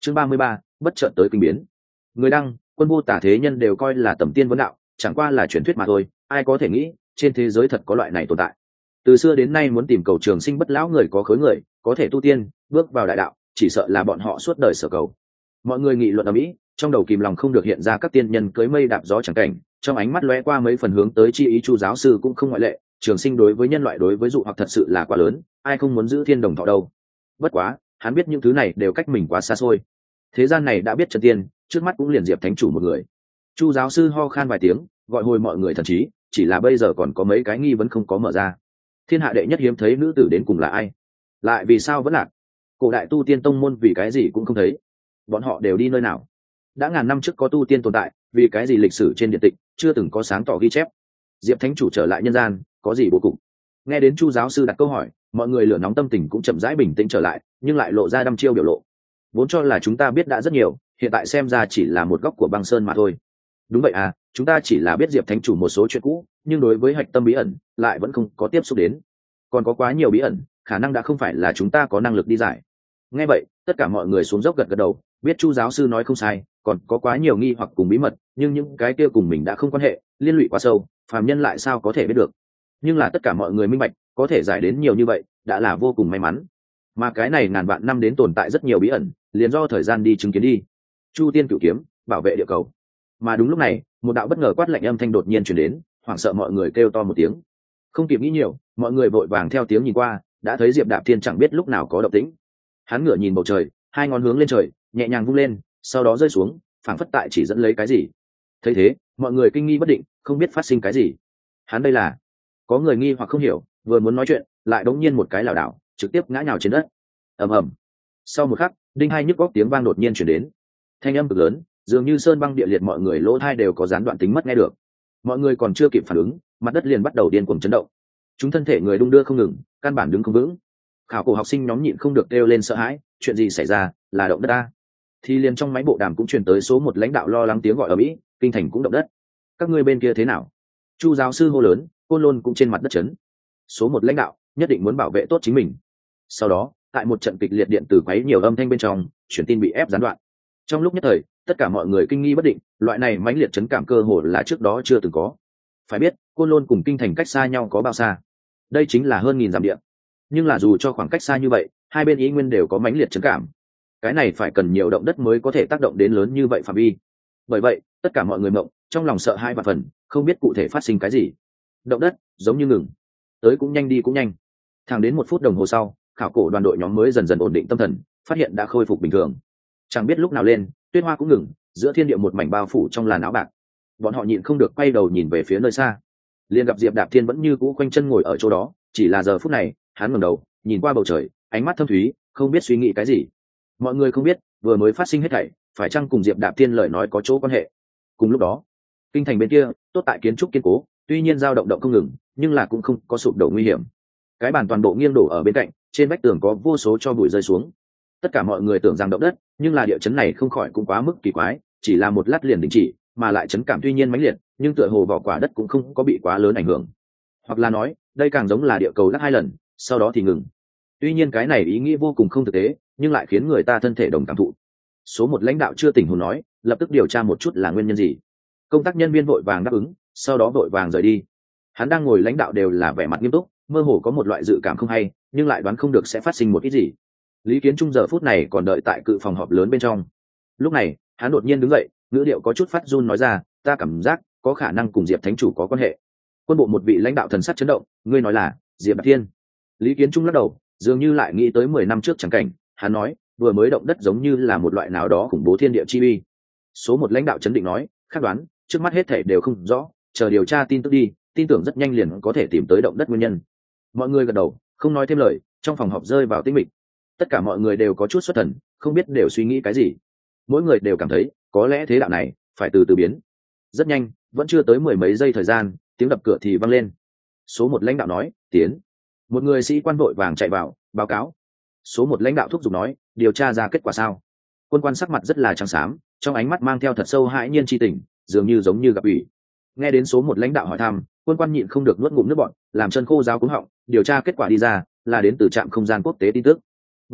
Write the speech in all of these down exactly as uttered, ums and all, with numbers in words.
chương ba mươi ba, bất chợt tới kinh biến. Người đăng, quân vô tả thế nhân đều coi là tầm tiên vấn đạo, chẳng qua là truyền thuyết mà thôi, ai có thể nghĩ trên thế giới thật có loại này tồn tại. Từ xưa đến nay muốn tìm cầu trường sinh bất lão người có khối người có thể tu tiên bước vào đại đạo, chỉ sợ là bọn họ suốt đời sở cầu. Mọi người nghị luận ở mỹ, trong đầu kìm lòng không được hiện ra các tiên nhân cưới mây đạp gió chẳng cảnh, trong ánh mắt lóe qua mấy phần hướng tới chi ý. Chu giáo sư cũng không ngoại lệ, trường sinh đối với nhân loại đối với dụ hoặc thật sự là quá lớn, ai không muốn giữ thiên đồng thọ đâu. Bất quá hắn biết những thứ này đều cách mình quá xa xôi, thế gian này đã biết chân tiên, trước mắt cũng liền diệp thánh chủ một người. Chu giáo sư ho khan vài tiếng, gọi hồi mọi người thần trí, chỉ là bây giờ còn có mấy cái nghi vấn không có mở ra. Thiên hạ đệ nhất hiếm thấy nữ tử đến cùng là ai, lại vì sao vẫn lạc? Cổ đại tu tiên tông môn vì cái gì cũng không thấy, bọn họ đều đi nơi nào? Đã ngàn năm trước có tu tiên tồn tại, vì cái gì lịch sử trên điện tịch chưa từng có sáng tỏ ghi chép? Diệp thánh chủ trở lại nhân gian có gì bố cục? Nghe đến Chu giáo sư đặt câu hỏi, mọi người lửa nóng tâm tình cũng chậm rãi bình tĩnh trở lại, nhưng lại lộ ra đăm chiêu biểu lộ. Vốn cho là chúng ta biết đã rất nhiều, hiện tại xem ra chỉ là một góc của băng sơn mà thôi. Đúng vậy à, chúng ta chỉ là biết Diệp thánh chủ một số chuyện cũ, nhưng đối với hạch tâm bí ẩn lại vẫn không có tiếp xúc đến. Còn có quá nhiều bí ẩn, khả năng đã không phải là chúng ta có năng lực đi giải. Nghe vậy, tất cả mọi người xuống dốc gật gật đầu, biết Chu giáo sư nói không sai, còn có quá nhiều nghi hoặc cùng bí mật, nhưng những cái kia cùng mình đã không quan hệ, liên lụy quá sâu, phàm nhân lại sao có thể biết được. Nhưng là tất cả mọi người minh bạch, có thể giải đến nhiều như vậy đã là vô cùng may mắn. Mà cái này ngàn vạn năm đến tồn tại rất nhiều bí ẩn, liền do thời gian đi chứng kiến đi. Chu tiên cửu kiếm bảo vệ địa cầu. Mà đúng lúc này, một đạo bất ngờ quát lạnh âm thanh đột nhiên truyền đến, hoảng sợ mọi người kêu to một tiếng. Không kịp nghĩ nhiều, mọi người vội vàng theo tiếng nhìn qua, đã thấy Diệp Đạp Thiên chẳng biết lúc nào có động tĩnh. Hắn ngửa nhìn bầu trời, hai ngón hướng lên trời, nhẹ nhàng vung lên, sau đó rơi xuống, phảng phất tại chỉ dẫn lấy cái gì. Thấy thế, mọi người kinh nghi bất định, không biết phát sinh cái gì. Hắn đây là? Có người nghi hoặc không hiểu, vừa muốn nói chuyện, lại đống nhiên một cái lảo đảo, trực tiếp ngã nhào trên đất. Ầm ầm. Sau một khắc, đinh hai nhức góc tiếng vang đột nhiên truyền đến. Thanh âm cực lớn, dường như sơn băng địa liệt, mọi người lỗ tai đều có gián đoạn tính mất nghe được. Mọi người còn chưa kịp phản ứng, mặt đất liền bắt đầu điên cuồng chấn động. Chúng thân thể người đung đưa không ngừng, căn bản đứng không vững. Khảo cổ học sinh nhóm nhịn không được kêu lên sợ hãi, chuyện gì xảy ra, là động đất a? Thì liền trong máy bộ đàm cũng truyền tới số một lãnh đạo lo lắng tiếng gọi ở mỹ, kinh thành cũng động đất. Các ngươi bên kia thế nào? Chu giáo sư hô lớn, Côn Lôn cũng trên mặt đất chấn. Số một lãnh đạo nhất định muốn bảo vệ tốt chính mình. Sau đó, tại một trận kịch liệt điện tử quấy nhiều âm thanh bên trong, truyền tin bị ép gián đoạn. Trong lúc nhất thời, tất cả mọi người kinh nghi bất định, loại này mãnh liệt chấn cảm cơ hồ là trước đó chưa từng có. Phải biết, Côn Lôn cùng kinh thành cách xa nhau có bao xa? Đây chính là hơn nghìn dặm địa. Nhưng là dù cho khoảng cách xa như vậy, hai bên ý nguyên đều có mãnh liệt chấn cảm. Cái này phải cần nhiều động đất mới có thể tác động đến lớn như vậy phạm vi. Bởi vậy, tất cả mọi người mộng, trong lòng sợ hai vạn phần, không biết cụ thể phát sinh cái gì. Động đất giống như ngừng, tới cũng nhanh đi cũng nhanh. Thẳng đến một phút đồng hồ sau, khảo cổ đoàn đội nhóm mới dần dần ổn định tâm thần, phát hiện đã khôi phục bình thường. Chẳng biết lúc nào lên, tuyết hoa cũng ngừng, giữa thiên địa một mảnh bao phủ trong làn áo bạc. Bọn họ nhịn không được quay đầu nhìn về phía nơi xa, liền gặp Diệp Đạp Thiên vẫn như cũ quanh chân ngồi ở chỗ đó, chỉ là giờ phút này, hắn ngẩng đầu, nhìn qua bầu trời, ánh mắt thâm thúy, không biết suy nghĩ cái gì. Mọi người không biết, vừa mới phát sinh hết thảy, phải chăng cùng Diệp Đạp Thiên lời nói có chỗ quan hệ. Cùng lúc đó, kinh thành bên kia, tốt tại kiến trúc kiên cố, tuy nhiên dao động động không ngừng, nhưng là cũng không có sụp đổ nguy hiểm. Cái bàn toàn bộ nghiêng đổ ở bên cạnh, trên vách tường có vô số tro bụi rơi xuống. Tất cả mọi người tưởng rằng động đất, nhưng là địa chấn này không khỏi cũng quá mức kỳ quái, chỉ là một lát liền đình chỉ, mà lại chấn cảm tuy nhiên mãnh liệt, nhưng tựa hồ vỏ quả đất cũng không có bị quá lớn ảnh hưởng. Hoặc là nói, đây càng giống là địa cầu lắc hai lần, sau đó thì ngừng. Tuy nhiên cái này ý nghĩ vô cùng không thực tế, nhưng lại khiến người ta thân thể đồng cảm thụ. Số một lãnh đạo chưa tỉnh hồn nói, lập tức điều tra một chút là nguyên nhân gì. Công tác nhân viên vội vàng đáp ứng, sau đó vội vàng rời đi. Hắn đang ngồi lãnh đạo đều là vẻ mặt nghiêm túc, mơ hồ có một loại dự cảm không hay, nhưng lại đoán không được sẽ phát sinh một ít gì. Lý Kiến Trung giờ phút này còn đợi tại cự phòng họp lớn bên trong. Lúc này, hắn đột nhiên đứng dậy, ngữ điệu có chút phát run nói ra, ta cảm giác có khả năng cùng Diệp Thánh chủ có quan hệ. Quân bộ một vị lãnh đạo thần sắc chấn động, ngươi nói là Diệp Đạp Thiên? Lý Kiến Trung lắc đầu, dường như lại nghĩ tới mười năm trước chẳng cảnh, hắn nói, vừa mới động đất giống như là một loại nào đó khủng bố thiên địa chi uy. Số một lãnh đạo chấn định nói, khắc đoán, trước mắt hết thể đều không rõ, chờ điều tra tin tức đi, tin tưởng rất nhanh liền có thể tìm tới động đất nguyên nhân. Mọi người gật đầu, không nói thêm lời, trong phòng họp rơi vào tĩnh mịch. Tất cả mọi người đều có chút xuất thần, không biết đều suy nghĩ cái gì. Mỗi người đều cảm thấy, có lẽ thế đạo này phải từ từ biến. Rất nhanh, vẫn chưa tới mười mấy giây thời gian, tiếng đập cửa thì vang lên. Số một lãnh đạo nói, tiến. Một người sĩ quan vội vàng chạy vào, báo cáo. Số một lãnh đạo thúc giục nói, điều tra ra kết quả sao? Quân quan sắc mặt rất là trắng xám, trong ánh mắt mang theo thật sâu hãi nhiên chi tình, dường như giống như gặp ủy. Nghe đến số một lãnh đạo hỏi thăm, quân quan nhịn không được nuốt ngụm nước bọt, làm chân khô giáo cúng họng. Điều tra kết quả đi ra là đến từ trạm không gian quốc tế tin tức. Nghe vậy,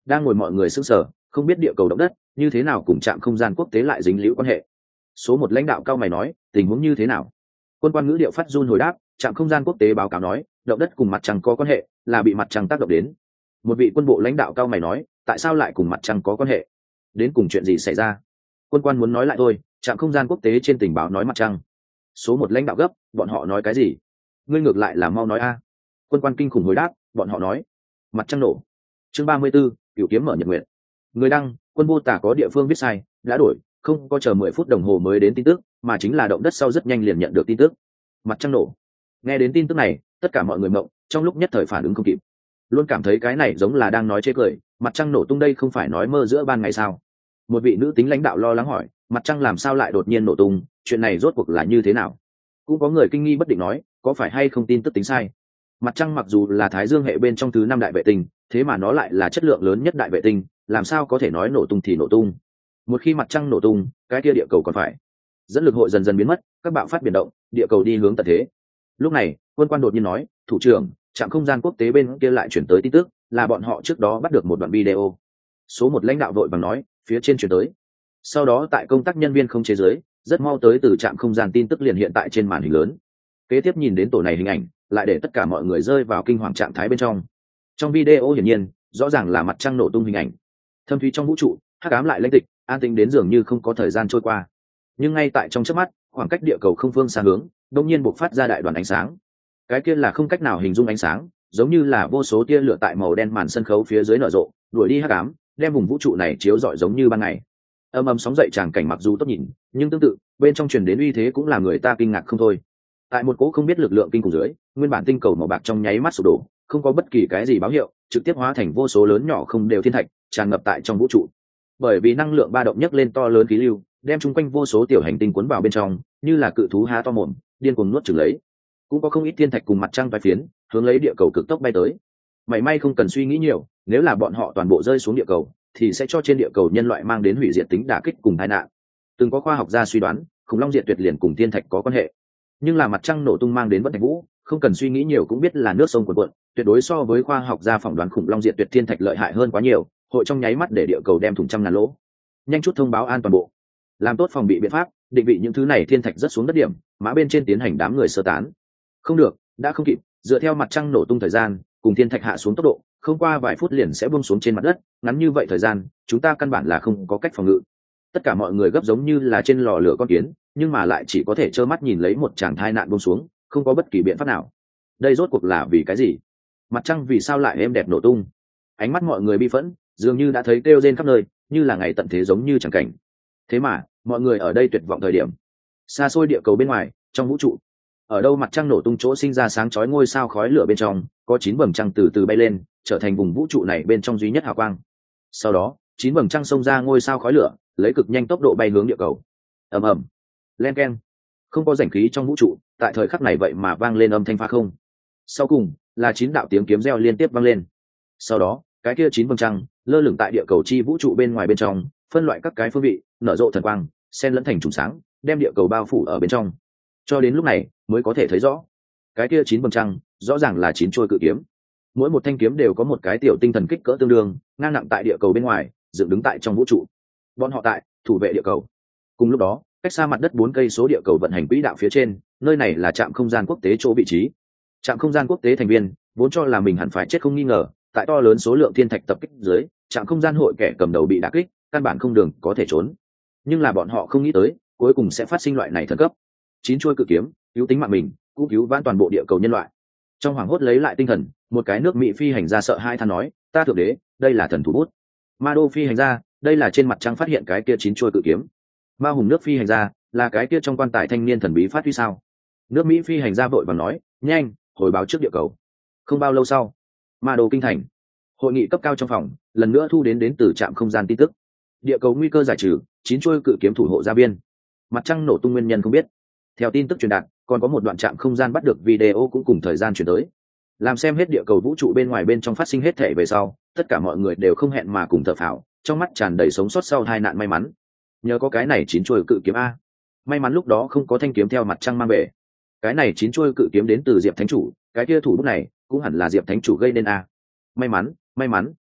đang ngồi mọi người sững sờ, không biết địa cầu động đất như thế nào cùng trạm không gian quốc tế lại dính liễu quan hệ. Số một lãnh đạo cao mày nói, tình huống như thế nào? Quân quan ngữ điệu phát run hồi đáp, trạm không gian quốc tế báo cáo nói, động đất cùng mặt trăng có quan hệ, là bị mặt trăng tác động đến. Một vị quân bộ lãnh đạo cao mày nói, tại sao lại cùng mặt trăng có quan hệ? Đến cùng chuyện gì xảy ra? Quân quan muốn nói lại thôi, trạm không gian quốc tế trên tình báo nói mặt trăng. Số một lãnh đạo gấp, bọn họ nói cái gì? Ngươi ngược lại là mau nói a. Quân quan kinh khủng hồi đáp, bọn họ nói mặt trăng nổ. Chương ba mươi 34, cửu kiếm mở nhật nguyện. Người đăng, quân vô tả có địa phương viết sai, đã đổi, không có chờ mười phút đồng hồ mới đến tin tức, mà chính là động đất sau rất nhanh liền nhận được tin tức. Mặt trăng nổ. Nghe đến tin tức này, tất cả mọi người mộng, trong lúc nhất thời phản ứng không kịp. Luôn cảm thấy cái này giống là đang nói chế cười, mặt trăng nổ tung đây không phải nói mơ giữa ban ngày sao? Một vị nữ tính lãnh đạo lo lắng hỏi, mặt trăng làm sao lại đột nhiên nổ tung, chuyện này rốt cuộc là như thế nào? Cũng có người kinh nghi bất định nói, có phải hay không tin tức tính sai? Mặt trăng mặc dù là Thái Dương hệ bên trong thứ năm đại vệ tinh, thế mà nó lại là chất lượng lớn nhất đại vệ tinh, làm sao có thể nói nổ tung thì nổ tung? Một khi mặt trăng nổ tung, cái kia địa cầu còn phải dẫn lực hội dần dần biến mất, các bạo phát biển động, địa cầu đi hướng tận thế. Lúc này, quân quan đột nhiên nói, thủ trưởng, trạm không gian quốc tế bên kia lại chuyển tới tin tức, là bọn họ trước đó bắt được một đoạn video. Số một lãnh đạo vội vàng nói, phía trên chuyển tới. Sau đó tại công tác nhân viên không chế giới, rất mau tới từ trạm không gian tin tức liền hiện tại trên màn hình lớn. Kế tiếp nhìn đến tổ này hình ảnh, lại để tất cả mọi người rơi vào kinh hoàng trạng thái bên trong. Trong video hiển nhiên, rõ ràng là mặt trăng nổ tung hình ảnh. Thâm thúy trong vũ trụ, hắc ám lại lãnh tịch, an tĩnh đến dường như không có thời gian trôi qua. Nhưng ngay tại trong chớp mắt, khoảng cách địa cầu không phương xa hướng, đột nhiên bộc phát ra đại đoàn ánh sáng. Cái kia là không cách nào hình dung ánh sáng, giống như là vô số tia lửa tại màu đen màn sân khấu phía dưới nở rộ, đuổi đi hắc ám, đem vùng vũ trụ này chiếu rọi giống như ban ngày. Âm ầm sóng dậy tràng cảnh mặc dù tốt nhìn, nhưng tương tự, bên trong truyền đến uy thế cũng là người ta kinh ngạc không thôi. Tại một cỗ không biết lực lượng kinh khủng dưới, nguyên bản tinh cầu màu bạc trong nháy mắt sụp đổ, không có bất kỳ cái gì báo hiệu, trực tiếp hóa thành vô số lớn nhỏ không đều thiên thạch, tràn ngập tại trong vũ trụ. Bởi vì năng lượng ba động nhấc lên to lớn khí lưu, đem chung quanh vô số tiểu hành tinh cuốn vào bên trong, như là cự thú há to mồm, điên cuồng nuốt chửng lấy. Cũng có không ít thiên thạch cùng mặt trăng vai phiến, hướng lấy địa cầu cực tốc bay tới. May may không cần suy nghĩ nhiều, nếu là bọn họ toàn bộ rơi xuống địa cầu, thì sẽ cho trên địa cầu nhân loại mang đến hủy diệt tính đả kích cùng tai nạn. Từng có khoa học gia suy đoán, khủng long diệt tuyệt liền cùng thiên thạch có quan hệ. Nhưng là mặt trăng nổ tung mang đến bất thạch vũ, không cần suy nghĩ nhiều cũng biết là nước sông cuồn cuộn, tuyệt đối so với khoa học gia phỏng đoán khủng long diệt tuyệt thiên thạch lợi hại hơn quá nhiều, hội trong nháy mắt để địa cầu đem thủng trăm ngàn lỗ. Nhanh chút thông báo an toàn bộ, làm tốt phòng bị biện pháp, định vị những thứ này thiên thạch rất xuống đất điểm, mã bên trên tiến hành đám người sơ tán. Không được, đã không kịp, dựa theo mặt trăng nổ tung thời gian cùng thiên thạch hạ xuống tốc độ, không qua vài phút liền sẽ buông xuống trên mặt đất, ngắn như vậy thời gian, chúng ta căn bản là không có cách phòng ngự. Tất cả mọi người gấp giống như là trên lò lửa con kiến, nhưng mà lại chỉ có thể trơ mắt nhìn lấy một tràng tai nạn buông xuống, không có bất kỳ biện pháp nào. Đây rốt cuộc là vì cái gì? Mặt trăng vì sao lại êm đẹp nổ tung? Ánh mắt mọi người bi phẫn, dường như đã thấy kêu rên khắp nơi, như là ngày tận thế giống như chẳng cảnh. Thế mà, mọi người ở đây tuyệt vọng thời điểm. Xa xôi địa cầu bên ngoài, trong vũ trụ, ở đâu mặt trăng nổ tung chỗ sinh ra sáng chói ngôi sao khói lửa bên trong, có chín vầng trăng từ từ bay lên, trở thành vùng vũ trụ này bên trong duy nhất hào quang. Sau đó, chín vầng trăng xông ra ngôi sao khói lửa, lấy cực nhanh tốc độ bay hướng địa cầu. Ầm ầm, len keng, không có rảnh khí trong vũ trụ, tại thời khắc này vậy mà vang lên âm thanh phá không. Sau cùng, là chín đạo tiếng kiếm reo liên tiếp vang lên. Sau đó, cái kia chín vầng trăng lơ lửng tại địa cầu chi vũ trụ bên ngoài bên trong, phân loại các cái phương vị, nở rộ thần quang, xen lẫn thành trùng sáng, đem địa cầu bao phủ ở bên trong. Cho đến lúc này mới có thể thấy rõ, cái kia chín vầng trăng rõ ràng là chín trôi cự kiếm, mỗi một thanh kiếm đều có một cái tiểu tinh thần kích cỡ tương đương, ngang nặng tại địa cầu bên ngoài, dựng đứng tại trong vũ trụ. Bọn họ tại thủ vệ địa cầu. Cùng lúc đó, cách xa mặt đất bốn cây số địa cầu vận hành quỹ đạo phía trên, nơi này là trạm không gian quốc tế chỗ vị trí. Trạm không gian quốc tế thành viên vốn cho là mình hẳn phải chết không nghi ngờ, tại to lớn số lượng thiên thạch tập kích dưới, trạm không gian hội kẻ cầm đầu bị đả kích, căn bản không đường có thể trốn. Nhưng là bọn họ không nghĩ tới, cuối cùng sẽ phát sinh loại này thần cấp. Chín chuôi cự kiếm, cứu tính mạng mình, cũng cứu vãn toàn bộ địa cầu nhân loại. Trong hoảng hốt lấy lại tinh thần, một cái nước Mỹ phi hành gia sợ hai than nói, ta thượng đế, đây là thần thủ bút. Ma đô phi hành gia, đây là trên mặt trăng phát hiện cái kia chín chuôi cự kiếm. Ma hùng nước phi hành gia, là cái kia trong quan tài thanh niên thần bí phát huy sao? Nước Mỹ phi hành gia vội vàng nói, nhanh, hồi báo trước địa cầu. Không bao lâu sau, Ma đô kinh thành, hội nghị cấp cao trong phòng, lần nữa thu đến đến từ trạm không gian tin tức. Địa cầu nguy cơ giải trừ, chín chuôi cự kiếm thủ hộ gia biên. Mặt trăng nổ tung nguyên nhân không biết. Theo tin tức truyền đạt, còn có một đoạn trạm không gian bắt được video cũng cùng thời gian chuyển tới. Làm xem hết địa cầu vũ trụ bên ngoài bên trong phát sinh hết thể về sau, tất cả mọi người đều không hẹn mà cùng thở phào, trong mắt tràn đầy sống sót sau hai nạn may mắn. Nhờ có cái này chín chuôi cự kiếm a, may mắn lúc đó không có thanh kiếm theo mặt trăng mang về. Cái này chín chuôi cự kiếm đến từ Diệp Thánh Chủ, cái kia thủ bút này cũng hẳn là Diệp Thánh Chủ gây nên a. May mắn, may mắn,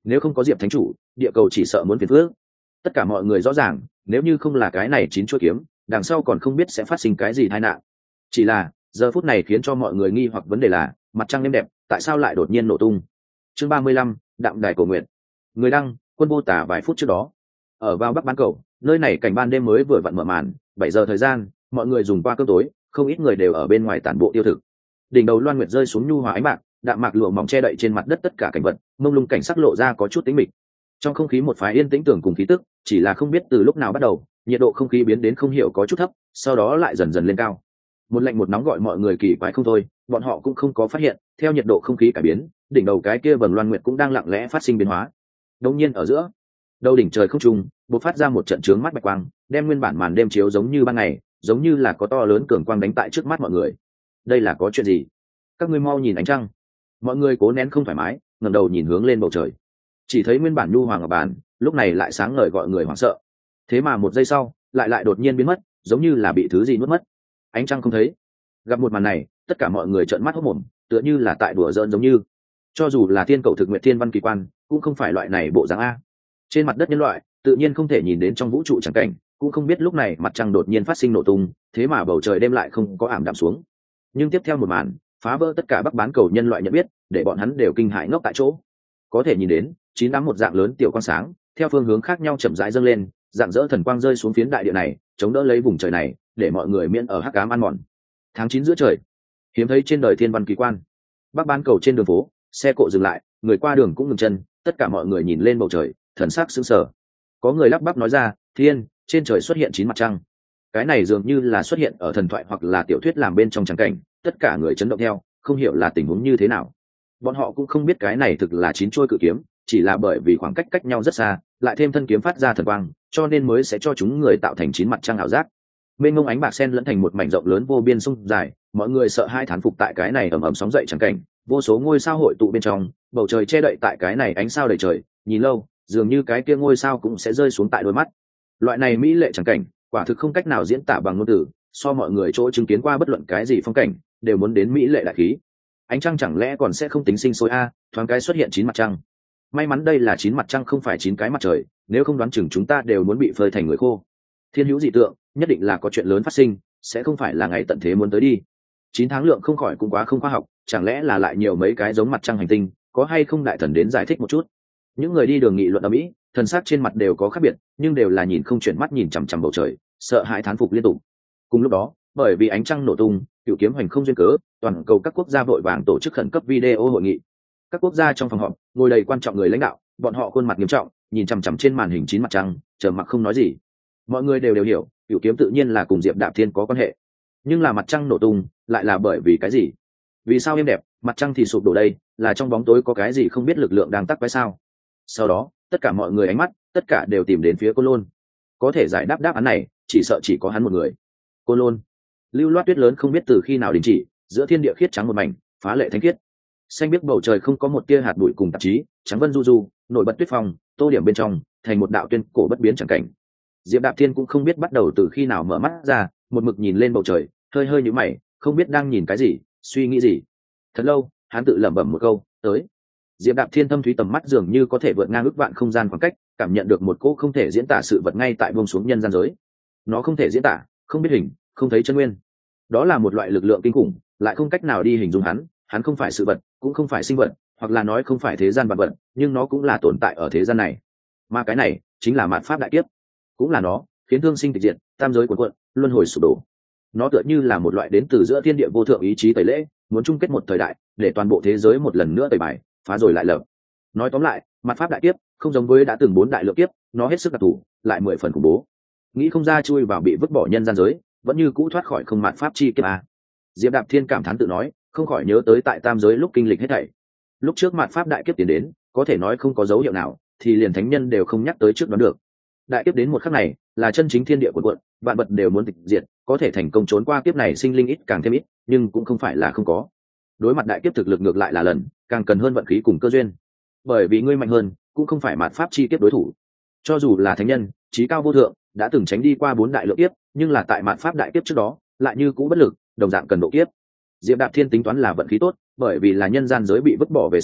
nếu không có diệp thánh chủ, địa cầu chỉ sợ muốn phiền phước. Tất cả mọi người rõ ràng, nếu như không là cái này chín chuôi kiếm, đằng sau còn không biết sẽ phát sinh cái gì tai nạn. Chỉ là giờ phút này khiến cho mọi người nghi hoặc vấn đề là mặt trăng êm đẹp tại sao lại đột nhiên nổ tung. Chương ba mươi lăm, đạm đài cầu nguyện. Người đăng, Quân Vô Tả vài phút trước đó. Ở vào Bắc bán cầu, nơi này cảnh ban đêm mới vừa vặn mở màn, bảy giờ thời gian, mọi người dùng qua cơm tối, không ít người đều ở bên ngoài tản bộ tiêu thực. Đỉnh đầu loan nguyệt rơi xuống nhu hòa ánh bạc, đạm mạc lụa mỏng che đậy trên mặt đất tất cả cảnh vật, mông lung cảnh sắc lộ ra có chút tĩnh mịch. Trong không khí một phái yên tĩnh tưởng cùng khí tức, chỉ là không biết từ lúc nào bắt đầu, nhiệt độ không khí biến đến không hiểu có chút thấp, sau đó lại dần dần lên cao. Một lạnh một nóng gọi mọi người kỳ quái không thôi, bọn họ cũng không có phát hiện, theo nhiệt độ không khí cải biến, đỉnh đầu cái kia vầng loan nguyệt cũng đang lặng lẽ phát sinh biến hóa. Đột nhiên ở giữa, đầu đỉnh trời không trung, bộc phát ra một trận chướng mắt bạch quang, đem nguyên bản màn đêm chiếu giống như ban ngày, giống như là có to lớn cường quang đánh tại trước mắt mọi người. Đây là có chuyện gì? Các ngươi mau nhìn ánh trăng. Mọi người cố nén không thoải mái, ngẩng đầu nhìn hướng lên bầu trời. Chỉ thấy nguyên bản nhu hoàng ở bàn, lúc này lại sáng ngời gọi người hoảng sợ. Thế mà một giây sau, lại lại đột nhiên biến mất, giống như là bị thứ gì nuốt mất. Ánh trăng không thấy. Gặp một màn này, tất cả mọi người trợn mắt hốt mồm, tựa như là tại đùa giỡn giống như. Cho dù là thiên cầu thực nguyện thiên văn kỳ quan, cũng không phải loại này bộ dáng a. Trên mặt đất nhân loại, tự nhiên không thể nhìn đến trong vũ trụ chẳng cảnh, cũng không biết lúc này mặt trăng đột nhiên phát sinh nổ tung, thế mà bầu trời đêm lại không có ảm đạm xuống. Nhưng tiếp theo một màn, phá vỡ tất cả Bắc bán cầu nhân loại nhận biết, để bọn hắn đều kinh hãi ngốc tại chỗ. Có thể nhìn đến chín đám một dạng lớn tiểu quang sáng theo phương hướng khác nhau chậm rãi dâng lên, dạng dỡ thần quang rơi xuống phiến đại địa này, chống đỡ lấy vùng trời này, để mọi người miễn ở hắc ám ăn mòn. Tháng chín giữa trời, hiếm thấy trên đời thiên văn kỳ quan. Bắc bán cầu trên đường phố, xe cộ dừng lại, người qua đường cũng ngừng chân, tất cả mọi người nhìn lên bầu trời, thần sắc sững sờ. Có người lắp bắp nói ra, thiên, trên trời xuất hiện chín mặt trăng. Cái này dường như là xuất hiện ở thần thoại hoặc là tiểu thuyết làm bên trong tràng cảnh, tất cả người chấn động theo, không hiểu là tình huống như thế nào. Bọn họ cũng không biết cái này thực là chín chuôi cự kiếm, chỉ là bởi vì khoảng cách cách nhau rất xa, lại thêm thân kiếm phát ra thần quang, cho nên mới sẽ cho chúng người tạo thành chín mặt trăng ảo giác. Bên ngông ánh bạc sen lẫn thành một mảnh rộng lớn vô biên sông dài, mọi người sợ hai thán phục tại cái này ầm ầm sóng dậy trắng cảnh, vô số ngôi sao hội tụ bên trong, bầu trời che đậy tại cái này ánh sao đầy trời, nhìn lâu, dường như cái kia ngôi sao cũng sẽ rơi xuống tại đôi mắt. Loại này mỹ lệ trắng cảnh, quả thực không cách nào diễn tả bằng ngôn từ, so mọi người chỗ chứng kiến qua bất luận cái gì phong cảnh, đều muốn đến mỹ lệ đại khí. Ánh trăng chẳng lẽ còn sẽ không tính sinh sôi a, thoáng cái xuất hiện chín mặt trăng. May mắn đây là chín mặt trăng không phải chín cái mặt trời, nếu không đoán chừng chúng ta đều muốn bị phơi thành người khô. Thiên hữu dị tượng, nhất định là có chuyện lớn phát sinh, sẽ không phải là ngày tận thế muốn tới đi. Chín tháng lượng không khỏi cũng quá không khoa học, chẳng lẽ là lại nhiều mấy cái giống mặt trăng hành tinh, có hay không đại thần đến giải thích một chút. Những người đi đường nghị luận ở mỹ, thần sắc trên mặt đều có khác biệt, nhưng đều là nhìn không chuyển mắt nhìn chằm chằm bầu trời, sợ hãi thán phục liên tục. Cùng lúc đó, bởi vì ánh trăng nổ tung, cựu kiếm hoành không duyên cớ, toàn cầu các quốc gia vội vàng tổ chức khẩn cấp video hội nghị. Các quốc gia trong phòng họp ngồi đầy quan trọng người lãnh đạo, bọn họ khuôn mặt nghiêm trọng, nhìn chằm chằm trên màn hình chín mặt trăng, trầm mặc không nói gì. Mọi người đều đều hiểu, cựu kiếm tự nhiên là cùng Diệp Đạp Thiên có quan hệ, nhưng là mặt trăng nổ tung lại là bởi vì cái gì? Vì sao êm đẹp, mặt trăng thì sụp đổ đây, là trong bóng tối có cái gì không biết lực lượng đang tắc quái sao? Sau đó, tất cả mọi người ánh mắt, tất cả đều tìm đến phía Côn Lôn. Có thể giải đáp đáp án này, chỉ sợ chỉ có hắn một người. Côn Lôn. Lưu loát tuyết lớn không biết từ khi nào đình chỉ, giữa thiên địa khiết trắng một mảnh, phá lệ thánh khiết. Xanh biết bầu trời không có một tia hạt bụi cùng tạp chí, trắng vân du du, nổi bật tuyết phong, tô điểm bên trong, thành một đạo tuyên cổ bất biến chẳng cảnh. Diệp Đạp Thiên cũng không biết bắt đầu từ khi nào mở mắt ra, một mực nhìn lên bầu trời, hơi hơi nhíu mày, không biết đang nhìn cái gì, suy nghĩ gì. Thật lâu, hắn tự lẩm bẩm một câu, tới. Diệp Đạp Thiên thâm thúy tầm mắt dường như có thể vượt ngang ước vạn không gian khoảng cách, cảm nhận được một cỗ không thể diễn tả sự vật ngay tại buông xuống nhân gian giới. Nó không thể diễn tả, không biết hình, không thấy chân nguyên. Đó là một loại lực lượng kinh khủng, lại không cách nào đi hình dung hắn, hắn không phải sự vật, cũng không phải sinh vật, hoặc là nói không phải thế gian vật vật, nhưng nó cũng là tồn tại ở thế gian này. Mà cái này chính là mạt pháp đại kiếp, cũng là nó khiến thương sinh tịch diệt, tam giới cuộn cuộn, luân hồi sụp đổ. Nó tựa như là một loại đến từ giữa thiên địa vô thượng ý chí tẩy lễ, muốn chung kết một thời đại, để toàn bộ thế giới một lần nữa tẩy bài, phá rồi lại lập. Nói tóm lại, mạt pháp đại kiếp không giống với đã từng bốn đại lượng kiếp, nó hết sức đặc thù, lại mười phần khủng bố. Nghĩ không ra chui vào bị vứt bỏ nhân gian giới, vẫn như cũ thoát khỏi không mạt pháp chi kiếp à. Diệp Đạp Thiên cảm thán tự nói, không khỏi nhớ tới tại tam giới lúc kinh lịch hết thảy. Lúc trước mạt pháp đại kiếp tiến đến, có thể nói không có dấu hiệu nào, thì liền thánh nhân đều không nhắc tới trước đó được. Đại kiếp đến một khắc này, là chân chính thiên địa cuộn cuộn, vạn vật đều muốn tịch diệt, có thể thành công trốn qua kiếp này sinh linh ít càng thêm ít, nhưng cũng không phải là không có. Đối mặt đại kiếp thực lực ngược lại là lần, càng cần hơn vận khí cùng cơ duyên. Bởi vì ngươi mạnh hơn, cũng không phải mạt pháp chi kiếp đối thủ. Cho dù là thánh nhân, chí cao vô thượng, đã từng tránh đi qua bốn đại lượng kiếp, nhưng là tại mạt pháp đại kiếp trước đó, lại như cũ bất lực, đồng dạng cần độ kiếp. Diệp Đạp Thiên tính toán là vận khí tốt, bởi vì là nhân gian giới bị vứt bỏ về sau,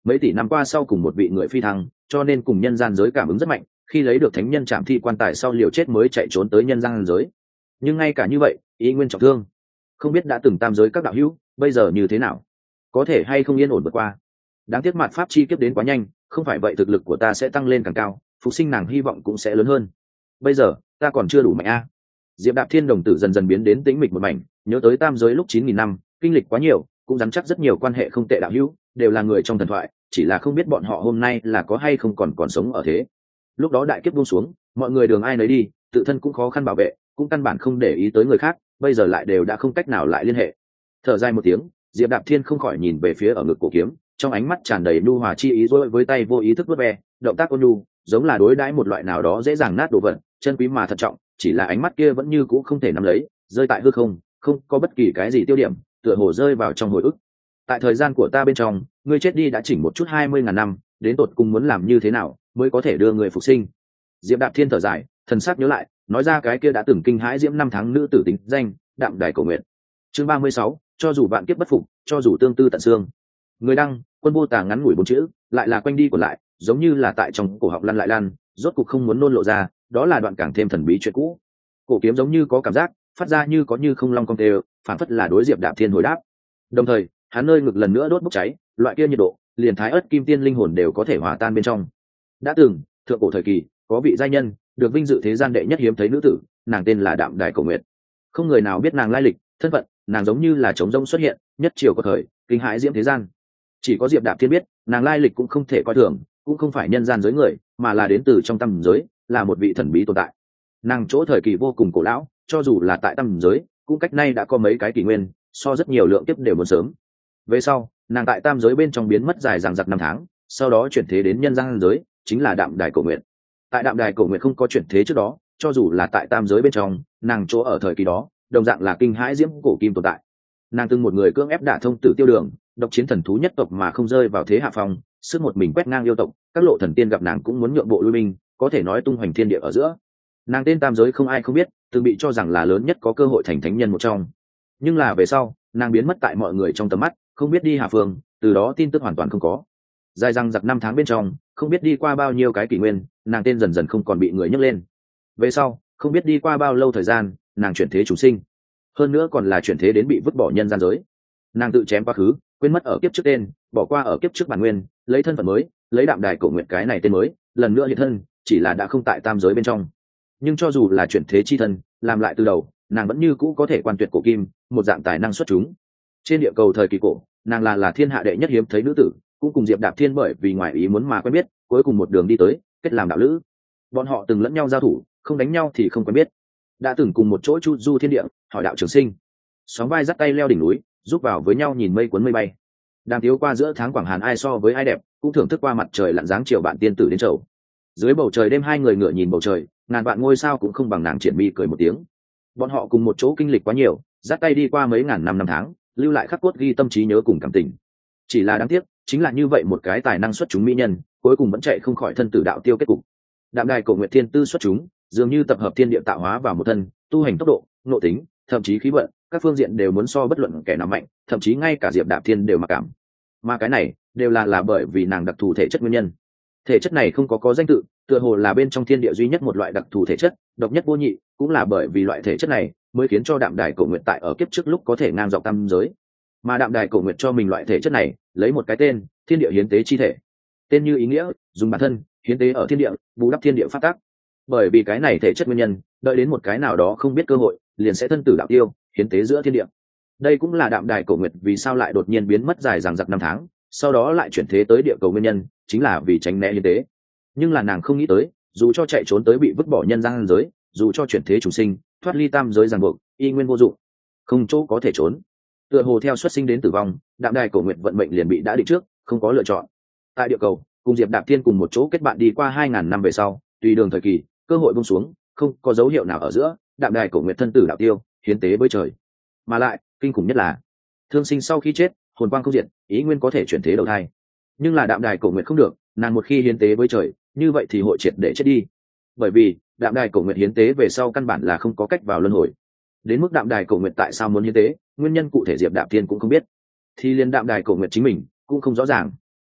mấy tỷ năm qua sau cùng một vị người phi thăng, cho nên cùng nhân gian giới cảm ứng rất mạnh, khi lấy được thánh nhân trảm thi quan tài sau liều chết mới chạy trốn tới nhân gian giới. Nhưng ngay cả như vậy ý nguyên trọng thương, không biết đã từng tam giới các đạo hữu bây giờ như thế nào, có thể hay không yên ổn vượt qua. Đáng tiếc mạt pháp chi kiếp đến quá nhanh, không phải vậy thực lực của ta sẽ tăng lên càng cao, phục sinh nàng hy vọng cũng sẽ lớn hơn. Bây giờ ta còn chưa đủ mạnh a. Diệp Đạp Thiên đồng tử dần dần biến đến tĩnh mịch một mảnh, nhớ tới tam giới lúc chín nghìn năm, kinh lịch quá nhiều, cũng dám chắc rất nhiều quan hệ không tệ đạo hữu đều là người trong thần thoại, chỉ là không biết bọn họ hôm nay là có hay không còn còn sống ở thế. Lúc đó đại kiếp buông xuống, mọi người đường ai nấy đi, tự thân cũng khó khăn bảo vệ, cũng căn bản không để ý tới người khác, bây giờ lại đều đã không cách nào lại liên hệ. Thở dài một tiếng, Diệp Đạp Thiên không khỏi nhìn về phía ở ngực cổ kiếm, trong ánh mắt tràn đầy nhu hòa chi ý, rồi với tay vô ý thức vớt ve, động tác ôn nhu, giống là đối đãi một loại nào đó dễ dàng nát đồ vật, chân quý mà thận trọng, chỉ là ánh mắt kia vẫn như cũ không thể nắm lấy, rơi tại hư không, không có bất kỳ cái gì tiêu điểm, tựa hồ rơi vào trong hồi ức. Tại thời gian của ta bên trong, ngươi chết đi đã chỉnh một chút hai mươi ngàn năm, đến tột cùng muốn làm như thế nào mới có thể đưa người phục sinh? Diệp Đạp Thiên thở dài, thần sắc nhớ lại, nói ra cái kia đã từng kinh hãi diễm năm tháng nữ tử tính danh, Đạm Đài Cổ Nguyệt. Chương ba mươi sáu, cho dù vạn kiếp bất phục, cho dù tương tư tận xương. Người đăng, Quân Vô Tà ngắn ngủi bốn chữ, lại là quanh đi của lại, giống như là tại trong cổ họng lăn lại lăn, rốt cục không muốn nôn lộ ra, đó là đoạn càng thêm thần bí chuyện cũ. Cổ kiếm giống như có cảm giác, phát ra như có như không long cong đều, phản phất là đối Diệp Đạp Thiên hồi đáp. Đồng thời, hắn nơi ngực lần nữa đốt bốc cháy, loại kia nhiệt độ, liền thái ớt kim tiên linh hồn đều có thể hòa tan bên trong. Đã từng, thượng cổ thời kỳ, có vị giai nhân, được vinh dự thế gian đệ nhất hiếm thấy nữ tử, nàng tên là Đạm Đài Cổ Nguyệt. Không người nào biết nàng lai lịch, thân phận, nàng giống như là trống rỗng xuất hiện, nhất triều có thời, kinh hãi diễm thế gian. Chỉ có Diệp Đạp Thiên biết, nàng lai lịch cũng không thể coi thường, cũng không phải nhân gian giới người, mà là đến từ trong tâm giới, là một vị thần bí tồn tại. Nàng chỗ thời kỳ vô cùng cổ lão, cho dù là tại tâm giới, cũng cách nay đã có mấy cái kỷ nguyên, so rất nhiều lượng kiếp đều muốn sớm. Về sau, nàng tại tam giới bên trong biến mất dài dằng dặc năm tháng, sau đó chuyển thế đến nhân gian giới, chính là Đạm Đài Cổ Nguyệt. Tại Đạm Đài Cổ Nguyệt không có chuyển thế trước đó, cho dù là tại tam giới bên trong, nàng chỗ ở thời kỳ đó, đồng dạng là kinh hãi diễm cổ kim tồn tại. Nàng từng một người cưỡng ép đả thông Tử Tiêu Đường, độc chiến thần thú nhất tộc mà không rơi vào thế hạ phong, sức một mình quét ngang yêu tộc, các lộ thần tiên gặp nàng cũng muốn nhượng bộ lui binh, có thể nói tung hoành thiên địa ở giữa. Nàng tên tam giới không ai không biết, từng bị cho rằng là lớn nhất có cơ hội thành thánh nhân một trong. Nhưng là về sau, nàng biến mất tại mọi người trong tầm mắt, không biết đi hà phương, từ đó tin tức hoàn toàn không có. Dài răng giặc năm tháng bên trong, không biết đi qua bao nhiêu cái kỷ nguyên, nàng tên dần dần không còn bị người nhắc lên. Về sau, không biết đi qua bao lâu thời gian, nàng chuyển thế chủ sinh, hơn nữa còn là chuyển thế đến bị vứt bỏ nhân gian giới. Nàng tự chém quá khứ, quên mất ở kiếp trước tên, bỏ qua ở kiếp trước bản nguyên, lấy thân phận mới, lấy Đạm Đài Cổ Nguyệt cái này tên mới, lần nữa hiện thân, chỉ là đã không tại tam giới bên trong. Nhưng cho dù là chuyển thế chi thân, làm lại từ đầu, nàng vẫn như cũ có thể quan tuyệt cổ kim, một dạng tài năng xuất chúng. Trên địa cầu thời kỳ cổ, nàng là là thiên hạ đệ nhất hiếm thấy nữ tử, cũng cùng Diệp Đạp Thiên bởi vì ngoài ý muốn mà quen biết, cuối cùng một đường đi tới, kết làm đạo lữ. Bọn họ từng lẫn nhau giao thủ, không đánh nhau thì không quen biết. Đã từng cùng một chỗ chu du thiên địa, hỏi đạo trường sinh. Sóng vai dắt tay leo đỉnh núi, giúp vào với nhau nhìn mây cuốn mây bay. Đang thiếu qua giữa tháng quảng hàn ai so với ai đẹp, cũng thưởng thức qua mặt trời lặn dáng chiều bạn tiên tử đến chầu. Dưới bầu trời đêm hai người ngựa nhìn bầu trời, ngàn vạn ngôi sao cũng không bằng nàng triển mi cười một tiếng. Bọn họ cùng một chỗ kinh lịch quá nhiều, dắt tay đi qua mấy ngàn năm năm tháng, lưu lại khắc cốt ghi tâm trí nhớ cùng cảm tình. Chỉ là đáng tiếc, chính là như vậy một cái tài năng xuất chúng mỹ nhân, cuối cùng vẫn chạy không khỏi thân tử đạo tiêu kết cục. Đạm Đài Cổ Nguyệt thiên tư xuất chúng, dường như tập hợp thiên địa tạo hóa vào một thân, tu hành tốc độ, nội tính, thậm chí khí vận, các phương diện đều muốn so bất luận kẻ nào mạnh, thậm chí ngay cả Diệp Đạp Thiên đều mặc cảm. Mà cái này, đều là là bởi vì nàng đặc thù thể chất nguyên nhân. Thể chất này không có có danh tự, tựa hồ là bên trong thiên địa duy nhất một loại đặc thù thể chất, độc nhất vô nhị, cũng là bởi vì loại thể chất này mới khiến cho Đạm Đài Cổ Nguyệt tại ở kiếp trước lúc có thể ngang dọc tam giới. Mà Đạm Đài Cổ Nguyệt cho mình loại thể chất này, lấy một cái tên, Thiên Địa Hiến Tế chi thể. Tên như ý nghĩa, dùng bản thân hiến tế ở thiên địa, bù đắp thiên địa phát tác. Bởi vì cái này thể chất nguyên nhân, đợi đến một cái nào đó không biết cơ hội, liền sẽ thân tử đạo tiêu, hiến tế giữa thiên địa. Đây cũng là Đạm Đài Cổ Nguyệt vì sao lại đột nhiên biến mất dài dằng dặc năm tháng, sau đó lại chuyển thế tới địa cầu nguyên nhân, chính là vì tránh né hiến tế. Nhưng là nàng không nghĩ tới, dù cho chạy trốn tới bị vứt bỏ nhân gian giới, dù cho chuyển thế chủ sinh, thoát ly tam giới ràng buộc, y nguyên vô dụng, không chỗ có thể trốn. Tựa hồ theo xuất sinh đến tử vong, Đạm Đài Cổ Nguyệt vận mệnh liền bị đã định trước, không có lựa chọn. Tại địa cầu, cùng Diệp Đạp Thiên cùng một chỗ kết bạn đi qua hai ngàn năm về sau, tùy đường thời kỳ, cơ hội buông xuống, không có dấu hiệu nào ở giữa, Đạm Đài Cổ Nguyệt thân tử đạo tiêu, hiến tế với trời. Mà lại, kinh khủng nhất là, thương sinh sau khi chết, hồn quang không diệt, ý nguyên có thể chuyển thế đầu thai. Nhưng là Đạm Đài Cổ Nguyệt không được, nàng một khi hiến tế với trời, như vậy thì hội triệt để chết đi. Bởi vì, Đạm Đài Cổ Nguyệt hiến tế về sau căn bản là không có cách vào luân hồi. Đến mức Đạm Đài Cổ Nguyệt tại sao muốn hiến tế, nguyên nhân cụ thể Diệp Đạp Thiên cũng không biết, thì liền Đạm Đài Cổ Nguyệt chính mình cũng không rõ ràng.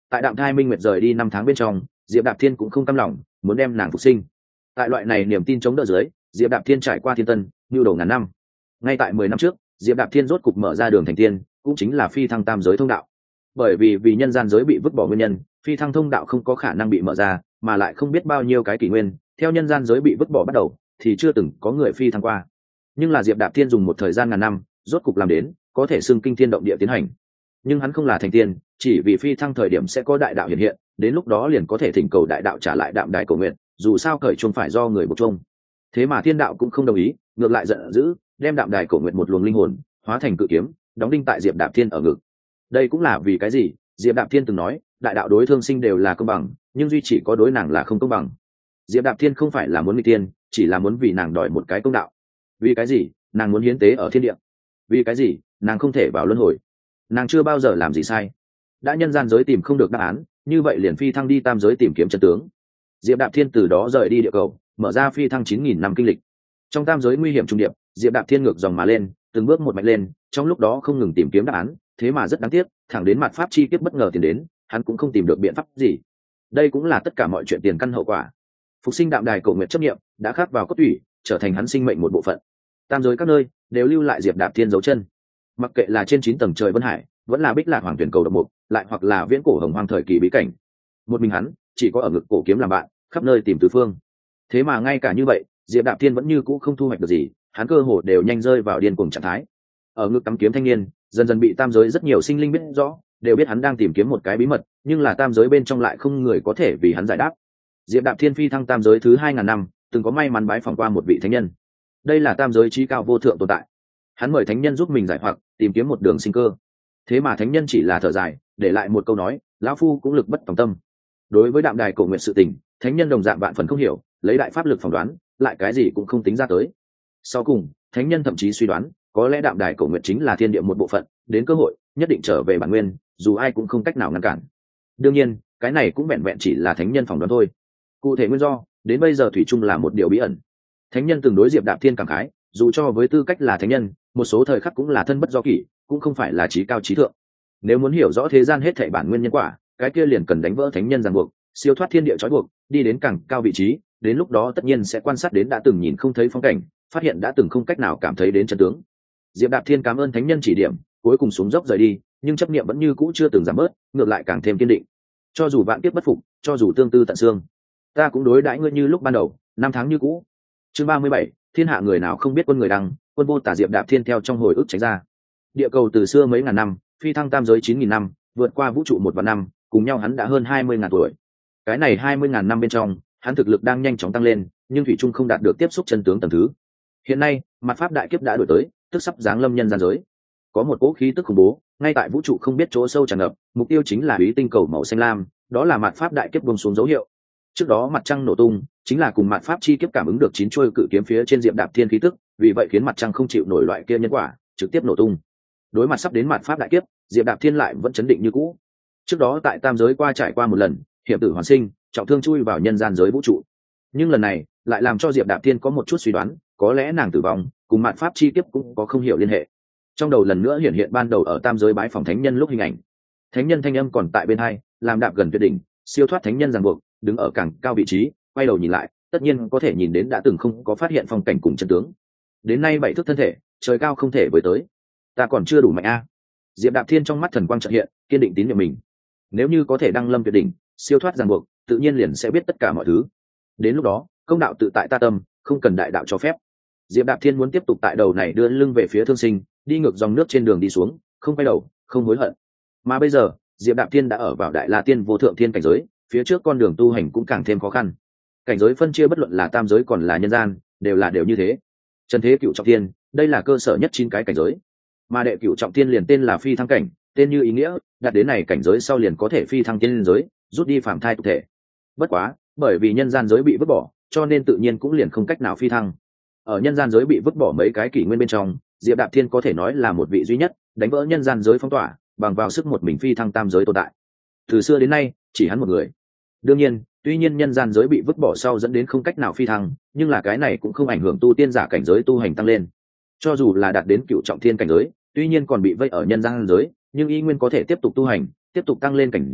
Tại Đạm Thai Minh Nguyệt rời đi năm tháng bên trong, Diệp Đạp Thiên cũng không cam lòng, muốn đem nàng phục sinh. Tại loại này niềm tin chống đỡ dưới, Diệp Đạp Thiên trải qua thiên tân, nhu đồ ngàn năm. Ngay tại mười năm trước, Diệp Đạp Thiên rốt cục mở ra đường thành tiên, cũng chính là phi thăng tam giới thông đạo. Bởi vì vì nhân gian giới bị vứt bỏ nguyên nhân, phi thăng thông đạo không có khả năng bị mở ra, mà lại không biết bao nhiêu cái kỷ nguyên, theo nhân gian giới bị vứt bỏ bắt đầu, thì chưa từng có người phi thăng qua. Nhưng là Diệp Đạp Thiên dùng một thời gian ngàn năm, rốt cục làm đến, có thể xưng kinh thiên động địa tiến hành. Nhưng hắn không là thành tiên, chỉ vì phi thăng thời điểm sẽ có đại đạo hiện hiện, đến lúc đó liền có thể thỉnh cầu đại đạo trả lại Đạm Đài Cổ Nguyện, dù sao cởi chuông phải do người buộc chuông. Thế mà thiên đạo cũng không đồng ý, ngược lại giận dữ, đem Đạm Đài Cổ Nguyện một luồng linh hồn hóa thành cự kiếm, đóng đinh tại Diệp Đạp Thiên ở ngực. Đây cũng là vì cái gì Diệp Đạp Thiên từng nói đại đạo đối thương sinh đều là công bằng, nhưng duy chỉ có đối nàng là không công bằng. Diệp Đạp Thiên không phải là muốn nguy tiên, chỉ là muốn vì nàng đòi một cái công đạo. Vì cái gì nàng muốn hiến tế ở thiên địa? Vì cái gì nàng không thể vào luân hồi? Nàng chưa bao giờ làm gì sai. Đã nhân gian giới tìm không được đáp án, như vậy liền phi thăng đi tam giới tìm kiếm chân tướng. Diệp Đạp Thiên từ đó rời đi địa cầu, mở ra phi thăng chín nghìn năm kinh lịch. Trong tam giới nguy hiểm trung điệp, Diệp Đạp Thiên ngược dòng mà lên, từng bước một mạnh lên, trong lúc đó không ngừng tìm kiếm đáp án, thế mà rất đáng tiếc, thẳng đến mặt pháp chi kiếp bất ngờ tiền đến, hắn cũng không tìm được biện pháp gì. Đây cũng là tất cả mọi chuyện tiền căn hậu quả. Phục sinh Đạm Đài Cổ Nguyện chấp niệm đã khắc vào cốt tủy, trở thành hắn sinh mệnh một bộ phận. Tam giới các nơi đều lưu lại Diệp Đạp Thiên dấu chân. Mặc kệ là trên chín tầng trời vân hải, vẫn là Bích Lạc Hoàng Tuyển cầu độc mục, lại hoặc là viễn cổ hồng hoang thời kỳ bí cảnh, một mình hắn chỉ có ở ngực cổ kiếm làm bạn, khắp nơi tìm tứ phương. Thế mà ngay cả như vậy, Diệp Đạp Thiên vẫn như cũ không thu hoạch được gì, hắn cơ hồ đều nhanh rơi vào điên cuồng trạng thái. Ở ngực cắm kiếm thanh niên dần dần bị tam giới rất nhiều sinh linh biết rõ, đều biết hắn đang tìm kiếm một cái bí mật, nhưng là tam giới bên trong lại không người có thể vì hắn giải đáp. Diệp Đạp Thiên phi thăng tam giới thứ hai ngàn năm, từng có may mắn bái phỏng qua một vị thánh nhân. Đây là tam giới trí cao vô thượng tồn tại. Hắn mời thánh nhân giúp mình giải hoặc, tìm kiếm một đường sinh cơ. Thế mà thánh nhân chỉ là thở dài, để lại một câu nói, lão phu cũng lực bất tòng tâm. Đối với Đạm Đài Cổ Nguyện sự tình, thánh nhân đồng dạng vạn phần không hiểu, lấy đại pháp lực phỏng đoán, lại cái gì cũng không tính ra tới. Sau cùng, thánh nhân thậm chí suy đoán, có lẽ Đạm Đài Cổ Nguyện chính là thiên địa một bộ phận, đến cơ hội nhất định trở về bản nguyên, dù ai cũng không cách nào ngăn cản. Đương nhiên, cái này cũng vẹn vẹn chỉ là thánh nhân phỏng đoán thôi. Cụ thể nguyên do, đến bây giờ thủy chung là một điều bí ẩn. Thánh nhân từng đối Diệp Đạp Thiên cảm khái, dù cho với tư cách là thánh nhân, một số thời khắc cũng là thân bất do kỷ, cũng không phải là trí cao trí thượng. Nếu muốn hiểu rõ thế gian hết thảy bản nguyên nhân quả, cái kia liền cần đánh vỡ thánh nhân ràng buộc, siêu thoát thiên địa trói buộc, đi đến càng cao vị trí, đến lúc đó tất nhiên sẽ quan sát đến đã từng nhìn không thấy phong cảnh, phát hiện đã từng không cách nào cảm thấy đến chân tướng. Diệp Đạp Thiên cảm ơn thánh nhân chỉ điểm, cuối cùng xuống dốc rời đi, nhưng chấp niệm vẫn như cũ chưa từng giảm bớt, ngược lại càng thêm kiên định. Cho dù vạn kiếp bất phục, cho dù tương tư tận xương, ta cũng đối đãi ngươi như lúc ban đầu, năm tháng như cũ. Chương ba mươi bảy, thiên hạ người nào không biết quân người đăng, quân vô tả. Diệp Đạp Thiên theo trong hồi ức tránh ra. Địa cầu từ xưa mấy ngàn năm, phi thăng tam giới chín nghìn năm, vượt qua vũ trụ một vạn năm, cùng nhau hắn đã hơn hai mươi ngàn tuổi. Cái này hai mươi ngàn năm bên trong, hắn thực lực đang nhanh chóng tăng lên, nhưng thủy chung không đạt được tiếp xúc chân tướng tầng thứ. Hiện nay, mặt pháp đại kiếp đã đổi tới, tức sắp giáng lâm nhân gian giới. Có một cỗ khí tức khủng bố, ngay tại vũ trụ không biết chỗ sâu tràn ngập, mục tiêu chính là Úy Tinh cầu màu xanh lam, đó là mặt pháp đại kiếp buông xuống dấu hiệu. Trước đó mặt trăng nổ tung, chính là cùng mặt pháp chi kiếp cảm ứng được chín chuôi cự kiếm phía trên Diệp Đạp Thiên khí tức, vì vậy khiến mặt trăng không chịu nổi loại kia nhân quả, trực tiếp nổ tung. Đối mặt sắp đến mặt pháp đại kiếp, Diệp Đạp Thiên lại vẫn chấn định như cũ. Trước đó tại tam giới qua trải qua một lần, hiểm tử hoàn sinh, trọng thương chui vào nhân gian giới vũ trụ. Nhưng lần này, lại làm cho Diệp Đạp Thiên có một chút suy đoán, có lẽ nàng tử vong cùng mặt pháp chi kiếp cũng có không hiểu liên hệ. Trong đầu lần nữa hiện hiện ban đầu ở tam giới bái phòng thánh nhân lúc hình ảnh. Thánh nhân thanh âm còn tại bên hai, làm đạp gần tuyệt đỉnh, siêu thoát thánh nhân ràng buộc, đứng ở càng cao vị trí, quay đầu nhìn lại, tất nhiên có thể nhìn đến đã từng không có phát hiện phong cảnh cùng chân tướng. Đến nay bảy thước thân thể, trời cao không thể với tới. Ta còn chưa đủ mạnh a. Diệp Đạp Thiên trong mắt thần quang chợt hiện, kiên định tín nhiệm mình. Nếu như có thể đăng lâm tuyệt đỉnh, siêu thoát ràng buộc, tự nhiên liền sẽ biết tất cả mọi thứ. Đến lúc đó, công đạo tự tại ta tâm, không cần đại đạo cho phép. Diệp Đạp Thiên muốn tiếp tục tại đầu này đưa lưng về phía thương sinh, đi ngược dòng nước trên đường đi xuống, không quay đầu, không hối hận. Mà bây giờ, Diệp Đạp Thiên đã ở vào Đại La Tiên vô thượng thiên cảnh giới, phía trước con đường tu hành cũng càng thêm khó khăn. Cảnh giới phân chia bất luận là tam giới còn là nhân gian, đều là đều như thế. Trần thế cựu trọng thiên, đây là cơ sở nhất chín cái cảnh giới. Mà đệ cựu trọng thiên liền tên là phi thăng cảnh, tên như ý nghĩa, đạt đến này cảnh giới sau liền có thể phi thăng tiên giới, rút đi phàm thai tục thể. Bất quá, bởi vì nhân gian giới bị vứt bỏ, cho nên tự nhiên cũng liền không cách nào phi thăng. Ở nhân gian giới bị vứt bỏ mấy cái kỷ nguyên bên trong, Diệp Đạp Thiên có thể nói là một vị duy nhất đánh vỡ nhân gian giới phong tỏa, bằng vào sức một mình phi thăng tam giới tồn tại. Từ xưa đến nay, chỉ hắn một người. Đương nhiên, tuy nhiên nhân gian giới bị vứt bỏ sau dẫn đến không cách nào phi thăng, nhưng là cái này cũng không ảnh hưởng tu tiên giả cảnh giới tu hành tăng lên. Cho dù là đạt đến cựu trọng thiên cảnh giới, tuy nhiên còn bị vây ở nhân gian giới, nhưng y nguyên có thể tiếp tục tu hành, tiếp tục tăng lên cảnh giới,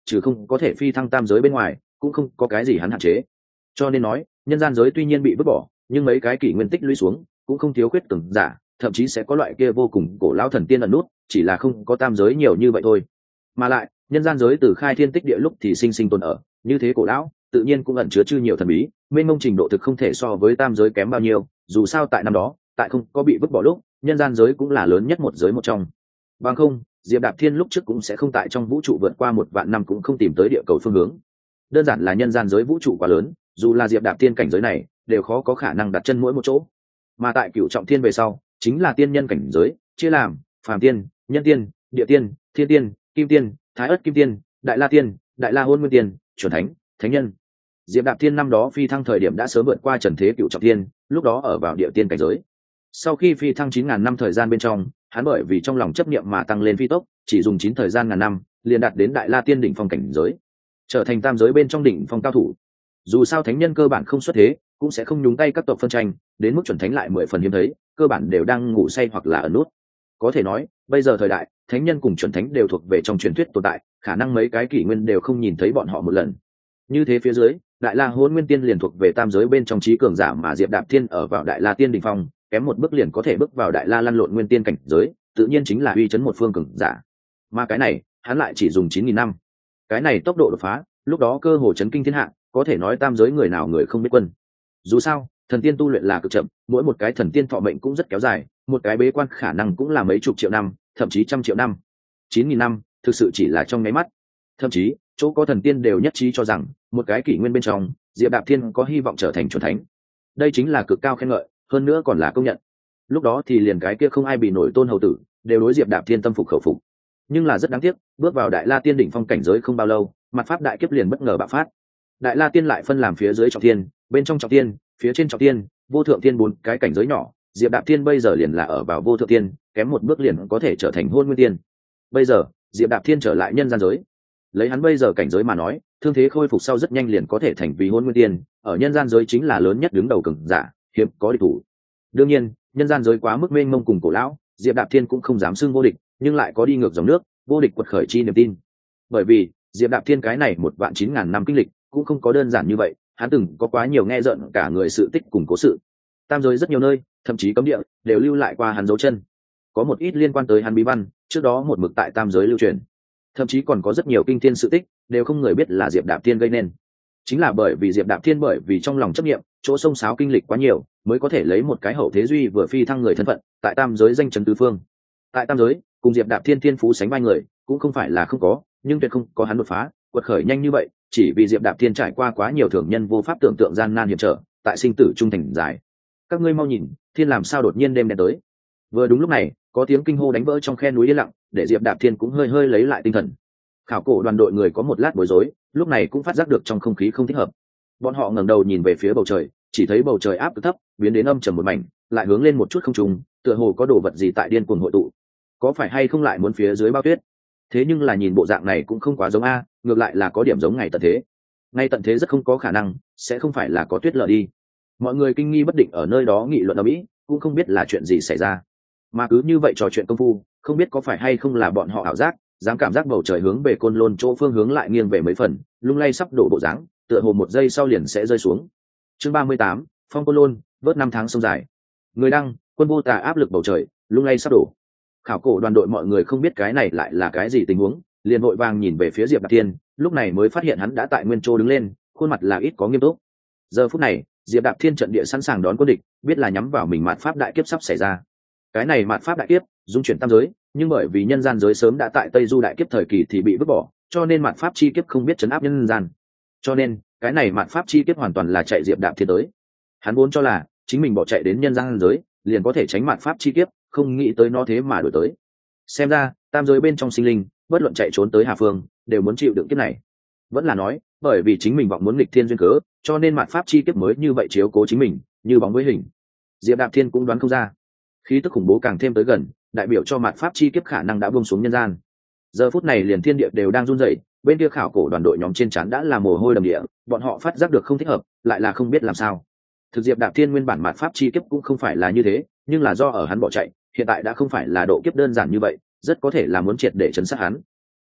trừ không có thể phi thăng tam giới bên ngoài cũng không có cái gì hắn hạn chế. Cho nên nói nhân gian giới tuy nhiên bị vứt bỏ, nhưng mấy cái kỷ nguyên tích lũy xuống cũng không thiếu khuyết cường giả, thậm chí sẽ có loại kia vô cùng cổ lão thần tiên ẩn nút, chỉ là không có tam giới nhiều như vậy thôi. Mà lại nhân gian giới từ khai thiên tích địa lúc thì sinh sinh tồn ở, như thế cổ lão tự nhiên cũng ẩn chứa chư nhiều thần bí, mênh mông trình độ thực không thể so với tam giới kém bao nhiêu. Dù sao tại năm đó, tại không có bị vứt bỏ lúc, nhân gian giới cũng là lớn nhất một giới một trong. Bằng không, Diệp Đạp Thiên lúc trước cũng sẽ không tại trong vũ trụ vượt qua một vạn năm cũng không tìm tới địa cầu phương hướng. Đơn giản là nhân gian giới vũ trụ quá lớn, dù là Diệp Đạp Thiên cảnh giới này đều khó có khả năng đặt chân mỗi một chỗ. Mà tại Cửu Trọng Thiên về sau, chính là tiên nhân cảnh giới, chia làm phàm tiên, nhân tiên, địa tiên, thiên tiên, kim tiên, thái ất kim tiên, đại la tiên, đại la hôn nguyên tiên, chuẩn thánh, thánh nhân. Diệp Đạp Thiên năm đó phi thăng thời điểm đã sớm vượt qua trần thế Cửu Trọng Thiên, lúc đó ở vào địa tiên cảnh giới. Sau khi phi thăng chín ngàn năm thời gian bên trong, hắn bởi vì trong lòng chấp niệm mà tăng lên phi tốc, chỉ dùng chín thời gian ngàn năm, liền đạt đến đại la tiên đỉnh phong cảnh giới, trở thành tam giới bên trong đỉnh phong cao thủ. Dù sao thánh nhân cơ bản không xuất thế, cũng sẽ không nhúng tay các tộc phân tranh, đến mức chuẩn thánh lại mười phần hiếm thấy, cơ bản đều đang ngủ say hoặc là ẩn nút. Có thể nói, bây giờ thời đại, thánh nhân cùng chuẩn thánh đều thuộc về trong truyền thuyết tồn tại, khả năng mấy cái kỷ nguyên đều không nhìn thấy bọn họ một lần. Như thế phía dưới, đại la hôn nguyên tiên liền thuộc về tam giới bên trong trí cường giả, mà Diệp Đạp Thiên ở vào đại la tiên đỉnh phong, kém một bước liền có thể bước vào đại la lăn lộn nguyên tiên cảnh giới, tự nhiên chính là uy chấn một phương cường giả. Mà cái này, hắn lại chỉ dùng chín nghìn năm. Cái này tốc độ đột phá, lúc đó cơ hồ chấn kinh thiên hạ, có thể nói tam giới người nào người không biết quân. Dù sao, thần tiên tu luyện là cực chậm, mỗi một cái thần tiên thọ mệnh cũng rất kéo dài, một cái bế quan khả năng cũng là mấy chục triệu năm, thậm chí trăm triệu năm. chín nghìn năm, thực sự chỉ là trong nháy mắt. Thậm chí, chỗ có thần tiên đều nhất trí cho rằng, một cái kỷ nguyên bên trong, Diệp Đạp Thiên có hy vọng trở thành chuẩn thánh. Đây chính là cực cao khen ngợi, hơn nữa còn là công nhận. Lúc đó thì liền cái kia không ai bị nổi tôn hầu tử, đều đối Diệp Đạp Thiên tâm phục khẩu phục. Nhưng là rất đáng tiếc, bước vào đại la tiên đỉnh phong cảnh giới không bao lâu, mặt pháp đại kiếp liền bất ngờ bạo phát. Đại la tiên lại phân làm phía dưới trọng thiên, bên trong trọng thiên, phía trên trọng thiên, vô thượng thiên bốn cái cảnh giới nhỏ. Diệp Đạp Thiên bây giờ liền là ở vào vô thượng thiên, kém một bước liền có thể trở thành hôn nguyên tiên. Bây giờ Diệp Đạp Thiên trở lại nhân gian giới, lấy hắn bây giờ cảnh giới mà nói, thương thế khôi phục sau rất nhanh liền có thể thành vì hôn nguyên tiên, ở nhân gian giới chính là lớn nhất đứng đầu cường giả, hiếm có địch thủ. Đương nhiên, nhân gian giới quá mức mênh mông cùng cổ lão, Diệp Đạp Thiên cũng không dám xưng vô địch, nhưng lại có đi ngược dòng nước, vô địch quật khởi chi niềm tin. Bởi vì Diệp Đạp Thiên cái này một vạn chín ngàn năm kinh lịch cũng không có đơn giản như vậy, hắn từng có quá nhiều nghe rợn cả người sự tích cùng cố sự. Tam giới rất nhiều nơi, thậm chí cấm địa, đều lưu lại qua hắn dấu chân. Có một ít liên quan tới hắn bí văn, trước đó một mực tại tam giới lưu truyền. Thậm chí còn có rất nhiều kinh thiên sự tích, đều không người biết là Diệp Đạp Thiên gây nên. Chính là bởi vì Diệp Đạp Thiên bởi vì trong lòng chấp niệm, chỗ sông sáo kinh lịch quá nhiều, mới có thể lấy một cái hậu thế duy vừa phi thăng người thân phận, tại tam giới danh chấn tứ phương. Tại tam giới, cùng Diệp Đạp Thiên thiên phú sánh vai người, cũng không phải là không có, nhưng tuyệt không có hắn đột phá, quật khởi nhanh như vậy, chỉ vì Diệp Đạp Thiên trải qua quá nhiều thường nhân vô pháp tưởng tượng gian nan hiểm trở, tại sinh tử trung thành dài. Các ngươi mau nhìn, thiên làm sao đột nhiên đêm đen tới. Vừa đúng lúc này, có tiếng kinh hô đánh vỡ trong khe núi yên lặng, để Diệp Đạp Thiên cũng hơi hơi lấy lại tinh thần. Khảo cổ đoàn đội người có một lát bối rối, lúc này cũng phát giác được trong không khí không thích hợp. Bọn họ ngẩng đầu nhìn về phía bầu trời, chỉ thấy bầu trời áp cực thấp, biến đến âm trầm một mảnh, lại hướng lên một chút không trùng, tựa hồ có đồ vật gì tại điên cuồng hội tụ. Có phải hay không lại muốn phía dưới bao tuyết? Thế nhưng là nhìn bộ dạng này cũng không quá giống a, ngược lại là có điểm giống ngày tận thế. Ngày tận thế rất không có khả năng, sẽ không phải là có tuyết lở đi. Mọi người kinh nghi bất định ở nơi đó nghị luận ở mỹ, cũng không biết là chuyện gì xảy ra. Mà cứ như vậy trò chuyện công phu, không biết có phải hay không là bọn họ ảo giác, dám cảm giác bầu trời hướng về Côn Lôn chỗ phương hướng lại nghiêng về mấy phần, lung lay sắp đổ bộ dáng, tựa hồ một giây sau liền sẽ rơi xuống. Chương ba mươi tám, Phong Côn Lôn, vớt năm tháng sông dài. Người đăng, quân vô tà áp lực bầu trời, lung lay sắp đổ. Khảo cổ đoàn đội mọi người không biết cái này lại là cái gì tình huống, liền vội vàng nhìn về phía Diệp Đạp Thiên, lúc này mới phát hiện hắn đã tại nguyên chỗ đứng lên, khuôn mặt là ít có nghiêm túc. Giờ phút này, Diệp Đạp Thiên trận địa sẵn sàng đón quân địch, biết là nhắm vào mình mạt pháp đại kiếp sắp xảy ra. Cái này mạt pháp đại kiếp, dung chuyển tam giới, nhưng bởi vì nhân gian giới sớm đã tại Tây Du đại kiếp thời kỳ thì bị vứt bỏ, cho nên mạt pháp chi kiếp không biết chấn áp nhân gian. Cho nên, cái này mạt pháp chi kiếp hoàn toàn là chạy Diệp Đạp Thiên tới. Hắn vốn cho là chính mình bỏ chạy đến nhân gian giới, liền có thể tránh mạt pháp chi kiếp, không nghĩ tới nó thế mà đổi tới. Xem ra, tam giới bên trong sinh linh, bất luận chạy trốn tới Hà Phương, đều muốn chịu đựng kiếp này. Vẫn là nói, bởi vì chính mình vọng muốn nghịch thiên duyên cớ, cho nên mạt pháp chi kiếp mới như vậy chiếu cố chính mình, như bóng với hình. Diệp Đạp Thiên cũng đoán không ra. Khí tức khủng bố càng thêm tới gần, đại biểu cho mạt pháp chi kiếp khả năng đã buông xuống nhân gian. Giờ phút này liền thiên địa đều đang run rẩy, bên kia khảo cổ đoàn đội nhóm trên trán đã là mồ hôi đầm địa, bọn họ phát giác được không thích hợp, lại là không biết làm sao. Thực Diệp Đạp Thiên nguyên bản mạt pháp chi kiếp cũng không phải là như thế, nhưng là do ở hắn bỏ chạy, hiện tại đã không phải là độ kiếp đơn giản như vậy, rất có thể là muốn triệt để chấn sát hắn.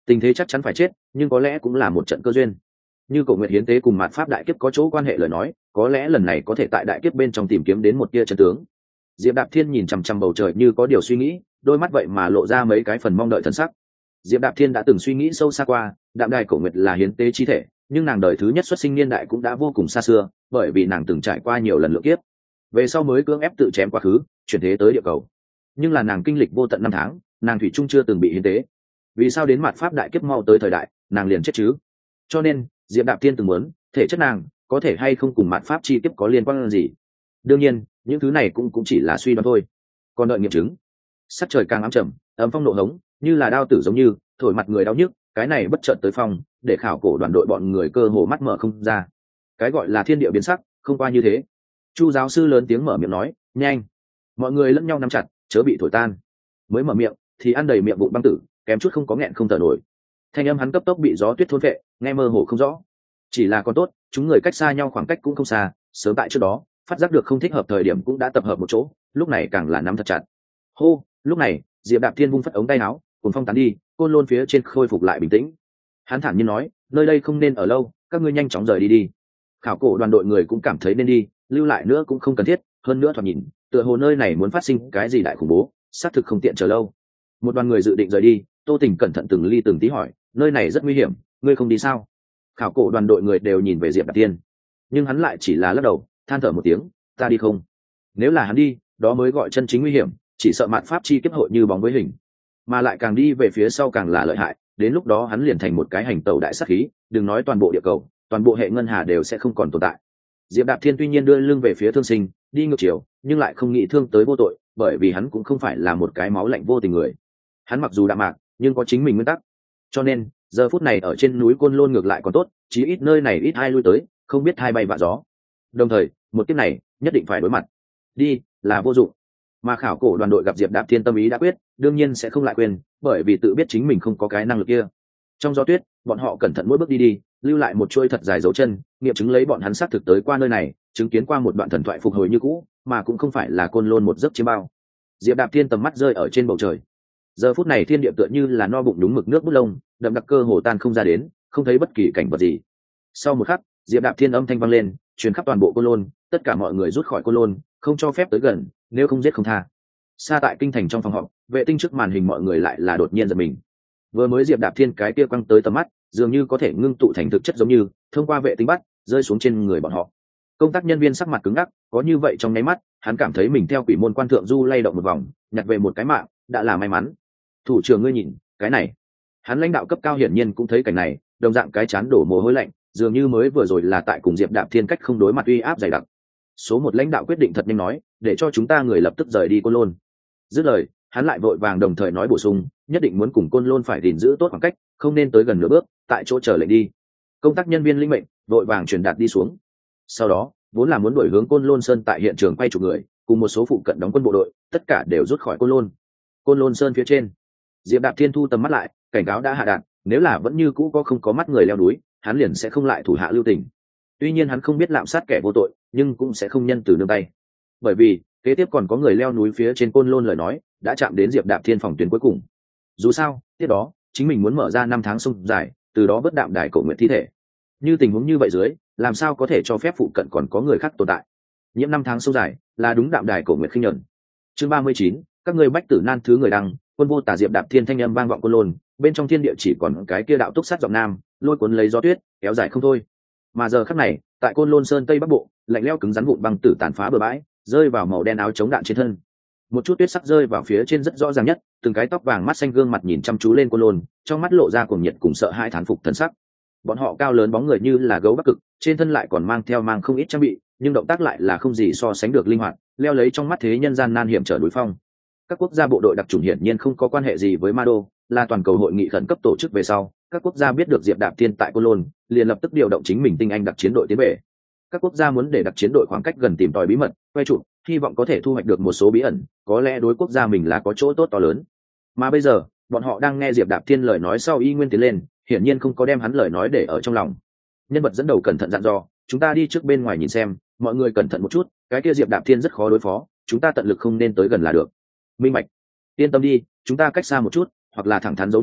tình thế chắc chắn phải chết, nhưng có lẽ cũng là một trận cơ duyên. Như Cổ Nguyệt hiến tế cùng mạt pháp đại kiếp có chỗ quan hệ lời nói, có lẽ lần này có thể tại đại kiếp bên trong tìm kiếm đến một tia chân tướng. Diệp Đạp Thiên nhìn chằm chằm bầu trời như có điều suy nghĩ, đôi mắt vậy mà lộ ra mấy cái phần mong đợi thần sắc. Diệp Đạp Thiên đã từng suy nghĩ sâu xa qua, đạm đài Cổ Nguyệt là hiến tế chi thể, nhưng nàng đời thứ nhất xuất sinh niên đại cũng đã vô cùng xa xưa, bởi vì nàng từng trải qua nhiều lần lượng kiếp, về sau mới cưỡng ép tự chém quá khứ, chuyển thế tới địa cầu. Nhưng là nàng kinh lịch vô tận năm tháng, nàng thủy chung chưa từng bị hiến tế. Vì sao đến mặt pháp đại kiếp mau tới thời đại, nàng liền chết chứ? Cho nên, Diệp Đạp Thiên từng muốn, thể chất nàng có thể hay không cùng mặt pháp chi kiếp có liên quan gì? Đương nhiên, những thứ này cũng cũng chỉ là suy đoán thôi. Còn đợi nghiệm chứng. Sắc trời càng ám trầm, ấm phong nộ hống, như là đao tử giống như thổi mặt người đau nhức, cái này bất chợt tới phong, để khảo cổ đoàn đội bọn người cơ hồ mắt mở không ra. Cái gọi là thiên địa biến sắc, không qua như thế. Chu giáo sư lớn tiếng mở miệng nói, nhanh, mọi người lẫn nhau nắm chặt, chớ bị thổi tan. Mới mở miệng thì ăn đầy miệng bụng băng tử, kém chút không có nghẹn không thở nổi. Thanh âm hắn cấp tốc bị gió tuyết thôn vệ, nghe mơ hồ không rõ. Chỉ là còn tốt, chúng người cách xa nhau khoảng cách cũng không xa, sớm tại trước đó phát giác được không thích hợp thời điểm cũng đã tập hợp một chỗ, lúc này càng là nắm thật chặt. Hô, lúc này Diệp Đạp Thiên vung phất ống tay áo, cùng phong tán đi, côn lôn phía trên khôi phục lại bình tĩnh. Hắn thản nhiên nói, nơi đây không nên ở lâu, các ngươi nhanh chóng rời đi đi. Khảo cổ đoàn đội người cũng cảm thấy nên đi, lưu lại nữa cũng không cần thiết, hơn nữa thoạt nhìn tựa hồ nơi này muốn phát sinh cái gì đại khủng bố, xác thực không tiện chờ lâu. Một đoàn người dự định rời đi, Tô Tình cẩn thận từng ly từng tí hỏi, nơi này rất nguy hiểm, ngươi không đi sao? Khảo cổ đoàn đội người đều nhìn về Diệp Đạp Thiên, nhưng hắn lại chỉ là lắc đầu, than thở một tiếng, ta đi không. Nếu là hắn đi, đó mới gọi chân chính nguy hiểm, chỉ sợ mạn pháp chi kiếp hội như bóng với hình, mà lại càng đi về phía sau càng là lợi hại, đến lúc đó hắn liền thành một cái hành tẩu đại sát khí, đừng nói toàn bộ địa cầu, toàn bộ hệ ngân hà đều sẽ không còn tồn tại. Diệp Đạp Thiên tuy nhiên đưa lưng về phía Thương Sinh, đi ngược chiều, nhưng lại không nghĩ thương tới vô tội, bởi vì hắn cũng không phải là một cái máu lạnh vô tình người. Hắn mặc dù đạm mạc, nhưng có chính mình nguyên tắc. Cho nên, giờ phút này ở trên núi Côn Lôn ngược lại còn tốt, chí ít nơi này ít ai lui tới, không biết hai bay vạ gió. Đồng thời, một kiếp này nhất định phải đối mặt. Đi là vô dụng. Mà khảo cổ đoàn đội gặp Diệp Đạp Thiên tâm ý đã quyết, đương nhiên sẽ không lại quên, bởi vì tự biết chính mình không có cái năng lực kia. Trong gió tuyết, bọn họ cẩn thận mỗi bước đi đi, lưu lại một chuôi thật dài dấu chân, nghiệm chứng lấy bọn hắn xác thực tới qua nơi này, chứng kiến qua một đoạn thần thoại phục hồi như cũ, mà cũng không phải là Côn Lôn một giấc chiêm bao. Diệp Đạp Thiên tầm mắt rơi ở trên bầu trời. Giờ phút này thiên địa tựa như là no bụng đúng mực nước bút lông, đậm đặc cơ hồ tan không ra đến, không thấy bất kỳ cảnh vật gì. Sau một khắc, Diệp Đạp Thiên âm thanh vang lên, truyền khắp toàn bộ Côn Lôn, tất cả mọi người rút khỏi Côn Lôn, không cho phép tới gần, nếu không giết không tha. Xa tại kinh thành trong phòng họp, vệ tinh trước màn hình mọi người lại là đột nhiên giật mình. Vừa mới Diệp Đạp Thiên cái kia quăng tới tầm mắt, dường như có thể ngưng tụ thành thực chất giống như thông qua vệ tinh bắt rơi xuống trên người bọn họ. Công tác nhân viên sắc mặt cứng ngắc, có như vậy trong nháy mắt, hắn cảm thấy mình theo quỷ môn quan thượng du lay động một vòng, nhặt về một cái mạng, đã là may mắn. Thủ trưởng ngươi nhìn, cái này. Hắn lãnh đạo cấp cao hiển nhiên cũng thấy cảnh này, đồng dạng cái chán đổ mồ hôi lạnh, dường như mới vừa rồi là tại cùng Diệp Đạp Thiên cách không đối mặt uy áp dày đặc. Số một lãnh đạo quyết định thật nhanh nói, để cho chúng ta người lập tức rời đi Côn Lôn. Dứt lời, hắn lại vội vàng đồng thời nói bổ sung, nhất định muốn cùng Côn Lôn phải gìn giữ tốt khoảng cách, không nên tới gần nửa bước, tại chỗ chờ lệnh đi. Công tác nhân viên linh mệnh vội vàng truyền đạt đi xuống. Sau đó, vốn là muốn đuổi hướng Côn Lôn Sơn tại hiện trường quay chụp người, cùng một số phụ cận đóng quân bộ đội, tất cả đều rút khỏi Côn Lôn. Côn Lôn Sơn phía trên, Diệp Đạp Thiên thu tầm mắt lại, cảnh cáo đã hạ đạn, nếu là vẫn như cũ có không có mắt người leo núi, hắn liền sẽ không lại thủ hạ lưu tình. Tuy nhiên hắn không biết lạm sát kẻ vô tội, nhưng cũng sẽ không nhân từ nương tay, bởi vì kế tiếp còn có người leo núi phía trên Côn Lôn lời nói đã chạm đến Diệp Đạp Thiên phòng tuyến cuối cùng. Dù sao tiếp đó chính mình muốn mở ra năm tháng sông dài, từ đó vớt đạm đài Cổ Nguyệt thi thể. Như tình huống như vậy dưới, làm sao có thể cho phép phụ cận còn có người khác tồn tại? Nhiễm năm tháng sông dài là đúng đạm đài Cổ Nguyệt khinh nhẫn. Chương ba mươi chín, các ngươi bách tử nan thứ người đăng, quân vô tả. Diệp Đạp Thiên thanh âm vang vọng Côn Lôn, bên trong thiên địa chỉ còn cái kia đạo túc sát giọng nam, lôi cuốn lấy gió tuyết, kéo dài không thôi. Mà giờ khắc này, tại Côn Lôn Sơn tây bắc bộ, lạnh lẽo cứng rắn vụn băng tử tàn phá bờ bãi, rơi vào màu đen áo chống đạn trên thân. Một chút tuyết sắc rơi vào phía trên rất rõ ràng nhất, từng cái tóc vàng mắt xanh gương mặt nhìn chăm chú lên Côn Lôn, trong mắt lộ ra cuồng nhiệt cùng sợ hãi thán phục thần sắc. Bọn họ cao lớn bóng người như là gấu Bắc Cực, trên thân lại còn mang theo mang không ít trang bị, nhưng động tác lại là không gì so sánh được linh hoạt, leo lấy trong mắt thế nhân gian nan hiểm trở núi phong. Các quốc gia bộ đội đặc chủng hiển nhiên không có quan hệ gì với Ma Đô, là toàn cầu hội nghị khẩn cấp tổ chức về sau, các quốc gia biết được Diệp Đạp Thiên tại Côn Lôn, liền lập tức điều động chính mình tinh anh đặc chiến đội tiến về. Các quốc gia muốn để đặc chiến đội khoảng cách gần tìm tòi bí mật, quay trụ, hy vọng có thể thu hoạch được một số bí ẩn, có lẽ đối quốc gia mình là có chỗ tốt to lớn. Mà bây giờ, bọn họ đang nghe Diệp Đạp Thiên lời nói sau y nguyên tiến lên, hiển nhiên không có đem hắn lời nói để ở trong lòng. Nhân vật dẫn đầu cẩn thận dặn dò, chúng ta đi trước bên ngoài nhìn xem, mọi người cẩn thận một chút, cái kia Diệp Đạp Thiên rất khó đối phó, chúng ta tận lực không nên tới gần là được. Minh bạch. Yên tâm đi, chúng ta cách xa một chút, hoặc là thẳng thắn giấu đi,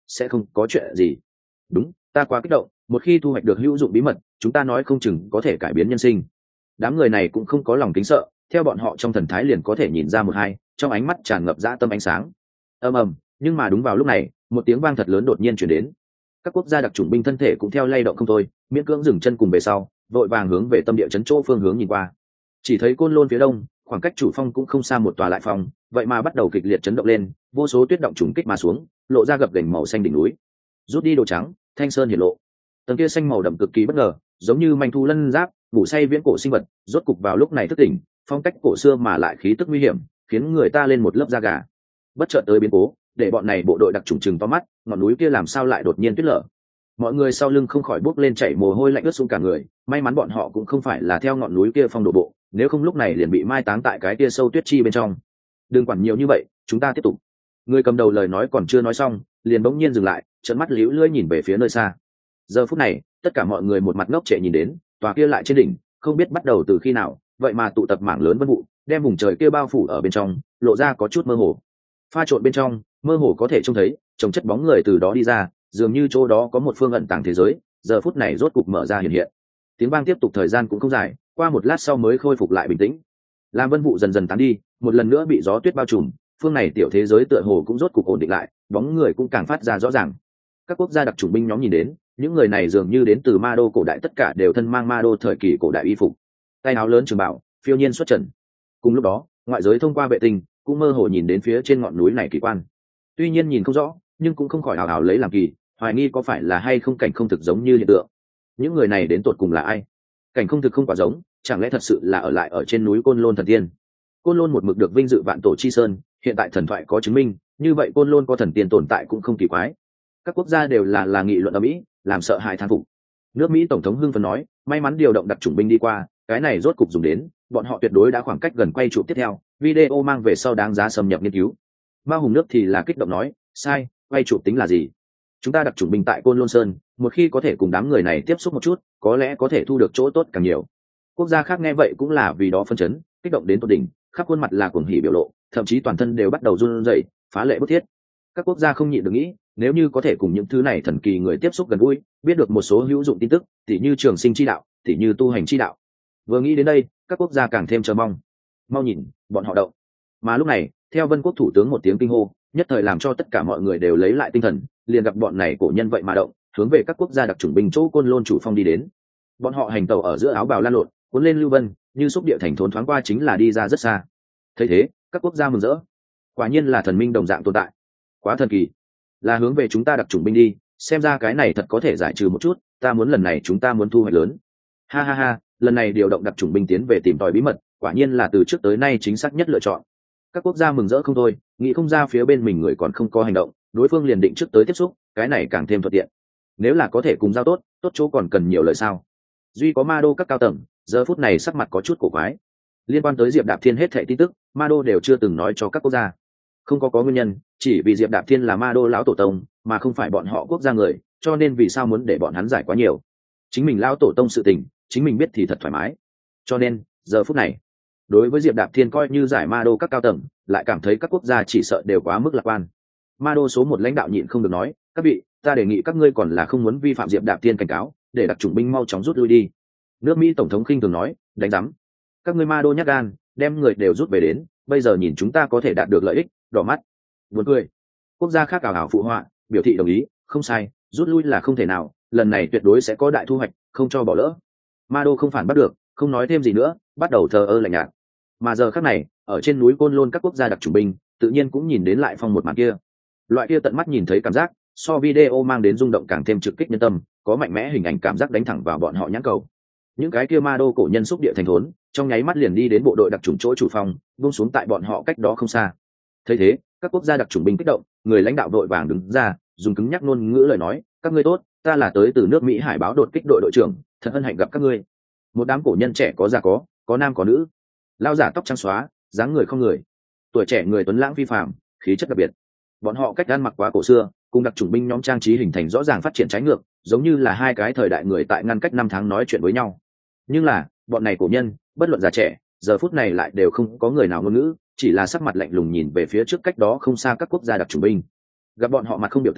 sẽ không có chuyện gì. Đúng, ta quá kích động, một khi thu hoạch được hữu dụng bí mật, chúng ta nói không chừng có thể cải biến nhân sinh. Đám người này cũng không có lòng kính sợ, theo bọn họ trong thần thái liền có thể nhìn ra một hai, trong ánh mắt tràn ngập dã tâm ánh sáng. Ầm ầm, nhưng mà đúng vào lúc này, một tiếng vang thật lớn đột nhiên truyền đến. Các quốc gia đặc chủng binh thân thể cũng theo lay động không thôi, miễn cưỡng dừng chân cùng về sau, vội vàng hướng về tâm địa chấn chỗ phương hướng nhìn qua. Chỉ thấy Côn Lôn phía đông, khoảng cách chủ phong cũng không xa một tòa lại phòng, vậy mà bắt đầu kịch liệt chấn động lên, vô số tuyết động trùng kích mà xuống, lộ ra gập ghềnh màu xanh đỉnh núi. Rút đi đồ trắng, thanh sơn hiển lộ. Tầng kia xanh màu đậm cực kỳ bất ngờ, giống như manh thu lân giáp, ngủ say viễn cổ sinh vật, rốt cục vào lúc này thức tỉnh, phong cách cổ xưa mà lại khí tức nguy hiểm, khiến người ta lên một lớp da gà. Bất chợt tới biến cố, để bọn này bộ đội đặc trùng trừng to mắt, ngọn núi kia làm sao lại đột nhiên tuyết lở. Mọi người sau lưng không khỏi bốc lên chảy mồ hôi lạnh ướt xuống cả người, may mắn bọn họ cũng không phải là theo ngọn núi kia phong độ bộ, nếu không lúc này liền bị mai táng tại cái kia sâu tuyết chi bên trong. Đừng quản nhiều như vậy, chúng ta tiếp tục. Người cầm đầu lời nói còn chưa nói xong, liền bỗng nhiên dừng lại, trợn mắt liễu lưỡi nhìn về phía nơi xa. Giờ phút này, tất cả mọi người một mặt ngốc trệ nhìn đến, tòa kia lại trên đỉnh, không biết bắt đầu từ khi nào, vậy mà tụ tập mảng lớn vân vụ, đem vùng trời kia bao phủ ở bên trong, lộ ra có chút mơ hồ. Pha trộn bên trong, mơ hồ có thể trông thấy trồng chất bóng người từ đó đi ra, dường như chỗ đó có một phương ẩn tàng thế giới, giờ phút này rốt cục mở ra hiện hiện. Tiếng vang tiếp tục thời gian cũng không dài, qua một lát sau mới khôi phục lại bình tĩnh. Làm vân vụ dần dần tán đi, một lần nữa bị gió tuyết bao trùm, phương này tiểu thế giới tựa hồ cũng rốt cục ổn định lại, bóng người cũng càng phát ra rõ ràng. Các quốc gia đặc chủng binh nhóm nhìn đến, những người này dường như đến từ ma đô cổ đại, tất cả đều thân mang ma đô thời kỳ cổ đại y phục, tay áo lớn trường bảo, phiêu nhiên xuất trần. Cùng lúc đó, ngoại giới thông qua vệ tinh cũng mơ hồ nhìn đến phía trên ngọn núi này kỳ quan. Tuy nhiên nhìn không rõ, nhưng cũng không khỏi hào hào lấy làm kỳ, hoài nghi có phải là hay không cảnh không thực giống như hiện tượng. Những người này đến tột cùng là ai? Cảnh không thực không quá giống, chẳng lẽ thật sự là ở lại ở trên núi Côn Lôn thần tiên? Côn Lôn một mực được vinh dự vạn tổ chi sơn, hiện tại thần thoại có chứng minh, như vậy Côn Lôn có thần tiên tồn tại cũng không kỳ quái. Các quốc gia đều là là nghị luận ở Mỹ, làm sợ hãi thán phục. Nước Mỹ tổng thống hưng phấn nói, may mắn điều động đặc chủng binh đi qua, cái này rốt cục dùng đến, bọn họ tuyệt đối đã khoảng cách gần quay chụp tiếp theo, video mang về sau đáng giá xâm nhập nghiên cứu. Mao Hùng nước thì là kích động nói, sai, quay chụp tính là gì? Chúng ta đặc chủng binh tại Côn Lôn Sơn, một khi có thể cùng đám người này tiếp xúc một chút, có lẽ có thể thu được chỗ tốt càng nhiều. Quốc gia khác nghe vậy cũng là vì đó phân chấn, kích động đến tột đỉnh, khắp khuôn mặt là cuồng hỉ biểu lộ, thậm chí toàn thân đều bắt đầu run rẩy, phá lệ bức thiết. Các quốc gia không nhịn được nghĩ, nếu như có thể cùng những thứ này thần kỳ người tiếp xúc gần gũi, biết được một số hữu dụng tin tức, tỉ như trường sinh chi đạo, tỉ như tu hành chi đạo. Vừa nghĩ đến đây, các quốc gia càng thêm chờ mong. Mau nhìn, bọn họ động. Mà lúc này, theo Vân Quốc thủ tướng một tiếng kinh hô, nhất thời làm cho tất cả mọi người đều lấy lại tinh thần, liền gặp bọn này cổ nhân vậy mà động, hướng về các quốc gia đặc chủng binh chỗ Côn Lôn chủ phong đi đến. Bọn họ hành tàu ở giữa áo bào lan lộn, cuốn lên lưu vân, như xúc địa thành thốn thoáng qua chính là đi ra rất xa. Thấy thế, các quốc gia mừng rỡ. Quả nhiên là thần minh đồng dạng tồn tại. Quá thần kỳ. Là hướng về chúng ta đặc chủng binh đi, xem ra cái này thật có thể giải trừ một chút, ta muốn lần này chúng ta muốn thu hoạch lớn. Ha ha ha, lần này điều động đặc chủng binh tiến về tìm tòi bí mật, quả nhiên là từ trước tới nay chính xác nhất lựa chọn. Các quốc gia mừng rỡ không thôi, nghĩ không ra phía bên mình người còn không có hành động, đối phương liền định trước tới tiếp xúc, cái này càng thêm thuận tiện. Nếu là có thể cùng giao tốt, tốt chỗ còn cần nhiều lời sao? Duy có ma đô các cao tầng, giờ phút này sắc mặt có chút cổ quái. Liên quan tới Diệp Đạp Thiên hết thảy tin tức, ma đô đều chưa từng nói cho các quốc gia. Không có có nguyên nhân, chỉ vì Diệp Đạp Thiên là ma đô lão tổ tông, mà không phải bọn họ quốc gia người, cho nên vì sao muốn để bọn hắn giải quá nhiều. Chính mình lão tổ tông sự tình, chính mình biết thì thật thoải mái. Cho nên, giờ phút này, đối với Diệp Đạp Thiên coi như giải ma đô các cao tầng, lại cảm thấy các quốc gia chỉ sợ đều quá mức lạc quan. Ma đô số một lãnh đạo nhịn không được nói, các vị, ta đề nghị các ngươi còn là không muốn vi phạm Diệp Đạp Thiên cảnh cáo, để đặc chủng binh mau chóng rút lui đi. Nước Mỹ tổng thống khinh thường nói, đánh rắm. Các ngươi ma đô nhát gan, đem người đều rút về đến, bây giờ nhìn chúng ta có thể đạt được lợi ích, đỏ mắt. Buồn cười. Quốc gia khác ảo ảo phụ họa, biểu thị đồng ý, không sai, rút lui là không thể nào, lần này tuyệt đối sẽ có đại thu hoạch, không cho bỏ lỡ. Ma đô không phản bắt được, không nói thêm gì nữa, bắt đầu thờ ơ lạnh nhạt. Mà giờ khắc này, ở trên núi Côn Lôn các quốc gia đặc chủng binh, tự nhiên cũng nhìn đến lại phong một màn kia. Loại kia tận mắt nhìn thấy cảm giác, so video mang đến rung động càng thêm trực kích nhân tâm, có mạnh mẽ hình ảnh cảm giác đánh thẳng vào bọn họ nhãn cầu. Những cái kia ma đô cổ nhân xúc địa thành thốn, trong nháy mắt liền đi đến bộ đội đặc chủng chỗ chủ phòng, buông xuống tại bọn họ cách đó không xa. Thấy thế, các quốc gia đặc chủng binh kích động, người lãnh đạo đội vàng đứng ra, dùng cứng nhắc ngôn ngữ lời nói, các ngươi tốt, ta là tới từ nước Mỹ Hải báo đột kích đội đội trưởng, thật hân hạnh gặp các ngươi. Một đám cổ nhân trẻ có già có, có nam có nữ, lao giả tóc trắng xóa, dáng người không người, tuổi trẻ người tuấn lãng phi phàm, khí chất đặc biệt. Bọn họ cách ăn mặc quá cổ xưa, cùng đặc chủng binh nhóm trang trí hình thành rõ ràng phát triển trái ngược, giống như là hai cái thời đại người tại ngăn cách năm tháng nói chuyện với nhau. Nhưng là, bọn này cổ nhân, bất luận già trẻ, giờ phút này lại đều không có người nào ngôn ngữ, chỉ là sắc mặt lạnh lùng nhìn về phía trước cách đó không xa các quốc gia đặc chủng binh. Gặp bọn họ mặt không biểu tình,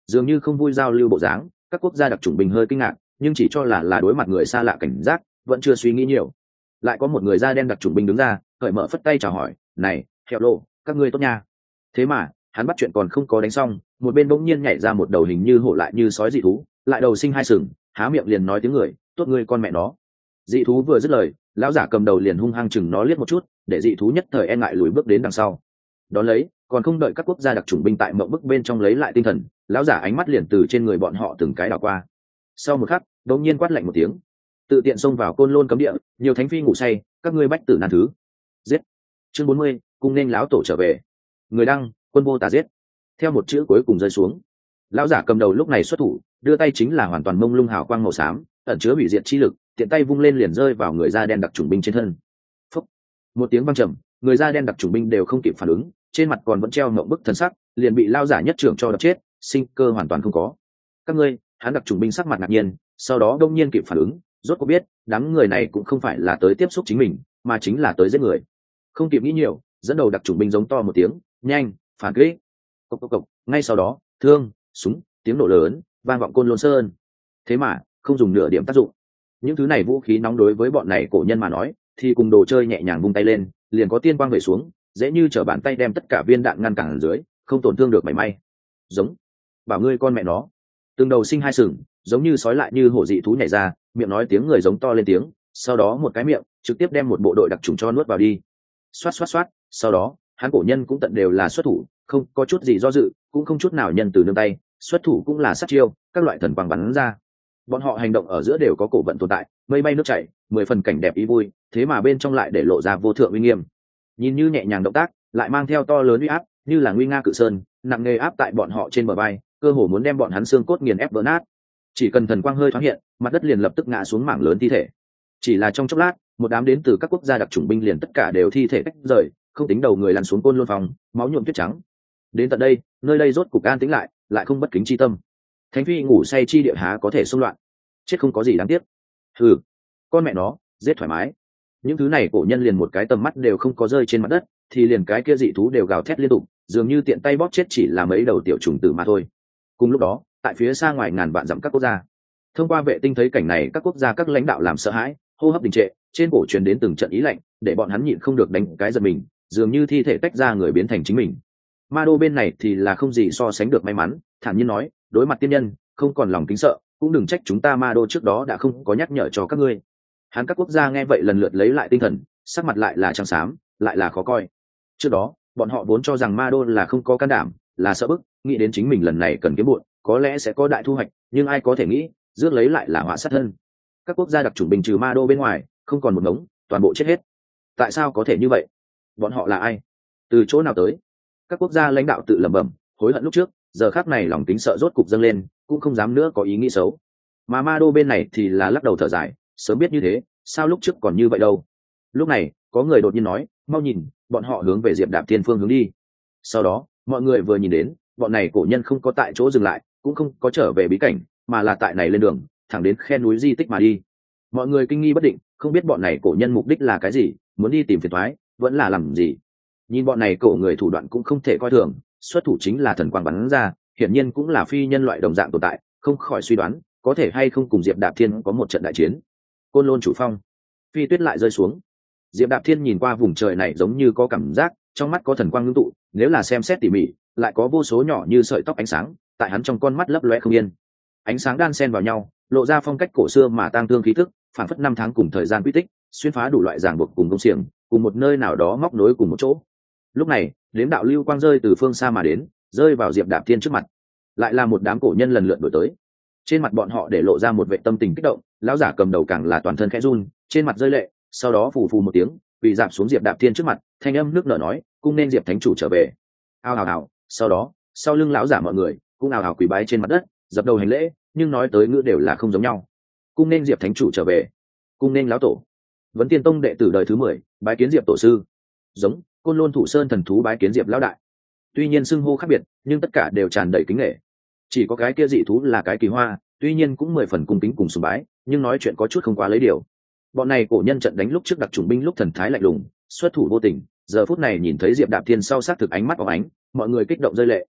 dường như không vui giao lưu bộ dáng. Các quốc gia đặc chủng binh hơi kinh ngạc, nhưng chỉ cho là là đối mặt người xa lạ cảnh giác, vẫn chưa suy nghĩ nhiều. Lại có một người da đen đặc chủng binh đứng ra, cởi mở phất tay chào hỏi, này Hẹo Lộ, các ngươi tốt nha. Thế mà hắn bắt chuyện còn không có đánh xong, một bên bỗng nhiên nhảy ra một đầu hình như hổ lại như sói dị thú, lại đầu sinh hai sừng, há miệng liền nói tiếng người, tốt ngươi con mẹ nó. Dị thú vừa dứt lời, lão giả cầm đầu liền hung hăng chừng nó liếc một chút, để dị thú nhất thời e ngại lùi bước đến đằng sau. Đón lấy, còn không đợi các quốc gia đặc chủng binh tại mộng bức bên trong lấy lại tinh thần, lão giả ánh mắt liền từ trên người bọn họ từng cái đảo qua. Sau một khắc, đột nhiên quát lạnh một tiếng, tự tiện xông vào côn lôn cấm địa, nhiều thánh phi ngủ say, các ngươi bách tử nan thứ. Giết. Chương bốn mươi, cung nên lão tổ trở về. Người đăng, quân vô tà giết. Theo một chữ cuối cùng rơi xuống, lão giả cầm đầu lúc này xuất thủ, đưa tay chính là hoàn toàn mông lung hào quang màu xám, ẩn chứa hủy diệt chi lực, tiện tay vung lên liền rơi vào người da đen đặc chủng binh trên thân. Phúc. Một tiếng vang trầm, người da đen đặc chủng binh đều không kịp phản ứng, trên mặt còn vẫn treo ngậm bức thần sắc, liền bị lão giả nhất trưởng cho đập chết, sinh cơ hoàn toàn không có. Các ngươi, hắn đặc chủng binh sắc mặt ngạc nhiên, sau đó đông nhiên kịp phản ứng, rốt cuộc biết, đám người này cũng không phải là tới tiếp xúc chính mình, mà chính là tới giết người. Không kịp nghĩ nhiều, dẫn đầu đặc chủng binh giống to một tiếng, nhanh, phản kích. Cộc cộc cộc, ngay sau đó, thương, súng, tiếng nổ lớn, vang vọng côn lôn sơn. Thế mà, không dùng nửa điểm tác dụng. Những thứ này vũ khí nóng đối với bọn này cổ nhân mà nói, thì cùng đồ chơi nhẹ nhàng vung tay lên, liền có tiên quang về xuống, dễ như trở bàn tay đem tất cả viên đạn ngăn cản ở dưới, không tổn thương được mảy may. Giống, bảo ngươi con mẹ nó. Từng đầu sinh hai sừng, giống như sói lại như hổ dị thú nhảy ra, miệng nói tiếng người giống to lên tiếng, sau đó một cái miệng trực tiếp đem một bộ đội đặc trùng cho nuốt vào đi. Xoát xoát xoát, sau đó hắn cổ nhân cũng tận đều là xuất thủ, không có chút gì do dự, cũng không chút nào nhân từ nương tay, xuất thủ cũng là sát chiêu, các loại thần quang bắn ra. Bọn họ hành động ở giữa đều có cổ vận tồn tại, mây bay nước chảy, mười phần cảnh đẹp ý vui, thế mà bên trong lại để lộ ra vô thượng uy nghiêm. Nhìn như nhẹ nhàng động tác, lại mang theo to lớn uy áp, như là nguy nga cự sơn, nặng nề áp tại bọn họ trên bờ vai, cơ hồ muốn đem bọn hắn xương cốt nghiền ép vỡ nát. Chỉ cần thần quang hơi thoáng hiện, mặt đất liền lập tức ngã xuống mảng lớn thi thể. Chỉ là trong chốc lát, một đám đến từ các quốc gia đặc chủng binh liền tất cả đều thi thể tách rời, không tính đầu người lăn xuống côn lôn phòng, máu nhuộm tuyết trắng. Đến tận đây, nơi đây rốt cục an tĩnh lại, lại không bất kính chi tâm. Thánh phi ngủ say chi địa há có thể xung loạn, chết không có gì đáng tiếc. Hừ, con mẹ nó, giết thoải mái. Những thứ này cổ nhân liền một cái tầm mắt đều không có rơi trên mặt đất, thì liền cái kia dị thú đều gào thét liên tục, dường như tiện tay bóp chết chỉ là mấy đầu tiểu trùng tử mà thôi. Cùng lúc đó, tại phía xa ngoài ngàn vạn dặm các quốc gia, thông qua vệ tinh thấy cảnh này, các quốc gia các lãnh đạo làm sợ hãi, hô hấp đình trệ, trên cổ truyền đến từng trận ý lạnh, để bọn hắn nhịn không được đánh cái giật mình, dường như thi thể tách ra người biến thành chính mình. Ma đô bên này thì là không gì so sánh được may mắn, thản nhiên nói, đối mặt tiên nhân, không còn lòng kính sợ, cũng đừng trách chúng ta Ma đô trước đó đã không có nhắc nhở cho các ngươi. Hắn các quốc gia nghe vậy lần lượt lấy lại tinh thần, sắc mặt lại là trắng xám, lại là khó coi. Trước đó, bọn họ vốn cho rằng Ma đô là không có can đảm, là sợ bức, nghĩ đến chính mình lần này cần kiếm muộn, có lẽ sẽ có đại thu hoạch, nhưng ai có thể nghĩ, rước lấy lại là họa sát thân. Các quốc gia đặc chủng binh trừ Ma đô bên ngoài, không còn một ngống, toàn bộ chết hết. Tại sao có thể như vậy? Bọn họ là ai? Từ chỗ nào tới? Các quốc gia lãnh đạo tự lẩm bẩm, hối hận lúc trước, giờ khắc này lòng tính sợ rốt cục dâng lên, cũng không dám nữa có ý nghĩ xấu. Mà Ma đô bên này thì là lắc đầu thở dài, sớm biết như thế, sao lúc trước còn như vậy đâu? Lúc này, có người đột nhiên nói, mau nhìn, bọn họ hướng về Diệp Đạp Thiên phương hướng đi. Sau đó, mọi người vừa nhìn đến, bọn này cổ nhân không có tại chỗ dừng lại, cũng không có trở về bí cảnh, mà là tại này lên đường, thẳng đến khe núi di tích mà đi. Mọi người kinh nghi bất định, không biết bọn này cổ nhân mục đích là cái gì, muốn đi tìm phiền toái, vẫn là làm gì. Nhìn bọn này cổ người thủ đoạn cũng không thể coi thường, xuất thủ chính là thần quang bắn ra, hiển nhiên cũng là phi nhân loại đồng dạng tồn tại, không khỏi suy đoán, có thể hay không cùng Diệp Đạp Thiên có một trận đại chiến. Côn Lôn chủ phong, phi tuyết lại rơi xuống. Diệp Đạp Thiên nhìn qua vùng trời này giống như có cảm giác, trong mắt có thần quang ngưng tụ, nếu là xem xét tỉ mỉ, lại có vô số nhỏ như sợi tóc ánh sáng, tại hắn trong con mắt lấp lóe không yên. Ánh sáng đan xen vào nhau, lộ ra phong cách cổ xưa mà tang thương khí tức, phản phất năm tháng cùng thời gian quy tích, xuyên phá đủ loại ràng buộc cùng công xiềng, cùng một nơi nào đó móc nối cùng một chỗ. Lúc này, đếm đạo lưu quang rơi từ phương xa mà đến, rơi vào Diệp Đạp Thiên trước mặt. Lại là một đám cổ nhân lần lượt đuổi tới. Trên mặt bọn họ để lộ ra một vẻ tâm tình kích động, lão giả cầm đầu càng là toàn thân khẽ run, trên mặt rơi lệ, sau đó phù phù một tiếng, quỳ dạp xuống Diệp Đạp Thiên trước mặt, thanh âm nước nở nói, cung nên Diệp thánh chủ trở về. Ao ào ào, sau đó, sau lưng lão giả mọi người cũng ào ào quỳ bái trên mặt đất, dập đầu hành lễ, nhưng nói tới ngữ đều là không giống nhau. Cung nên Diệp thánh chủ trở về, cung nên lão tổ. Vấn Tiên Tông đệ tử đời thứ mười, bái kiến Diệp tổ sư. Giống, Côn Lôn Thủ Sơn thần thú bái kiến Diệp lão đại. Tuy nhiên xưng hô khác biệt, nhưng tất cả đều tràn đầy kính nể. Chỉ có cái kia dị thú là cái kỳ hoa, tuy nhiên cũng mười phần cung kính cùng sùng bái, nhưng nói chuyện có chút không quá lấy điều. Bọn này cổ nhân trận đánh lúc trước đặc chủng binh lúc thần thái lạnh lùng, xuất thủ vô tình, giờ phút này nhìn thấy Diệp Đạp Thiên sau sát thực ánh mắt óng ánh, mọi người kích động rơi lệ.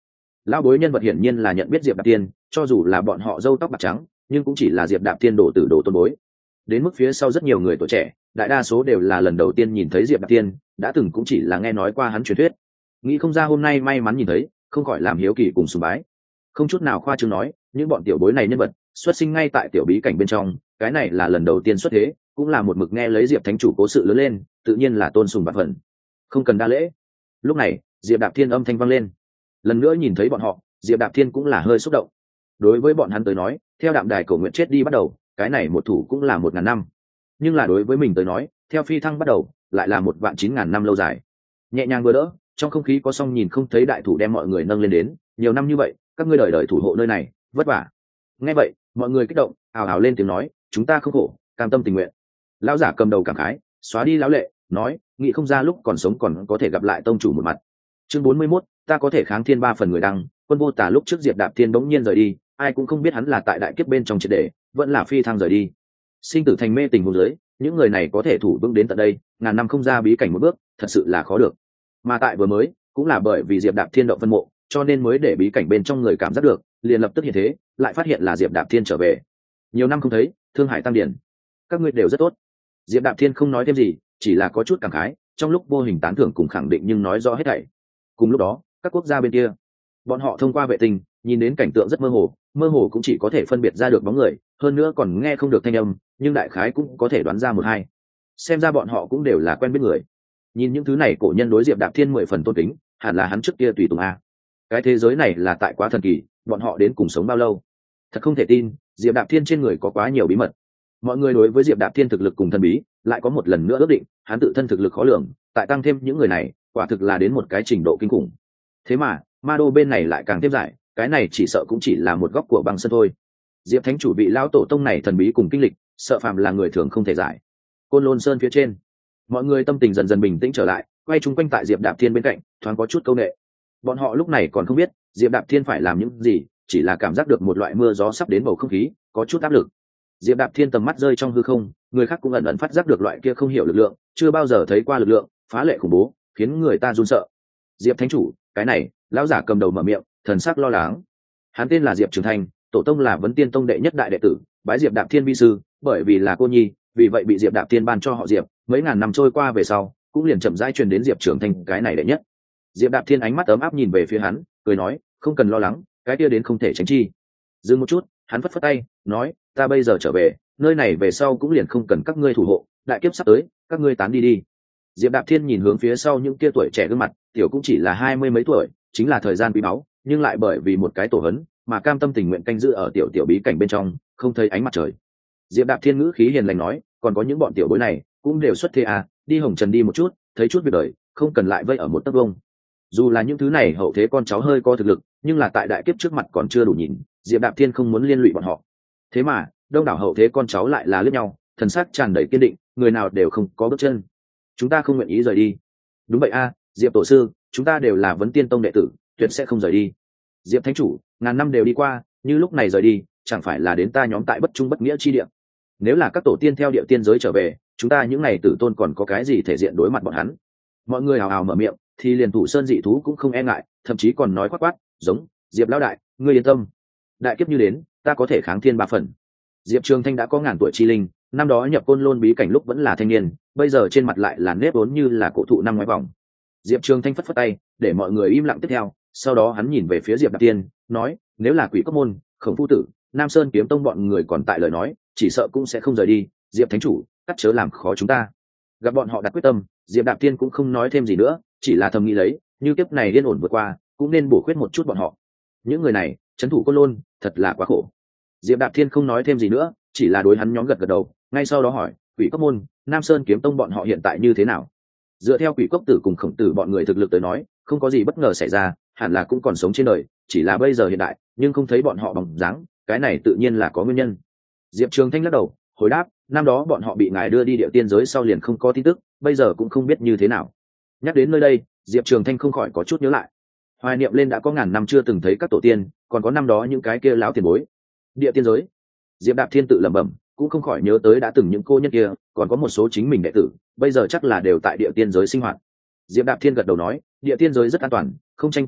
Lão bối nhân vật hiển nhiên là nhận biết Diệp Đạp Thiên, cho dù là bọn họ râu tóc bạc trắng nhưng cũng chỉ là Diệp Đạp Thiên đổ tử đồ tôn bối. Đến mức phía sau rất nhiều người tuổi trẻ, đại đa số đều là lần đầu tiên nhìn thấy Diệp Đạp Thiên, đã từng cũng chỉ là nghe nói qua hắn truyền thuyết. Nghĩ không ra hôm nay may mắn nhìn thấy, không khỏi làm hiếu kỳ cùng sùng bái. Không chút nào khoa trương nói, những bọn tiểu bối này nhân vật xuất sinh ngay tại tiểu bí cảnh bên trong, cái này là lần đầu tiên xuất thế, cũng là một mực nghe lấy Diệp thánh chủ cố sự lớn lên, tự nhiên là tôn sùng bạc phần. Không cần đa lễ. Lúc này, Diệp Đạp Thiên âm thanh vang lên. Lần nữa nhìn thấy bọn họ, Diệp Đạp Thiên cũng là hơi xúc động. Đối với bọn hắn tới nói, theo đạm đài cổ nguyện chết đi bắt đầu, cái này một thủ cũng là một ngàn năm. Nhưng là đối với mình tới nói, theo phi thăng bắt đầu, lại là một vạn chín ngàn năm lâu dài. Nhẹ nhàng vừa đỡ, trong không khí có song nhìn không thấy đại thủ đem mọi người nâng lên đến, nhiều năm như vậy, các ngươi đời đời thủ hộ nơi này, vất vả. Nghe vậy, mọi người kích động, ào ào lên tiếng nói, chúng ta không khổ, cam tâm tình nguyện. Lão giả cầm đầu cảm khái, xóa đi lão lệ, nói, nghĩ không ra lúc còn sống còn có thể gặp lại tông chủ một mặt. Chương bốn mươi mốt, ta có thể kháng thiên ba phần người đăng. Quân Vô Tả lúc trước Diệp Đạp Thiên bỗng nhiên rời đi, ai cũng không biết hắn là tại đại kiếp bên trong triệt để, vẫn là phi thăng rời đi. Sinh tử thành mê tình huống dưới, những người này có thể thủ vững đến tận đây, ngàn năm không ra bí cảnh một bước, thật sự là khó được. Mà tại vừa mới, cũng là bởi vì Diệp Đạp Thiên động phân mộ, cho nên mới để bí cảnh bên trong người cảm giác được, liền lập tức hiện thế, lại phát hiện là Diệp Đạp Thiên trở về. Nhiều năm không thấy, Thương Hải tăng điển, các ngươi đều rất tốt. Diệp Đạp Thiên không nói thêm gì, chỉ là có chút cảm khái, trong lúc vô hình tán thưởng cùng khẳng định nhưng nói rõ hết thảy. Cùng lúc đó, các quốc gia bên kia, bọn họ thông qua vệ tinh nhìn đến cảnh tượng rất mơ hồ, mơ hồ cũng chỉ có thể phân biệt ra được bóng người, hơn nữa còn nghe không được thanh âm, nhưng đại khái cũng có thể đoán ra một hai. Xem ra bọn họ cũng đều là quen biết người. Nhìn những thứ này cổ nhân đối Diệp Đạp Thiên mười phần tôn kính, hẳn là hắn trước kia tùy tùng a. Cái thế giới này là tại quá thần kỳ, bọn họ đến cùng sống bao lâu? Thật không thể tin, Diệp Đạp Thiên trên người có quá nhiều bí mật. Mọi người đối với Diệp Đạp Thiên thực lực cùng thần bí, lại có một lần nữa ước định, hắn tự thân thực lực khó lường, tại tăng thêm những người này, quả thực là đến một cái trình độ kinh khủng. Thế mà, Ma Đô bên này lại càng thêm giải, cái này chỉ sợ cũng chỉ là một góc của băng sơn thôi. Diệp thánh chủ vị lão tổ tông này thần bí cùng kinh lịch, sợ phàm là người thường không thể giải. Côn Lôn Sơn phía trên, mọi người tâm tình dần dần bình tĩnh trở lại, quay chung quanh tại Diệp Đạp Thiên bên cạnh, thoáng có chút câu nệ. Bọn họ lúc này còn không biết Diệp Đạp Thiên phải làm những gì, chỉ là cảm giác được một loại mưa gió sắp đến bầu không khí, có chút áp lực. Diệp Đạp Thiên tầm mắt rơi trong hư không, người khác cũng ẩn ẩn phát giác được loại kia không hiểu lực lượng, chưa bao giờ thấy qua lực lượng, phá lệ khủng bố, khiến người ta run sợ. Diệp thánh chủ, cái này, lão giả cầm đầu mở miệng, thần sắc lo lắng. Hắn tên là Diệp Trường Thanh, tổ tông là Vấn Tiên tông đệ nhất đại đệ tử, bái Diệp Đạp Thiên vi sư, bởi vì là cô nhi, vì vậy bị Diệp Đạp Thiên ban cho họ Diệp, mấy ngàn năm trôi qua về sau, cũng liền chậm rãi truyền đến Diệp Trường Thanh cái này đệ nhất. Diệp Đạp Thiên ánh mắt ấm áp nhìn về phía hắn, cười nói, không cần lo lắng, cái kia đến không thể tránh chi. Dừng một chút, hắn phất phất tay, nói, ta bây giờ trở về, nơi này về sau cũng liền không cần các ngươi thủ hộ, đại kiếp sắp tới, các ngươi tán đi đi. Diệp Đạp Thiên nhìn hướng phía sau những kia tuổi trẻ gương mặt, tiểu cũng chỉ là hai mươi mấy tuổi, chính là thời gian quý báu, nhưng lại bởi vì một cái tổ hấn, mà cam tâm tình nguyện canh giữ ở tiểu tiểu bí cảnh bên trong, không thấy ánh mặt trời. Diệp Đạp Thiên ngữ khí hiền lành nói, còn có những bọn tiểu bối này, cũng đều xuất thế à, đi hồng trần đi một chút, thấy chút việc đời, không cần lại vây ở một tấc vông. Dù là những thứ này hậu thế con cháu hơi có thực lực, nhưng là tại đại kiếp trước mặt còn chưa đủ nhìn, Diệp Đạp Thiên không muốn liên lụy bọn họ. Thế mà, đông đảo hậu thế con cháu lại là liếc nhau, thần sắc tràn đầy kiên định, người nào đều không có bước chân. Chúng ta không nguyện ý rời đi. Đúng vậy a, Diệp tổ sư, chúng ta đều là Vấn Tiên tông đệ tử, tuyệt sẽ không rời đi. Diệp thánh chủ, ngàn năm đều đi qua, như lúc này rời đi, chẳng phải là đến ta nhóm tại bất trung bất nghĩa chi địa. Nếu là các tổ tiên theo địa tiên giới trở về, chúng ta những này tử tôn còn có cái gì thể diện đối mặt bọn hắn? Mọi người hào hào mở miệng, thì liền thủ sơn dị thú cũng không e ngại, thậm chí còn nói quát quát, giống, Diệp lão đại, ngươi yên tâm, đại kiếp như đến, ta có thể kháng thiên ba phần. Diệp Trường Thanh đã có ngàn tuổi chi linh, năm đó nhập Côn Lôn bí cảnh lúc vẫn là thanh niên, bây giờ trên mặt lại là nếp vốn như là cổ thụ năm ngoái vòng. Diệp Trường Thanh phất phất tay, để mọi người im lặng tiếp theo, sau đó hắn nhìn về phía Diệp Đạp Tiên, nói, nếu là Quỷ Cốc môn, Khổng Phu tử, Nam Sơn kiếm tông bọn người còn tại lời nói, chỉ sợ cũng sẽ không rời đi, Diệp thánh chủ, cắt chớ làm khó chúng ta. Gặp bọn họ đặt quyết tâm, Diệp Đạp Tiên cũng không nói thêm gì nữa, chỉ là thầm nghĩ lấy, như kiếp này liên ổn vượt qua, cũng nên bổ khuyết một chút bọn họ. Những người này, trấn thủ Côn Lôn, thật là quá khổ. Diệp Đạp Thiên không nói thêm gì nữa, chỉ là đối hắn nhóm gật gật đầu, ngay sau đó hỏi, Quỷ Cốc môn, Nam Sơn kiếm tông bọn họ hiện tại như thế nào? Dựa theo Quỷ Cốc tử cùng Khổng tử bọn người thực lực tới nói, không có gì bất ngờ xảy ra, hẳn là cũng còn sống trên đời, chỉ là bây giờ hiện đại, nhưng không thấy bọn họ bóng dáng, cái này tự nhiên là có nguyên nhân. Diệp Trường Thanh lắc đầu, hồi đáp, năm đó bọn họ bị ngài đưa đi địa tiên giới sau liền không có tin tức, bây giờ cũng không biết như thế nào. Nhắc đến nơi đây, Diệp Trường Thanh không khỏi có chút nhớ lại, hoài niệm lên đã có ngàn năm chưa từng thấy các tổ tiên, còn có năm đó những cái kia láo tiền bối. Địa tiên giới, Diệp Đạp Thiên tự lẩm bẩm, cũng không khỏi nhớ tới đã từng những cô nhân kia, còn có một số chính mình đệ tử, bây giờ chắc là đều tại địa tiên giới sinh hoạt. Diệp Đạp Thiên gật đầu nói, địa tiên giới rất an toàn, không tranh quyền thế,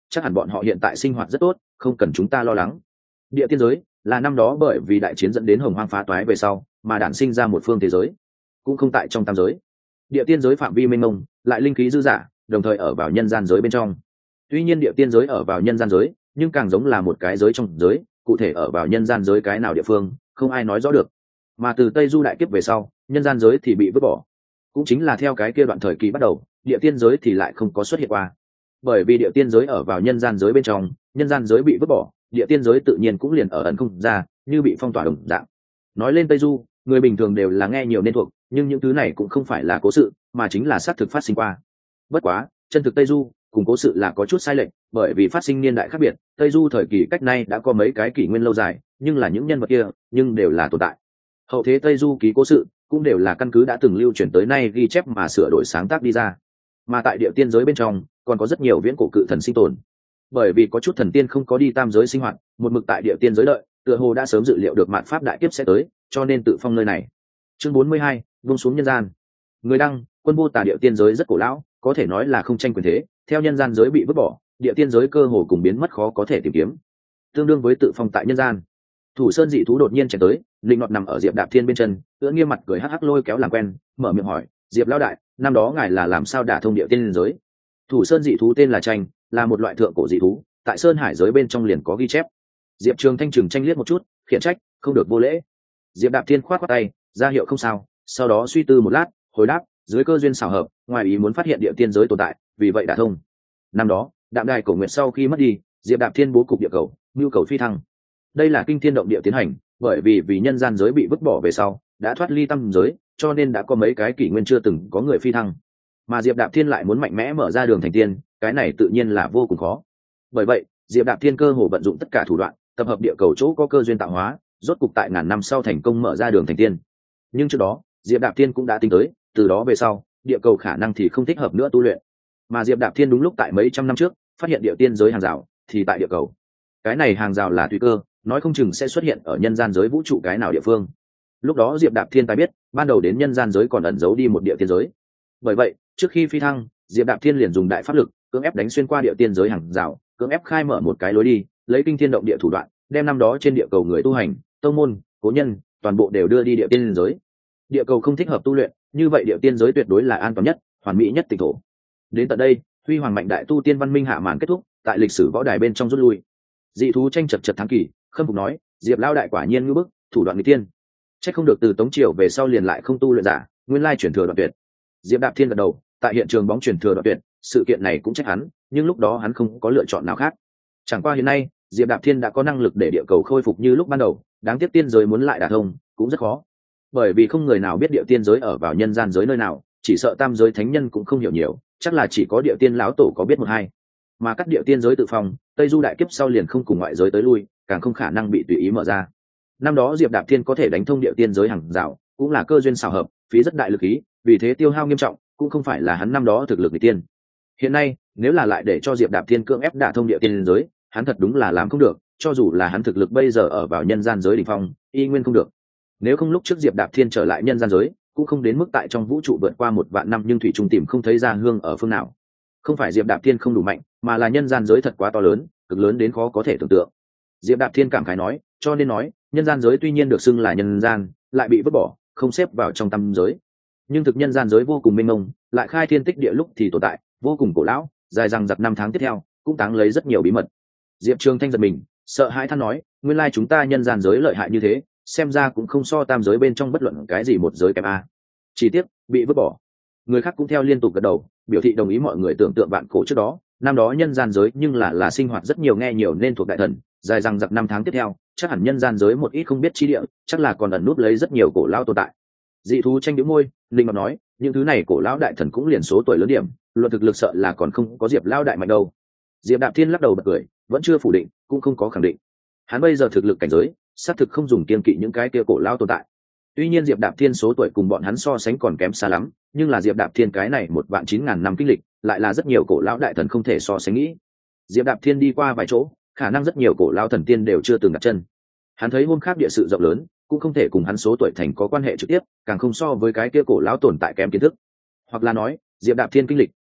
chắc hẳn bọn họ hiện tại sinh hoạt rất tốt, không cần chúng ta lo lắng. Địa tiên giới là năm đó bởi vì đại chiến dẫn đến hồng hoang phá toái về sau mà đản sinh ra một phương thế giới, cũng không tại trong tam giới. Địa tiên giới phạm vi mênh mông, lại linh khí dư dả, đồng thời ở vào nhân gian giới bên trong. Tuy nhiên địa tiên giới ở vào nhân gian giới, nhưng càng giống là một cái giới trong giới, cụ thể ở vào nhân gian giới cái nào địa phương không ai nói rõ được. Mà từ Tây Du đại kiếp về sau, nhân gian giới thì bị vứt bỏ, cũng chính là theo cái kia đoạn thời kỳ bắt đầu, địa tiên giới thì lại không có xuất hiện qua. Bởi vì địa tiên giới ở vào nhân gian giới bên trong, nhân gian giới bị vứt bỏ, địa tiên giới tự nhiên cũng liền ở ẩn không ra, như bị phong tỏa đồng dạng. Nói lên Tây Du, người bình thường đều là nghe nhiều nên thuộc, nhưng những thứ này cũng không phải là cố sự, mà chính là xác thực phát sinh qua. Bất quá chân thực Tây Du cùng cố sự là có chút sai lệch, bởi vì phát sinh niên đại khác biệt. Tây Du thời kỳ cách nay đã có mấy cái kỷ nguyên lâu dài, nhưng là những nhân vật kia nhưng đều là tồn tại. Hậu thế Tây Du ký cố sự cũng đều là căn cứ đã từng lưu truyền tới nay ghi chép mà sửa đổi sáng tác đi ra. Mà tại địa tiên giới bên trong còn có rất nhiều viễn cổ cự thần sinh tồn, bởi vì có chút thần tiên không có đi tam giới sinh hoạt, một mực tại địa tiên giới đợi, tựa hồ đã sớm dự liệu được mạn pháp đại kiếp sẽ tới, cho nên tự phong nơi này. Chương bốn mươi hai, buông xuống nhân gian. Người đăng, Quân Vô Tà. Địa tiên giới rất cổ lão, có thể nói là không tranh quyền thế, theo nhân gian giới bị vứt bỏ, địa tiên giới cơ hồ cùng biến mất khó có thể tìm kiếm, tương đương với tự phong tại nhân gian. Thủ Sơn dị thú đột nhiên chạy tới, linh ngọt nằm ở Diệp Đạp Thiên bên chân, ưỡn nghiêm mặt cười hắc hắc lôi kéo làm quen, mở miệng hỏi: Diệp lão đại, năm đó ngài là làm sao đả thông địa tiên giới? Thủ Sơn dị thú tên là Tranh, là một loại thượng cổ dị thú, tại Sơn Hải giới bên trong liền có ghi chép. Diệp Trường Thanh chừng Tranh liếc một chút, khiển trách: không được vô lễ. Diệp Đạp Thiên khoát khoát tay, ra hiệu không sao, sau đó suy tư một lát, hồi đáp: dưới cơ duyên xảo hợp, ngoài ý muốn phát hiện địa tiên giới tồn tại, vì vậy đả thông. Năm đó Đạm Đài Cổ Nguyệt sau khi mất đi, Diệp Đạp Thiên bố cục địa cầu, nhu cầu phi thăng. Đây là kinh thiên động địa tiến hành, bởi vì vì nhân gian giới bị vứt bỏ về sau, đã thoát ly tam giới, cho nên đã có mấy cái kỷ nguyên chưa từng có người phi thăng. Mà Diệp Đạp Thiên lại muốn mạnh mẽ mở ra đường thành tiên, cái này tự nhiên là vô cùng khó. Bởi vậy, Diệp Đạp Thiên cơ hồ vận dụng tất cả thủ đoạn, tập hợp địa cầu chỗ có cơ duyên tạo hóa, rốt cục tại ngàn năm sau thành công mở ra đường thành tiên. Nhưng trước đó, Diệp Đạp Thiên cũng đã tính tới, từ đó về sau, địa cầu khả năng thì không thích hợp nữa tu luyện. Mà Diệp Đạp Thiên đúng lúc tại mấy trăm năm trước, phát hiện địa tiên giới hàng rào, thì tại địa cầu. Cái này hàng rào là tùy cơ, nói không chừng sẽ xuất hiện ở nhân gian giới vũ trụ cái nào địa phương. Lúc đó Diệp Đạp Thiên tài biết, ban đầu đến nhân gian giới còn ẩn giấu đi một địa tiên giới. Bởi vậy, trước khi phi thăng, Diệp Đạp Thiên liền dùng đại pháp lực, cưỡng ép đánh xuyên qua địa tiên giới hàng rào, cưỡng ép khai mở một cái lối đi, lấy kinh thiên động địa thủ đoạn, đem năm đó trên địa cầu người tu hành, tông môn, cố nhân, toàn bộ đều đưa đi địa tiên giới. Địa cầu không thích hợp tu luyện, như vậy địa tiên giới tuyệt đối là an toàn nhất, hoàn mỹ nhất tịnh thổ. Đến tận đây, huy hoàng mạnh đại tu tiên văn minh hạ màn kết thúc, tại lịch sử võ đài bên trong rút lui. Dị thú tranh chật chật thắng kỳ, khâm phục nói: Diệp lao đại quả nhiên ngư bức, thủ đoạn người tiên. Trách không được từ Tống Triều về sau liền lại không tu luyện giả, nguyên lai chuyển thừa đoạn tuyệt. Diệp Đạp Thiên gật đầu, tại hiện trường bóng chuyển thừa đoạn tuyệt, sự kiện này cũng trách hắn, nhưng lúc đó hắn không có lựa chọn nào khác. Chẳng qua hiện nay, Diệp Đạp Thiên đã có năng lực để địa cầu khôi phục như lúc ban đầu, đáng tiếc tiên giới muốn lại đả thông cũng rất khó, bởi vì không người nào biết địa tiên giới ở vào nhân gian giới nơi nào, chỉ sợ tam giới thánh nhân cũng không hiểu nhiều, chắc là chỉ có địa tiên lão tổ có biết một hai. Mà cắt địa tiên giới tự phòng, Tây Du đại kiếp sau liền không cùng ngoại giới tới lui, càng không khả năng bị tùy ý mở ra. Năm đó Diệp Đạp Thiên có thể đánh thông địa tiên giới hàng rào, cũng là cơ duyên xảo hợp, phí rất đại lực ý, vì thế tiêu hao nghiêm trọng, cũng không phải là hắn năm đó thực lực người tiên. Hiện nay, nếu là lại để cho Diệp Đạp Thiên cưỡng ép đả thông địa tiên giới, hắn thật đúng là làm không được, cho dù là hắn thực lực bây giờ ở vào nhân gian giới đỉnh phong, y nguyên không được. Nếu không lúc trước Diệp Đạp Thiên trở lại nhân gian giới, cũng không đến mức tại trong vũ trụ vượt qua một vạn năm nhưng thủy trung tìm không thấy ra hương ở phương nào. Không phải Diệp Đạp Thiên không đủ mạnh, mà là nhân gian giới thật quá to lớn, cực lớn đến khó có thể tưởng tượng. Diệp Đạp Thiên cảm khái nói, cho nên nói, nhân gian giới tuy nhiên được xưng là nhân gian, lại bị vứt bỏ, không xếp vào trong tam giới. Nhưng thực nhân gian giới vô cùng mênh mông, lại khai thiên tích địa lúc thì tồn tại, vô cùng cổ lão, dài dằng dặc năm tháng tiếp theo, cũng táng lấy rất nhiều bí mật. Diệp Trường Thanh giật mình, sợ hãi than nói, nguyên lai chúng ta nhân gian giới lợi hại như thế, xem ra cũng không so tam giới bên trong bất luận cái gì một giới kém a. Chỉ tiếc bị vứt bỏ. Người khác cũng theo liên tục gật đầu, biểu thị đồng ý. Mọi người tưởng tượng vạn cổ trước đó, năm đó nhân gian giới nhưng là là sinh hoạt rất nhiều nghe nhiều nên thuộc đại thần, dài dằng dặc năm tháng tiếp theo, chắc hẳn nhân gian giới một ít không biết chi địa, chắc là còn ẩn núp lấy rất nhiều cổ lão tồn tại. Dị thú tranh đĩu môi, linh ngọc nói, những thứ này cổ lão đại thần cũng liền số tuổi lớn điểm, luận thực lực sợ là còn không có Diệp lão đại mạnh đâu. Diệp Đạp Thiên lắc đầu bật cười, vẫn chưa phủ định, cũng không có khẳng định. Hắn bây giờ thực lực cảnh giới, xác thực không dùng kiên kỵ những cái kia cổ lão tồn tại. Tuy nhiên Diệp Đạp Thiên số tuổi cùng bọn hắn so sánh còn kém xa lắm, nhưng là Diệp Đạp Thiên cái này một vạn chín ngàn năm kinh lịch, lại là rất nhiều cổ lão đại thần không thể so sánh nghĩ. Diệp Đạp Thiên đi qua vài chỗ, khả năng rất nhiều cổ lão thần tiên đều chưa từng đặt chân. Hắn thấy hôm khác địa sự rộng lớn, cũng không thể cùng hắn số tuổi thành có quan hệ trực tiếp, càng không so với cái kia cổ lão tồn tại kém kiến thức. Hoặc là nói, Diệp Đạp Thiên kinh lịch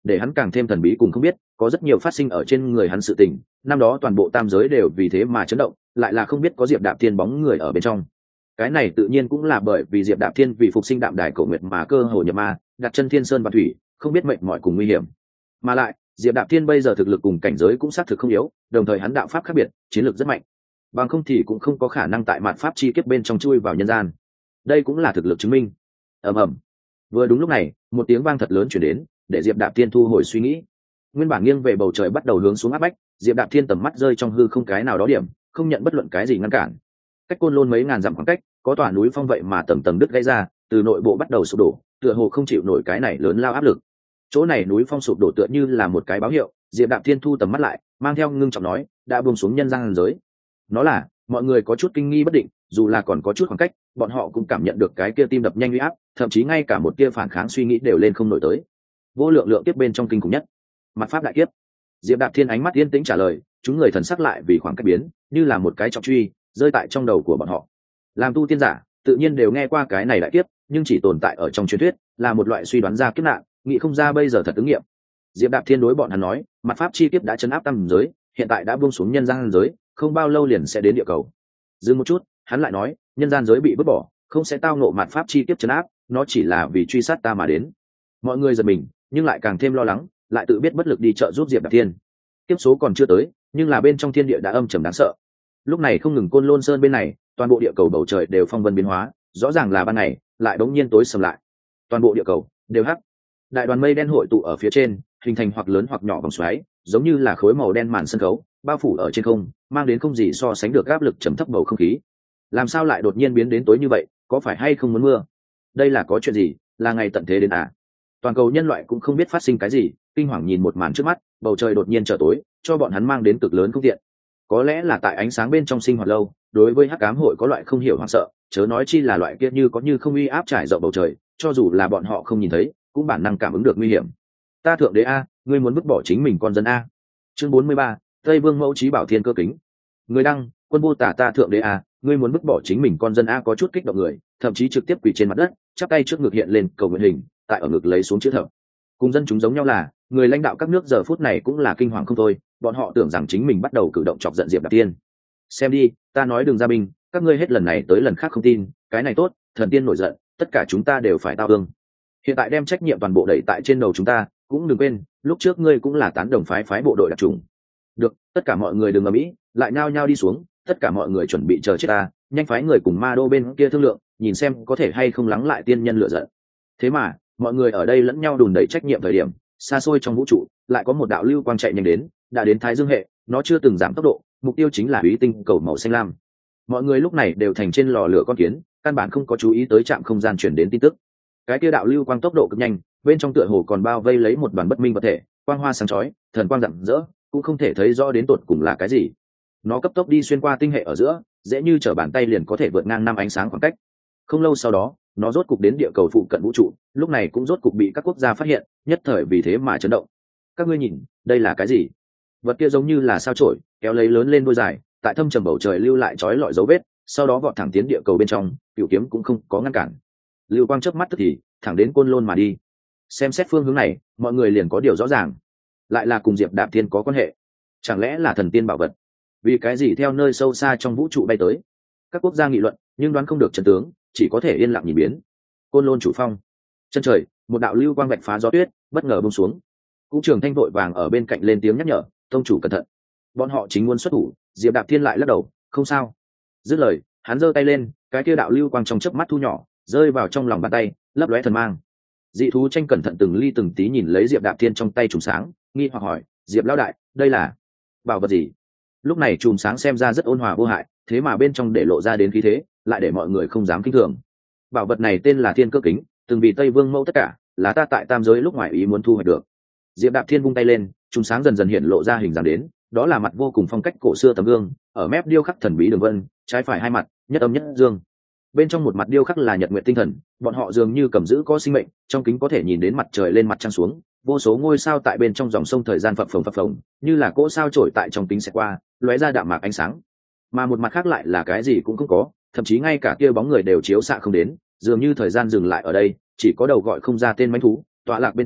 để hắn càng thêm thần bí cùng không biết, có rất nhiều phát sinh ở trên người hắn sự tình, năm đó toàn bộ tam giới đều vì thế mà chấn động, lại là không biết có Diệp Đạp Thiên bóng người ở bên trong. Cái này tự nhiên cũng là bởi vì Diệp Đạp Thiên vì phục sinh Đạm Đài Cổ Nguyệt mà cơ hồ nhập ma, đặt chân thiên sơn và thủy, không biết mệt mỏi cùng nguy hiểm. Mà lại, Diệp Đạp Thiên bây giờ thực lực cùng cảnh giới cũng xác thực không yếu, đồng thời hắn đạo pháp khác biệt, chiến lược rất mạnh. Bằng không thì cũng không có khả năng tại mạt pháp chi kiếp bên trong chui vào nhân gian. Đây cũng là thực lực chứng minh. Ầm ầm. Vừa đúng lúc này, một tiếng vang thật lớn truyền đến, để Diệp Đạp Thiên thu hồi suy nghĩ. Nguyên bản nghiêng về bầu trời bắt đầu hướng xuống áp bách, Diệp Đạp Thiên tầm mắt rơi trong hư không cái nào đó điểm, không nhận bất luận cái gì ngăn cản. Cách Côn Lôn mấy ngàn dặm khoảng cách, có tòa núi phong vậy mà tầng tầng đứt gãy ra, từ nội bộ bắt đầu sụp đổ, tựa hồ không chịu nổi cái này lớn lao áp lực. Chỗ này núi phong sụp đổ tựa như là một cái báo hiệu, Diệp Đạp Thiên thu tầm mắt lại, mang theo ngưng trọng nói, đã buông xuống nhân gian giới. Nó là, mọi người có chút kinh nghi bất định, dù là còn có chút khoảng cách, bọn họ cũng cảm nhận được cái kia tim đập nhanh uy áp, thậm chí ngay cả một tia phản kháng suy nghĩ đều lên không nổi tới. Vô lượng lượng tiếp bên trong kinh khủng nhất, mặt pháp đại kiếp. Diệp Đạp Thiên ánh mắt yên tĩnh trả lời, chúng người thần sắc lại vì khoảng cách biến, như là một cái trọng truy rơi tại trong đầu của bọn họ. Làm tu tiên giả, tự nhiên đều nghe qua cái này đại kiếp, nhưng chỉ tồn tại ở trong truyền thuyết, là một loại suy đoán ra kiếp nạn, nghĩ không ra bây giờ thật ứng nghiệm. Diệp Đạp Thiên đối bọn hắn nói, mặt pháp chi kiếp đã chấn áp tam giới, hiện tại đã buông xuống nhân gian giới, không bao lâu liền sẽ đến địa cầu. Dừng một chút, hắn lại nói, nhân gian giới bị vứt bỏ, không sẽ tao ngộ mặt pháp chi kiếp chấn áp, nó chỉ là vì truy sát ta mà đến. Mọi người giật mình, nhưng lại càng thêm lo lắng, lại tự biết bất lực đi trợ giúp Diệp Đạp Thiên. Kiếp số còn chưa tới, nhưng là bên trong thiên địa đã âm trầm đáng sợ. Lúc này không ngừng Côn Lôn Sơn bên này, toàn bộ địa cầu bầu trời đều phong vân biến hóa, rõ ràng là ban ngày, lại bỗng nhiên tối sầm lại. Toàn bộ địa cầu đều hắc. Đại đoàn mây đen hội tụ ở phía trên, hình thành hoặc lớn hoặc nhỏ vòng xoáy, giống như là khối màu đen màn sân khấu, bao phủ ở trên không, mang đến không gì so sánh được áp lực trầm thấp bầu không khí. Làm sao lại đột nhiên biến đến tối như vậy, có phải hay không muốn mưa? Đây là có chuyện gì, là ngày tận thế đến à? Toàn cầu nhân loại cũng không biết phát sinh cái gì, kinh hoàng nhìn một màn trước mắt, bầu trời đột nhiên trở tối, cho bọn hắn mang đến cực lớn không tiện. Có lẽ là tại ánh sáng bên trong sinh hoạt lâu, đối với hắc ám hội có loại không hiểu hoảng sợ, chớ nói chi là loại kia như có như không uy áp trải rộng bầu trời, cho dù là bọn họ không nhìn thấy, cũng bản năng cảm ứng được nguy hiểm. Ta thượng đế a, ngươi muốn vứt bỏ chính mình con dân a. Chương bốn mươi ba, Tây Vương Mẫu Chí Bảo Thiên Cơ Kính. Người đăng, quân vô tả ta thượng đế a, ngươi muốn vứt bỏ chính mình con dân a, có chút kích động người, thậm chí trực tiếp quỳ trên mặt đất, chắp tay trước ngực hiện lên cầu nguyện hình, tại ở ngực lấy xuống chữ thập. Cùng dân chúng giống nhau là, người lãnh đạo các nước giờ phút này cũng là kinh hoàng không thôi, bọn họ tưởng rằng chính mình bắt đầu cử động chọc giận Diệp Đạp Thiên. Xem đi, ta nói đừng ra binh, các ngươi hết lần này tới lần khác không tin, cái này tốt, thần tiên nổi giận, tất cả chúng ta đều phải tao ương. Hiện tại đem trách nhiệm toàn bộ đẩy tại trên đầu chúng ta, cũng đừng quên, lúc trước ngươi cũng là tán đồng phái phái bộ đội đặc trùng. Được, tất cả mọi người đừng ầm ĩ, lại nhao nhao đi xuống, tất cả mọi người chuẩn bị chờ chết ta, nhanh phái người cùng Ma Đô bên kia thương lượng, nhìn xem có thể hay không lắng lại tiên nhân lựa giận. Thế mà, mọi người ở đây lẫn nhau đùn đẩy trách nhiệm thời điểm, xa xôi trong vũ trụ, lại có một đạo lưu quang chạy nhanh đến, đã đến Thái Dương hệ, nó chưa từng giảm tốc độ, mục tiêu chính là Úy Tinh cầu màu xanh lam. Mọi người lúc này đều thành trên lò lửa con kiến, căn bản không có chú ý tới trạm không gian chuyển đến tin tức. Cái kia đạo lưu quang tốc độ cực nhanh, bên trong tựa hồ còn bao vây lấy một đoàn bất minh vật thể, quang hoa sáng chói, thần quang rạng rỡ, cũng không thể thấy rõ đến tột cùng là cái gì. Nó cấp tốc đi xuyên qua tinh hệ ở giữa, dễ như trở bàn tay liền có thể vượt ngang năm ánh sáng khoảng cách. Không lâu sau đó, nó rốt cục đến địa cầu phụ cận vũ trụ, lúc này cũng rốt cục bị các quốc gia phát hiện, nhất thời vì thế mà chấn động. Các ngươi nhìn, đây là cái gì? Vật kia giống như là sao chổi, kéo lấy lớn lên đuôi dài, tại thâm trầm bầu trời lưu lại chói lọi dấu vết, sau đó vọt thẳng tiến địa cầu bên trong, cửu kiếm cũng không có ngăn cản. Lưu quang chớp mắt tức thì thẳng đến Côn Lôn mà đi. Xem xét phương hướng này, mọi người liền có điều rõ ràng, lại là cùng Diệp Đạp Thiên có quan hệ. Chẳng lẽ là thần tiên bảo vật? Vì cái gì theo nơi sâu xa trong vũ trụ bay tới? Các quốc gia nghị luận, nhưng đoán không được trận tướng, chỉ có thể yên lặng nhìn biến. Côn Lôn chủ phong, chân trời, một đạo lưu quang vạch phá gió tuyết, bất ngờ buông xuống. Cũng Trường Thanh vội vàng ở bên cạnh lên tiếng nhắc nhở, tông chủ cẩn thận. Bọn họ chính muốn xuất thủ, Diệp Đạp Thiên lại lắc đầu, không sao. Dứt lời, hắn giơ tay lên, cái kia đạo lưu quang trong chớp mắt thu nhỏ, rơi vào trong lòng bàn tay, lấp lóe thần mang. Dị thú tranh cẩn thận từng ly từng tí nhìn lấy Diệp Đạp Thiên trong tay trùng sáng, nghi hoặc hỏi, Diệp lão đại, đây là bảo vật gì? Lúc này trùng sáng xem ra rất ôn hòa vô hại, thế mà bên trong để lộ ra đến khí thế, lại để mọi người không dám kinh thường. Bảo vật này tên là Thiên Cơ Kính, từng vì Tây Vương Mẫu tất cả, là ta tại tam giới lúc ngoài ý muốn thu hoạch được. Diệp Đạp Thiên vung tay lên, trùng sáng dần dần hiện lộ ra hình dáng đến, đó là mặt vô cùng phong cách cổ xưa tấm gương, ở mép điêu khắc thần bí đường vân, trái phải hai mặt, nhất âm nhất dương. Bên trong một mặt điêu khắc là nhật nguyệt tinh thần, bọn họ dường như cầm giữ có sinh mệnh, trong kính có thể nhìn đến mặt trời lên mặt trăng xuống, vô số ngôi sao tại bên trong dòng sông thời gian phập phồng phập phồng, như là cỗ sao trổi tại trong kính sẽ qua, lóe ra đạm mạc ánh sáng. Mà một mặt khác lại là cái gì cũng không có, thậm chí ngay cả kia bóng người đều chiếu xạ không đến, dường như thời gian dừng lại ở đây, chỉ có đầu gọi không ra tên mãnh thú, tọa lạc bên trong,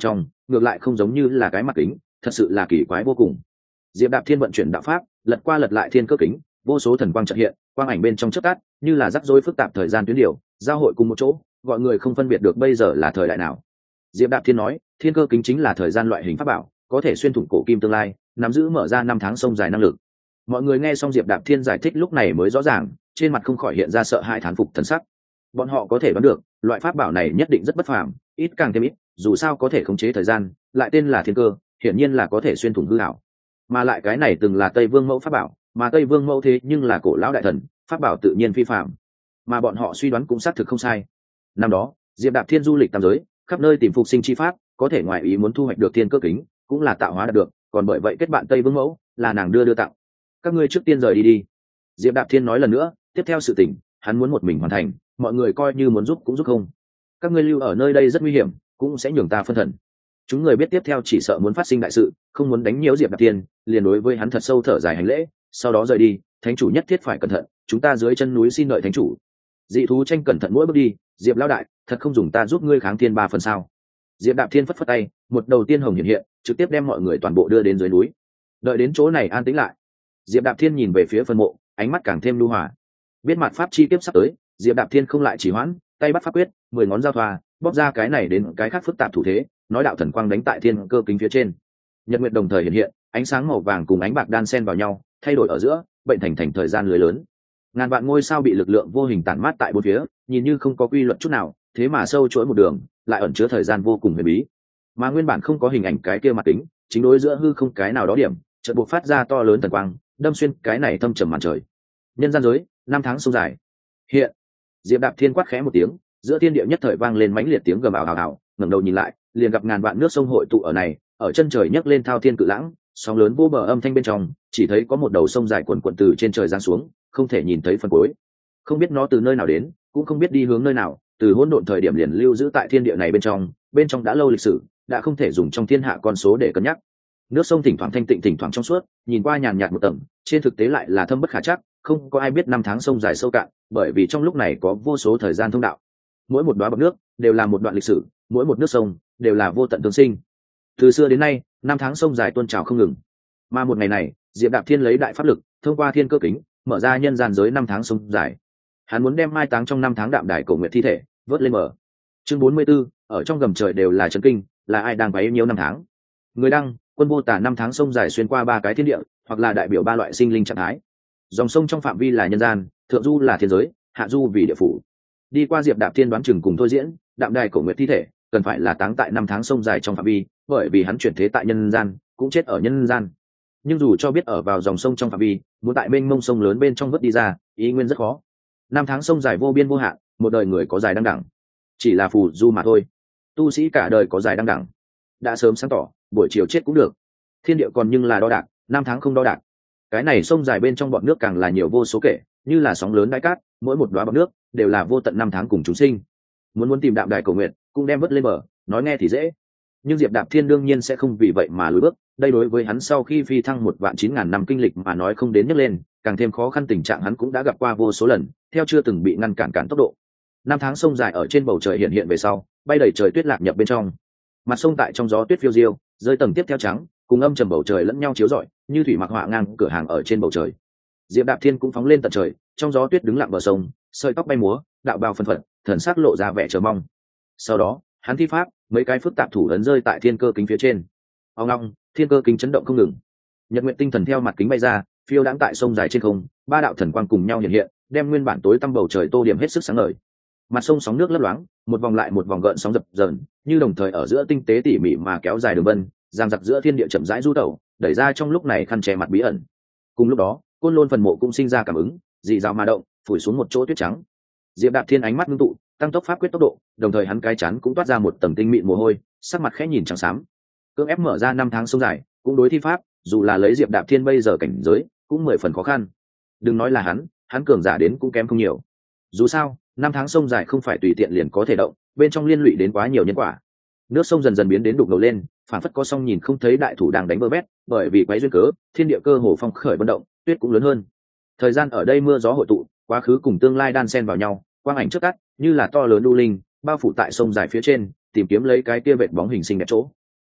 ngược lại không giống như là cái mặt kính, thật sự là kỳ quái vô cùng. Diệp Đạp Thiên vận chuyển đạo pháp, lật qua lật lại thiên cơ kính, vô số thần quang chợt hiện, quang ảnh bên trong chớp tắt, như là rắc rối phức tạp thời gian tuyến điều, giao hội cùng một chỗ, gọi người không phân biệt được bây giờ là thời đại nào. Diệp Đạp Thiên nói, thiên cơ kính chính là thời gian loại hình pháp bảo, có thể xuyên thủng cổ kim tương lai, nắm giữ mở ra năm tháng sông dài năng lực. Mọi người nghe xong Diệp Đạp Thiên giải thích lúc này mới rõ ràng, trên mặt không khỏi hiện ra sợ hãi thán phục thần sắc. Bọn họ có thể đoán được, loại pháp bảo này nhất định rất bất phàm, ít càng thêm ít, dù sao có thể khống chế thời gian, lại tên là thiên cơ, hiển nhiên là có thể xuyên thủng hư ảo. Mà lại cái này từng là Tây Vương Mẫu pháp bảo, mà Tây Vương Mẫu thế nhưng là cổ lão đại thần, pháp bảo tự nhiên phi phàm. Mà bọn họ suy đoán cũng xác thực không sai. Năm đó, Diệp Đạp Thiên du lịch tam giới, khắp nơi tìm phục sinh chi pháp, có thể ngoại ý muốn thu hoạch được thiên cơ kính, cũng là tạo hóa đạt được, còn bởi vậy kết bạn Tây Vương Mẫu, là nàng đưa đưa tặng. Các ngươi trước tiên rời đi đi. Diệp Đạp Thiên nói lần nữa, tiếp theo sự tình, hắn muốn một mình hoàn thành, mọi người coi như muốn giúp cũng giúp không. Các ngươi lưu ở nơi đây rất nguy hiểm, cũng sẽ nhường ta phân thần. Chúng người biết tiếp theo chỉ sợ muốn phát sinh đại sự, không muốn đánh nhiễu Diệp Đạp Thiên, liền đối với hắn thật sâu thở dài hành lễ, sau đó rời đi. Thánh chủ nhất thiết phải cẩn thận, chúng ta dưới chân núi xin đợi thánh chủ. Dị thú tranh cẩn thận mỗi bước đi. Diệp lão đại, thật không dùng ta giúp ngươi kháng thiên ba phần sao? Diệp Đạp Thiên phất phất tay, một đầu tiên hồng hiện hiện, trực tiếp đem mọi người toàn bộ đưa đến dưới núi. Đợi đến chỗ này an tĩnh lại, Diệp Đạp Thiên nhìn về phía phân mộ, ánh mắt càng thêm lưu hòa. Biết mặt pháp chi kiếp sắp tới, Diệp Đạp Thiên không lại chỉ hoãn, tay bắt pháp quyết, mười ngón giao thoa, bóp ra cái này đến cái khác phức tạp thủ thế, nói đạo thần quang đánh tại thiên cơ kính phía trên. Nhật nguyệt đồng thời hiện hiện, ánh sáng màu vàng cùng ánh bạc đan xen vào nhau, thay đổi ở giữa, bệnh thành thành thời gian lưới lớn. Ngàn vạn ngôi sao bị lực lượng vô hình tản mát tại bốn phía, nhìn như không có quy luật chút nào, thế mà sâu chuỗi một đường, lại ẩn chứa thời gian vô cùng huyền bí. Mà nguyên bản không có hình ảnh cái kia mặt kính, chính đối giữa hư không cái nào đó điểm, chợt buộc phát ra to lớn thần quang, đâm xuyên cái này thâm trầm màn trời. Nhân gian giới, năm tháng sông dài. Hiện. Diệp Đạp Thiên quát khẽ một tiếng, giữa thiên địa nhất thời vang lên mãnh liệt tiếng gầm ào ào ào, ngẩng đầu nhìn lại, liền gặp ngàn vạn nước sông hội tụ ở này, ở chân trời nhấc lên thao thiên cự lãng, sóng lớn vô bờ âm thanh bên trong, chỉ thấy có một đầu sông dài cuồn cuộn từ trên trời giáng xuống, không thể nhìn thấy phần cuối. Không biết nó từ nơi nào đến, cũng không biết đi hướng nơi nào, từ hỗn độn thời điểm liền lưu giữ tại thiên địa này bên trong, bên trong đã lâu lịch sử, đã không thể dùng trong thiên hạ con số để cân nhắc. Nước sông thỉnh thoảng thanh tịnh, thỉnh thoảng trong suốt, nhìn qua nhàn nhạt một tầng, trên thực tế lại là thâm bất khả trắc, không có ai biết năm tháng sông dài sâu cạn, bởi vì trong lúc này có vô số thời gian thông đạo. Mỗi một đóa bọt nước đều là một đoạn lịch sử, mỗi một nước sông đều là vô tận tương sinh. Từ xưa đến nay, năm tháng sông dài tuôn trào không ngừng. Mà một ngày này, Diệp Đạp Thiên lấy đại pháp lực, thông qua thiên cơ kính, mở ra nhân gian giới năm tháng sông dài. Hắn muốn đem mai táng trong năm tháng đạm đài cổ nguyệt thi thể vớt lên mở. Chương bốn mươi 44, ở trong gầm trời đều là chấn kinh, là ai đang bấy nhiêu năm tháng? Người đăng, Quân Vô Tả năm tháng sông dài xuyên qua ba cái thiên địa, hoặc là đại biểu ba loại sinh linh trạng thái. Dòng sông trong phạm vi là nhân gian, thượng du là thiên giới, hạ du vì địa phủ. Đi qua Diệp Đạp Thiên đoán chừng cùng thôi diễn, đạm đài cổ nguyệt thi thể cần phải là táng tại năm tháng sông dài trong phạm vi, bởi vì hắn chuyển thế tại nhân gian, cũng chết ở nhân gian. Nhưng dù cho biết ở vào dòng sông trong phạm vi, muốn tại bên mông sông lớn bên trong vớt đi ra, ý nguyên rất khó. Năm tháng sông dài vô biên vô hạn, một đời người có dài đăng đẳng, chỉ là phù du mà thôi. Tu sĩ cả đời có dài đăng đẳng, đã sớm sáng tỏ, buổi chiều chết cũng được. Thiên địa còn nhưng là đo đạc, năm tháng không đo đạc. Cái này sông dài bên trong bọn nước càng là nhiều vô số kể, như là sóng lớn đáy cát, mỗi một đóa bọt nước đều là vô tận năm tháng cùng chúng sinh. Muốn muốn tìm đạm đài cầu nguyện, cũng đem vớt lên bờ, nói nghe thì dễ, nhưng Diệp Đạp Thiên đương nhiên sẽ không vì vậy mà lùi bước. Đây đối với hắn sau khi phi thăng một vạn chín ngàn năm kinh lịch mà nói không đến nhấc lên, càng thêm khó khăn. Tình trạng hắn cũng đã gặp qua vô số lần, theo chưa từng bị ngăn cản cản tốc độ. Năm tháng sông dài ở trên bầu trời hiện hiện về sau, bay đầy trời tuyết lạc nhập bên trong. Mặt sông tại trong gió tuyết phiêu diêu, rơi tầng tiếp theo trắng, cùng âm trầm bầu trời lẫn nhau chiếu rọi, như thủy mặc họa ngang cửa hàng ở trên bầu trời. Diệp Đạp Thiên cũng phóng lên tận trời, trong gió tuyết đứng lặng bờ sông, sợi tóc bay múa, đạo bào phân phật, thần sắc lộ ra vẻ chờ mong. Sau đó, hắn thi pháp, mấy cái phức tạp thủ ấn rơi tại thiên cơ kính phía trên. Ông long, thiên cơ kính chấn động không ngừng. Nhật nguyện tinh thần theo mặt kính bay ra, phiêu đãng tại sông dài trên không, ba đạo thần quang cùng nhau hiện hiện, đem nguyên bản tối tăm bầu trời tô điểm hết sức sáng ngời. Mặt sông sóng nước lấp loáng, một vòng lại một vòng gợn sóng dập dờn, như đồng thời ở giữa tinh tế tỉ mỉ mà kéo dài đường vân, giang giặc giữa thiên địa chậm rãi du tẩu, đẩy ra trong lúc này khăn che mặt bí ẩn. Cùng lúc đó, côn lôn phần mộ cũng sinh ra cảm ứng, dị dao mà động, phủi xuống một chỗ tuyết trắng. Diệp Đạp Thiên ánh mắt ngưng tụ, tăng tốc pháp quyết tốc độ, đồng thời hắn cái chán cũng toát ra một tầng tinh mịn mồ hôi, sắc mặt khẽ nhìn trắng xám. Cưỡng ép mở ra năm tháng sông dài, cũng đối thi pháp, dù là lấy Diệp Đạp Thiên bây giờ cảnh giới, cũng mười phần khó khăn. Đừng nói là hắn, hắn cường giả đến cũng kém không nhiều. Dù sao, năm tháng sông dài không phải tùy tiện liền có thể động, bên trong liên lụy đến quá nhiều nhân quả. Nước sông dần dần biến đến đục ngầu lên, phản phất có song nhìn không thấy đại thủ đang đánh bờ bét, bởi vì quấy duyên cớ, thiên địa cơ hồ phong khởi vận động, tuyết cũng lớn hơn. Thời gian ở đây mưa gió hội tụ, quá khứ cùng tương lai đan xen vào nhau, quang ảnh trước cắt, như là to lớn u linh, bao phủ tại sông dài phía trên, tìm kiếm lấy cái kia vệt bóng hình sinh đẹp chỗ.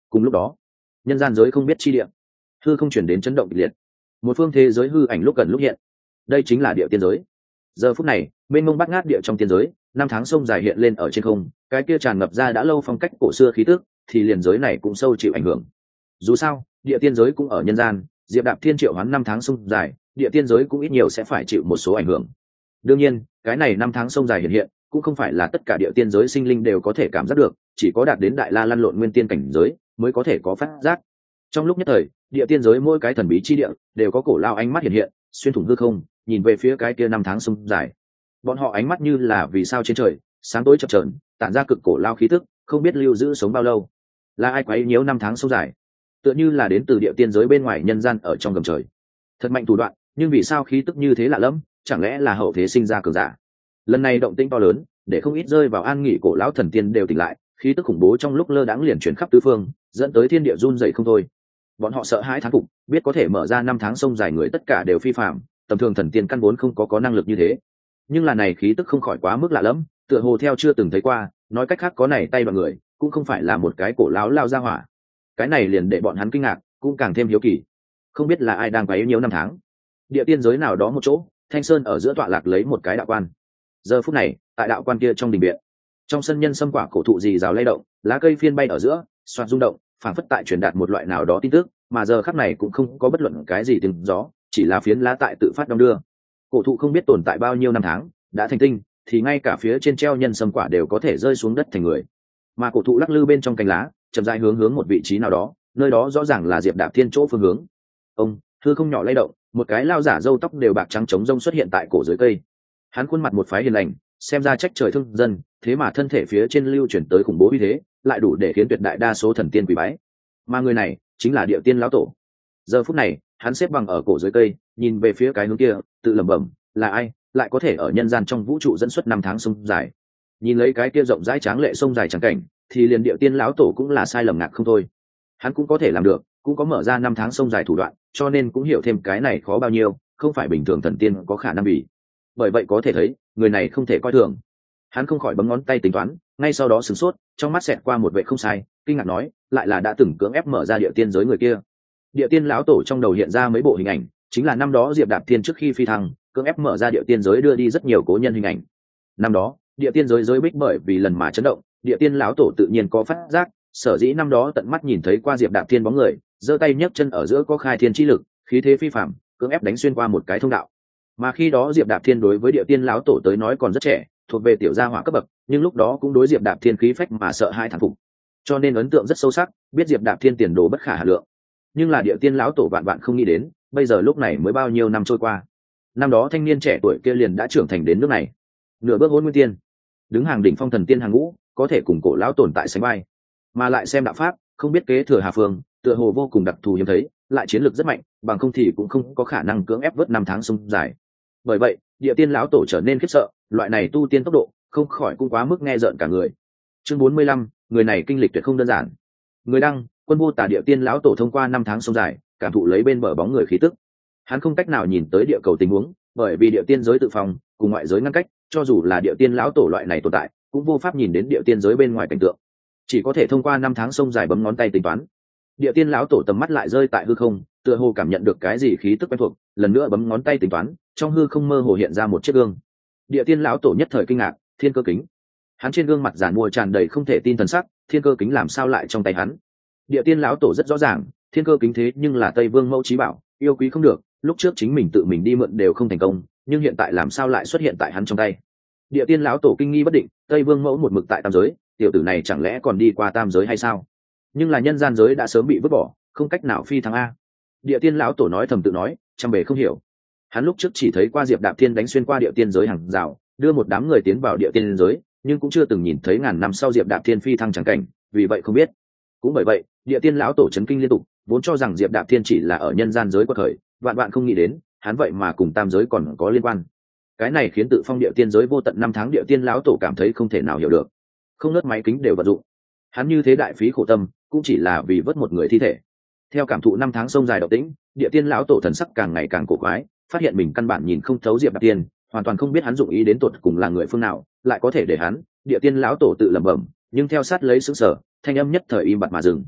Cùng lúc đó, nhân gian giới không biết chi địa, hư không chuyển đến chấn động kịch liệt, một phương thế giới hư ảnh lúc gần lúc hiện. Đây chính là địa tiên giới. Giờ phút này, mênh mông bát ngát địa trong tiên giới, năm tháng sông dài hiện lên ở trên không, cái kia tràn ngập ra đã lâu phong cách cổ xưa khí tức, thì liền giới này cũng sâu chịu ảnh hưởng. Dù sao, địa tiên giới cũng ở nhân gian, Diệp Đạp Thiên triệu hoán năm tháng sông dài, địa tiên giới cũng ít nhiều sẽ phải chịu một số ảnh hưởng. Đương nhiên, cái này năm tháng sông dài hiện hiện, cũng không phải là tất cả địa tiên giới sinh linh đều có thể cảm giác được, chỉ có đạt đến đại la lăn lộn nguyên tiên cảnh giới mới có thể có phát giác. Trong lúc nhất thời, địa tiên giới mỗi cái thần bí chi địa đều có cổ lao ánh mắt hiện hiện, xuyên thủng hư không, nhìn về phía cái kia năm tháng sông dài. Bọn họ ánh mắt như là vì sao trên trời, sáng tối chập chờn, tản ra cực cổ lao khí tức, không biết lưu giữ sống bao lâu. Là ai quấy nhiễu năm tháng sông dài? Tựa như là đến từ địa tiên giới bên ngoài nhân gian ở trong gầm trời. Thật mạnh thủ đoạn, nhưng vì sao khí tức như thế lạ lẫm, chẳng lẽ là hậu thế sinh ra cường giả? Lần này động tĩnh to lớn, để không ít rơi vào an nghỉ cổ lão thần tiên đều tỉnh lại, khí tức khủng bố trong lúc lơ đãng liền chuyển khắp tứ phương, dẫn tới thiên địa run rẩy không thôi. Bọn họ sợ hãi thán phục, biết có thể mở ra năm tháng sông dài người tất cả đều phi phàm, tầm thường thần tiên căn vốn không có có năng lực như thế. Nhưng là này khí tức không khỏi quá mức lạ lẫm, tựa hồ theo chưa từng thấy qua, nói cách khác có này tay đoạn người, cũng không phải là một cái cổ lão lao ra hỏa. Cái này liền để bọn hắn kinh ngạc, cũng càng thêm hiếu kỳ. Không biết là ai đang quấy nhiễu năm tháng. Địa tiên giới nào đó một chỗ, Thanh Sơn ở giữa tọa lạc lấy một cái đạo quan. Giờ phút này, tại đạo quan kia trong đình viện, trong sân nhân sâm quả cổ thụ rì rào lay động, lá cây phiên bay ở giữa, xoạt rung động, phảng phất tại truyền đạt một loại nào đó tin tức, mà giờ khắc này cũng không có bất luận cái gì tiếng gió, chỉ là phiến lá tại tự phát đong đưa. Cổ thụ không biết tồn tại bao nhiêu năm tháng, đã thành tinh, thì ngay cả phía trên treo nhân sâm quả đều có thể rơi xuống đất thành người. Mà cổ thụ lắc lư bên trong cành lá, chậm rãi hướng hướng một vị trí nào đó, nơi đó rõ ràng là Diệp Đạp Thiên chỗ phương hướng. Ông, hư không nhỏ lay động, một cái lao giả râu tóc đều bạc trắng trống rông xuất hiện tại cổ dưới cây. Hắn khuôn mặt một phái hiền lành, xem ra trách trời thương dân, thế mà thân thể phía trên lưu chuyển tới khủng bố uy thế, lại đủ để khiến tuyệt đại đa số thần tiên quỳ bái. Mà người này chính là Địa Tiên lão tổ. Giờ phút này, hắn xếp bằng ở cổ dưới cây, nhìn về phía cái hướng kia, tự lẩm bẩm, là ai lại có thể ở nhân gian trong vũ trụ dẫn xuất năm tháng sông dài? Nhìn lấy cái kia rộng rãi tráng lệ sông dài trắng cảnh, thì liền Địa Tiên lão tổ cũng là sai lầm ngạc không thôi. Hắn cũng có thể làm được, cũng có mở ra năm tháng sông dài thủ đoạn, cho nên cũng hiểu thêm cái này khó bao nhiêu, không phải bình thường thần tiên có khả năng bị. Bởi vậy có thể thấy, người này không thể coi thường. Hắn không khỏi bấm ngón tay tính toán, ngay sau đó sửng sốt, trong mắt xẹt qua một vệ không sai, kinh ngạc nói, lại là đã từng cưỡng ép mở ra địa tiên giới người kia. Địa tiên lão tổ trong đầu hiện ra mấy bộ hình ảnh, chính là năm đó Diệp Đạp Thiên trước khi phi thăng, cưỡng ép mở ra địa tiên giới đưa đi rất nhiều cố nhân hình ảnh. Năm đó, địa tiên giới giới bích bởi vì lần mà chấn động, địa tiên lão tổ tự nhiên có phát giác, sở dĩ năm đó tận mắt nhìn thấy qua Diệp Đạp Thiên bóng người, giơ tay nhấc chân ở giữa có khai thiên chi lực, khí thế phi phàm, cưỡng ép đánh xuyên qua một cái thông đạo. Mà khi đó Diệp Đạp Thiên đối với địa tiên lão tổ tới nói còn rất trẻ, thuộc về tiểu gia hỏa cấp bậc, nhưng lúc đó cũng đối Diệp Đạp Thiên khí phách mà sợ hai thản phục, cho nên ấn tượng rất sâu sắc, biết Diệp Đạp Thiên tiền đồ bất khả hà lượng. Nhưng là địa tiên lão tổ vạn vạn không nghĩ đến, bây giờ lúc này mới bao nhiêu năm trôi qua, năm đó thanh niên trẻ tuổi kia liền đã trưởng thành đến nước này, nửa bước hôn nguyên tiên, đứng hàng đỉnh phong thần tiên hàng ngũ, có thể cùng cổ lão tồn tại sánh vai, mà lại xem đạo pháp, không biết kế thừa hà phương, tựa hồ vô cùng đặc thù hiếm thấy, lại chiến lược rất mạnh, bằng không thì cũng không có khả năng cưỡng ép vớt năm tháng sông dài. Bởi vậy, địa tiên lão tổ trở nên khiếp sợ, loại này tu tiên tốc độ, không khỏi cũng quá mức nghe rợn cả người. Chương bốn mươi lăm, người này kinh lịch tuyệt không đơn giản. Người đăng, Quân Vô Tả địa tiên lão tổ thông qua năm tháng sông dài, cảm thụ lấy bên bờ bóng người khí tức. Hắn không cách nào nhìn tới địa cầu tình huống, bởi vì địa tiên giới tự phòng, cùng ngoại giới ngăn cách, cho dù là địa tiên lão tổ loại này tồn tại, cũng vô pháp nhìn đến địa tiên giới bên ngoài cảnh tượng, chỉ có thể thông qua năm tháng sông dài bấm ngón tay tính toán. Địa tiên lão tổ tầm mắt lại rơi tại hư không, tựa hồ cảm nhận được cái gì khí tức quen thuộc, lần nữa bấm ngón tay tính toán, trong hư không mơ hồ hiện ra một chiếc gương. Địa tiên lão tổ nhất thời kinh ngạc, thiên cơ kính. Hắn trên gương mặt giản mua tràn đầy không thể tin thần sắc, thiên cơ kính làm sao lại trong tay hắn? Địa tiên lão tổ rất rõ ràng, thiên cơ kính thế nhưng là Tây Vương mẫu chí bảo, yêu quý không được, lúc trước chính mình tự mình đi mượn đều không thành công, nhưng hiện tại làm sao lại xuất hiện tại hắn trong tay? Địa tiên lão tổ kinh nghi bất định, Tây Vương mẫu một mực tại tam giới, tiểu tử này chẳng lẽ còn đi qua tam giới hay sao? Nhưng là nhân gian giới đã sớm bị vứt bỏ, không cách nào phi thăng a. Địa tiên lão tổ nói thầm tự nói, trăm bề không hiểu. Hắn lúc trước chỉ thấy qua Diệp Đạp Thiên đánh xuyên qua địa tiên giới hàng rào, đưa một đám người tiến vào địa tiên giới, nhưng cũng chưa từng nhìn thấy ngàn năm sau Diệp Đạp Thiên phi thăng chẳng cảnh, vì vậy không biết. Cũng bởi vậy, địa tiên lão tổ chấn kinh liên tục, vốn cho rằng Diệp Đạp Thiên chỉ là ở nhân gian giới quật khởi, vạn vạn không nghĩ đến, hắn vậy mà cùng tam giới còn có liên quan. Cái này khiến tự phong địa tiên giới vô tận năm tháng địa tiên lão tổ cảm thấy không thể nào hiểu được, không nớt máy kính đều vận dụng. Hắn như thế đại phí khổ tâm, cũng chỉ là vì vớt một người thi thể. Theo cảm thụ năm tháng sông dài động tĩnh, địa tiên lão tổ thần sắc càng ngày càng cổ quái, phát hiện mình căn bản nhìn không thấu Diệp Đạp Thiên, hoàn toàn không biết hắn dụng ý đến tột cùng là người phương nào, lại có thể để hắn. Địa tiên lão tổ tự lẩm bẩm, nhưng theo sát lấy sững sờ, thanh âm nhất thời im bặt mà dừng.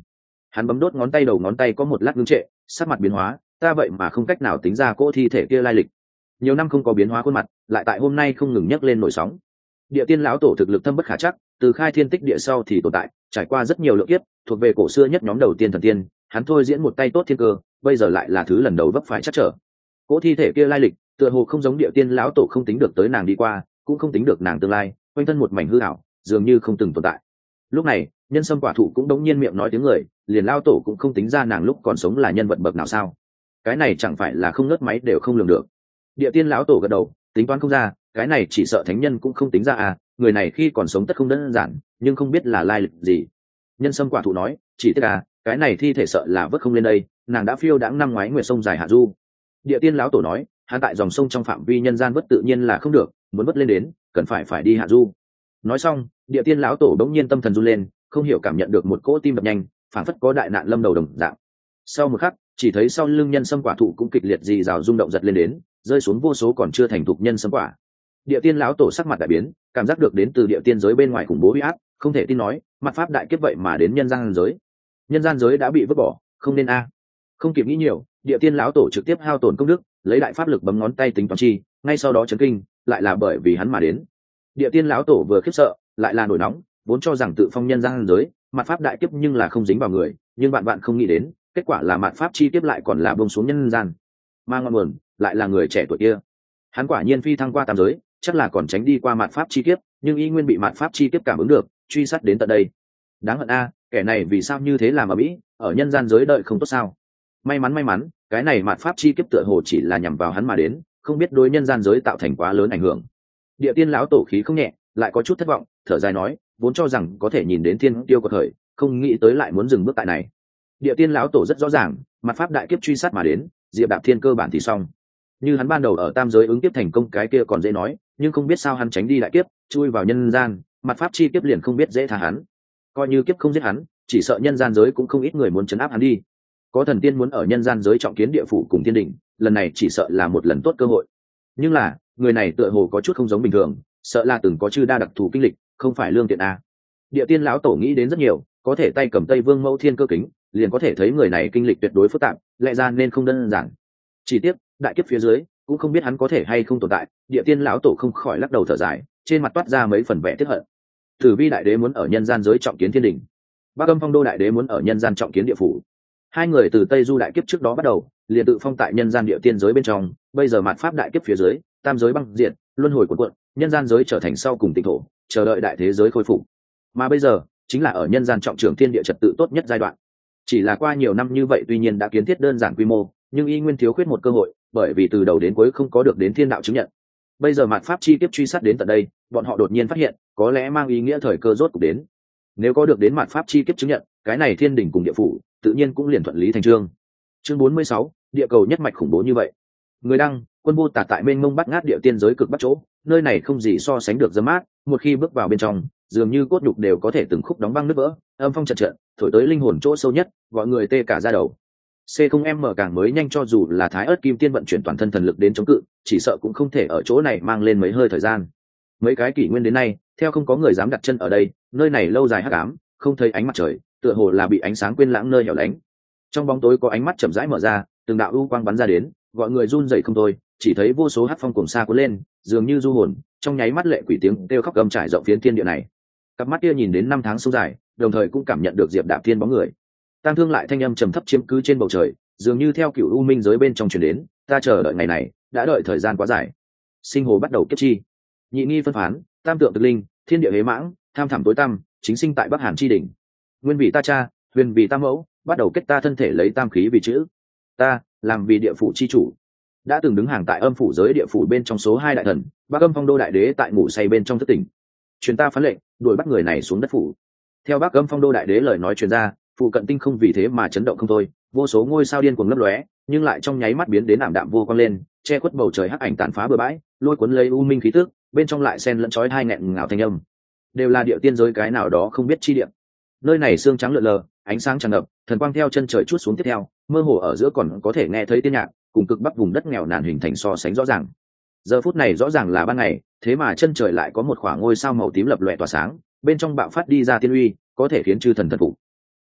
Hắn bấm đốt ngón tay, đầu ngón tay có một lát ngưng trệ, sắc mặt biến hóa, ta vậy mà không cách nào tính ra cỗ thi thể kia lai lịch. Nhiều năm không có biến hóa khuôn mặt, lại tại hôm nay không ngừng nhấc lên nổi sóng. Địa tiên lão tổ thực lực thâm bất khả chắc, từ khai thiên tích địa sau thì tồn tại, trải qua rất nhiều lượng kiếp, thuộc về cổ xưa nhất nhóm đầu tiên thần tiên, hắn thôi diễn một tay tốt thiên cơ, bây giờ lại là thứ lần đầu vấp phải chắc trở. Cỗ thi thể kia lai lịch, tựa hồ không giống địa tiên lão tổ không tính được tới nàng đi qua, cũng không tính được nàng tương lai, quanh thân một mảnh hư ảo, dường như không từng tồn tại. Lúc này, nhân sâm quả thụ cũng đống nhiên miệng nói tiếng người, liền lão tổ cũng không tính ra nàng lúc còn sống là nhân vật bậc nào sao? Cái này chẳng phải là không ngớt máy đều không lường được. Địa tiên lão tổ gật đầu, tính toán không ra, cái này chỉ sợ thánh nhân cũng không tính ra à, người này khi còn sống tất không đơn giản, nhưng không biết là lai lịch gì. Nhân sâm quả thụ nói, chỉ tiếc à, cái này thi thể sợ là vớt không lên đây, nàng đã phiêu đãng năm ngoái nguyệt sông dài hạ du. Địa tiên lão tổ nói, hắn tại dòng sông trong phạm vi nhân gian vớt tự nhiên là không được, muốn vớt lên đến, cần phải phải đi hạ du. Nói xong, địa tiên lão tổ đống nhiên tâm thần run lên, không hiểu cảm nhận được một cỗ tim đập nhanh, phảng phất có đại nạn lâm đầu đồng dạng. Sau một khắc, chỉ thấy sau lưng nhân sâm quả thụ cũng kịch liệt rì rào rung động giật lên đến, rơi xuống vô số còn chưa thành thục nhân sâm quả. Địa tiên lão tổ sắc mặt đại biến, cảm giác được đến từ địa tiên giới bên ngoài khủng bố uy áp, không thể tin nói, mặt pháp đại kiếp vậy mà đến nhân gian giới. Nhân gian giới đã bị vứt bỏ, không nên a. Không kịp nghĩ nhiều, địa tiên lão tổ trực tiếp hao tổn công đức, lấy đại pháp lực bấm ngón tay tính toán chi, ngay sau đó chấn kinh, lại là bởi vì hắn mà đến. Địa tiên lão tổ vừa khiếp sợ, lại là nổi nóng, vốn cho rằng tự phong nhân gian giới, mặt pháp đại kiếp nhưng là không dính vào người, nhưng bạn bạn không nghĩ đến, kết quả là mặt pháp chi kiếp lại còn là buông xuống nhân gian. Mà ngọn nguồn lại là người trẻ tuổi kia. Hắn quả nhiên phi thăng qua tam giới, chắc là còn tránh đi qua mặt pháp chi kiếp, nhưng y nguyên bị mặt pháp chi kiếp cảm ứng được, truy sát đến tận đây. Đáng hận a, kẻ này vì sao như thế làm ở mỹ, ở nhân gian giới đợi không tốt sao? May mắn may mắn, cái này mặt pháp chi kiếp tựa hồ chỉ là nhằm vào hắn mà đến, không biết đối nhân gian giới tạo thành quá lớn ảnh hưởng. Địa tiên lão tổ khí không nhẹ, lại có chút thất vọng, thở dài nói, vốn cho rằng có thể nhìn đến thiên tiêu quật khởi, không nghĩ tới lại muốn dừng bước tại này. Địa tiên lão tổ rất rõ ràng, mặt pháp đại kiếp truy sát mà đến, diệp đạp thiên cơ bản thì xong. Như hắn ban đầu ở tam giới ứng kiếp thành công cái kia còn dễ nói, nhưng không biết sao hắn tránh đi đại kiếp, chui vào nhân gian, mặt pháp chi kiếp liền không biết dễ tha hắn. Coi như kiếp không giết hắn, chỉ sợ nhân gian giới cũng không ít người muốn trấn áp hắn đi. Có thần tiên muốn ở nhân gian giới trọng kiến địa phủ cùng thiên đình, lần này chỉ sợ là một lần tốt cơ hội. Nhưng là, người này tựa hồ có chút không giống bình thường, sợ là từng có chư đa đặc thù kinh lịch, không phải lương tiện a. Địa tiên lão tổ nghĩ đến rất nhiều, có thể tay cầm Tây Vương Mẫu Thiên Cơ Kính, liền có thể thấy người này kinh lịch tuyệt đối phức tạp, lẽ ra nên không đơn giản. Chỉ tiếc, đại kiếp phía dưới, cũng không biết hắn có thể hay không tồn tại. Địa tiên lão tổ không khỏi lắc đầu thở dài, trên mặt toát ra mấy phần vẻ tiếc hận. Tử Vi đại đế muốn ở nhân gian giới trọng kiến thiên đình, Bắc Âm Phong Đô đại đế muốn ở nhân gian trọng kiến địa phủ. Hai người từ Tây Du đại kiếp trước đó bắt đầu, liền tự phong tại nhân gian địa tiên giới bên trong, bây giờ mạt pháp đại kiếp phía dưới, tam giới băng diệt, luân hồi cuộn cuộn, nhân gian giới trở thành sau cùng tịnh thổ, chờ đợi đại thế giới khôi phục. Mà bây giờ, chính là ở nhân gian trọng trưởng thiên địa trật tự tốt nhất giai đoạn. Chỉ là qua nhiều năm như vậy tuy nhiên đã kiến thiết đơn giản quy mô, nhưng y nguyên thiếu khuyết một cơ hội, bởi vì từ đầu đến cuối không có được đến thiên đạo chứng nhận. Bây giờ mạt pháp chi kiếp truy sát đến tận đây, bọn họ đột nhiên phát hiện, có lẽ mang ý nghĩa thời cơ rốt cục đến. Nếu có được đến mạt pháp chi kiếp chứng nhận, cái này thiên đỉnh cùng địa phủ, tự nhiên cũng liền thuận lý thành chương. Chương bốn mươi sáu, địa cầu nhất mạch khủng bố như vậy. Người đăng, quân vô tà tại mênh mông bắt ngát địa tiên giới cực bắc chỗ, nơi này không gì so sánh được dâm mát, một khi bước vào bên trong, dường như cốt nhục đều có thể từng khúc đóng băng nứt vỡ, âm phong trận trận, thổi tới linh hồn chỗ sâu nhất, gọi người tê cả da đầu. C không M càng mới nhanh cho dù là Thái Ức Kim Tiên vận chuyển toàn thân thần lực đến chống cự, chỉ sợ cũng không thể ở chỗ này mang lên mấy hơi thời gian. Mấy cái kỷ nguyên đến nay, theo không có người dám đặt chân ở đây, nơi này lâu dài hắc ám, không thấy ánh mặt trời, tựa hồ là bị ánh sáng quên lãng nơi hẻo lánh. Trong bóng tối có ánh mắt chậm rãi mở ra, từng đạo u quang bắn ra đến, gọi người run rẩy không thôi, chỉ thấy vô số hắc phong cuồng xa cuốn lên, dường như du hồn, trong nháy mắt lệ quỷ tiếng kêu khóc gầm trải rộng phiến thiên địa này. Cặp mắt kia nhìn đến năm tháng sâu dài, đồng thời cũng cảm nhận được Diệp Đạp Thiên bóng người. Tang Thương lại thanh âm trầm thấp chiếm cứ trên bầu trời, dường như theo cựu u minh giới bên trong truyền đến, ta chờ đợi ngày này, đã đợi thời gian quá dài. Sinh hồ bắt đầu kiếp chi. Nhị nghi phân phán, tam tượng thực linh, thiên địa hế mãng, tham thẳm tối tăm, chính sinh tại Bắc Hàn chi đỉnh. Nguyên vị ta cha, huyền vì tam mẫu, bắt đầu kết ta thân thể lấy tam khí vì chữ. Ta, làm vì địa phủ chi chủ. Đã từng đứng hàng tại âm phủ giới địa phủ bên trong số hai đại thần, Bắc Âm Phong Đô đại đế tại ngủ say bên trong thất tỉnh. Truyền ta phán lệnh, đuổi bắt người này xuống đất phủ. Theo Bắc Âm Phong Đô đại đế lời nói truyền ra, phụ cận tinh không vì thế mà chấn động không thôi, vô số ngôi sao điên cuồng lấp lóe, nhưng lại trong nháy mắt biến đến ảm đạm vô quang lên, che khuất bầu trời hắc ảnh tàn phá bừa bãi, lôi cuốn lấy u minh khí tức, bên trong lại xen lẫn chói hai nghẹn ngào thanh âm. Đều là địa tiên giới cái nào đó không biết chi địa. Nơi này xương trắng lượn lờ, ánh sáng tràn ngập, thần quang theo chân trời chuốt xuống tiếp theo, mơ hồ ở giữa còn có thể nghe thấy tiên nhạc, cùng cực bắc vùng đất nghèo nàn hình thành so sánh rõ ràng. Giờ phút này rõ ràng là ban ngày, thế mà chân trời lại có một khoảng ngôi sao màu tím lập lòe tỏa sáng, bên trong bạo phát đi ra tiên uy, có thể khiến chư thần thần phục.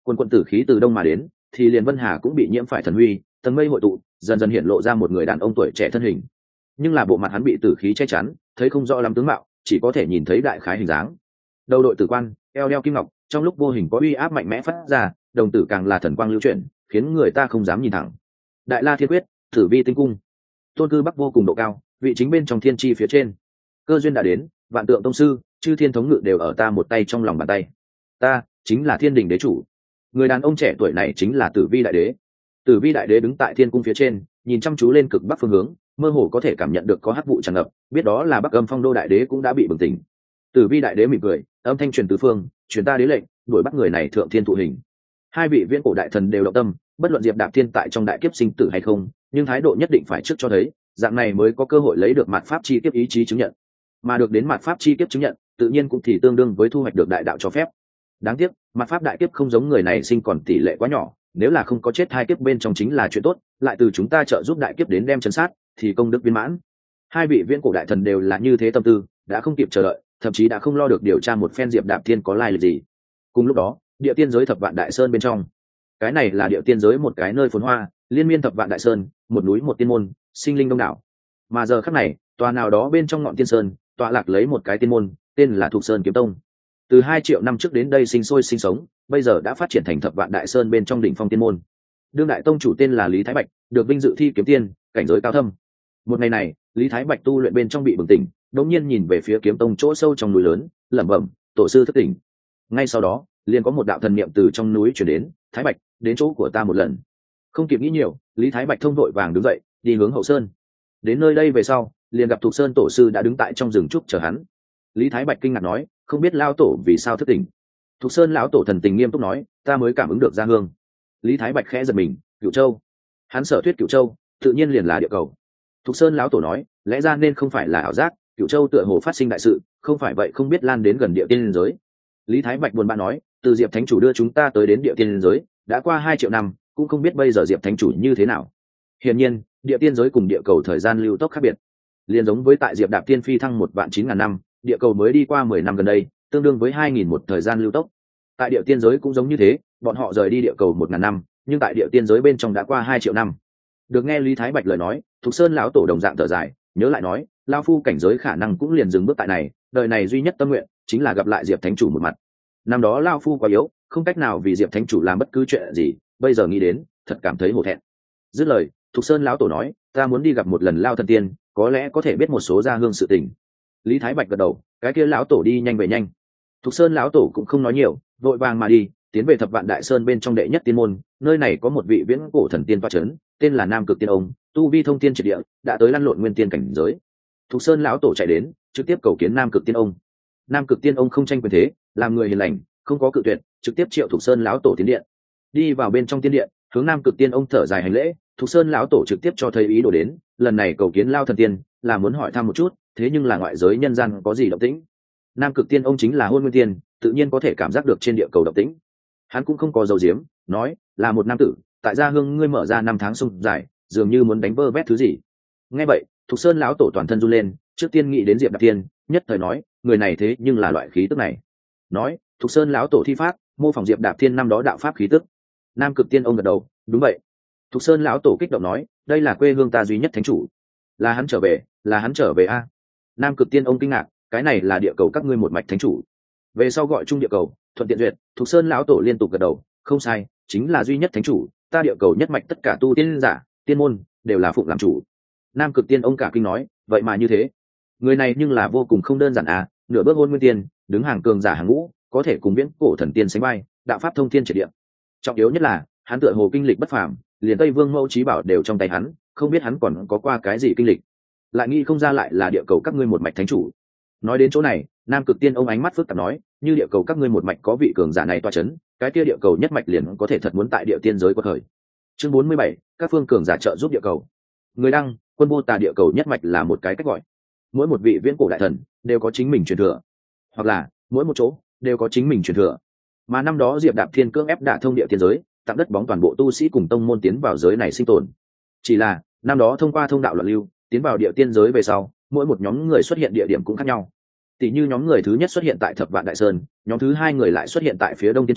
Quân quân tử khí từ đông mà đến, thì liền Vân Hà cũng bị nhiễm phải thần huy, tầng mây hội tụ, dần dần hiện lộ ra một người đàn ông tuổi trẻ thân hình. Nhưng là bộ mặt hắn bị tử khí che chắn, thấy không rõ lắm tướng mạo, chỉ có thể nhìn thấy đại khái hình dáng. Đầu đội tử quan, eo đeo kim ngọc, trong lúc vô hình có uy áp mạnh mẽ phát ra, đồng tử càng là thần quang lưu chuyển, khiến người ta không dám nhìn thẳng. Đại La Thiên Quyết, Tử Vi Tinh Cung. Tôn cư bắc vô cùng độ cao, vị chính bên trong thiên chi phía trên. Cơ duyên đã đến, vạn tượng tông sư, chư thiên thống ngự đều ở ta một tay trong lòng bàn tay. Ta chính là Thiên Đình đế chủ. Người đàn ông trẻ tuổi này chính là Tử Vi đại đế. Tử Vi đại đế đứng tại thiên cung phía trên, nhìn chăm chú lên cực bắc phương hướng, mơ hồ có thể cảm nhận được có hắc vụ tràn ngập, biết đó là Bắc Âm Phong Đô đại đế cũng đã bị bừng tỉnh. Tử Vi đại đế mỉm cười, âm thanh truyền tứ phương, truyền ta đế lệnh, đuổi bắt người này thượng thiên thụ hình. Hai vị viễn cổ đại thần đều động tâm, bất luận Diệp Đạp Thiên tại trong đại kiếp sinh tử hay không, nhưng thái độ nhất định phải trước cho thấy, dạng này mới có cơ hội lấy được mạt pháp chi kiếp ý chí chứng nhận. Mà được đến mạt pháp chi kiếp chứng nhận, tự nhiên cũng thì tương đương với thu hoạch được đại đạo cho phép. Đáng tiếc, mạt pháp đại kiếp không giống người này sinh còn tỷ lệ quá nhỏ, nếu là không có chết hai kiếp bên trong chính là chuyện tốt, lại từ chúng ta trợ giúp đại kiếp đến đem chấn sát, thì công đức viên mãn. Hai vị viễn cổ đại thần đều là như thế tâm tư, đã không kịp chờ đợi, thậm chí đã không lo được điều tra một phen Diệp Đạp Thiên có lai lịch gì. Cùng lúc đó, địa tiên giới thập vạn đại sơn bên trong, cái này là địa tiên giới một cái nơi phồn hoa, liên miên thập vạn đại sơn, một núi một tiên môn, sinh linh đông đảo. Mà giờ khắc này, tòa nào đó bên trong ngọn tiên sơn, tọa lạc lấy một cái tiên môn, tên là Thục Sơn Kiếm Tông. Từ hai triệu năm trước đến đây sinh sôi sinh sống, bây giờ đã phát triển thành thập vạn đại sơn bên trong đỉnh phong tiên môn. Đương đại tông chủ tên là Lý Thái Bạch, được vinh dự thi kiếm tiên, cảnh giới cao thâm. Một ngày này, Lý Thái Bạch tu luyện bên trong bị bừng tỉnh, đột nhiên nhìn về phía kiếm tông chỗ sâu trong núi lớn, lẩm bẩm, tổ sư thức tỉnh. Ngay sau đó, liền có một đạo thần niệm từ trong núi truyền đến, Thái Bạch, đến chỗ của ta một lần. Không kịp nghĩ nhiều, Lý Thái Bạch thông vội vàng đứng dậy, đi hướng hậu sơn. Đến nơi đây về sau, liền gặp Thục Sơn tổ sư đã đứng tại trong rừng trúc chờ hắn. Lý Thái Bạch kinh ngạc nói, không biết lao tổ vì sao thức tỉnh. Thục Sơn lão tổ thần tình nghiêm túc nói, ta mới cảm ứng được ra hương. Lý Thái Bạch khẽ giật mình, Cửu Châu. Hắn sở thuyết Cửu Châu, tự nhiên liền là địa cầu. Thục Sơn lão tổ nói, lẽ ra nên không phải là ảo giác, Cửu Châu tựa hồ phát sinh đại sự, không phải vậy không biết lan đến gần địa tiên giới. Lý Thái Bạch buồn bã nói, từ Diệp Thánh chủ đưa chúng ta tới đến địa tiên giới, đã qua hai triệu năm, cũng không biết bây giờ Diệp Thánh chủ như thế nào. Hiển nhiên, địa tiên giới cùng địa cầu thời gian lưu tốc khác biệt. Liên giống với tại Diệp Đạp Tiên phi thăng một vạn chín ngàn năm, địa cầu mới đi qua mười năm gần đây, tương đương với hai nghìn một thời gian lưu tốc. Tại địa tiên giới cũng giống như thế, bọn họ rời đi địa cầu một ngàn năm, nhưng tại địa tiên giới bên trong đã qua hai triệu năm. Được nghe Lý Thái Bạch lời nói, Thục Sơn lão tổ đồng dạng thở dài, nhớ lại nói, lão phu cảnh giới khả năng cũng liền dừng bước tại này, đời này duy nhất tâm nguyện chính là gặp lại Diệp Thánh chủ một mặt. Năm đó lão phu quá yếu, không cách nào vì Diệp Thánh chủ làm bất cứ chuyện gì, bây giờ nghĩ đến, thật cảm thấy hổ thẹn. Dứt lời, Thục Sơn lão tổ nói, ta muốn đi gặp một lần Lao thần tiên, có lẽ có thể biết một số gia hương sự tình. Lý Thái Bạch gật đầu, cái kia lão tổ đi nhanh về nhanh. Thục Sơn lão tổ cũng không nói nhiều, vội vàng mà đi, tiến về thập vạn đại sơn bên trong đệ nhất tiên môn, nơi này có một vị viễn cổ thần tiên toa chấn, tên là Nam Cực Tiên Ông, tu vi thông tiên triệt địa, đã tới lăn lộn nguyên tiên cảnh giới. Thục Sơn lão tổ chạy đến, trực tiếp cầu kiến Nam Cực Tiên Ông. Nam Cực Tiên Ông không tranh quyền thế, làm người hiền lành, không có cự tuyệt, trực tiếp triệu Thục Sơn lão tổ tiến điện. Đi vào bên trong tiên điện, hướng Nam Cực Tiên Ông thở dài hành lễ, Thục Sơn lão tổ trực tiếp cho thấy ý đồ đến, lần này cầu kiến Lao thần tiên, là muốn hỏi thăm một chút, thế nhưng là ngoại giới nhân gian có gì động tĩnh. Nam Cực Tiên Ông chính là Hôn Nguyên Tiên, tự nhiên có thể cảm giác được trên địa cầu động tĩnh. Hắn cũng không có dầu diếm, nói, là một nam tử, tại gia hương ngươi mở ra năm tháng sông dài, dường như muốn đánh vơ vét thứ gì. Nghe vậy, Thục Sơn lão tổ toàn thân run lên, trước tiên nghĩ đến Diệp Đạp Tiên, nhất thời nói, người này thế nhưng là loại khí tức này. Nói, Thục Sơn lão tổ thi pháp, mô phỏng Diệp Đạp Thiên năm đó đạo pháp khí tức. Nam Cực Tiên Ông gật đầu, đúng vậy. Thục Sơn lão tổ kích động nói, đây là quê hương ta duy nhất thánh chủ, là hắn trở về, là hắn trở về a. Nam Cực Tiên Ông kinh ngạc, cái này là địa cầu các ngươi một mạch thánh chủ, về sau gọi chung địa cầu, thuận tiện duyệt. Thục Sơn lão tổ liên tục gật đầu, không sai, chính là duy nhất thánh chủ, ta địa cầu nhất mạch tất cả tu tiên giả, tiên môn đều là phụng làm chủ. Nam Cực Tiên Ông cả kinh nói, vậy mà như thế, người này nhưng là vô cùng không đơn giản à, nửa bước hôn nguyên tiên, đứng hàng cường giả hàng ngũ, có thể cùng viễn cổ thần tiên sánh vai, đạo pháp thông thiên triệt địa. Trọng yếu nhất là hắn tựa hồ kinh lịch bất phàm, liền Tây Vương Mẫu Chí Bảo đều trong tay hắn, không biết hắn còn có qua cái gì kinh lịch, lại nghĩ không ra lại là địa cầu các ngươi một mạch thánh chủ. Nói đến chỗ này, Nam Cực Tiên Ông ánh mắt phức tạp nói, như địa cầu các ngươi một mạch có vị cường giả này toa chấn, cái kia địa cầu nhất mạch liền có thể thật muốn tại địa tiên giới quật khởi. Chương bốn mươi bảy, các phương cường giả trợ giúp địa cầu. Người đăng, Quân Vô Tà địa cầu nhất mạch là một cái cách gọi. Mỗi một vị viễn cổ đại thần đều có chính mình truyền thừa, hoặc là mỗi một chỗ đều có chính mình truyền thừa. Mà năm đó Diệp Đạp Thiên cưỡng ép đả thông địa tiên giới, tặng đất bóng toàn bộ tu sĩ cùng tông môn tiến vào giới này sinh tồn. Chỉ là năm đó thông qua thông đạo luận lưu, tiến vào địa tiên giới về sau, mỗi một nhóm người xuất hiện địa điểm cũng khác nhau. Tỷ như nhóm người thứ nhất xuất hiện tại Thập Vạn Đại Sơn, nhóm thứ hai người lại xuất hiện tại phía Đông Tiên Trì,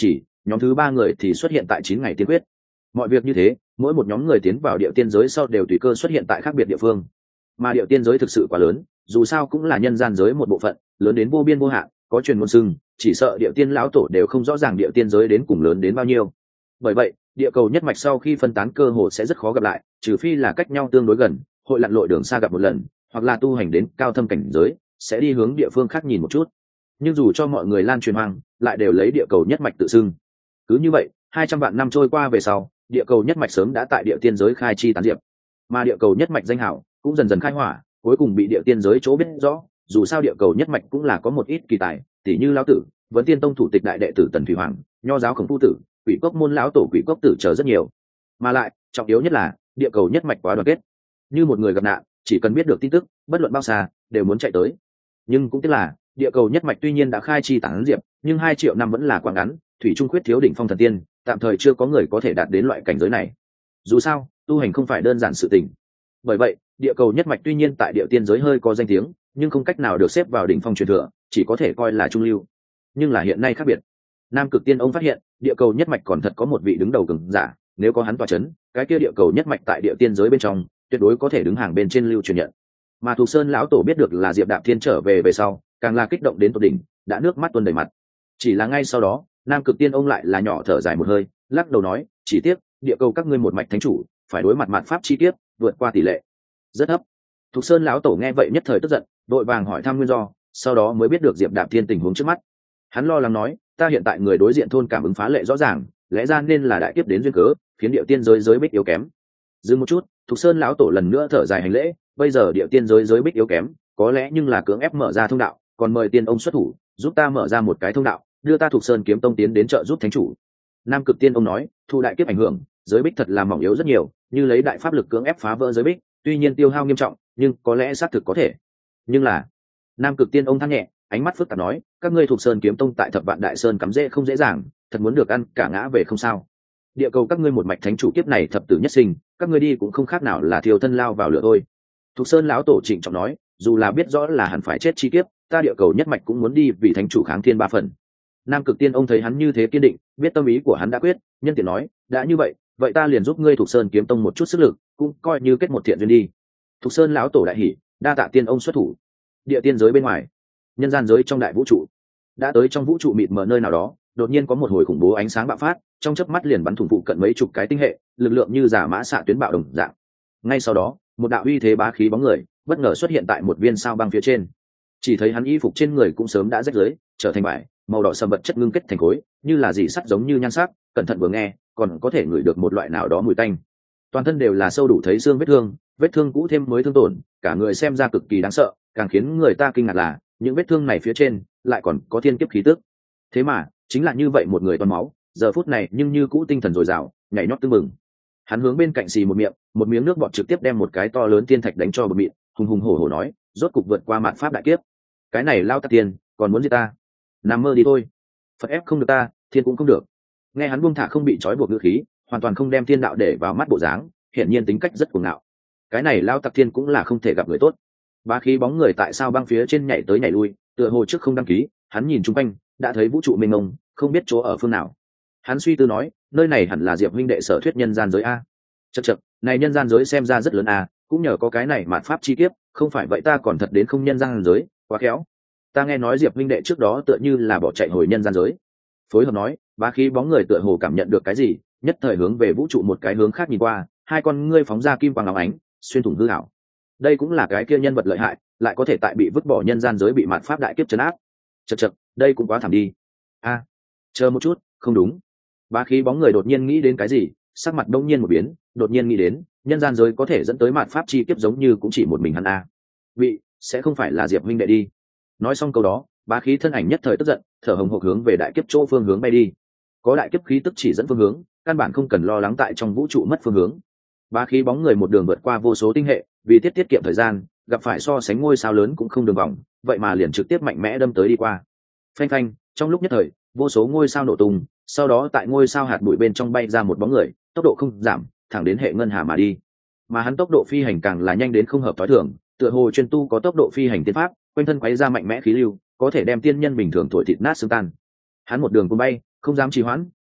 nhóm thứ ba người thì xuất hiện tại chín ngày tiên quyết. Mọi việc như thế, mỗi một nhóm người tiến vào địa tiên giới sau đều tùy cơ xuất hiện tại khác biệt địa phương. Mà địa tiên giới thực sự quá lớn, dù sao cũng là nhân gian giới một bộ phận, lớn đến vô biên vô hạn, có truyền ngôn xưng, chỉ sợ địa tiên lão tổ đều không rõ ràng địa tiên giới đến cùng lớn đến bao nhiêu. Bởi vậy, địa cầu nhất mạch sau khi phân tán cơ hội sẽ rất khó gặp lại, trừ phi là cách nhau tương đối gần, hội lặn lội đường xa gặp một lần, hoặc là tu hành đến cao thâm cảnh giới, sẽ đi hướng địa phương khác nhìn một chút. Nhưng dù cho mọi người lan truyền hoang, lại đều lấy địa cầu nhất mạch tự xưng. Cứ như vậy, hai trăm vạn năm trôi qua về sau, địa cầu nhất mạch sớm đã tại địa tiên giới khai chi tán diệp, mà địa cầu nhất mạch danh hảo cũng dần dần khai hỏa, cuối cùng bị địa tiên giới chỗ biết rõ. Dù sao địa cầu nhất mạch cũng là có một ít kỳ tài, tỷ như lão tử, Vấn Tiên Tông thủ tịch đại đệ tử Tần Thủy Hoàng, Nho giáo Khổng Phu tử, Quỷ Cốc môn lão tổ Quỷ Cốc tử chờ rất nhiều. Mà lại, trọng yếu nhất là địa cầu nhất mạch quá đoàn kết. Như một người gặp nạn, chỉ cần biết được tin tức, bất luận bao xa, đều muốn chạy tới. Nhưng cũng tức là, địa cầu nhất mạch tuy nhiên đã khai chi tán diệp, nhưng hai triệu năm vẫn là quãng ngắn, thủy trung khuyết thiếu đỉnh phong thần tiên, tạm thời chưa có người có thể đạt đến loại cảnh giới này. Dù sao, tu hành không phải đơn giản sự tình. Bởi vậy, địa cầu nhất mạch tuy nhiên tại địa tiên giới hơi có danh tiếng, nhưng không cách nào được xếp vào đỉnh phong truyền thừa, chỉ có thể coi là trung lưu. Nhưng là hiện nay khác biệt. Nam Cực Tiên ông phát hiện, địa cầu nhất mạch còn thật có một vị đứng đầu cường giả, nếu có hắn tọa chấn, cái kia địa cầu nhất mạch tại địa tiên giới bên trong, tuyệt đối có thể đứng hàng bên trên lưu truyền nhận. Mà Thục Sơn lão tổ biết được là Diệp Đạp Thiên trở về về sau, càng là kích động đến tột đỉnh, đã nước mắt tuôn đầy mặt. Chỉ là ngay sau đó, Nam Cực Tiên ông lại là nhỏ thở dài một hơi, lắc đầu nói, chỉ tiếc, địa cầu các ngươi một mạch thánh chủ, phải đối mặt mạt pháp chi kiếp, vượt qua tỷ lệ rất thấp. Thục Sơn lão tổ nghe vậy nhất thời tức giận, đội vàng hỏi thăm nguyên do, sau đó mới biết được Diệp Đạp Thiên tình huống trước mắt. Hắn lo lắng nói, ta hiện tại người đối diện thôn cảm ứng phá lệ rõ ràng, lẽ ra nên là đại kiếp đến duyên cớ, khiến địa tiên giới giới bích yếu kém. Dừng một chút, Thục Sơn lão tổ lần nữa thở dài hành lễ, bây giờ địa tiên giới giới bích yếu kém, có lẽ nhưng là cưỡng ép mở ra thông đạo, còn mời tiên ông xuất thủ, giúp ta mở ra một cái thông đạo, đưa ta Thục Sơn kiếm tông tiến đến trợ giúp thánh chủ. Nam Cực Tiên ông nói, thu đại kiếp ảnh hưởng, giới bích thật là mỏng yếu rất nhiều, như lấy đại pháp lực cưỡng ép phá vỡ giới bích, tuy nhiên tiêu hao nghiêm trọng, nhưng có lẽ xác thực có thể. Nhưng là, Nam Cực Tiên ông than nhẹ, ánh mắt phức tạp nói, các ngươi Thục Sơn kiếm tông tại Thập Vạn Đại Sơn cắm rễ không dễ dàng, thật muốn được ăn cả ngã về không sao. Địa cầu các ngươi một mạch thánh chủ kiếp này thập tử nhất sinh, các ngươi đi cũng không khác nào là thiêu thân lao vào lửa thôi. Thục Sơn lão tổ trịnh trọng nói, dù là biết rõ là hẳn phải chết chi kiếp, ta địa cầu nhất mạch cũng muốn đi vì thánh chủ kháng thiên ba phần. Nam Cực Tiên ông thấy hắn như thế kiên định, biết tâm ý của hắn đã quyết, nhân tiện nói, đã như vậy, vậy ta liền giúp ngươi Thục Sơn kiếm tông một chút sức lực, cũng coi như kết một thiện duyên đi. Thục Sơn lão tổ đại hỉ, đa tạ tiên ông xuất thủ. Địa tiên giới bên ngoài, nhân gian giới trong đại vũ trụ, đã tới trong vũ trụ mịt mờ nơi nào đó, đột nhiên có một hồi khủng bố ánh sáng bạo phát, trong chớp mắt liền bắn thủng phụ cận mấy chục cái tinh hệ, lực lượng như giả mã xạ tuyến bạo đồng dạng. Ngay sau đó, một đạo uy thế bá khí bóng người bất ngờ xuất hiện tại một viên sao băng phía trên. Chỉ thấy hắn y phục trên người cũng sớm đã rách rưới, trở thành vải màu đỏ sầm vật chất ngưng kết thành khối, như là dị sắt giống như nhan sắc, cẩn thận vừa nghe, còn có thể ngửi được một loại nào đó mùi tanh. Toàn thân đều là sâu đủ thấy xương vết thương, vết thương cũ thêm mới thương tổn, cả người xem ra cực kỳ đáng sợ, càng khiến người ta kinh ngạc là những vết thương này phía trên lại còn có thiên kiếp khí tức. Thế mà chính là như vậy một người toàn máu, giờ phút này nhưng như cũ tinh thần dồi dào, nhảy nhót tưng mừng. Hắn hướng bên cạnh xì một miệng, một miếng nước bọt trực tiếp đem một cái to lớn thiên thạch đánh cho bờ mịn, hùng hùng hổ hổ nói, rốt cục vượt qua mạt pháp đại kiếp. Cái này lao tặc tiền, còn muốn giết ta? Nằm mơ đi thôi. Phật ép không được ta, thiên cũng không được. Nghe hắn buông thả không bị trói buộc ngữ khí, hoàn toàn không đem thiên đạo để vào mắt bộ dáng, hiển nhiên tính cách rất cuồng ngạo. Cái này lao tặc thiên cũng là không thể gặp người tốt. Ba khí bóng người tại sao băng phía trên nhảy tới nhảy lui, tựa hồ trước không đăng ký, hắn nhìn chung quanh, đã thấy vũ trụ mênh mông, không biết chỗ ở phương nào. Hắn suy tư nói, nơi này hẳn là Diệp huynh đệ sở thuyết nhân gian giới a. Chậc chậc, này nhân gian giới xem ra rất lớn a, cũng nhờ có cái này mạt pháp chi kiếp, không phải vậy ta còn thật đến không nhân gian giới, quá khéo. Ta nghe nói Diệp huynh đệ trước đó tựa như là bỏ chạy hồi nhân gian giới. Phối hợp nói, bá khí bóng người tựa hồ cảm nhận được cái gì, nhất thời hướng về vũ trụ một cái hướng khác nhìn qua, hai con ngươi phóng ra kim quang óng ánh, xuyên thủng hư ảo. Đây cũng là cái kia nhân vật lợi hại, lại có thể tại bị vứt bỏ nhân gian giới bị mạt pháp đại kiếp trấn áp. Chậc chậc, đây cũng quá thảm đi. A, chờ một chút, không đúng. Bá khí bóng người đột nhiên nghĩ đến cái gì, sắc mặt đông nhiên một biến, đột nhiên nghĩ đến, nhân gian giới có thể dẫn tới mạt pháp chi kiếp giống như cũng chỉ một mình hắn a. Vị, sẽ không phải là Diệp huynh đệ đi. Nói xong câu đó, bá khí thân ảnh nhất thời tức giận, thở hồng hộc hướng về đại kiếp chỗ phương hướng bay đi. Có đại kiếp khí tức chỉ dẫn phương hướng, căn bản không cần lo lắng tại trong vũ trụ mất phương hướng. Bá khí bóng người một đường vượt qua vô số tinh hệ, vì tiết tiết kiệm thời gian, gặp phải so sánh ngôi sao lớn cũng không đường vòng, vậy mà liền trực tiếp mạnh mẽ đâm tới đi qua. Phanh phanh, trong lúc nhất thời, vô số ngôi sao nổ tung, sau đó tại ngôi sao hạt bụi bên trong bay ra một bóng người, tốc độ không giảm, thẳng đến hệ ngân hà mà đi. Mà hắn tốc độ phi hành càng là nhanh đến không hợp thói thường, tựa hồ chuyên tu có tốc độ phi hành tiên pháp, quanh thân quấy ra mạnh mẽ khí lưu, có thể đem tiên nhân bình thường thổi thịt nát xương tan. Hắn một đường cuốn bay, không dám trì hoãn,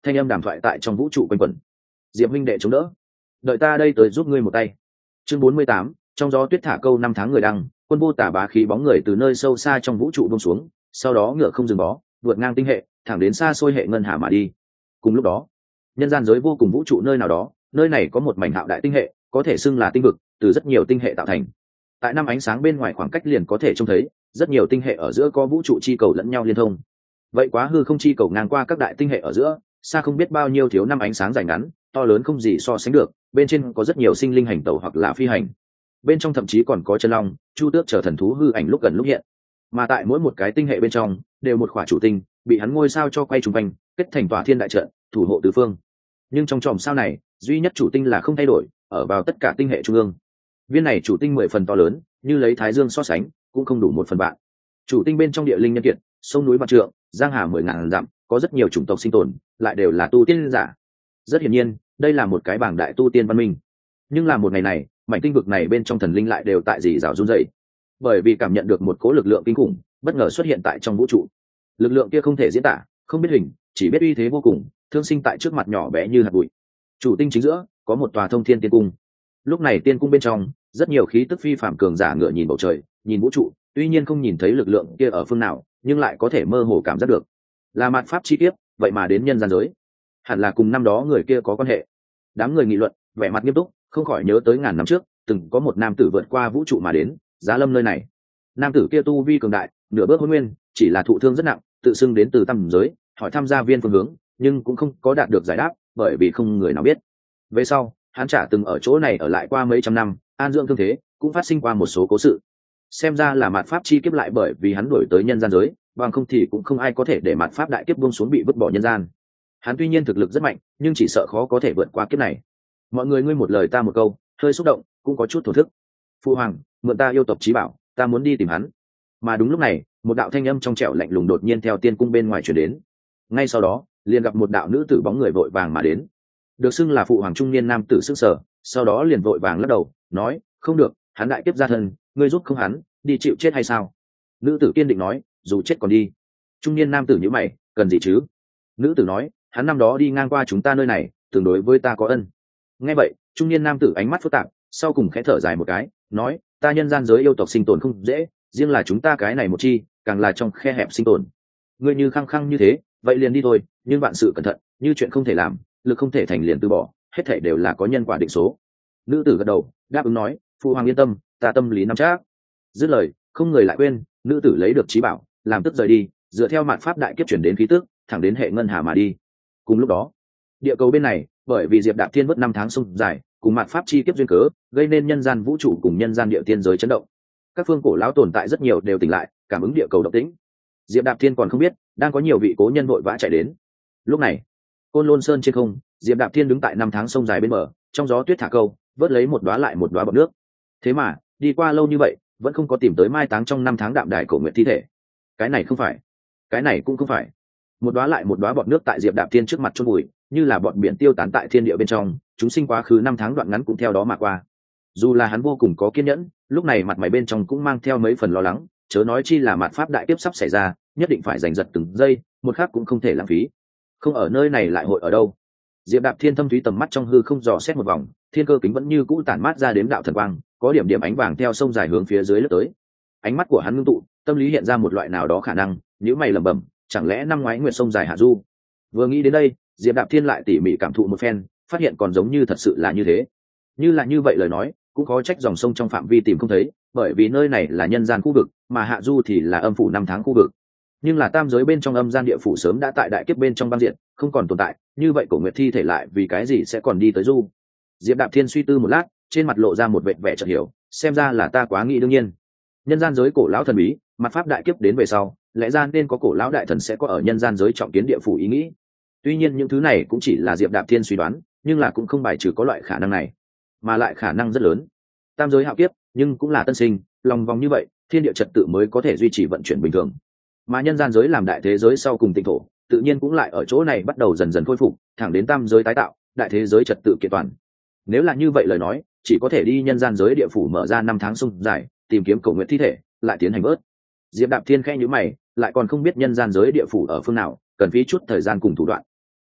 thanh âm đàm thoại tại trong vũ trụ quanh quẩn. Diệp huynh đệ chống đỡ, đợi ta đây tới giúp ngươi một tay. Chương bốn mươi tám, trong gió tuyết thả câu năm tháng người đăng, quân vô tả bá khí bóng người từ nơi sâu xa trong vũ trụ buông xuống, sau đó ngựa không dừng bó, vượt ngang tinh hệ, thẳng đến xa xôi hệ ngân hà mà đi. Cùng lúc đó, nhân gian giới vô cùng vũ trụ nơi nào đó, nơi này có một mảnh hạo đại tinh hệ, có thể xưng là tinh vực, từ rất nhiều tinh hệ tạo thành. Tại năm ánh sáng bên ngoài khoảng cách liền có thể trông thấy, rất nhiều tinh hệ ở giữa có vũ trụ chi cầu lẫn nhau liên thông. Vậy quá hư không chi cầu ngang qua các đại tinh hệ ở giữa, xa không biết bao nhiêu thiếu năm ánh sáng dài ngắn, to lớn không gì so sánh được, bên trên có rất nhiều sinh linh hành tẩu hoặc là phi hành. Bên trong thậm chí còn có chân long, chu tước chờ thần thú hư ảnh lúc gần lúc hiện. Mà tại mỗi một cái tinh hệ bên trong, đều một khỏa chủ tinh, bị hắn ngôi sao cho quay trùng quanh, kết thành tòa thiên đại trận, thủ hộ tứ phương. Nhưng trong chòm sao này, duy nhất chủ tinh là không thay đổi, ở vào tất cả tinh hệ trung ương. Viên này chủ tinh mười phần to lớn, như lấy thái dương so sánh, cũng không đủ một phần bạn. Chủ tinh bên trong địa linh nhân kiệt, sông núi vạn trượng, giang hà mười ngàn dặm, có rất nhiều chủng tộc sinh tồn, lại đều là tu tiên giả. Rất hiển nhiên, đây là một cái bảng đại tu tiên văn minh. Nhưng là một ngày này, mảnh tinh vực này bên trong thần linh lại đều tại dì rào run rẩy, bởi vì cảm nhận được một cỗ lực lượng kinh khủng bất ngờ xuất hiện tại trong vũ trụ. Lực lượng kia không thể diễn tả, không biết hình, chỉ biết uy thế vô cùng, thương sinh tại trước mặt nhỏ bé như hạt bụi. Chủ tinh chính giữa có một tòa thông thiên tiên cung. Lúc này tiên cung bên trong rất nhiều khí tức phi phạm cường giả ngựa nhìn bầu trời, nhìn vũ trụ, tuy nhiên không nhìn thấy lực lượng kia ở phương nào, nhưng lại có thể mơ hồ cảm giác được là mạt pháp chi kiếp, vậy mà đến nhân gian giới, hẳn là cùng năm đó người kia có quan hệ. Đám người nghị luận, vẻ mặt nghiêm túc, không khỏi nhớ tới ngàn năm trước từng có một nam tử vượt qua vũ trụ mà đến giá lâm nơi này. Nam tử kia tu vi cường đại, nửa bước hôn nguyên, chỉ là thụ thương rất nặng, tự xưng đến từ tam giới, hỏi tham gia viên phương hướng, nhưng cũng không có đạt được giải đáp, bởi vì không người nào biết. Về sau hắn trả từng ở chỗ này ở lại qua mấy trăm năm, an dưỡng thương thế, cũng phát sinh qua một số cố sự. Xem ra là mạt pháp chi kiếp lại bởi vì hắn đổi tới nhân gian giới, bằng không thì cũng không ai có thể để mạt pháp đại kiếp buông xuống bị vứt bỏ nhân gian. Hắn tuy nhiên thực lực rất mạnh, nhưng chỉ sợ khó có thể vượt qua kiếp này. Mọi người ngươi một lời ta một câu, hơi xúc động, cũng có chút thổ thức. Phu hoàng, mượn ta yêu tộc chí bảo, ta muốn đi tìm hắn. Mà đúng lúc này, một đạo thanh âm trong trẻo lạnh lùng đột nhiên theo tiên cung bên ngoài truyền đến. Ngay sau đó, liền gặp một đạo nữ tử bóng người vội vàng mà đến. Được xưng là phụ hoàng trung niên nam tử sức sở, sau đó liền vội vàng lắc đầu, nói: "Không được, hắn đại kiếp gia thân, ngươi giúp không hắn, đi chịu chết hay sao?" Nữ tử kiên định nói: "Dù chết còn đi." Trung niên nam tử nhíu mày: "Cần gì chứ?" Nữ tử nói: "Hắn năm đó đi ngang qua chúng ta nơi này, tương đối với ta có ân." Nghe vậy, trung niên nam tử ánh mắt phức tạp, sau cùng khẽ thở dài một cái, nói: "Ta nhân gian giới yêu tộc sinh tồn không dễ, riêng là chúng ta cái này một chi, càng là trong khe hẹp sinh tồn. Ngươi như khăng khăng như thế, vậy liền đi thôi, nhưng vạn sự cẩn thận, như chuyện không thể làm, lực không thể thành liền từ bỏ, hết thảy đều là có nhân quả định số." Nữ tử gật đầu, đáp ứng nói: "Phu hoàng yên tâm, ta tâm lý nắm chắc." Dứt lời, không người lại quên, nữ tử lấy được chí bảo, làm tức rời đi, dựa theo mạt pháp đại kiếp chuyển đến khí tức, thẳng đến hệ ngân hà mà đi. Cùng lúc đó, địa cầu bên này, bởi vì Diệp Đạp Thiên vất năm tháng sông dài, cùng mạt pháp chi kiếp duyên cớ, gây nên nhân gian vũ trụ cùng nhân gian địa tiên giới chấn động. Các phương cổ lão tồn tại rất nhiều đều tỉnh lại, cảm ứng địa cầu động tĩnh. Diệp Đạp Thiên còn không biết, đang có nhiều vị cố nhân vội vã chạy đến. Lúc này, Côn Lôn Sơn trên không, Diệp Đạp Thiên đứng tại năm tháng sông dài bên bờ, trong gió tuyết thả câu, vớt lấy một đóa lại một đóa bọt nước. Thế mà, đi qua lâu như vậy, vẫn không có tìm tới mai táng trong năm tháng đạm đài cổ nguyện thi thể. Cái này không phải, cái này cũng không phải. Một đóa lại một đóa bọt nước tại Diệp Đạp Thiên trước mặt chôn bụi, như là bọt biển tiêu tán tại thiên địa bên trong, chúng sinh quá khứ năm tháng đoạn ngắn cũng theo đó mà qua. Dù là hắn vô cùng có kiên nhẫn, lúc này mặt mày bên trong cũng mang theo mấy phần lo lắng, chớ nói chi là mạt pháp đại kiếp sắp xảy ra, nhất định phải giành giật từng giây, một khắc cũng không thể lãng phí. Không ở nơi này lại hội ở đâu? Diệp Đạp Thiên thâm thúy tầm mắt trong hư không dò xét một vòng, thiên cơ kính vẫn như cũ tản mát ra đếm đạo thần quang, có điểm điểm ánh vàng theo sông dài hướng phía dưới lướt tới. Ánh mắt của hắn ngưng tụ, tâm lý hiện ra một loại nào đó khả năng, nhíu mày lẩm bẩm, chẳng lẽ năm ngoái nguyệt sông dài hạ du? Vừa nghĩ đến đây, Diệp Đạp Thiên lại tỉ mỉ cảm thụ một phen, phát hiện còn giống như thật sự là như thế. Như là như vậy lời nói, cũng có trách dòng sông trong phạm vi tìm không thấy, bởi vì nơi này là nhân gian khu vực, mà hạ du thì là âm phủ năm tháng khu vực. Nhưng là tam giới bên trong âm gian địa phủ sớm đã tại đại kiếp bên trong băng diện, không còn tồn tại, như vậy cổ nguyệt thi thể lại vì cái gì sẽ còn đi tới du? Diệp Đạp Thiên suy tư một lát, trên mặt lộ ra một vệt vẻ chợt hiểu, xem ra là ta quá nghĩ đương nhiên. Nhân gian giới cổ lão thần bí, mặt pháp đại kiếp đến về sau, lẽ ra nên có cổ lão đại thần sẽ có ở nhân gian giới trọng kiến địa phủ ý nghĩ. Tuy nhiên những thứ này cũng chỉ là Diệp Đạp Thiên suy đoán, nhưng là cũng không bài trừ có loại khả năng này, mà lại khả năng rất lớn. Tam giới hạo kiếp, nhưng cũng là tân sinh, lòng vòng như vậy, thiên địa trật tự mới có thể duy trì vận chuyển bình thường. Mà nhân gian giới làm đại thế giới sau cùng tịnh thổ, tự nhiên cũng lại ở chỗ này bắt đầu dần dần khôi phục, thẳng đến tam giới tái tạo, đại thế giới trật tự kiện toàn. Nếu là như vậy lời nói, chỉ có thể đi nhân gian giới địa phủ mở ra năm tháng sông dài, tìm kiếm cầu nguyện thi thể, lại tiến hành bớt. Diệp Đạp Thiên khẽ nhíu mày, lại còn không biết nhân gian giới địa phủ ở phương nào, cần phí chút thời gian cùng thủ đoạn.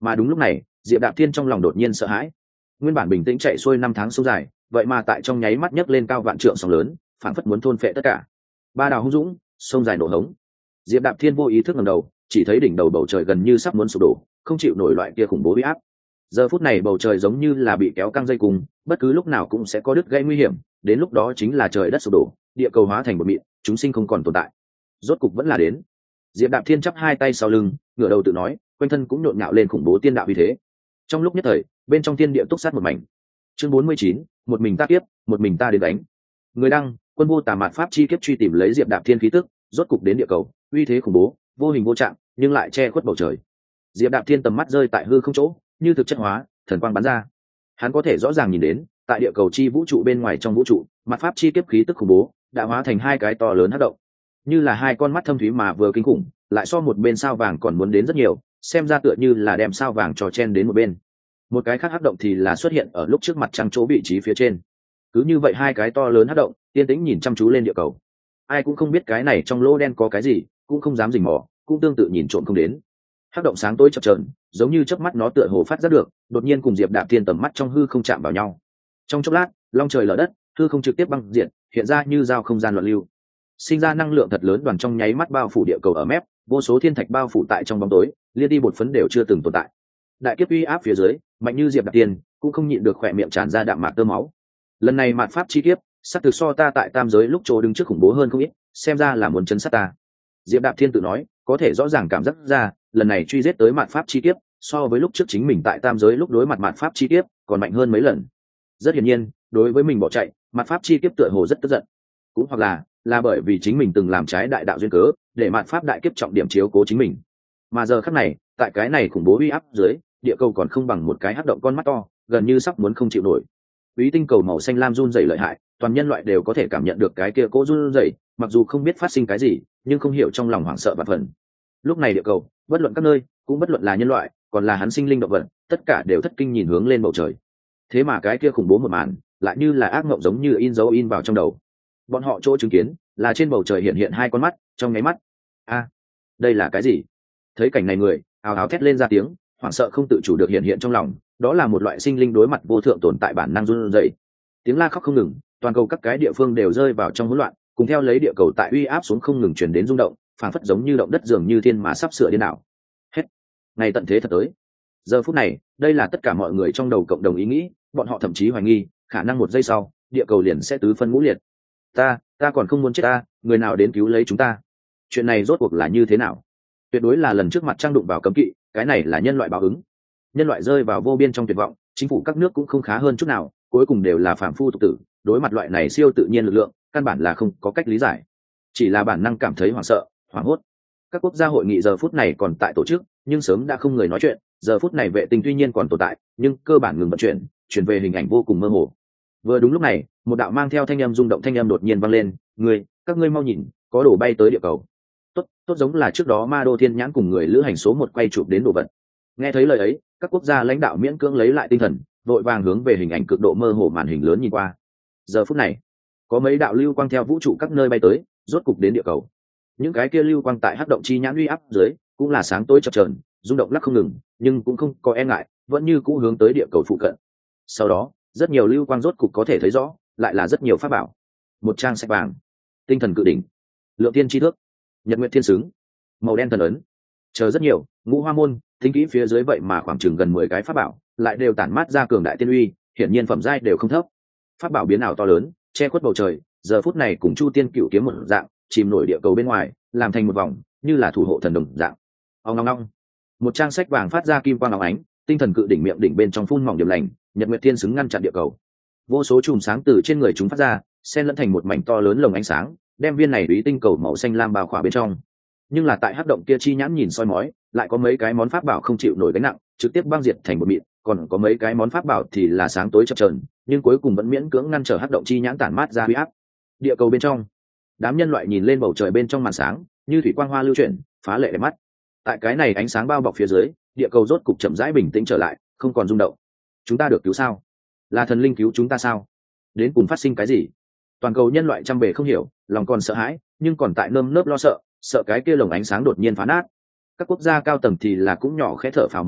Mà đúng lúc này Diệp Đạp Thiên trong lòng đột nhiên sợ hãi. Nguyên bản bình tĩnh chạy xuôi năm tháng sông dài, vậy mà tại trong nháy mắt nhấc lên cao vạn trượng sóng lớn, phảng phất muốn thôn phệ tất cả. Ba đào hung dũng, sông dài nổ hống. Diệp Đạp Thiên vô ý thức ngẩng đầu, chỉ thấy đỉnh đầu bầu trời gần như sắp muốn sụp đổ, không chịu nổi loại kia khủng bố uy áp. Giờ phút này bầu trời giống như là bị kéo căng dây cùng, bất cứ lúc nào cũng sẽ có đứt gãy nguy hiểm, đến lúc đó chính là trời đất sụp đổ, địa cầu hóa thành bột mịn, chúng sinh không còn tồn tại. Rốt cục vẫn là đến. Diệp Đạp Thiên chắp hai tay sau lưng, ngửa đầu tự nói, quanh thân cũng nhộn nhạo lên khủng bố tiên đạo uy thế. Trong lúc nhất thời, bên trong thiên địa túc sát một mảnh. Chương bốn mươi chín, một mình ta kiếp, một mình ta đến đánh. Người đăng, quân vô tà mạt pháp chi kiếp truy tìm lấy Diệp Đạp Thiên khí tức, rốt cục đến địa cầu, uy thế khủng bố, vô hình vô trạng, nhưng lại che khuất bầu trời. Diệp Đạp Thiên tầm mắt rơi tại hư không chỗ, như thực chất hóa, thần quang bắn ra. Hắn có thể rõ ràng nhìn đến, tại địa cầu chi vũ trụ bên ngoài trong vũ trụ, mạt pháp chi kiếp khí tức khủng bố, đã hóa thành hai cái to lớn hắc động, như là hai con mắt thâm thúy mà vừa kinh khủng, lại so một bên sao vàng còn muốn đến rất nhiều, xem ra tựa như là đem sao vàng trò chen đến một bên. Một cái khác hắc động thì là xuất hiện ở lúc trước mặt trăng chỗ vị trí phía trên. Cứ như vậy hai cái to lớn hắc động, yên tĩnh nhìn chăm chú lên địa cầu. Ai cũng không biết cái này trong lỗ đen có cái gì, cũng không dám rình mò, cũng tương tự nhìn trộm không đến. Hắc động sáng tối chập chờn, giống như chớp mắt nó tựa hồ phát giác được, đột nhiên cùng Diệp Đạp Thiên tầm mắt trong hư không chạm vào nhau. Trong chốc lát, long trời lở đất, hư không trực tiếp băng diện, hiện ra như giao không gian loạn lưu. Sinh ra năng lượng thật lớn đoàn trong nháy mắt bao phủ địa cầu ở mép, vô số thiên thạch bao phủ tại trong bóng tối, liên đi bột phấn đều chưa từng tồn tại. Đại kiếp uy áp phía dưới, mạnh như Diệp Đạp Thiên, cũng không nhịn được khỏe miệng tràn ra đạm mạc tơ máu. Lần này mạt pháp chi kiếp, sát thực so ta tại tam giới lúc chỗ đứng trước khủng bố hơn không ít, xem ra là muốn chấn sát ta. Diệp Đạp Thiên tự nói, có thể rõ ràng cảm giác ra, lần này truy giết tới mạt pháp chi kiếp, so với lúc trước chính mình tại tam giới lúc đối mặt mạt pháp chi kiếp, còn mạnh hơn mấy lần. Rất hiển nhiên, đối với mình bỏ chạy, mạt pháp chi kiếp tựa hồ rất tức giận. Cũng hoặc là, là bởi vì chính mình từng làm trái đại đạo duyên cớ, để mạt pháp đại kiếp trọng điểm chiếu cố chính mình. Mà giờ khắc này, tại cái này khủng bố uy áp dưới, địa cầu còn không bằng một cái hắc động con mắt to, gần như sắp muốn không chịu nổi. Úy tinh cầu màu xanh lam run rẩy lợi hại, toàn nhân loại đều có thể cảm nhận được cái kia cố run rẩy, mặc dù không biết phát sinh cái gì, nhưng không hiểu trong lòng hoảng sợ và phần. Lúc này địa cầu, bất luận các nơi, cũng bất luận là nhân loại, còn là hắn sinh linh động vật, tất cả đều thất kinh nhìn hướng lên bầu trời. Thế mà cái kia khủng bố một màn, lại như là ác mộng giống như in dấu in vào trong đầu. Bọn họ chỗ chứng kiến, là trên bầu trời hiện hiện hai con mắt, trong nháy mắt. A, đây là cái gì? Thấy cảnh này người, ào ào thét lên ra tiếng, hoảng sợ không tự chủ được hiện hiện trong lòng, đó là một loại sinh linh đối mặt vô thượng tồn tại bản năng run rẩy. Tiếng la khóc không ngừng, toàn cầu các cái địa phương đều rơi vào trong hỗn loạn, cùng theo lấy địa cầu tại uy áp xuống không ngừng truyền đến rung động, phảng phất giống như động đất dường như thiên mà sắp sửa điên đảo. Hết. Ngày tận thế thật tới. Giờ phút này, đây là tất cả mọi người trong đầu cộng đồng ý nghĩ, bọn họ thậm chí hoài nghi, khả năng một giây sau, địa cầu liền sẽ tứ phân ngũ liệt. Ta, ta còn không muốn chết ta, người nào đến cứu lấy chúng ta? Chuyện này rốt cuộc là như thế nào? Tuyệt đối là lần trước mặt trăng đụng vào cấm kỵ, cái này là nhân loại báo ứng. Nhân loại rơi vào vô biên trong tuyệt vọng, chính phủ các nước cũng không khá hơn chút nào, cuối cùng đều là phàm phu tục tử, đối mặt loại này siêu tự nhiên lực lượng, căn bản là không có cách lý giải, chỉ là bản năng cảm thấy hoảng sợ, hoảng hốt. Các quốc gia hội nghị giờ phút này còn tại tổ chức, nhưng sớm đã không người nói chuyện. Giờ phút này vệ tinh tuy nhiên còn tồn tại, nhưng cơ bản ngừng vận chuyển, chuyển về hình ảnh vô cùng mơ hồ. Vừa đúng lúc này, một đạo mang theo thanh âm rung động thanh âm đột nhiên vang lên, người, các ngươi mau nhìn, có đồ bay tới địa cầu. Tốt, tốt giống là trước đó Ma Đô Thiên Nhãn cùng người lữ hành số một quay chụp đến đồ vật. Nghe thấy lời ấy, các quốc gia lãnh đạo miễn cưỡng lấy lại tinh thần, vội vàng hướng về hình ảnh cực độ mơ hồ màn hình lớn nhìn qua. Giờ phút này, có mấy đạo lưu quang theo vũ trụ các nơi bay tới, rốt cục đến địa cầu. Những cái kia lưu quang tại hắc động chi nhãn uy áp dưới, cũng là sáng tối chập chờn, rung động lắc không ngừng, nhưng cũng không có e ngại, vẫn như cũ hướng tới địa cầu phụ cận. Sau đó, rất nhiều lưu quang rốt cục có thể thấy rõ, lại là rất nhiều pháp bảo. Một trang sách vàng, tinh thần cự đỉnh, lượng tiên chi thước, nhật nguyệt thiên xứng, màu đen thần ấn, chờ rất nhiều, ngũ hoa môn, tính kỹ phía dưới vậy mà khoảng chừng gần mười cái pháp bảo, lại đều tản mát ra cường đại tiên uy, hiển nhiên phẩm giai đều không thấp. Pháp bảo biến ảo to lớn, che khuất bầu trời, giờ phút này cùng Chu Tiên Cửu kiếm một dạng, chìm nổi địa cầu bên ngoài, làm thành một vòng, như là thủ hộ thần đồng dạng. Ong ong ong. Một trang sách vàng phát ra kim quang óng ánh, tinh thần cự đỉnh miệng đỉnh bên trong phun mỏng điểm lành, nhật nguyệt thiên xứng ngăn chặn địa cầu. Vô số chùm sáng từ trên người chúng phát ra, xen lẫn thành một mảnh to lớn lồng ánh sáng, đem viên này bí tinh cầu màu xanh lam bao khỏa bên trong. Nhưng là tại hắc động kia chi nhãn nhìn soi mói, lại có mấy cái món pháp bảo không chịu nổi gánh nặng, trực tiếp băng diệt thành một mịn, còn có mấy cái món pháp bảo thì là sáng tối chập chờn, nhưng cuối cùng vẫn miễn cưỡng ngăn trở hắc động chi nhãn tản mát ra uy áp. Địa cầu bên trong, đám nhân loại nhìn lên bầu trời bên trong màn sáng, như thủy quang hoa lưu chuyển, phá lệ đẹp mắt. Tại cái này ánh sáng bao bọc phía dưới, địa cầu rốt cục chậm rãi bình tĩnh trở lại, không còn rung động. Chúng ta được cứu sao? Là thần linh cứu chúng ta sao? Đến cùng phát sinh cái gì? Toàn cầu nhân loại trăm bề không hiểu, lòng còn sợ hãi, nhưng còn tại nơm nớp lo sợ, sợ cái kia lồng ánh sáng đột nhiên phá nát. Các quốc gia cao tầng thì là cũng nhỏ khẽ thở phào một cái,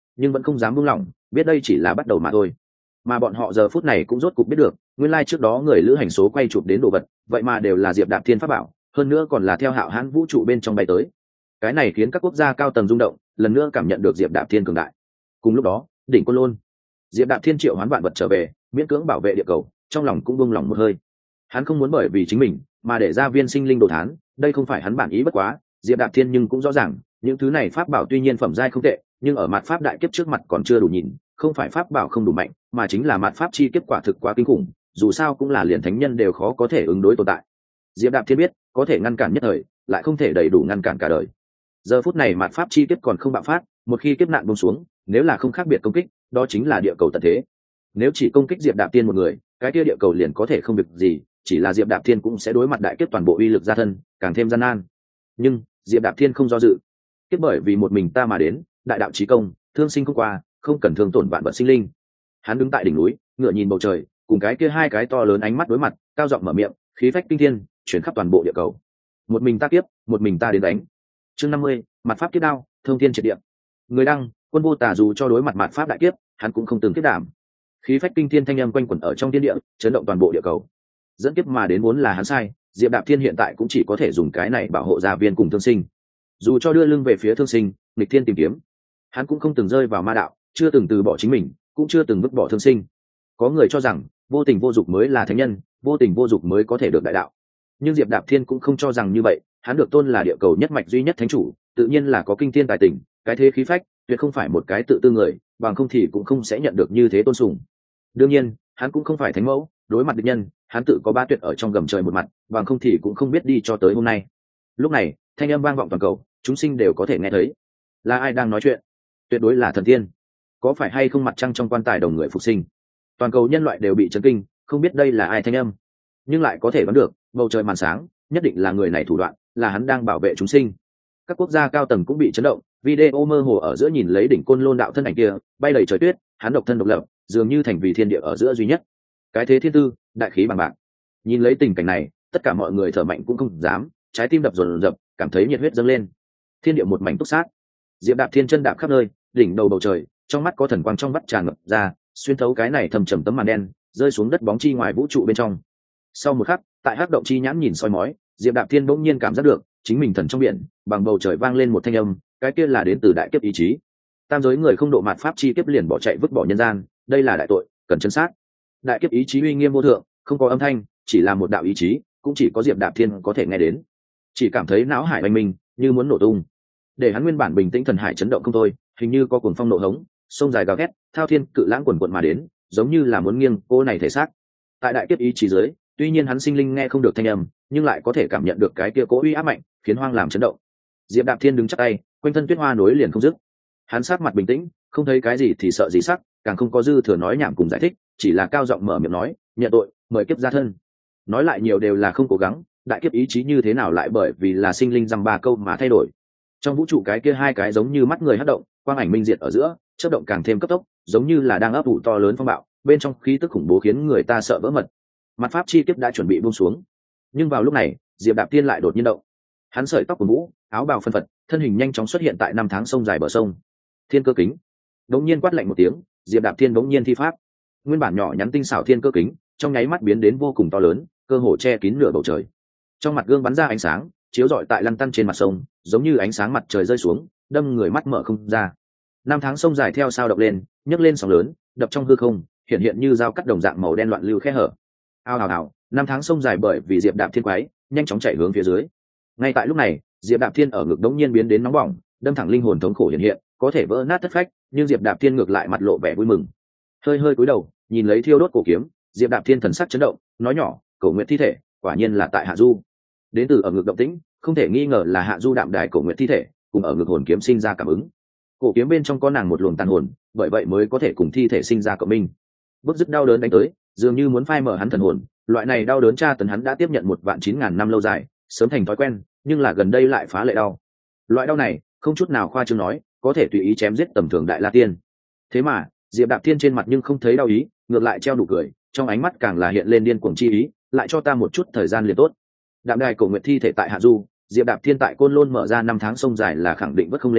nhưng vẫn không dám buông lỏng, biết đây chỉ là bắt đầu mà thôi. Mà bọn họ giờ phút này cũng rốt cục biết được, nguyên lai trước đó người lữ hành số quay chụp đến đồ vật, vậy mà đều là Diệp Đạp Thiên pháp bảo, hơn nữa còn là theo Hạo Hãn vũ trụ bên trong bay tới. Cái này khiến các quốc gia cao tầng rung động, lần nữa cảm nhận được Diệp Đạp Thiên cường đại. Cùng lúc đó, đỉnh Côn Lôn, Diệp Đạp Thiên triệu hoán vạn vật trở về, miễn cưỡng bảo vệ địa cầu, trong lòng cũng buông lòng một hơi. Hắn không muốn bởi vì chính mình mà để ra viên sinh linh đồ thán, đây không phải hắn bản ý bất quá. Diệp Đạp Thiên nhưng cũng rõ ràng, những thứ này pháp bảo tuy nhiên phẩm giai không tệ, nhưng ở mặt pháp đại kiếp trước mặt còn chưa đủ nhìn, không phải pháp bảo không đủ mạnh, mà chính là mặt pháp chi kiếp quả thực quá kinh khủng, dù sao cũng là liền thánh nhân đều khó có thể ứng đối tồn tại. Diệp Đạp Thiên biết, có thể ngăn cản nhất thời, lại không thể đầy đủ ngăn cản cả đời. Giờ phút này mặt pháp chi kiếp còn không bạo phát, một khi kiếp nạn buông xuống, nếu là không khác biệt công kích, đó chính là địa cầu tận thế. Nếu chỉ công kích Diệp Đạp Thiên một người, cái kia địa cầu liền có thể không việc gì, chỉ là Diệp Đạp Thiên cũng sẽ đối mặt đại kiếp toàn bộ uy lực ra thân, càng thêm gian nan. Nhưng Diệp Đạp Thiên không do dự, kiếp bởi vì một mình ta mà đến, đại đạo chí công, thương sinh không qua, không cần thương tổn vạn vật sinh linh. Hắn đứng tại đỉnh núi, ngựa nhìn bầu trời, cùng cái kia hai cái to lớn ánh mắt đối mặt, cao giọng mở miệng, khí phách kinh thiên chuyển khắp toàn bộ địa cầu. Một mình ta kiếp, một mình ta đến đánh. Chương năm mươi, mặt pháp kiếp đao, thông thiên triệt địa. Người đăng, Quân Vô Tà dù cho đối mặt mặt pháp đại kiếp, hắn cũng không từng kiếp đảm. Khí phách kinh thiên thanh âm quanh quẩn ở trong thiên địa, chấn động toàn bộ địa cầu. Dẫn kiếp mà đến vốn là hắn sai, Diệp Đạp Thiên hiện tại cũng chỉ có thể dùng cái này bảo hộ gia viên cùng thương sinh. Dù cho đưa lưng về phía thương sinh, nghịch thiên tìm kiếm, hắn cũng không từng rơi vào ma đạo, chưa từng từ bỏ chính mình, cũng chưa từng vứt bỏ thương sinh. Có người cho rằng vô tình vô dục mới là thánh nhân, vô tình vô dục mới có thể được đại đạo, nhưng Diệp Đạp Thiên cũng không cho rằng như vậy. Hắn được tôn là địa cầu nhất mạch duy nhất thánh chủ, tự nhiên là có kinh thiên tài tình, cái thế khí phách, tuyệt không phải một cái tự tư người, bằng không thì cũng không sẽ nhận được như thế tôn sùng. Đương nhiên, hắn cũng không phải thánh mẫu, đối mặt địch nhân, hắn tự có ba tuyệt ở trong gầm trời một mặt, bằng không thì cũng không biết đi cho tới hôm nay. Lúc này, thanh âm vang vọng toàn cầu, chúng sinh đều có thể nghe thấy. Là ai đang nói chuyện? Tuyệt đối là thần tiên. Có phải hay không mặt trăng trong quan tài đồng người phục sinh? Toàn cầu nhân loại đều bị chấn kinh, không biết đây là ai thanh âm, nhưng lại có thể đoán được, bầu trời màn sáng, nhất định là người này thủ đoạn, là hắn đang bảo vệ chúng sinh. Các quốc gia cao tầng cũng bị chấn động, video mơ hồ ở giữa nhìn lấy đỉnh Côn Lôn đạo thân ảnh kia, bay đầy trời tuyết, hắn độc thân độc lập, dường như thành vì thiên địa ở giữa duy nhất. Cái thế thiên tư, đại khí bằng bạc. Nhìn lấy tình cảnh này, tất cả mọi người thở mạnh cũng không dám, trái tim đập dồn dập, cảm thấy nhiệt huyết dâng lên. Thiên địa một mảnh túc sát. Diệp Đạp Thiên chân đạp khắp nơi, đỉnh đầu bầu trời, trong mắt có thần quang trong vắt tràn ngập ra, xuyên thấu cái này thầm trầm tấm màn đen, rơi xuống đất bóng chi ngoài vũ trụ bên trong. Sau một khắc, tại hắc động chi nhãn nhìn soi mói, Diệp Đạp Thiên bỗng nhiên cảm giác được chính mình thần trong biển, bằng bầu trời vang lên một thanh âm, cái kia là đến từ đại kiếp ý chí. Tam giới người không độ mạt pháp chi kiếp liền bỏ chạy vứt bỏ nhân gian, đây là đại tội, cần chân sát. Đại kiếp ý chí uy nghiêm vô thượng, không có âm thanh, chỉ là một đạo ý chí, cũng chỉ có Diệp Đạp Thiên có thể nghe đến. Chỉ cảm thấy não hải oanh minh, như muốn nổ tung. Để hắn nguyên bản bình tĩnh thần hải chấn động không thôi, hình như có cuồng phong nộ hống, sông dài gào thét, thao thiên cự lãng quần quần mà đến, giống như là muốn nghiêng cô này thể xác. Tại đại kiếp ý chí dưới, tuy nhiên hắn sinh linh nghe không được thanh âm, nhưng lại có thể cảm nhận được cái kia cố uy áp mạnh, khiến hoang làm chấn động. Diệp Đạp Thiên đứng chắp tay, quanh thân tuyết hoa nối liền không dứt. Hắn sát mặt bình tĩnh, không thấy cái gì thì sợ gì sắc, càng không có dư thừa nói nhảm cùng giải thích, chỉ là cao giọng mở miệng nói, nhận tội, mời kiếp ra thân. Nói lại nhiều đều là không cố gắng, đại kiếp ý chí như thế nào lại bởi vì là sinh linh dăm ba câu mà thay đổi. Trong vũ trụ cái kia hai cái giống như mắt người hất động, quang ảnh minh diệt ở giữa, chớp động càng thêm cấp tốc, giống như là đang ấp ủ to lớn phong bạo, bên trong khí tức khủng bố khiến người ta sợ vỡ mật. Mặt pháp chi kiếp đã chuẩn bị buông xuống, nhưng vào lúc này, Diệp Đạp Thiên lại đột nhiên động. Hắn sợi tóc của vũ, áo bào phân phật, thân hình nhanh chóng xuất hiện tại năm tháng sông dài bờ sông. Thiên cơ kính. Đống nhiên quát lạnh một tiếng, Diệp Đạp Thiên đống nhiên thi pháp. Nguyên bản nhỏ nhắn tinh xảo thiên cơ kính, trong nháy mắt biến đến vô cùng to lớn, cơ hồ che kín nửa bầu trời. Trong mặt gương bắn ra ánh sáng, chiếu rọi tại lăn tăn trên mặt sông, giống như ánh sáng mặt trời rơi xuống, đâm người mắt mở không ra. Năm tháng sông dài theo sao động lên, nhấc lên sóng lớn, đập trong hư không, hiện hiện như dao cắt đồng dạng màu đen loạn lưu khe hở. Ao ào ào, năm tháng sông dài bởi vì Diệp Đạp Thiên quái, nhanh chóng chạy hướng phía dưới. Ngay tại lúc này, Diệp Đạp Thiên ở ngực đống nhiên biến đến nóng bỏng, đâm thẳng linh hồn thống khổ hiện hiện, có thể vỡ nát thất phách, nhưng Diệp Đạp Thiên ngược lại mặt lộ vẻ vui mừng. Hơi hơi cúi đầu, nhìn lấy thiêu đốt cổ kiếm, Diệp Đạp Thiên thần sắc chấn động, nói nhỏ, Cổ Nguyệt thi thể, quả nhiên là tại Hạ Du. Đến từ ở ngực động tĩnh, không thể nghi ngờ là Hạ Du đạm đài Cổ Nguyệt thi thể, cùng ở ngực hồn kiếm sinh ra cảm ứng. Cổ kiếm bên trong có nàng một luồng tàn hồn, bởi vậy mới có thể cùng thi thể sinh ra cộng minh. Bức dứt đau đớn đánh tới, dường như muốn phai mở hắn thần hồn, loại này đau đớn tra tấn hắn đã tiếp nhận một vạn chín ngàn năm lâu dài, sớm thành thói quen, nhưng là gần đây lại phá lệ đau. Loại đau này, không chút nào khoa trương nói, có thể tùy ý chém giết tầm thường đại la tiên. Thế mà, Diệp Đạp Thiên trên mặt nhưng không thấy đau ý, ngược lại treo nụ cười, trong ánh mắt càng là hiện lên điên cuồng chi ý, lại cho ta một chút thời gian liền tốt. Đạm đài Cổ Nguyệt thi thể tại Hạ Du, Diệp Đạp Thiên tại Côn Lôn mở ra năm tháng sông dài là khẳng định vất không lên đây,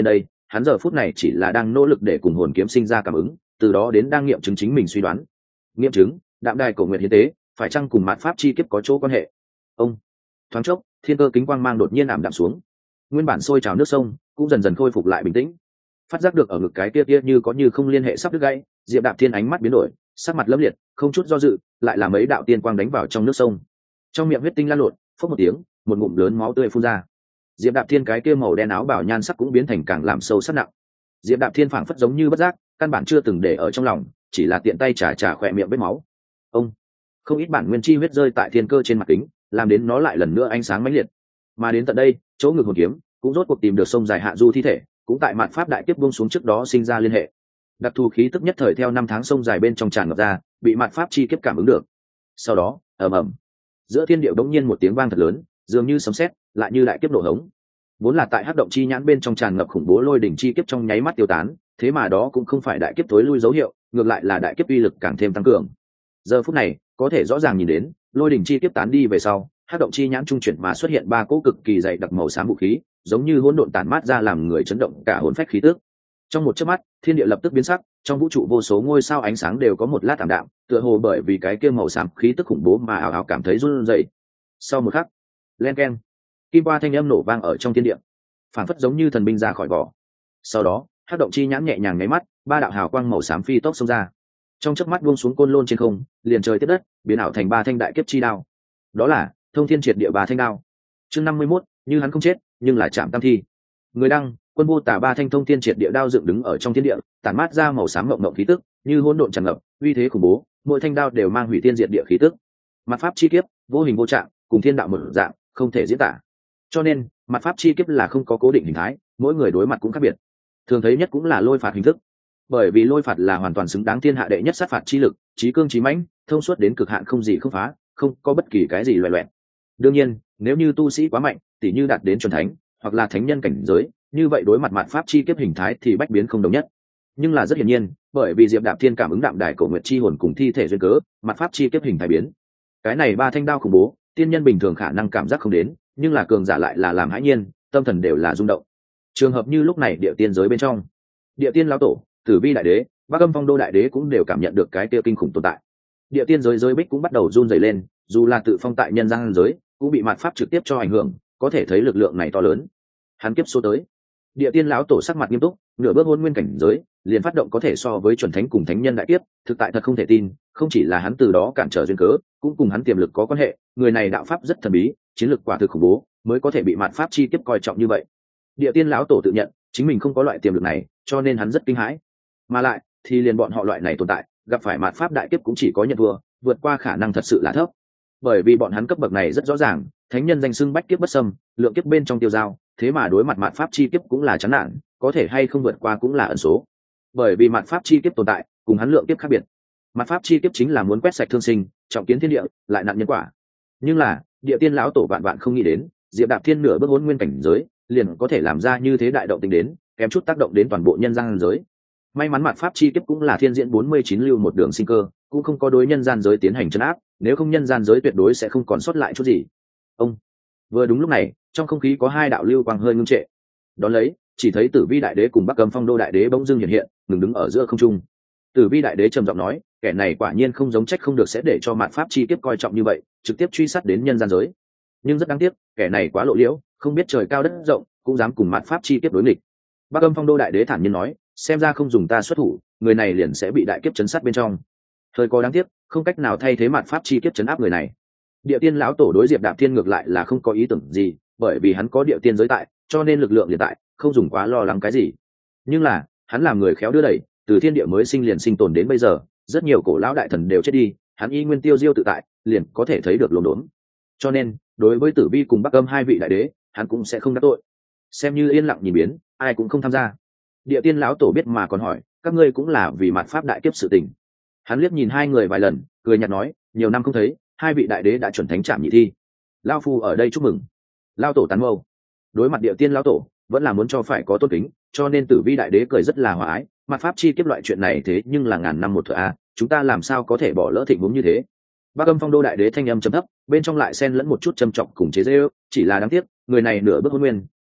hắn giờ phút này chỉ là đang nỗ lực để cùng hồn kiếm sinh ra cảm ứng, từ đó đến đang nghiệm chứng chính mình suy đoán. Nghiệm chứng, đạm đài cổ nguyện hiến tế phải chăng cùng mạt pháp chi kiếp có chỗ quan hệ? Ông thoáng chốc, thiên cơ kính quang mang đột nhiên ảm đạm xuống, nguyên bản sôi trào nước sông cũng dần dần khôi phục lại bình tĩnh. Phát giác được ở ngực cái kia kia như có như không liên hệ sắp đứt gãy, Diệp Đạp Thiên ánh mắt biến đổi, sắc mặt lẫm liệt, không chút do dự, lại là mấy đạo tiên quang đánh vào trong nước sông. Trong miệng huyết tinh lan lộn, phốc một tiếng, một ngụm lớn máu tươi phun ra. Diệp Đạp Thiên cái kia màu đen áo bào nhan sắc cũng biến thành càng làm sâu sắc nặng. Diệp Đạp Thiên phảng phất giống như bất giác, căn bản chưa từng để ở trong lòng, chỉ là tiện tay chà chà khỏe miệng vết máu. Ông không ít bản nguyên chi huyết rơi tại thiên cơ trên mặt kính, làm đến nó lại lần nữa ánh sáng mãnh liệt. Mà đến tận đây, chỗ ngực hồn kiếm cũng rốt cuộc tìm được sông dài hạ du thi thể, cũng tại mạn pháp đại kiếp buông xuống trước đó sinh ra liên hệ. Đặc thù khí tức nhất thời theo năm tháng sông dài bên trong tràn ngập ra, bị mạn pháp chi kiếp cảm ứng được. Sau đó, ầm ầm, giữa thiên địa bỗng nhiên một tiếng vang thật lớn, dường như sấm sét, lại như đại kiếp nổ hống. Vốn là tại hắc động chi nhãn bên trong tràn ngập khủng bố lôi đỉnh chi kiếp trong nháy mắt tiêu tán, thế mà đó cũng không phải đại kiếp tối lui dấu hiệu, ngược lại là đại kiếp uy lực càng thêm tăng cường. Giờ phút này, có thể rõ ràng nhìn đến, lôi đỉnh chi kiếp tán đi về sau, hắc động chi nhãn trung chuyển mà xuất hiện ba cỗ cực kỳ dày đặc màu xám vũ khí, giống như hỗn độn tản mát ra làm người chấn động cả hồn phách khí tức. Trong một chớp mắt, thiên địa lập tức biến sắc, trong vũ trụ vô số ngôi sao ánh sáng đều có một lát tạm đạm, tựa hồ bởi vì cái kia màu xám khí tức khủng bố mà ảo ảo cảm thấy run rẩy. Sau một khắc, len keng, kim qua thanh âm nổ vang ở trong thiên địa, phản phất giống như thần binh ra khỏi vỏ. Sau đó, hắc động chi nhãn nhẹ nhàng nháy mắt, ba đạo hào quang màu xám phi tốc xông ra. Trong chớp mắt buông xuống côn lôn trên không, liền trời tiếp đất, biến ảo thành ba thanh đại kiếp chi đao. Đó là thông thiên triệt địa ba thanh đao. Chương năm mươi mốt, như hắn không chết, nhưng là chạm tam thi. Người đăng, quân vô tả ba thanh thông thiên triệt địa đao dựng đứng ở trong thiên địa, tản mát ra màu xám ngộng ngộng khí tức, như hỗn độn tràn ngập, uy thế khủng bố, mỗi thanh đao đều mang hủy thiên diệt địa khí tức. Mặt pháp chi kiếp, vô hình vô trạng, cùng thiên đạo một dạng, không thể diễn tả. Cho nên, mặt pháp chi kiếp là không có cố định hình thái, mỗi người đối mặt cũng khác biệt. Thường thấy nhất cũng là lôi phạt hình thức, bởi vì lôi phạt là hoàn toàn xứng đáng thiên hạ đệ nhất sát phạt chi lực, chí cương chí mãnh, thông suốt đến cực hạn không gì không phá, không có bất kỳ cái gì loè loẹt. Đương nhiên, nếu như tu sĩ quá mạnh, tỉ như đạt đến chuẩn thánh hoặc là thánh nhân cảnh giới, như vậy đối mặt mặt pháp chi kiếp hình thái thì bách biến không đồng nhất. Nhưng là rất hiển nhiên, bởi vì Diệp Đạp Thiên cảm ứng đạm đài cổ nguyệt chi hồn cùng thi thể duyên cớ, mặt pháp chi kiếp hình thái biến. Cái này ba thanh đao khủng bố, tiên nhân bình thường khả năng cảm giác không đến, nhưng là cường giả lại là làm hãi nhiên, tâm thần đều là rung động. Trường hợp như lúc này địa tiên giới bên trong, địa tiên lão tổ, Tử Vi đại đế, Bắc Âm Phong Đô đại đế cũng đều cảm nhận được cái kia kinh khủng tồn tại. Địa tiên giới giới bích cũng bắt đầu run rẩy lên, dù là tự phong tại nhân gian giới, cũng bị mạt pháp trực tiếp cho ảnh hưởng, có thể thấy lực lượng này to lớn. Hắn kiếp số tới, địa tiên lão tổ sắc mặt nghiêm túc, nửa bước hôn nguyên cảnh giới, liền phát động có thể so với chuẩn thánh cùng thánh nhân đại kiếp, thực tại thật không thể tin, không chỉ là hắn từ đó cản trở duyên cớ, cũng cùng hắn tiềm lực có quan hệ, người này đạo pháp rất thần bí, chiến lực quả thực khủng bố, mới có thể bị mạt pháp chi kiếp coi trọng như vậy. Địa tiên lão tổ tự nhận, chính mình không có loại tiềm lực này, cho nên hắn rất kinh hãi. Mà lại, thì liền bọn họ loại này tồn tại, gặp phải mạt pháp đại kiếp cũng chỉ có nhận thua, vượt qua khả năng thật sự là thấp. Bởi vì bọn hắn cấp bậc này rất rõ ràng, thánh nhân danh xưng bách kiếp bất xâm, lượng kiếp bên trong tiêu dao, thế mà đối mặt mạt pháp chi kiếp cũng là chán nản, có thể hay không vượt qua cũng là ẩn số. Bởi vì mạt pháp chi kiếp tồn tại, cùng hắn lượng kiếp khác biệt. Mạt pháp chi kiếp chính là muốn quét sạch thương sinh, trọng kiến thiên địa, lại nặng nhân quả. Nhưng là, địa tiên lão tổ vạn vạn không nghĩ đến, Diệp Đạp Thiên nửa bước hỗn nguyên cảnh giới, liền có thể làm ra như thế đại động tình đến, kém chút tác động đến toàn bộ nhân gian giới. May mắn mạt pháp chi kiếp cũng là thiên diễn bốn mươi chín lưu một đường sinh cơ, cũng không có đối nhân gian giới tiến hành trấn áp, nếu không nhân gian giới tuyệt đối sẽ không còn sót lại chút gì. Ông vừa đúng lúc này, trong không khí có hai đạo lưu quang hơi ngưng trệ. Đón lấy, chỉ thấy Tử Vi đại đế cùng Bắc Âm Phong Đô đại đế bỗng dưng hiện hiện, ngừng đứng ở giữa không trung. Tử Vi đại đế trầm giọng nói, kẻ này quả nhiên không giống trách không được sẽ để cho mạt pháp chi kiếp coi trọng như vậy, trực tiếp truy sát đến nhân gian giới. Nhưng rất đáng tiếc, kẻ này quá lộ liễu, không biết trời cao đất rộng, cũng dám cùng mạt pháp chi kiếp đối nghịch. Bắc Âm Phong Đô đại đế thản nhiên nói, xem ra không dùng ta xuất thủ, người này liền sẽ bị đại kiếp chấn sát bên trong. Thời có đáng tiếc, không cách nào thay thế mạt pháp chi kiếp chấn áp người này. Địa tiên lão tổ đối Diệp Đạp Thiên ngược lại là không có ý tưởng gì, bởi vì hắn có địa tiên giới tại, cho nên lực lượng hiện tại không dùng quá lo lắng cái gì. Nhưng là, hắn làm người khéo đưa đẩy, từ thiên địa mới sinh liền sinh tồn đến bây giờ, rất nhiều cổ lão đại thần đều chết đi, hắn y nguyên tiêu diêu tự tại, liền có thể thấy được lồn đốn. Cho nên, đối với Tử Vi cùng Bắc Âm hai vị đại đế, hắn cũng sẽ không đắc tội. Xem như yên lặng nhìn biến, ai cũng không tham gia. Địa tiên lão tổ biết mà còn hỏi, các ngươi cũng là vì mạt pháp đại kiếp sự tình. Hắn liếc nhìn hai người vài lần, cười nhạt nói, nhiều năm không thấy, hai vị đại đế đã chuẩn thánh trạm nhị thi, lao phu ở đây chúc mừng. Lao tổ tán mâu, đối mặt địa tiên lão tổ vẫn là muốn cho phải có tôn kính, cho nên Tử Vi đại đế cười rất là hòa ái. Mạt pháp chi kiếp loại chuyện này thế nhưng là ngàn năm một thửa a, chúng ta làm sao có thể bỏ lỡ thịnh vốn như thế. Bắc Âm Phong Đô đại đế thanh âm trầm thấp, bên trong lại xen lẫn một chút châm trọng cùng chế giễu, chỉ là đáng tiếc, người này nửa bước hôn nguyên,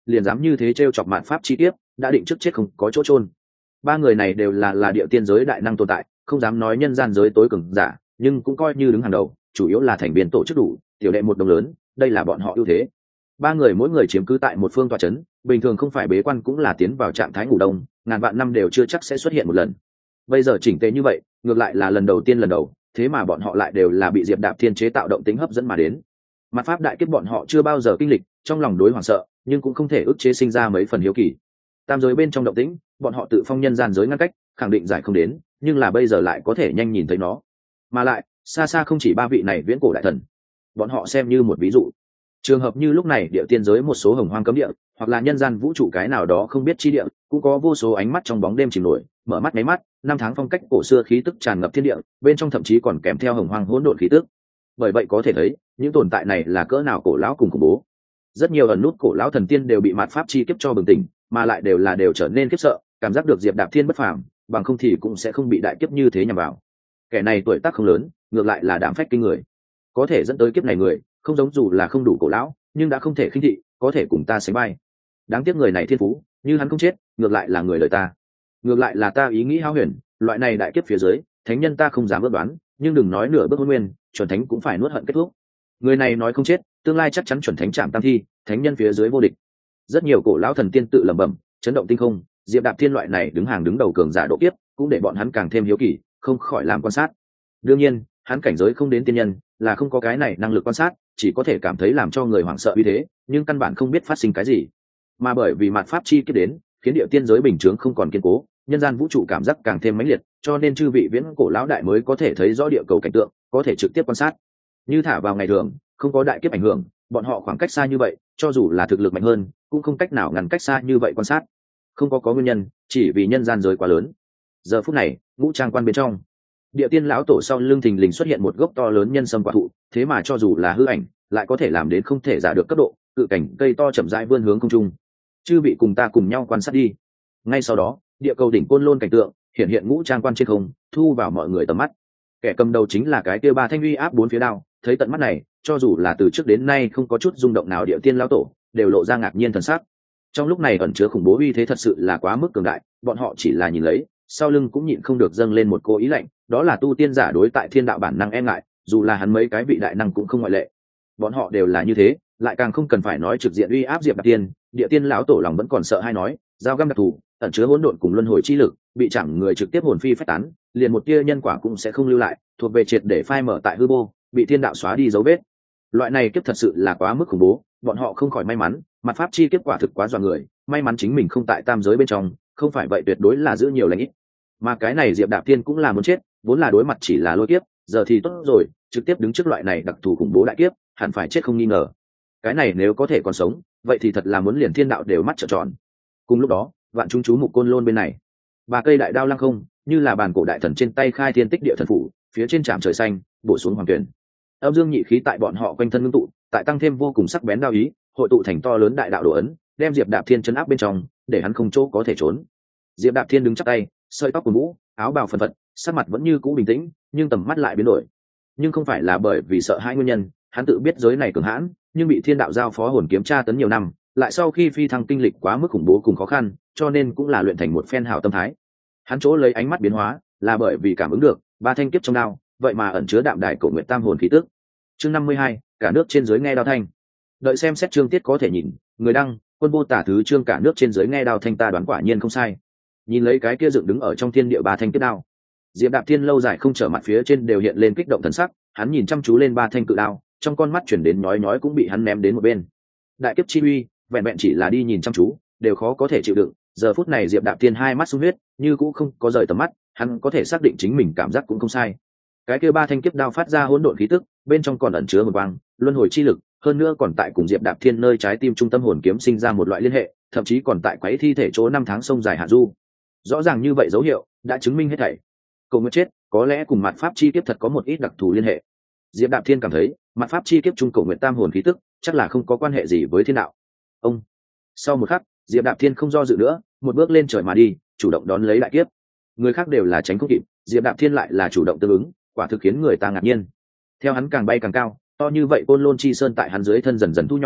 liền dám như thế t chọc mạn pháp chi kiếp, đã định trước chết không có chỗ chôn. Ba người này đều là là địa tiên giới đại năng tồn tại, không dám nói nhân gian giới tối cường giả, nhưng cũng coi như đứng hàng đầu, chủ yếu là thành viên tổ chức đủ, tiểu đệ một đồng lớn, đây là bọn họ ưu thế. Ba người mỗi người chiếm cứ tại một phương tòa trấn, bình thường không phải bế quan cũng là tiến vào trạng thái ngủ đông, ngàn vạn năm đều chưa chắc sẽ xuất hiện một lần. Bây giờ chỉnh tề như vậy, ngược lại là lần đầu tiên lần đầu, thế mà bọn họ lại đều là bị Diệp Đạp Thiên chế tạo động tính hấp dẫn mà đến. Mặt pháp đại kiếp bọn họ chưa bao giờ kinh lịch, trong lòng đối hoảng sợ, nhưng cũng không thể ức chế sinh ra mấy phần hiếu kỳ. Tam giới bên trong động tĩnh, bọn họ tự phong nhân gian giới ngăn cách, khẳng định giải không đến, nhưng là bây giờ lại có thể nhanh nhìn thấy nó. Mà lại, xa xa không chỉ ba vị này viễn cổ đại thần, bọn họ xem như một ví dụ. Trường hợp như lúc này địa tiên giới một số hồng hoang cấm địa, hoặc là nhân gian vũ trụ cái nào đó không biết chi địa, cũng có vô số ánh mắt trong bóng đêm chìm nổi, mở mắt mấy mắt, năm tháng phong cách cổ xưa khí tức tràn ngập thiên địa, bên trong thậm chí còn kèm theo hồng hoang hỗn độn khí tức. Bởi vậy có thể thấy, những tồn tại này là cỡ nào cổ lão cùng khủng bố. Rất nhiều ẩn nút cổ lão thần tiên đều bị mạt pháp chi kiếp cho bừng tỉnh, mà lại đều là đều trở nên khiếp sợ, cảm giác được Diệp Đạp Thiên bất phàm, bằng không thì cũng sẽ không bị đại kiếp như thế nhằm vào. Kẻ này tuổi tác không lớn, ngược lại là đảm phách kinh người. Có thể dẫn tới kiếp này người, không giống dù là không đủ cổ lão, nhưng đã không thể khinh thị, có thể cùng ta sánh vai. Đáng tiếc người này thiên phú, như hắn không chết, ngược lại là người đời ta. Ngược lại là ta ý nghĩ hao huyền, loại này đại kiếp phía dưới, thánh nhân ta không dám ước đoán, nhưng đừng nói nửa bước hôn nguyên, chuẩn thánh cũng phải nuốt hận kết thúc. Người này nói không chết, tương lai chắc chắn chuẩn thánh chạm tam thi, thánh nhân phía dưới vô địch. Rất nhiều cổ lão thần tiên tự lẩm bẩm, chấn động tinh không, Diệp Đạp Thiên loại này đứng hàng đứng đầu cường giả độ kiếp, cũng để bọn hắn càng thêm hiếu kỳ, không khỏi làm quan sát. Đương nhiên, hắn cảnh giới không đến tiên nhân, là không có cái này năng lực quan sát, chỉ có thể cảm thấy làm cho người hoảng sợ như thế, nhưng căn bản không biết phát sinh cái gì. Mà bởi vì mạt pháp chi kiếp đến, khiến địa tiên giới bình chướng không còn kiên cố, nhân gian vũ trụ cảm giác càng thêm mãnh liệt, cho nên chư vị viễn cổ lão đại mới có thể thấy rõ địa cầu cảnh tượng, có thể trực tiếp quan sát. Như thả vào ngày thường, không có đại kiếp ảnh hưởng, bọn họ khoảng cách xa như vậy, cho dù là thực lực mạnh hơn, cũng không cách nào ngăn cách xa như vậy quan sát. Không có có nguyên nhân, chỉ vì nhân gian giới quá lớn. Giờ phút này, ngũ trang quan bên trong, địa tiên lão tổ sau lưng thình lình xuất hiện một gốc to lớn nhân sâm quả thụ, thế mà cho dù là hư ảnh, lại có thể làm đến không thể giả được cấp độ, cự cảnh cây to chậm rãi vươn hướng không trung. Chư vị cùng ta cùng nhau quan sát đi. Ngay sau đó, địa cầu đỉnh côn lôn cảnh tượng hiện hiện ngũ trang quan trên không, thu vào mọi người tầm mắt. Kẻ cầm đầu chính là cái kia ba thanh uy áp bốn phía đao, thấy tận mắt này, cho dù là từ trước đến nay không có chút rung động nào địa tiên lão tổ, đều lộ ra ngạc nhiên thần sắc. Trong lúc này ẩn chứa khủng bố uy thế thật sự là quá mức cường đại, bọn họ chỉ là nhìn lấy, sau lưng cũng nhịn không được dâng lên một cô ý lạnh, đó là tu tiên giả đối tại thiên đạo bản năng e ngại, dù là hắn mấy cái vị đại năng cũng không ngoại lệ. Bọn họ đều là như thế, lại càng không cần phải nói trực diện uy áp Diệp Đạp Tiên, địa tiên lão tổ lòng vẫn còn sợ hay nói, dao găm đặc thù, ẩn chứa hỗn độn cùng luân hồi chi lực, bị chẳng người trực tiếp hồn phi phách tán, liền một tia nhân quả cũng sẽ không lưu lại, thuộc về triệt để phai mở tại hư vô, bị thiên đạo xóa đi dấu vết. Loại này kiếp thật sự là quá mức khủng bố, bọn họ không khỏi may mắn, mặt pháp chi kiếp quả thực quá dọa người, may mắn chính mình không tại tam giới bên trong, không phải vậy tuyệt đối là giữ nhiều lành ít. Mà cái này Diệp Đạp Thiên cũng là muốn chết, vốn là đối mặt chỉ là lôi kiếp, giờ thì tốt rồi, trực tiếp đứng trước loại này đặc thù khủng bố đại kiếp, hẳn phải chết không nghi ngờ. Cái này nếu có thể còn sống, vậy thì thật là muốn liền thiên đạo đều mắt trợn tròn. Cùng lúc đó, vạn chúng chú mục côn lôn bên này, ba cây đại đao lăng không, như là bàn cổ đại thần trên tay khai thiên tích địa thần phủ, phía trên trạm trời xanh, bổ xuống hoàng tuyển. Âm dương nhị khí tại bọn họ quanh thân ngưng tụ, tại tăng thêm vô cùng sắc bén đao ý, hội tụ thành to lớn đại đạo đồ ấn, đem Diệp Đạp Thiên chấn áp bên trong, để hắn không chỗ có thể trốn. Diệp Đạp Thiên đứng chắp tay, sợi tóc của mũ, áo bào phần phật, sắc mặt vẫn như cũ bình tĩnh, nhưng tầm mắt lại biến đổi. Nhưng không phải là bởi vì sợ hãi nguyên nhân, hắn tự biết giới này cường hãn, nhưng bị thiên đạo giao phó hồn kiếm tra tấn nhiều năm, lại sau khi phi thăng kinh lịch quá mức khủng bố cùng khó khăn, cho nên cũng là luyện thành một phen hảo tâm thái. Hắn chỗ lấy ánh mắt biến hóa, là bởi vì cảm ứng được ba thanh kiếp trong đao, vậy mà ẩn chứa đạm đài cổ nguyện tam hồn khí tức. Chương năm mươi hai, cả nước trên dưới nghe đao thanh. Đợi xem xét chương tiết có thể nhìn, người đăng, quân vô tả thứ chương cả nước trên dưới nghe đao thanh, ta đoán quả nhiên không sai. Nhìn lấy cái kia dựng đứng ở trong thiên địa ba thanh kiếp đao, Diệp Đạp Thiên lâu dài không trở mặt phía trên đều hiện lên kích động thần sắc, hắn nhìn chăm chú lên ba thanh cự đao, trong con mắt chuyển đến nhói nhói cũng bị hắn ném đến một bên. Đại kiếp chi uy, vẹn vẹn chỉ là đi nhìn chăm chú, đều khó có thể chịu đựng. Giờ phút này Diệp Đạp Thiên hai mắt sung huyết, như cũng không có rời tầm mắt, hắn có thể xác định chính mình cảm giác cũng không sai. Cái kia ba thanh kiếp đao phát ra hỗn độn khí tức, bên trong còn ẩn chứa một quang, luân hồi chi lực, hơn nữa còn tại cùng Diệp Đạp Thiên nơi trái tim trung tâm hồn kiếm sinh ra một loại liên hệ, thậm chí còn tại quấy thi thể chỗ năm tháng sông dài hạ du. Rõ ràng như vậy dấu hiệu đã chứng minh hết thảy. Cầu nguyện chết, có lẽ cùng mặt pháp chi kiếp thật có một ít đặc thù liên hệ. Diệp Đạp Thiên cảm thấy, mặt pháp chi kiếp trung cầu nguyện tam hồn khí tức, chắc là không có quan hệ gì với thiên đạo. Ông. Sau một khắc, Diệp Đạp Thiên không do dự nữa, một bước lên trời mà đi, chủ động đón lấy đại kiếp. Người khác đều là tránh không kịp, Diệp Đạp Thiên lại là chủ động tương ứng, quả thực khiến người ta ngạc nhiên. Theo hắn càng bay càng cao, to như vậy côn lôn chi sơn tại hắn dưới thân dần dần thu nhỏ,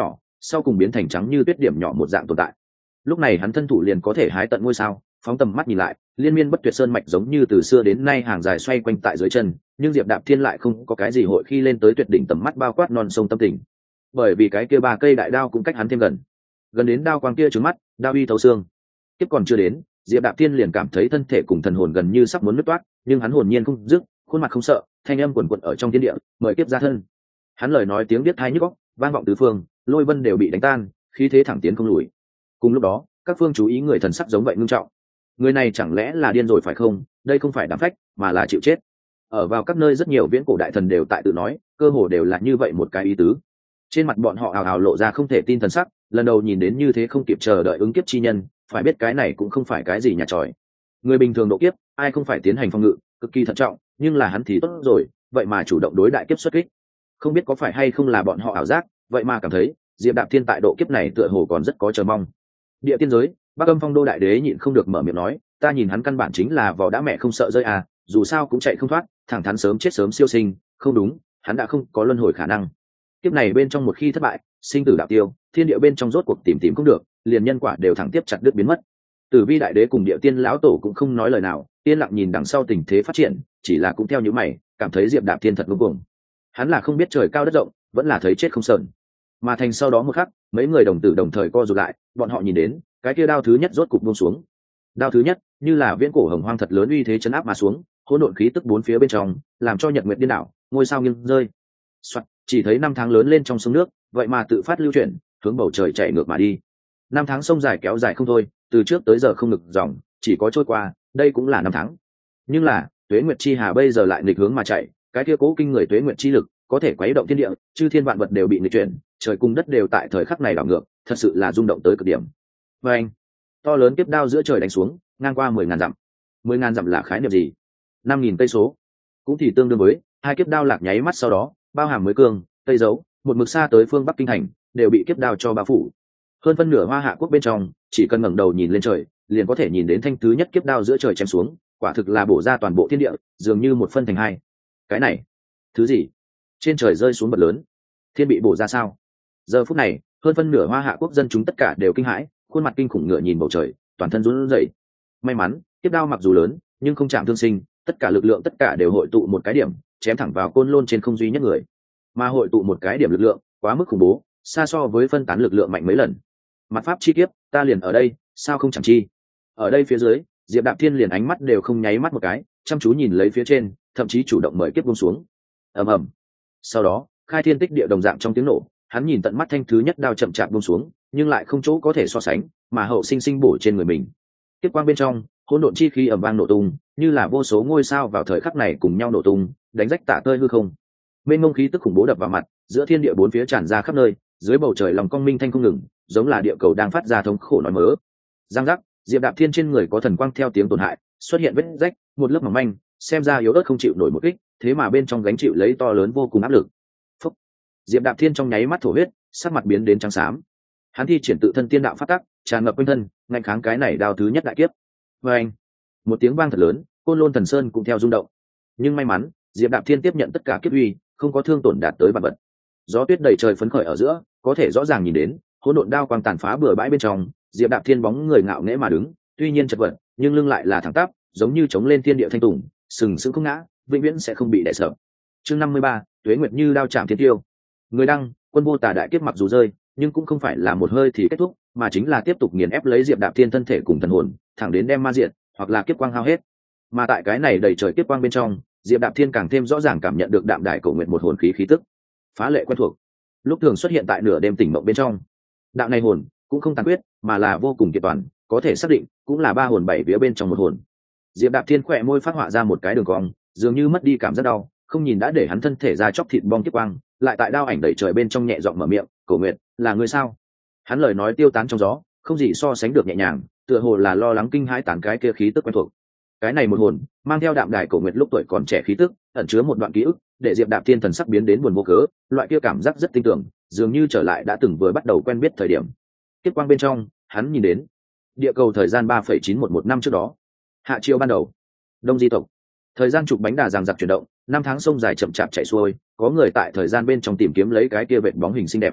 sau cùng biến thành trắng như tuyết điểm nhỏ một dạng tồn tại. Lúc này hắn thân thủ liền có thể hái tận ngôi sao, phóng tầm mắt nhìn lại, liên miên bất tuyệt sơn mạch giống như từ xưa đến nay hàng dài xoay quanh tại dưới chân, nhưng Diệp Đạp Thiên lại không có cái gì hội khi lên tới tuyệt đỉnh tầm mắt bao quát non sông tâm tình. Bởi vì cái kia ba cây đại đao cũng cách hắn thêm gần, gần đến đao quang kia trướng mắt, đao uy thấu xương. Tiếp còn chưa đến, Diệp Đạp Thiên liền cảm thấy thân thể cùng thần hồn gần như sắp muốn nứt toát, nhưng hắn hồn nhiên không dứt, khuôn mặt không sợ, thanh âm quần quật ở trong thiên địa, mời kiếp ra thân. Hắn lời nói tiếng biết tai nhức óc, vang vọng tứ phương, lôi vân đều bị đánh tan, khí thế thẳng tiến không lùi. Cùng lúc đó, các phương chú ý người thần sắc giống vậy nghiêm trọng. Người này chẳng lẽ là điên rồi phải không? Đây không phải đám phách, mà là chịu chết. Ở vào các nơi rất nhiều viễn cổ đại thần đều tại tự nói, cơ hồ đều là như vậy một cái ý tứ. Trên mặt bọn họ ào ào lộ ra không thể tin thần sắc, lần đầu nhìn đến như thế không kịp chờ đợi ứng kiếp chi nhân, phải biết cái này cũng không phải cái gì nhà tròi. Người bình thường độ kiếp, ai không phải tiến hành phòng ngự, cực kỳ thận trọng, nhưng là hắn thì tốt rồi, vậy mà chủ động đối đại kiếp xuất kích. Không biết có phải hay không là bọn họ ảo giác, vậy mà cảm thấy Diệp Đạp Thiên tại độ kiếp này tựa hồ còn rất có chờ mong. Địa tiên giới, Bắc Âm Phong Đô đại đế nhịn không được mở miệng nói, ta nhìn hắn căn bản chính là vò đã mẹ không sợ rơi à, dù sao cũng chạy không thoát, thẳng thắn sớm chết sớm siêu sinh, không đúng, hắn đã không có luân hồi khả năng. Kiếp này bên trong một khi thất bại, sinh tử đạo tiêu, thiên địa bên trong rốt cuộc tìm tìm không được, liền nhân quả đều thẳng tiếp chặt đứt biến mất. Tử Vi đại đế cùng địa tiên lão tổ cũng không nói lời nào, yên lặng nhìn đằng sau tình thế phát triển, chỉ là cũng theo những mày, cảm thấy Diệp Đạp Thiên thật vô cùng. Hắn là không biết trời cao đất rộng, vẫn là thấy chết không sờn. Mà thành sau đó một khắc, mấy người đồng tử đồng thời co rụt lại, bọn họ nhìn đến cái kia đao thứ nhất rốt cục buông xuống. Đao thứ nhất như là viễn cổ hồng hoang thật lớn uy thế chấn áp mà xuống, hỗn độn khí tức bốn phía bên trong, làm cho nhật nguyệt điên đảo, ngôi sao nghiêng rơi. Soạt, chỉ thấy năm tháng lớn lên trong sông nước, vậy mà tự phát lưu chuyển, hướng bầu trời chạy ngược mà đi. Năm tháng sông dài kéo dài không thôi, từ trước tới giờ không ngừng dòng, chỉ có trôi qua, đây cũng là năm tháng. Nhưng là, Tuế Nguyệt chi hà bây giờ lại nghịch hướng mà chạy, cái kia cố kinh người Tuế Nguyệt chi lực, có thể quấy động thiên địa, chư thiên vạn vật đều bị nghịch chuyển, trời cùng đất đều tại thời khắc này đảo ngược, thật sự là rung động tới cực điểm. Và anh, to lớn kiếp đao giữa trời đánh xuống, ngang qua mười ngàn dặm. Mười ngàn dặm là khái niệm gì? Năm nghìn cây số, cũng thì tương đương với hai kiếp đao lạc nháy mắt sau đó, bao hàm mới cương, tây dấu, một mực xa tới phương bắc kinh thành, đều bị kiếp đao cho bao phủ. Hơn phân nửa Hoa Hạ quốc bên trong, chỉ cần ngẩng đầu nhìn lên trời, liền có thể nhìn đến thanh thứ nhất kiếp đao giữa trời chém xuống, quả thực là bổ ra toàn bộ thiên địa, dường như một phân thành hai. Cái này, thứ gì? Trên trời rơi xuống bật lớn, thiên bị bổ ra sao? Giờ phút này, hơn phân nửa Hoa Hạ quốc dân chúng tất cả đều kinh hãi, khuôn mặt kinh khủng ngựa nhìn bầu trời, toàn thân run rẩy. May mắn, kiếp đao mặc dù lớn, nhưng không chạm thương sinh, tất cả lực lượng tất cả đều hội tụ một cái điểm, chém thẳng vào côn lôn trên không duy nhất người. Mà hội tụ một cái điểm lực lượng, quá mức khủng bố, xa so với phân tán lực lượng mạnh mấy lần. Mặt pháp chi kiếp, ta liền ở đây, sao không chẳng chi? Ở đây phía dưới, Diệp Đạp Thiên liền ánh mắt đều không nháy mắt một cái, chăm chú nhìn lấy phía trên, thậm chí chủ động mời kiếp buông xuống. Ầm ầm. Sau đó, khai thiên tích địa đồng dạng trong tiếng nổ, hắn nhìn tận mắt thanh thứ nhất đao chậm chạp buông xuống, nhưng lại không chỗ có thể so sánh, mà hậu sinh sinh bổ trên người mình. Kiếp quang bên trong, hỗn độn chi khí ầm vang nổ tung, như là vô số ngôi sao vào thời khắc này cùng nhau nổ tung, đánh rách tả tơi hư không. Mênh mông khí tức khủng bố đập vào mặt, giữa thiên địa bốn phía tràn ra khắp nơi, dưới bầu trời lòng cong minh thanh không ngừng, giống là địa cầu đang phát ra thống khổ nói mớ. Giang giác, Diệp Đạp Thiên trên người có thần quang theo tiếng tổn hại, xuất hiện vết rách, một lớp mỏng manh, xem ra yếu ớt không chịu nổi một kích, thế mà bên trong gánh chịu lấy to lớn vô cùng áp lực. Phúc. Diệp Đạp Thiên trong nháy mắt thổ huyết, sắc mặt biến đến trắng xám. Hắn thi triển tự thân tiên đạo phát tắc, tràn ngập quanh thân, ngăn kháng cái này đao thứ nhất đại kiếp. Và anh, một tiếng vang thật lớn, Côn Lôn Thần Sơn cũng theo rung động. Nhưng may mắn, Diệp Đạp Thiên tiếp nhận tất cả kiếp uy, không có thương tổn đạt tới bản vật. Gió tuyết đầy trời phấn khởi ở giữa, có thể rõ ràng nhìn đến, hỗn độn đao quang tàn phá bừa bãi bên trong, Diệp Đạp Thiên bóng người ngạo nghễ mà đứng, tuy nhiên chật vật, nhưng lưng lại là thẳng tắp, giống như chống lên thiên địa thanh tùng, sừng sững không ngã, vĩnh viễn sẽ không bị đè sợ. Chương năm mươi ba, Tuế Nguyệt như đao chạm thiên tiêu. Người đăng, Quân Vô Tả đại kiếp mặc dù rơi, nhưng cũng không phải là một hơi thì kết thúc, mà chính là tiếp tục nghiền ép lấy Diệp Đạp Thiên thân thể cùng thần hồn, thẳng đến đem ma diệt, hoặc là kiếp quang hao hết. Mà tại cái này đầy trời kiếp quang bên trong, Diệp Đạp Thiên càng thêm rõ ràng cảm nhận được đạm đại cổ nguyện một hồn khí khí tức, phá lệ quen thuộc. Lúc thường xuất hiện tại nửa đêm tỉnh mộng bên trong. Đạo này hồn cũng không tàn quyết, mà là vô cùng kiện toàn, có thể xác định cũng là ba hồn bảy vía bên trong một hồn. Diệp Đạp Thiên khỏe môi phát họa ra một cái đường cong, dường như mất đi cảm giác đau, không nhìn đã để hắn thân thể ra chóc thịt bong kiếp quang, lại tại đao ảnh đầy trời bên trong nhẹ giọng mở miệng, "Cổ Nguyệt, là người sao?" Hắn lời nói tiêu tán trong gió, không gì so sánh được nhẹ nhàng, tựa hồ là lo lắng kinh hãi tán cái kia khí tức quen thuộc. Cái này một hồn, mang theo đạm đài Cổ Nguyệt lúc tuổi còn trẻ khí tức, ẩn chứa một đoạn ký ức, để Diệp Đạp Thiên thần sắc biến đến buồn vô cớ, loại kia cảm giác rất tinh tưởng, dường như trở lại đã từng vừa bắt đầu quen biết thời điểm. Kiếp quang bên trong, hắn nhìn đến địa cầu thời gian ba phẩy chín một một năm trước đó, hạ triều ban đầu, Đông Di tộc, thời gian trục bánh đà giằng giặc chuyển động, năm tháng sông dài chậm chạp chảy xuôi, có người tại thời gian bên trong tìm kiếm lấy cái kia vệt bóng hình xinh đẹp.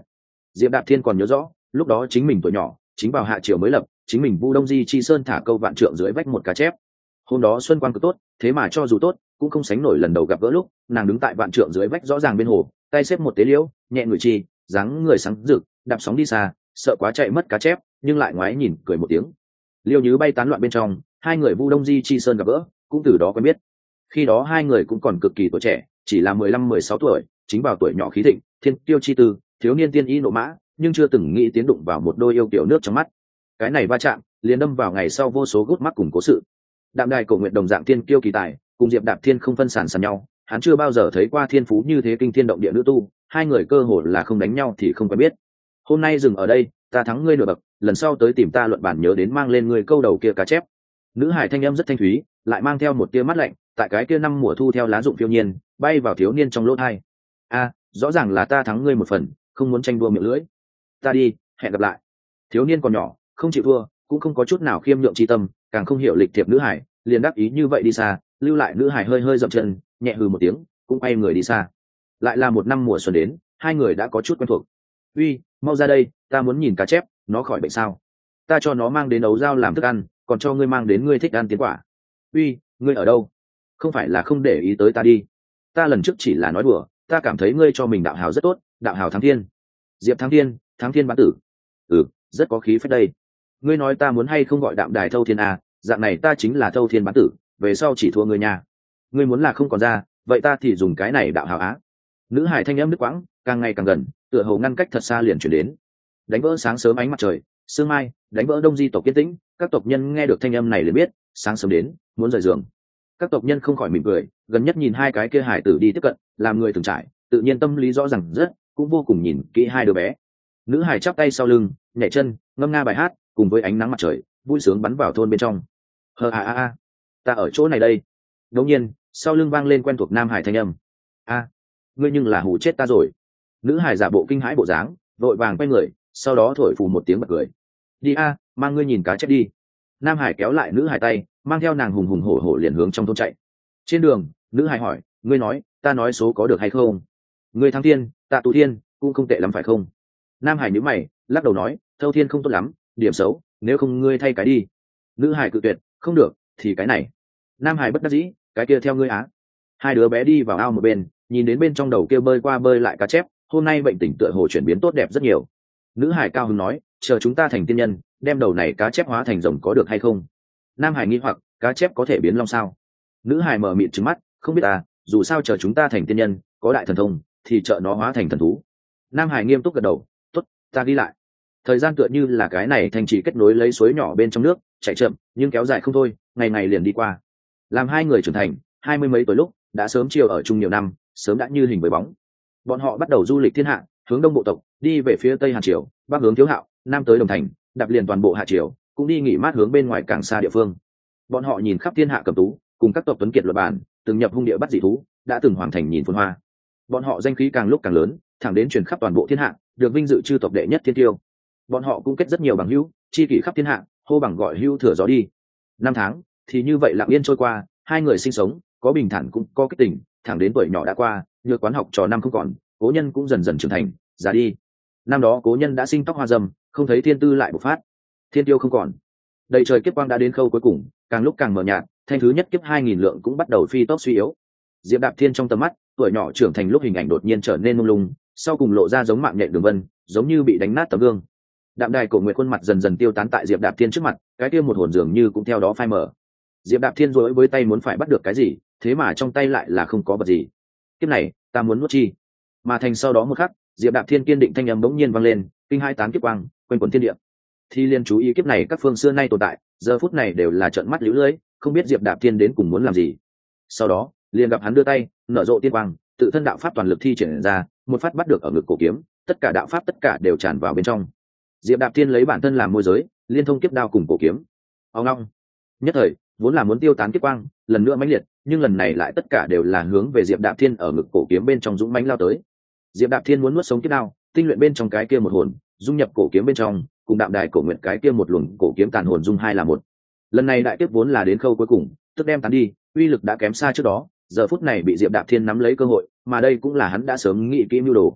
Diệp Đạp Thiên còn nhớ rõ, lúc đó chính mình tuổi nhỏ, chính vào hạ triều mới lập, chính mình Vu Đông Di Chi Sơn thả câu vạn trượng dưới vách một cá chép. Hôm đó xuân quang cực tốt, thế mà cho dù tốt, cũng không sánh nổi lần đầu gặp gỡ lúc, nàng đứng tại vạn trượng dưới vách rõ ràng bên hồ, tay xếp một tế liễu, nhẹ người chi, dáng người sáng rực, đạp sóng đi xa, sợ quá chạy mất cá chép, nhưng lại ngoái nhìn cười một tiếng. Liêu Nhứ bay tán loạn bên trong, hai người Vu Đông Di Chi Sơn gặp gỡ, cũng từ đó quen biết. Khi đó hai người cũng còn cực kỳ tuổi trẻ, chỉ là mười lăm mười sáu tuổi, chính vào tuổi nhỏ khí thịnh, thiên tiêu chi tư, thiếu niên tiên y nộ mã, nhưng chưa từng nghĩ tiến đụng vào một đôi yêu kiểu nước trong mắt. Cái này va chạm, liền đâm vào ngày sau vô số gút mắt cùng cố sự. Đạm Đài Cổ Nguyệt đồng dạng tiên kiêu kỳ tài, cùng Diệp Đạp Thiên không phân sản sàn nhau, hắn chưa bao giờ thấy qua thiên phú như thế kinh thiên động địa nữ tu, hai người cơ hồ là không đánh nhau thì không quen biết. Hôm nay dừng ở đây, ta thắng ngươi nửa bậc, lần sau tới tìm ta luận bản nhớ đến mang lên ngươi câu đầu kia cá chép. Nữ hải thanh âm rất thanh thúy, lại mang theo một tia mắt lạnh, tại cái kia năm mùa thu theo lá rụng phiêu nhiên, bay vào thiếu niên trong lỗ tai. A, rõ ràng là ta thắng ngươi một phần, không muốn tranh đua miệng lưỡi. Ta đi, hẹn gặp lại. Thiếu niên còn nhỏ, không chịu thua, cũng không có chút nào khiêm nhượng chi tâm, càng không hiểu lịch thiệp nữ hải, liền đáp ý như vậy đi xa, lưu lại nữ hải hơi hơi dậm chân, nhẹ hừ một tiếng, cũng quay người đi xa. Lại là một năm mùa xuân đến, hai người đã có chút quen thuộc. Uy, mau ra đây, ta muốn nhìn cá chép, nó khỏi bệnh sao? Ta cho nó mang đến ấu dao làm thức ăn, còn cho ngươi mang đến ngươi thích ăn tiến quả. Uy, ngươi ở đâu? Không phải là không để ý tới ta đi. Ta lần trước chỉ là nói đùa, ta cảm thấy ngươi cho mình đạo hào rất tốt, đạo hào thắng thiên. Diệp thắng thiên, thắng thiên bán tử. Ừ, rất có khí phách đây. Ngươi nói ta muốn hay không gọi Đạm Đài Thâu Thiên à, dạng này ta chính là Thâu Thiên bán tử, về sau chỉ thua ngươi nhà. Ngươi muốn là không còn ra, vậy ta thì dùng cái này đạo hào á. Nữ hải thanh âm nước quãng, càng ngày càng gần, tựa hồ ngăn cách thật xa liền chuyển đến. Đánh vỡ sáng sớm ánh mặt trời, sương mai, đánh vỡ đông di tộc kiên tĩnh, các tộc nhân nghe được thanh âm này liền biết, sáng sớm đến, muốn rời giường. Các tộc nhân không khỏi mỉm cười, gần nhất nhìn hai cái kia hải tử đi tiếp cận, làm người từng trải, tự nhiên tâm lý rõ ràng rất, cũng vô cùng nhìn kỹ hai đứa bé. Nữ hải chắp tay sau lưng, nhảy chân, ngâm nga bài hát, cùng với ánh nắng mặt trời, vui sướng bắn vào thôn bên trong. Hờ a a a, ta ở chỗ này đây. Đột nhiên, sau lưng vang lên quen thuộc nam hải thanh âm. A, ngươi nhưng là hù chết ta rồi. Nữ hải giả bộ kinh hãi bộ dáng, vội vàng quay người, sau đó thổi phù một tiếng bật cười. Đi a, mang ngươi nhìn cá chép đi. Nam hải kéo lại nữ hải tay, mang theo nàng hùng hùng hổ hổ liền hướng trong thôn chạy. Trên đường, nữ hải hỏi, ngươi nói, ta nói số có được hay không? Ngươi thắng thiên, tạ tụ thiên, cũng không tệ lắm phải không? Nam hải nhíu mày, lắc đầu nói, Thâu Thiên không tốt lắm, điểm xấu, nếu không ngươi thay cái đi. Nữ hải cự tuyệt, không được, thì cái này. Nam hải bất đắc dĩ, cái kia theo ngươi á. Hai đứa bé đi vào ao một bên, nhìn đến bên trong đầu kia bơi qua bơi lại cá chép, hôm nay bệnh tình tựa hồ chuyển biến tốt đẹp rất nhiều. Nữ hải cao hứng nói, chờ chúng ta thành tiên nhân, đem đầu này cá chép hóa thành rồng có được hay không? Nam hải nghi hoặc, cá chép có thể biến long sao? Nữ hải mở miệng trừng mắt, không biết à, dù sao chờ chúng ta thành tiên nhân, có đại thần thông, thì trợ nó hóa thành thần thú. Nam hải nghiêm túc gật đầu, tốt, ta ghi lại. Thời gian tựa như là cái này thành trì kết nối lấy suối nhỏ bên trong nước, chạy chậm, nhưng kéo dài không thôi, ngày ngày liền đi qua. Làm hai người trưởng thành, hai mươi mấy tuổi lúc, đã sớm chiều ở chung nhiều năm, sớm đã như hình với bóng. Bọn họ bắt đầu du lịch thiên hạ, hướng đông bộ tộc, đi về phía tây Hàn Triều, bắc hướng Thiếu Hạo, nam tới Đồng Thành, đạp liền toàn bộ Hạ Triều, cũng đi nghỉ mát hướng bên ngoài càng xa địa phương. Bọn họ nhìn khắp thiên hạ cầm tú, cùng các tộc tuấn kiệt luật bản, từng nhập hung địa bắt dị thú, đã từng hoàng thành nhìn phồn hoa. Bọn họ danh khí càng lúc càng lớn, thẳng đến truyền khắp toàn bộ thiên hạ, được vinh dự chư tộc đệ nhất thiên tiêu. Bọn họ cũng kết rất nhiều bằng hữu, chi kỷ khắp thiên hạ, hô bằng gọi hữu thừa gió đi. Năm tháng thì như vậy lặng yên trôi qua, hai người sinh sống, có bình thản cũng có kích tình, thẳng đến tuổi nhỏ đã qua, nhược quán học trò năm không còn, cố nhân cũng dần dần trưởng thành, già đi. Năm đó cố nhân đã sinh tóc hoa râm, không thấy thiên tư lại bộc phát, thiên tiêu không còn. Đầy trời kiếp quang đã đến khâu cuối cùng, càng lúc càng mờ nhạt, thanh thứ nhất kiếp hai nghìn lượng cũng bắt đầu phi tốc suy yếu. Diệp Đạp Thiên trong tầm mắt, tuổi nhỏ trưởng thành lúc hình ảnh đột nhiên trở nên mông lung, sau cùng lộ ra giống mạng nhện đường vân, giống như bị đánh nát tấm gương. Đạm Đài Cổ Nguyệt khuôn mặt dần dần tiêu tán tại Diệp Đạp Thiên trước mặt, cái kia một hồn dường như cũng theo đó phai mờ. Diệp Đạp Thiên rối với tay muốn phải bắt được cái gì, thế mà trong tay lại là không có vật gì. Kiếp này, ta muốn nuốt chi. Mà thành sau đó một khắc, Diệp Đạp Thiên kiên định thanh âm bỗng nhiên vang lên, kinh hai tán kiếp quang, quanh quẩn thiên địa. Thi liên chú ý kiếp này các phương xưa nay tồn tại, giờ phút này đều là trợn mắt liễu lưỡi, không biết Diệp Đạp Thiên đến cùng muốn làm gì. Sau đó, liền gặp hắn đưa tay, nở rộ tiên quang, tự thân đạo pháp toàn lực thi triển ra, một phát bắt được ở ngực cổ kiếm, tất cả đạo pháp tất cả đều tràn vào bên trong. Diệp Đạp Thiên lấy bản thân làm môi giới, liên thông kiếp đao cùng cổ kiếm. Ông long, nhất thời, vốn là muốn tiêu tán kiếp quang, lần nữa mãnh liệt, nhưng lần này lại tất cả đều là hướng về Diệp Đạp Thiên ở ngực cổ kiếm bên trong dũng mãnh lao tới. Diệp Đạp Thiên muốn nuốt sống kiếp đao, tinh luyện bên trong cái kia một hồn, dung nhập cổ kiếm bên trong, cùng Đạm Đài Cổ Nguyệt cái kia một luồng cổ kiếm tàn hồn dung hai là một. Lần này đại kiếp vốn là đến khâu cuối cùng, tức đem tán đi, uy lực đã kém xa trước đó, giờ phút này bị Diệp Đạp Thiên nắm lấy cơ hội, mà đây cũng là hắn đã sớm nghĩ kỹ mưu đồ.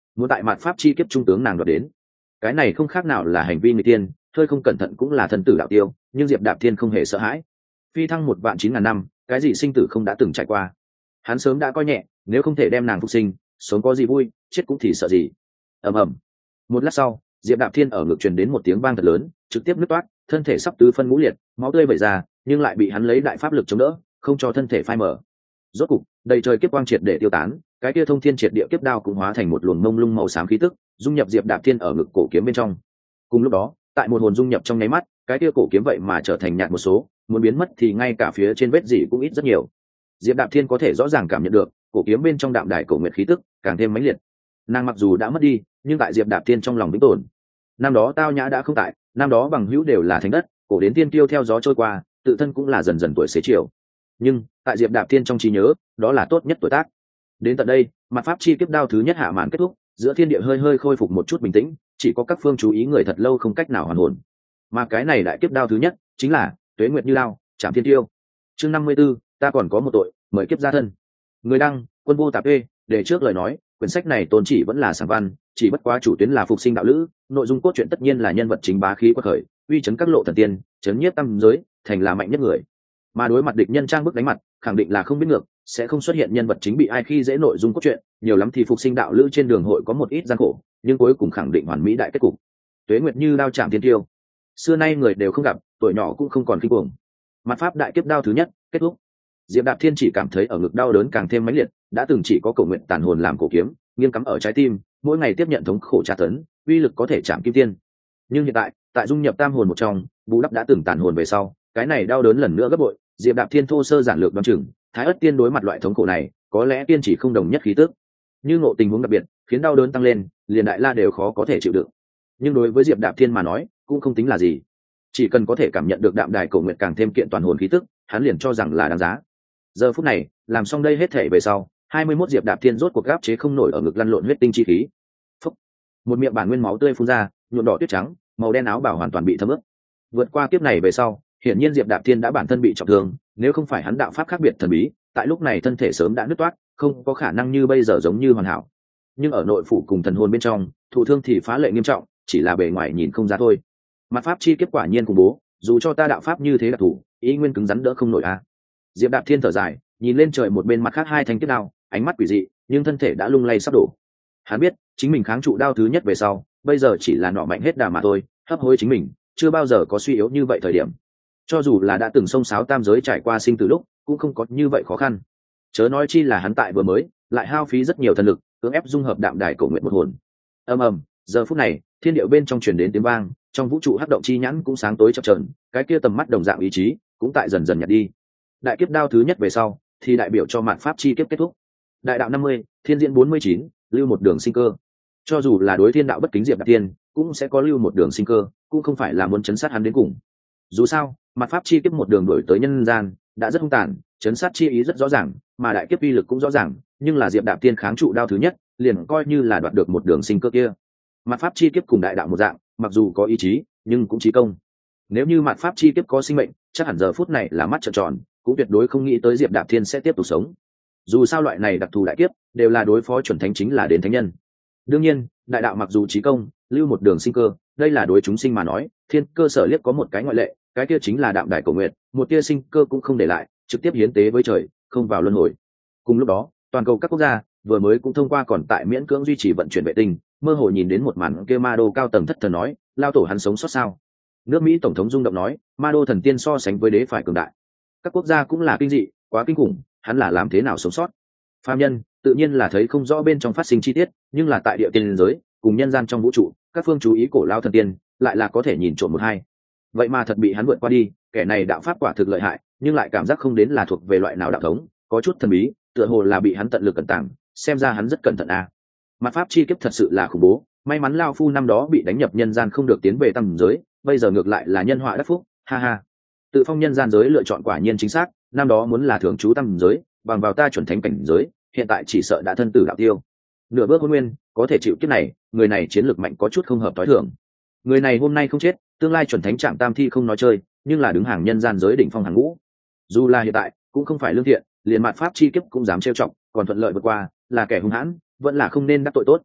muốn tại mạt pháp chi kiếp trung tướng nàng đoạt đến. Cái này không khác nào là hành vi người tiên, hơi không cẩn thận cũng là thân tử đạo tiêu, nhưng Diệp Đạp Thiên không hề sợ hãi. Phi thăng một vạn chín ngàn năm, cái gì sinh tử không đã từng trải qua. Hắn sớm đã coi nhẹ, nếu không thể đem nàng phục sinh, sống có gì vui, chết cũng thì sợ gì. Ầm ầm. Một lát sau, Diệp Đạp Thiên ở ngực truyền đến một tiếng vang thật lớn, trực tiếp nứt toát, thân thể sắp tứ phân ngũ liệt, máu tươi vẩy ra, nhưng lại bị hắn lấy đại pháp lực chống đỡ, không cho thân thể phai mở. Rốt cục, đầy trời kiếp quang triệt để tiêu tán, cái kia thông thiên triệt địa kiếp đao cũng hóa thành một luồng mông lung màu xám khí tức, dung nhập Diệp Đạp Thiên ở ngực cổ kiếm bên trong. Cùng lúc đó, tại một hồn dung nhập trong nháy mắt, cái kia cổ kiếm vậy mà trở thành nhạt một số, muốn biến mất thì ngay cả phía trên vết dỉ cũng ít rất nhiều. Diệp Đạp Thiên có thể rõ ràng cảm nhận được, cổ kiếm bên trong đạm đài cổ nguyệt khí tức càng thêm mãnh liệt. Nàng mặc dù đã mất đi, nhưng tại Diệp Đạp Thiên trong lòng vĩnh tồn. Năm đó Tao Nhã đã không tại, năm đó bằng hữu đều là thánh đất, cổ đến tiên tiêu theo gió trôi qua, tự thân cũng là dần dần tuổi xế chiều. Nhưng tại Diệp Đạp Thiên trong trí nhớ, đó là tốt nhất tuổi tác. Đến tận đây, mặt pháp chi kiếp đao thứ nhất hạ màn kết thúc, giữa thiên địa hơi hơi khôi phục một chút bình tĩnh, chỉ có các phương chú ý người thật lâu không cách nào hoàn hồn. Mà cái này đại kiếp đao thứ nhất chính là Tuế Nguyệt Như Lao, Trảm Thiên Tiêu. Chương năm mươi 54, ta còn có một tội, mời kiếp gia thân. Người đăng, Quân Vô Tạp Ê, để trước lời nói, quyển sách này tôn chỉ vẫn là sản văn, chỉ bất quá chủ tuyến là phục sinh đạo lữ, nội dung cốt truyện tất nhiên là nhân vật chính bá khí quật khởi, uy chấn các lộ thần tiên, chấn nhiếp tam giới, thành là mạnh nhất người. Mà đối mặt địch nhân trang bức đánh mặt, khẳng định là không biết ngược, sẽ không xuất hiện nhân vật chính bị ai khi dễ nội dung cốt truyện, nhiều lắm thì phục sinh đạo lữ trên đường hội có một ít gian khổ, nhưng cuối cùng khẳng định hoàn mỹ đại kết cục. Tuế Nguyệt Như Đao Trảm Thiên Tiêu, xưa nay người đều không gặp, tuổi nhỏ cũng không còn kinh cuồng. Mặt pháp đại kiếp đao thứ nhất kết thúc. Diệp Đạp Thiên chỉ cảm thấy ở ngực đau đớn càng thêm mãnh liệt, đã từng chỉ có cầu nguyện tàn hồn làm cổ kiếm, nghiêng cắm ở trái tim, mỗi ngày tiếp nhận thống khổ tra tấn, uy lực có thể chạm kim tiên. Nhưng hiện tại, tại dung nhập tam hồn một trong, bù đắp đã từng tàn hồn về sau, cái này đau đớn lần nữa gấp bội. Diệp Đạp Thiên thô sơ giản lược đoán chừng, Thái Ức Tiên đối mặt loại thống khổ này, có lẽ tiên chỉ không đồng nhất khí tức. Như ngộ tình huống đặc biệt, khiến đau đớn tăng lên, liền đại la đều khó có thể chịu đựng. Nhưng đối với Diệp Đạp Thiên mà nói, cũng không tính là gì. Chỉ cần có thể cảm nhận được đạm đài cổ nguyện càng thêm kiện toàn hồn khí tức, hắn liền cho rằng là đáng giá. Giờ phút này, làm xong đây hết thể về sau, hai mươi mốt Diệp Đạp Thiên rốt cuộc gáp chế không nổi ở ngực lăn lộn huyết tinh chi khí. Phúc. Một miệng bản nguyên máu tươi phun ra, nhuộm đỏ tuyết trắng, màu đen áo bảo hoàn toàn bị thấm ướt. Vượt qua kiếp này về sau, hiển nhiên Diệp Đạp Thiên đã bản thân bị trọng thương, nếu không phải hắn đạo pháp khác biệt thần bí, tại lúc này thân thể sớm đã nứt toát, không có khả năng như bây giờ giống như hoàn hảo. Nhưng ở nội phủ cùng thần hồn bên trong, thụ thương thì phá lệ nghiêm trọng, chỉ là bề ngoài nhìn không ra thôi. Mặt pháp chi kiếp quả nhiên khủng bố, dù cho ta đạo pháp như thế đặc thủ, ý nguyên cứng rắn đỡ không nổi a. À. Diệp Đạp Thiên thở dài, nhìn lên trời một bên mặt khác hai thanh kiếp đao, ánh mắt quỷ dị, nhưng thân thể đã lung lay sắp đổ. Hắn biết, chính mình kháng trụ đao thứ nhất về sau, bây giờ chỉ là nọ mạnh hết đà mà thôi, hấp hối chính mình, chưa bao giờ có suy yếu như vậy thời điểm. Cho dù là đã từng xông xáo tam giới trải qua sinh tử lúc, cũng không có như vậy khó khăn. Chớ nói chi là hắn tại vừa mới, lại hao phí rất nhiều thần lực, cưỡng ép dung hợp đạm đài cổ nguyện một hồn. Ầm ầm, giờ phút này, thiên điệu bên trong truyền đến tiếng vang, trong vũ trụ hắc động chi nhãn cũng sáng tối chập chờn, cái kia tầm mắt đồng dạng ý chí cũng tại dần dần nhạt đi. Đại kiếp đao thứ nhất về sau, thì đại biểu cho mạn pháp chi kiếp kết thúc. Đại đạo năm mươi, thiên diễn bốn mươi chín, lưu một đường sinh cơ. Cho dù là đối thiên đạo bất kính Diệp Đạp Thiên, cũng sẽ có lưu một đường sinh cơ, cũng không phải là muốn chấn sát hắn đến cùng. Dù sao, mạn pháp chi kiếp một đường đổi tới nhân gian, đã rất hung tàn, chấn sát chi ý rất rõ ràng, mà đại kiếp uy lực cũng rõ ràng, nhưng là Diệp Đạp Thiên kháng trụ đao thứ nhất, liền coi như là đoạt được một đường sinh cơ kia. Mạn pháp chi kiếp cùng đại đạo một dạng, mặc dù có ý chí, nhưng cũng chí công. Nếu như mạn pháp chi kiếp có sinh mệnh, chắc hẳn giờ phút này là mắt trợn tròn, cũng tuyệt đối không nghĩ tới Diệp Đạp Thiên sẽ tiếp tục sống. Dù sao loại này đặc thù đại kiếp đều là đối phó chuẩn thánh chính là đến thánh nhân. Đương nhiên, đại đạo mặc dù chí công, lưu một đường sinh cơ, đây là đối chúng sinh mà nói, thiên cơ sở liếc có một cái ngoại lệ, cái kia chính là đạm đài cổ nguyện, một tia sinh cơ cũng không để lại, trực tiếp hiến tế với trời, không vào luân hồi. Cùng lúc đó, toàn cầu các quốc gia vừa mới cũng thông qua còn tại miễn cưỡng duy trì vận chuyển vệ tinh, mơ hồ nhìn đến một màn kia ma đô cao tầng thất thần nói, lao tổ hắn sống sót sao? Nước Mỹ tổng thống rung động nói, ma đô thần tiên so sánh với đế phải cường đại. Các quốc gia cũng là kinh dị, quá kinh khủng, hắn là làm thế nào sống sót? Phàm nhân tự nhiên là thấy không rõ bên trong phát sinh chi tiết, nhưng là tại địa tiên giới cùng nhân gian trong vũ trụ, các phương chú ý cổ lao thần tiên lại là có thể nhìn trộm một hai. Vậy mà thật bị hắn vượt qua đi, kẻ này đạo pháp quả thực lợi hại, nhưng lại cảm giác không đến là thuộc về loại nào đạo thống, có chút thần bí, tựa hồ là bị hắn tận lực cẩn tàng, xem ra hắn rất cẩn thận à. Mặt pháp chi kiếp thật sự là khủng bố, may mắn lao phu năm đó bị đánh nhập nhân gian không được tiến về tầm giới, bây giờ ngược lại là nhân họa đắc phúc, ha ha. Tự phong nhân gian giới lựa chọn quả nhiên chính xác, năm đó muốn là thường trú tầm giới, bằng vào ta chuẩn thánh cảnh giới, hiện tại chỉ sợ đã thân tử đạo tiêu. Nửa bước hôn nguyên, có thể chịu kiếp này, người này chiến lược mạnh có chút không hợp tối thường. Người này hôm nay không chết, tương lai chuẩn thánh trạng tam thi không nói chơi, nhưng là đứng hàng nhân gian giới đỉnh phong hàng ngũ. Dù là hiện tại, cũng không phải lương thiện, liền mạt pháp chi kiếp cũng dám trêu chọc, còn thuận lợi vượt qua, là kẻ hung hãn, vẫn là không nên đắc tội tốt.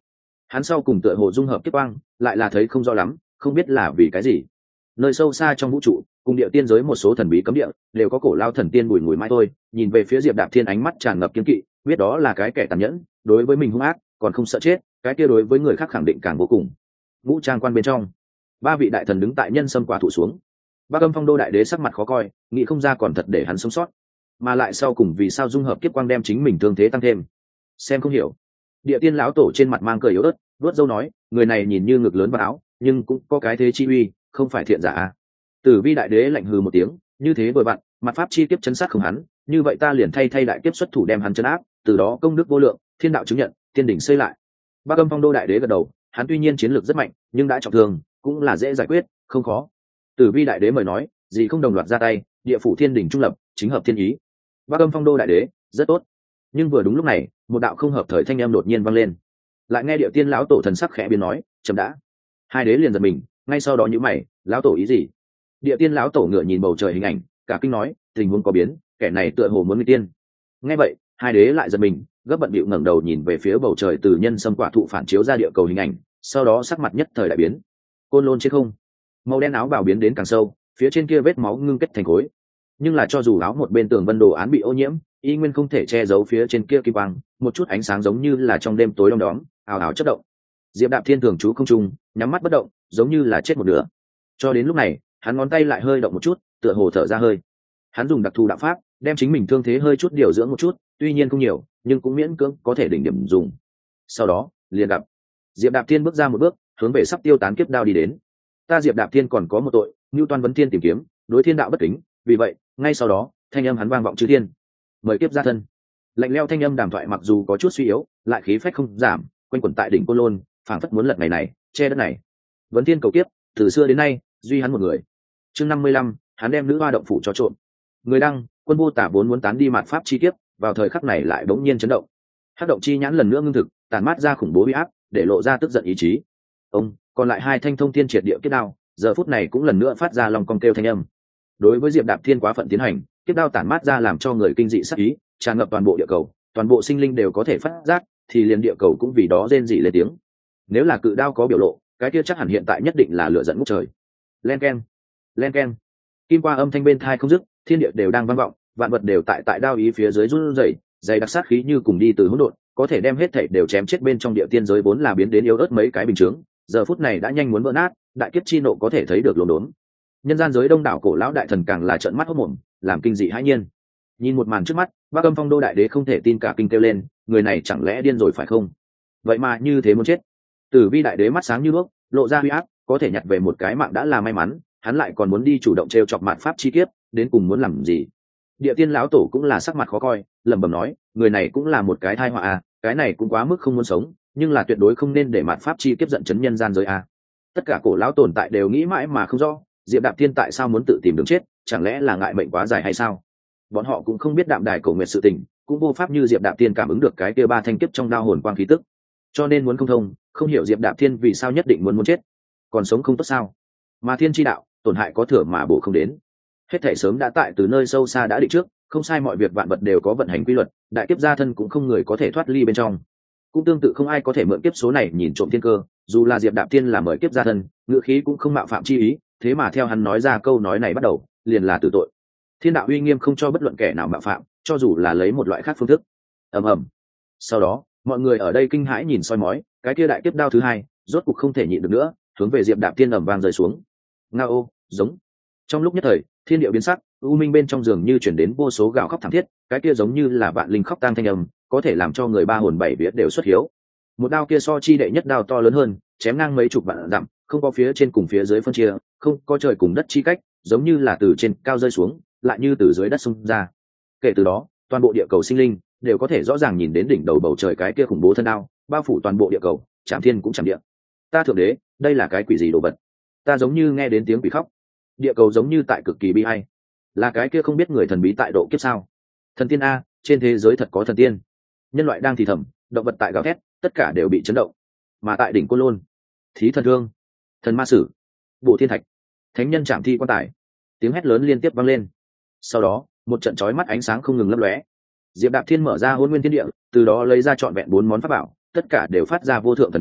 hắn sau cùng tựa hồ dung hợp kiếp quang lại là thấy không rõ lắm, không biết là vì cái gì. Nơi sâu xa trong vũ trụ cùng địa tiên giới một số thần bí cấm địa đều có cổ lao thần tiên bùi ngùi mãi thôi, nhìn về phía Diệp Đạp Thiên ánh mắt tràn ngập kiên kỵ, biết đó là cái kẻ tàn nhẫn, đối với mình hung ác còn không sợ chết, cái kia đối với người khác khẳng định càng vô cùng. Vũ trang quan bên trong, ba vị đại thần đứng tại nhân sâm quả thụ xuống. Bắc Âm Phong Đô đại đế sắc mặt khó coi, nghĩ không ra còn thật để hắn sống sót, mà lại sau cùng vì sao dung hợp kiếp quang đem chính mình thương thế tăng thêm, xem không hiểu. Địa tiên lão tổ trên mặt mang cười yếu ớt, vuốt râu nói, người này nhìn như ngực lớn và áo, nhưng cũng có cái thế chi uy, không phải thiện giả à. Tử Vi đại đế lạnh hừ một tiếng, như thế vừa vặn, mặt pháp chi kiếp chấn sát không hắn, như vậy ta liền thay thay đại kiếp xuất thủ đem hắn chấn áp, từ đó công đức vô lượng, thiên đạo chứng nhận, tiên đỉnh xây lại. Bắc Âm Phong Đô đại đế gật đầu, hắn tuy nhiên chiến lược rất mạnh, nhưng đã trọng thương, cũng là dễ giải quyết, không khó. Tử Vi đại đế mời nói, gì không đồng loạt ra tay, địa phủ thiên đỉnh trung lập, chính hợp thiên ý. Bắc Âm Phong Đô đại đế, rất tốt. Nhưng vừa đúng lúc này, một đạo không hợp thời thanh âm đột nhiên vang lên. Lại nghe địa tiên lão tổ thần sắc khẽ biến nói, chậm đã. Hai đế liền giật mình, ngay sau đó nhíu mày, lão tổ ý gì? Địa tiên lão tổ ngửa nhìn bầu trời hình ảnh, cả kinh nói, tình huống có biến, kẻ này tựa hồ muốn nguy tiên. Nghe vậy, hai đế lại giật mình, gấp bận bịu ngẩng đầu nhìn về phía bầu trời từ nhân sâm quả thụ phản chiếu ra địa cầu hình ảnh, sau đó sắc mặt nhất thời đại biến. Côn lôn trên không, màu đen áo bào biến đến càng sâu, phía trên kia vết máu ngưng kết thành khối. Nhưng là cho dù áo một bên tường vân đồ án bị ô nhiễm, y nguyên không thể che giấu phía trên kia kim quang, một chút ánh sáng giống như là trong đêm tối đom đóm, ảo ảo chớp động. Diệp Đạp Thiên thường trú không trung, nhắm mắt bất động, giống như là chết một nửa. Cho đến lúc này, hắn ngón tay lại hơi động một chút, tựa hồ thở ra hơi. Hắn dùng đặc thù đạo pháp, đem chính mình thương thế hơi chút điều dưỡng một chút, tuy nhiên không nhiều, nhưng cũng miễn cưỡng có thể đỉnh điểm dùng. Sau đó, liền gặp Diệp Đạp Thiên bước ra một bước, hướng về sắp tiêu tán kiếp đao đi đến. Ta Diệp Đạp Thiên còn có một tội, Nưu Toan vấn thiên tìm kiếm, đối thiên đạo bất kính, vì vậy, ngay sau đó, thanh âm hắn vang vọng chư thiên. Mời kiếp ra thân. Lạnh lẽo thanh âm đàm thoại mặc dù có chút suy yếu, lại khí phách không giảm, quanh quẩn tại đỉnh Côn Lôn, phảng phất muốn lật ngày này, che đất này. Vấn thiên cầu kiếp, từ xưa đến nay, duy hắn một người. Chương năm mươi lăm, hắn đem nữ hoa động phủ cho trộm. Người đăng, Quân Vô Tả vốn muốn tán đi mạt pháp chi kiếp, vào thời khắc này lại bỗng nhiên chấn động. Hắc động chi nhãn lần nữa ngưng thực, tàn mát ra khủng bố uy áp, để lộ ra tức giận ý chí. Ông, còn lại hai thanh thông thiên triệt địa kiếp đao, giờ phút này cũng lần nữa phát ra lòng cong kêu thanh âm. Đối với Diệp Đạp Thiên quá phận tiến hành, kiếp đao tản mát ra làm cho người kinh dị sắc ý, tràn ngập toàn bộ địa cầu, toàn bộ sinh linh đều có thể phát giác, thì liền địa cầu cũng vì đó rên rỉ lên tiếng. Nếu là cự đao có biểu lộ, cái kia chắc hẳn hiện tại nhất định là lửa giận ngút trời. Len keng, len keng, kim qua âm thanh bên thai không dứt, thiên địa đều đang vang vọng, vạn vật đều tại tại đao ý phía dưới run rẩy, dày đặc sát khí như cùng đi từ hỗn độn, có thể đem hết thảy đều chém chết bên trong địa tiên giới vốn là biến đến yếu ớt mấy cái bình chướng, giờ phút này đã nhanh muốn vỡ nát, đại kiếp chi nộ có thể thấy được lồn đốn. Nhân gian giới đông đảo cổ lão đại thần càng là trợn mắt hốt mồm, làm kinh dị hãi nhiên. Nhìn một màn trước mắt, Bắc Âm Phong Đô đại đế không thể tin cả kinh kêu lên, người này chẳng lẽ điên rồi phải không? Vậy mà như thế muốn chết. Tử Vi đại đế mắt sáng như đuốc, lộ ra uy áp, có thể nhặt về một cái mạng đã là may mắn, hắn lại còn muốn đi chủ động trêu chọc mạn pháp chi kiếp, đến cùng muốn làm gì? Địa tiên lão tổ cũng là sắc mặt khó coi, lẩm bẩm nói, người này cũng là một cái tai họa à, cái này cũng quá mức không muốn sống, nhưng là tuyệt đối không nên để mạn pháp chi kiếp giận chấn nhân gian giới à. Tất cả cổ lão tồn tại đều nghĩ mãi mà không rõ, Diệp Đạp Thiên tại sao muốn tự tìm đường chết, chẳng lẽ là ngại mệnh quá dài hay sao? Bọn họ cũng không biết Đạm Đài Cổ Nguyệt sự tình, cũng vô pháp như Diệp Đạp Thiên cảm ứng được cái kia ba thanh kiếp trong đao hồn quang khí tức, cho nên muốn không thông, không hiểu Diệp Đạp Thiên vì sao nhất định muốn muốn chết, còn sống không tốt sao? Mà thiên chi đạo, tổn hại có thừa mà bổ không đến. Hết thể sớm đã tại từ nơi sâu xa đã định trước, không sai, mọi việc vạn vật đều có vận hành quy luật, đại kiếp gia thân cũng không người có thể thoát ly bên trong. Cũng tương tự không ai có thể mượn kiếp số này nhìn trộm thiên cơ, dù là Diệp Đạp Thiên là mời kiếp gia thân, ngữ khí cũng không mạo phạm chi ý, thế mà theo hắn nói ra câu nói này bắt đầu, liền là tử tội. Thiên đạo uy nghiêm không cho bất luận kẻ nào mạo phạm, cho dù là lấy một loại khác phương thức. Ầm ầm. Sau đó, mọi người ở đây kinh hãi nhìn soi mói, cái kia đại kiếp đao thứ hai, rốt cục không thể nhịn được nữa, hướng về Diệp Đạp Thiên ầm vang rơi xuống. Ngao, giống. Trong lúc nhất thời, thiên địa biến sắc, u minh bên trong giường như chuyển đến vô số gào khóc thảm thiết, cái kia giống như là vạn linh khóc tang thanh âm, có thể làm cho người ba hồn bảy vía đều xuất hiếu. Một đao kia so chi đệ nhất đao to lớn hơn, chém ngang mấy chục vạn dặm, không có phía trên cùng phía dưới phân chia, không có trời cùng đất chi cách, giống như là từ trên cao rơi xuống, lại như từ dưới đất xông ra. Kể từ đó, toàn bộ địa cầu sinh linh đều có thể rõ ràng nhìn đến đỉnh đầu bầu trời cái kia khủng bố thân đao, bao phủ toàn bộ địa cầu, chạm thiên cũng chạm địa. Ta thượng đế, đây là cái quỷ gì đồ vật? Ta giống như nghe đến tiếng quỷ khóc. Địa cầu giống như tại cực kỳ bi ai. Là cái kia không biết người thần bí tại độ kiếp sao? Thần tiên a, trên thế giới thật có thần tiên. Nhân loại đang thì thầm, động vật tại gào thét, tất cả đều bị chấn động. Mà tại đỉnh Côn Lôn, thí thần thương, thần ma sử, bộ thiên thạch, thánh nhân trảm thi quan tài, tiếng hét lớn liên tiếp vang lên. Sau đó, một trận chói mắt ánh sáng không ngừng lấp lóe. Diệp Đạp Thiên mở ra Hỗn Nguyên Thiên Địa, từ đó lấy ra trọn vẹn bốn món pháp bảo, tất cả đều phát ra vô thượng thần uy,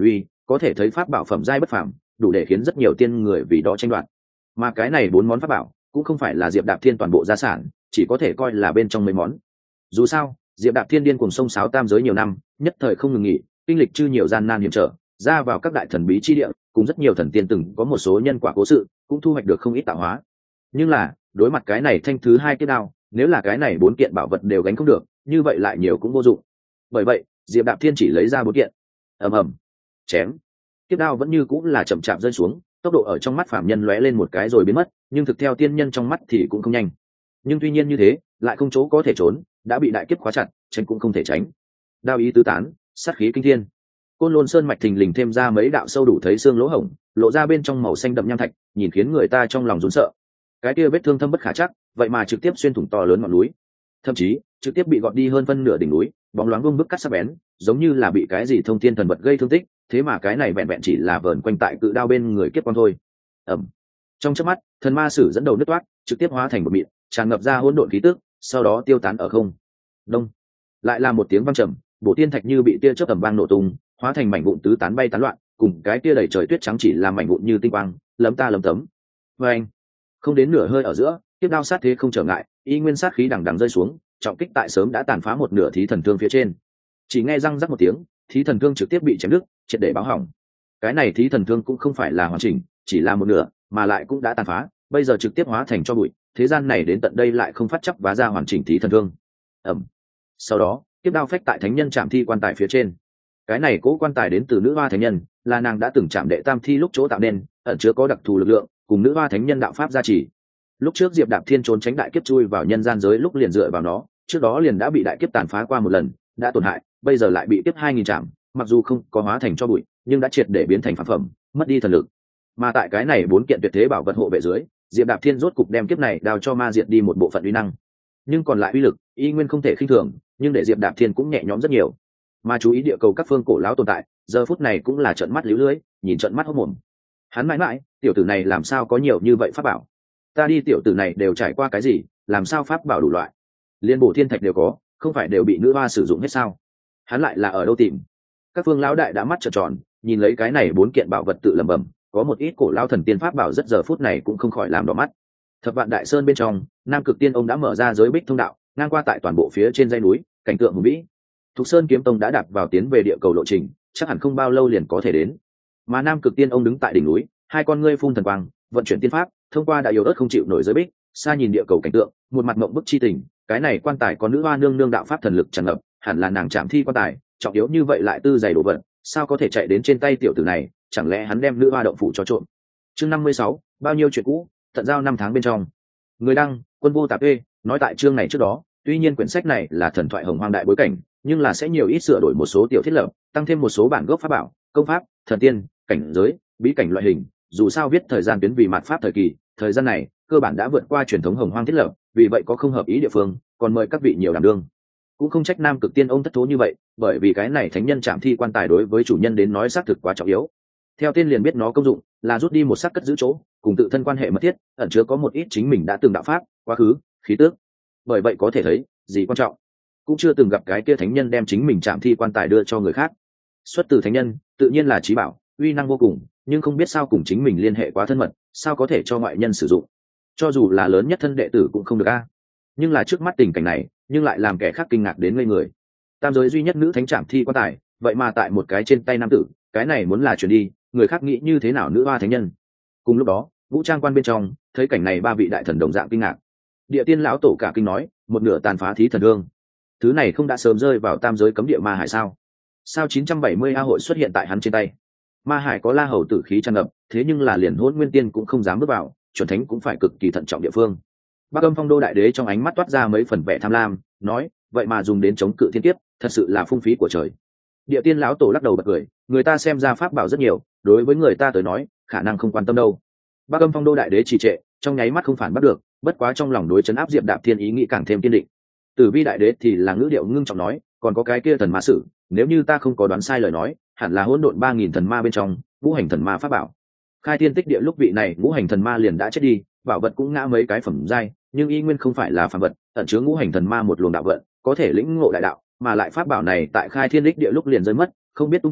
có thể thấy pháp bảo phẩm giai bất phàm, đủ để khiến rất nhiều tiên người vì đó tranh đoạt. Mà cái này bốn món pháp bảo cũng không phải là Diệp Đạp Thiên toàn bộ gia sản, chỉ có thể coi là bên trong mấy món. Dù sao Diệp Đạp Thiên điên cùng sông sáo tam giới nhiều năm, nhất thời không ngừng nghỉ, kinh lịch chư nhiều gian nan hiểm trở, ra vào các đại thần bí chi địa, cùng rất nhiều thần tiên từng có một số nhân quả cố sự, cũng thu hoạch được không ít tạo hóa. Nhưng là đối mặt cái này thanh thứ hai cái đao, nếu là cái này bốn kiện bảo vật đều gánh không được, như vậy lại nhiều cũng vô dụng. Bởi vậy Diệp Đạp Thiên chỉ lấy ra bốn kiện. ầm ầm, chém. Kiếp đao vẫn như cũng là chậm chạp rơi xuống, tốc độ ở trong mắt phạm nhân lóe lên một cái rồi biến mất, nhưng thực theo tiên nhân trong mắt thì cũng không nhanh. Nhưng tuy nhiên như thế lại không chỗ có thể trốn, đã bị đại kiếp khóa chặt, tránh cũng không thể tránh. Đao ý tứ tán, sát khí kinh thiên. Côn Lôn Sơn mạch thình lình thêm ra mấy đạo sâu đủ thấy xương lỗ hổng, lộ ra bên trong màu xanh đậm nham thạch, nhìn khiến người ta trong lòng run sợ. Cái kia vết thương thâm bất khả chắc, vậy mà trực tiếp xuyên thủng to lớn ngọn núi, thậm chí trực tiếp bị gọt đi hơn phân nửa đỉnh núi, bóng loáng vương bức cắt sắc bén, giống như là bị cái gì thông thiên thần vật gây thương tích. Thế mà cái này vẹn vẹn chỉ là vờn quanh tại cự đao bên người kiếp quan thôi. Ẩm. Trong chớp mắt thần ma sử dẫn đầu nứt toát, trực tiếp hóa thành một mịn, tràn ngập ra hỗn độn khí tức, sau đó tiêu tán ở không. Đông. Lại là một tiếng vang trầm, bổ tiên thạch như bị tia chớp tầm vang nổ tung, hóa thành mảnh vụn tứ tán bay tán loạn, cùng cái tia đầy trời tuyết trắng chỉ là mảnh vụn như tinh quang, lấm ta lấm tấm. Và anh, không đến nửa hơi ở giữa, tiếp đao sát thế không trở ngại, y nguyên sát khí đằng đằng rơi xuống, trọng kích tại sớm đã tàn phá một nửa thí thần thương phía trên. Chỉ nghe răng rắc một tiếng, thí thần thương trực tiếp bị chém đứt, triệt để báo hỏng. Cái này thí thần thương cũng không phải là hoàn chỉnh, chỉ là một nửa, mà lại cũng đã tàn phá, bây giờ trực tiếp hóa thành cho bụi. Thế gian này đến tận đây lại không phát chấp vá ra hoàn chỉnh thí thần thương. Ẩm. Sau đó tiếp đao phách tại thánh nhân trạm thi quan tài phía trên. Cái này cố quan tài đến từ nữ hoa thánh nhân, là nàng đã từng chạm đệ tam thi lúc chỗ tạo nên, ẩn chứa có đặc thù lực lượng, cùng nữ hoa thánh nhân đạo pháp gia trì. Lúc trước Diệp Đạp Thiên trốn tránh đại kiếp chui vào nhân gian giới lúc liền dựa vào nó, trước đó liền đã bị đại kiếp tàn phá qua một lần, đã tổn hại, bây giờ lại bị kiếp hai nghìn chạm, mặc dù không có hóa thành cho bụi, nhưng đã triệt để biến thành phản phẩm, mất đi thần lực. Mà tại cái này bốn kiện tuyệt thế bảo vật hộ vệ dưới, Diệp Đạp Thiên rốt cục đem kiếp này đào cho ma diệt đi một bộ phận uy năng, nhưng còn lại uy lực y nguyên không thể khinh thường, nhưng để Diệp Đạp Thiên cũng nhẹ nhõm rất nhiều. Mà chú ý địa cầu các phương cổ lão tồn tại, giờ phút này cũng là trợn mắt líu lưới, nhìn trợn mắt hốt mồm. Hắn mãi mãi, tiểu tử này làm sao có nhiều như vậy pháp bảo? Ta đi tiểu tử này đều trải qua cái gì, làm sao pháp bảo đủ loại? Liên bổ thiên thạch đều có, không phải đều bị nữ hoa sử dụng hết sao? Hắn lại là ở đâu tìm? Các phương lão đại đã mắt trợn tròn, nhìn lấy cái này bốn kiện bảo vật tự lẩm bẩm, có một ít cổ lão thần tiên pháp bảo rất giờ phút này cũng không khỏi làm đỏ mắt. Thập Vạn Đại Sơn bên trong, Nam Cực Tiên ông đã mở ra giới bích thông đạo, ngang qua tại toàn bộ phía trên dãy núi, cảnh tượng hùng vĩ. Thục Sơn Kiếm Tông đã đạp vào tiến về địa cầu lộ trình, chắc hẳn không bao lâu liền có thể đến. Mà Nam Cực Tiên ông đứng tại đỉnh núi, hai con ngươi phun thần quang, vận chuyển tiên pháp, thông qua đại yếu ớt không chịu nổi giới bích, xa nhìn địa cầu cảnh tượng, một mặt mộng bức chi tình. Cái này quan tài có nữ hoa nương nương đạo pháp thần lực tràn ngập, hẳn là nàng chạm thi quan tài, trọng yếu như vậy lại tư dày đồ vật, sao có thể chạy đến trên tay tiểu tử này? Chẳng lẽ hắn đem nữ hoa động phủ cho trộm? Chương năm mươi sáu, bao nhiêu chuyện cũ, tận giao năm tháng bên trong. Người đăng, Quân Vô Tạp Ê, nói tại chương này trước đó, tuy nhiên quyển sách này là thần thoại hồng hoang đại bối cảnh, nhưng là sẽ nhiều ít sửa đổi một số tiểu thiết lập, tăng thêm một số bản gốc pháp bảo, công pháp, thần tiên, cảnh giới, bí cảnh loại hình. Dù sao viết thời gian tuyến vì mạt pháp thời kỳ, thời gian này cơ bản đã vượt qua truyền thống hồng hoang thiết lập, vì vậy có không hợp ý địa phương, còn mời các vị nhiều đảm đương. Cũng không trách Nam Cực Tiên ông thất thố như vậy, bởi vì cái này thánh nhân chạm thi quan tài đối với chủ nhân đến nói xác thực quá trọng yếu. Theo tên liền biết nó công dụng là rút đi một xác cất giữ chỗ, cùng tự thân quan hệ mật thiết, ẩn chứa có một ít chính mình đã từng đạo pháp, quá khứ, khí tước. Bởi vậy có thể thấy, gì quan trọng, cũng chưa từng gặp cái kia thánh nhân đem chính mình chạm thi quan tài đưa cho người khác. Xuất từ thánh nhân, tự nhiên là trí bảo, uy năng vô cùng, nhưng không biết sao cùng chính mình liên hệ quá thân mật, sao có thể cho ngoại nhân sử dụng. Cho dù là lớn nhất thân đệ tử cũng không được a. Nhưng là trước mắt tình cảnh này, nhưng lại làm kẻ khác kinh ngạc đến ngây người. Tam giới duy nhất nữ thánh chạm thi quan tài, vậy mà tại một cái trên tay nam tử, cái này muốn là chuyển đi, người khác nghĩ như thế nào nữ hoa thánh nhân. Cùng lúc đó, vũ trang quan bên trong thấy cảnh này, ba vị đại thần đồng dạng kinh ngạc. Địa tiên lão tổ cả kinh nói, một nửa tàn phá thí thần thương, thứ này không đã sớm rơi vào tam giới cấm địa ma hải sao? Sao chín trăm bảy mươi a hội xuất hiện tại hắn trên tay? Ma hải có la hầu tử khí tràn ngập, thế nhưng là liền hỗn nguyên tiên cũng không dám bước vào, chuẩn thánh cũng phải cực kỳ thận trọng địa phương. Bắc Âm Phong Đô đại đế trong ánh mắt toát ra mấy phần vẻ tham lam, nói, vậy mà dùng đến chống cự thiên kiếp, thật sự là phung phí của trời. Địa tiên lão tổ lắc đầu bật cười, người ta xem ra pháp bảo rất nhiều, đối với người ta tới nói khả năng không quan tâm đâu. Bắc Âm Phong Đô đại đế trì trệ, trong nháy mắt không phản bắt được, bất quá trong lòng đối chấn áp Diệp Đạp Thiên ý nghĩ càng thêm kiên định. Tử Vi đại đế thì là ngữ điệu ngưng trọng nói, còn có cái kia thần ma sử, nếu như ta không có đoán sai lời nói, hẳn là hỗn độn ba nghìn thần ma bên trong ngũ hành thần ma pháp bảo. Khai thiên tích địa lúc vị này ngũ hành thần ma liền đã chết đi, bảo vật cũng ngã mấy cái phẩm giai, nhưng y nguyên không phải là phàm vật, ẩn chứa ngũ hành thần ma một luồng đạo vận, có thể lĩnh ngộ đại đạo, mà lại pháp bảo này tại khai thiên tích địa lúc liền rơi mất, không biết tung tích,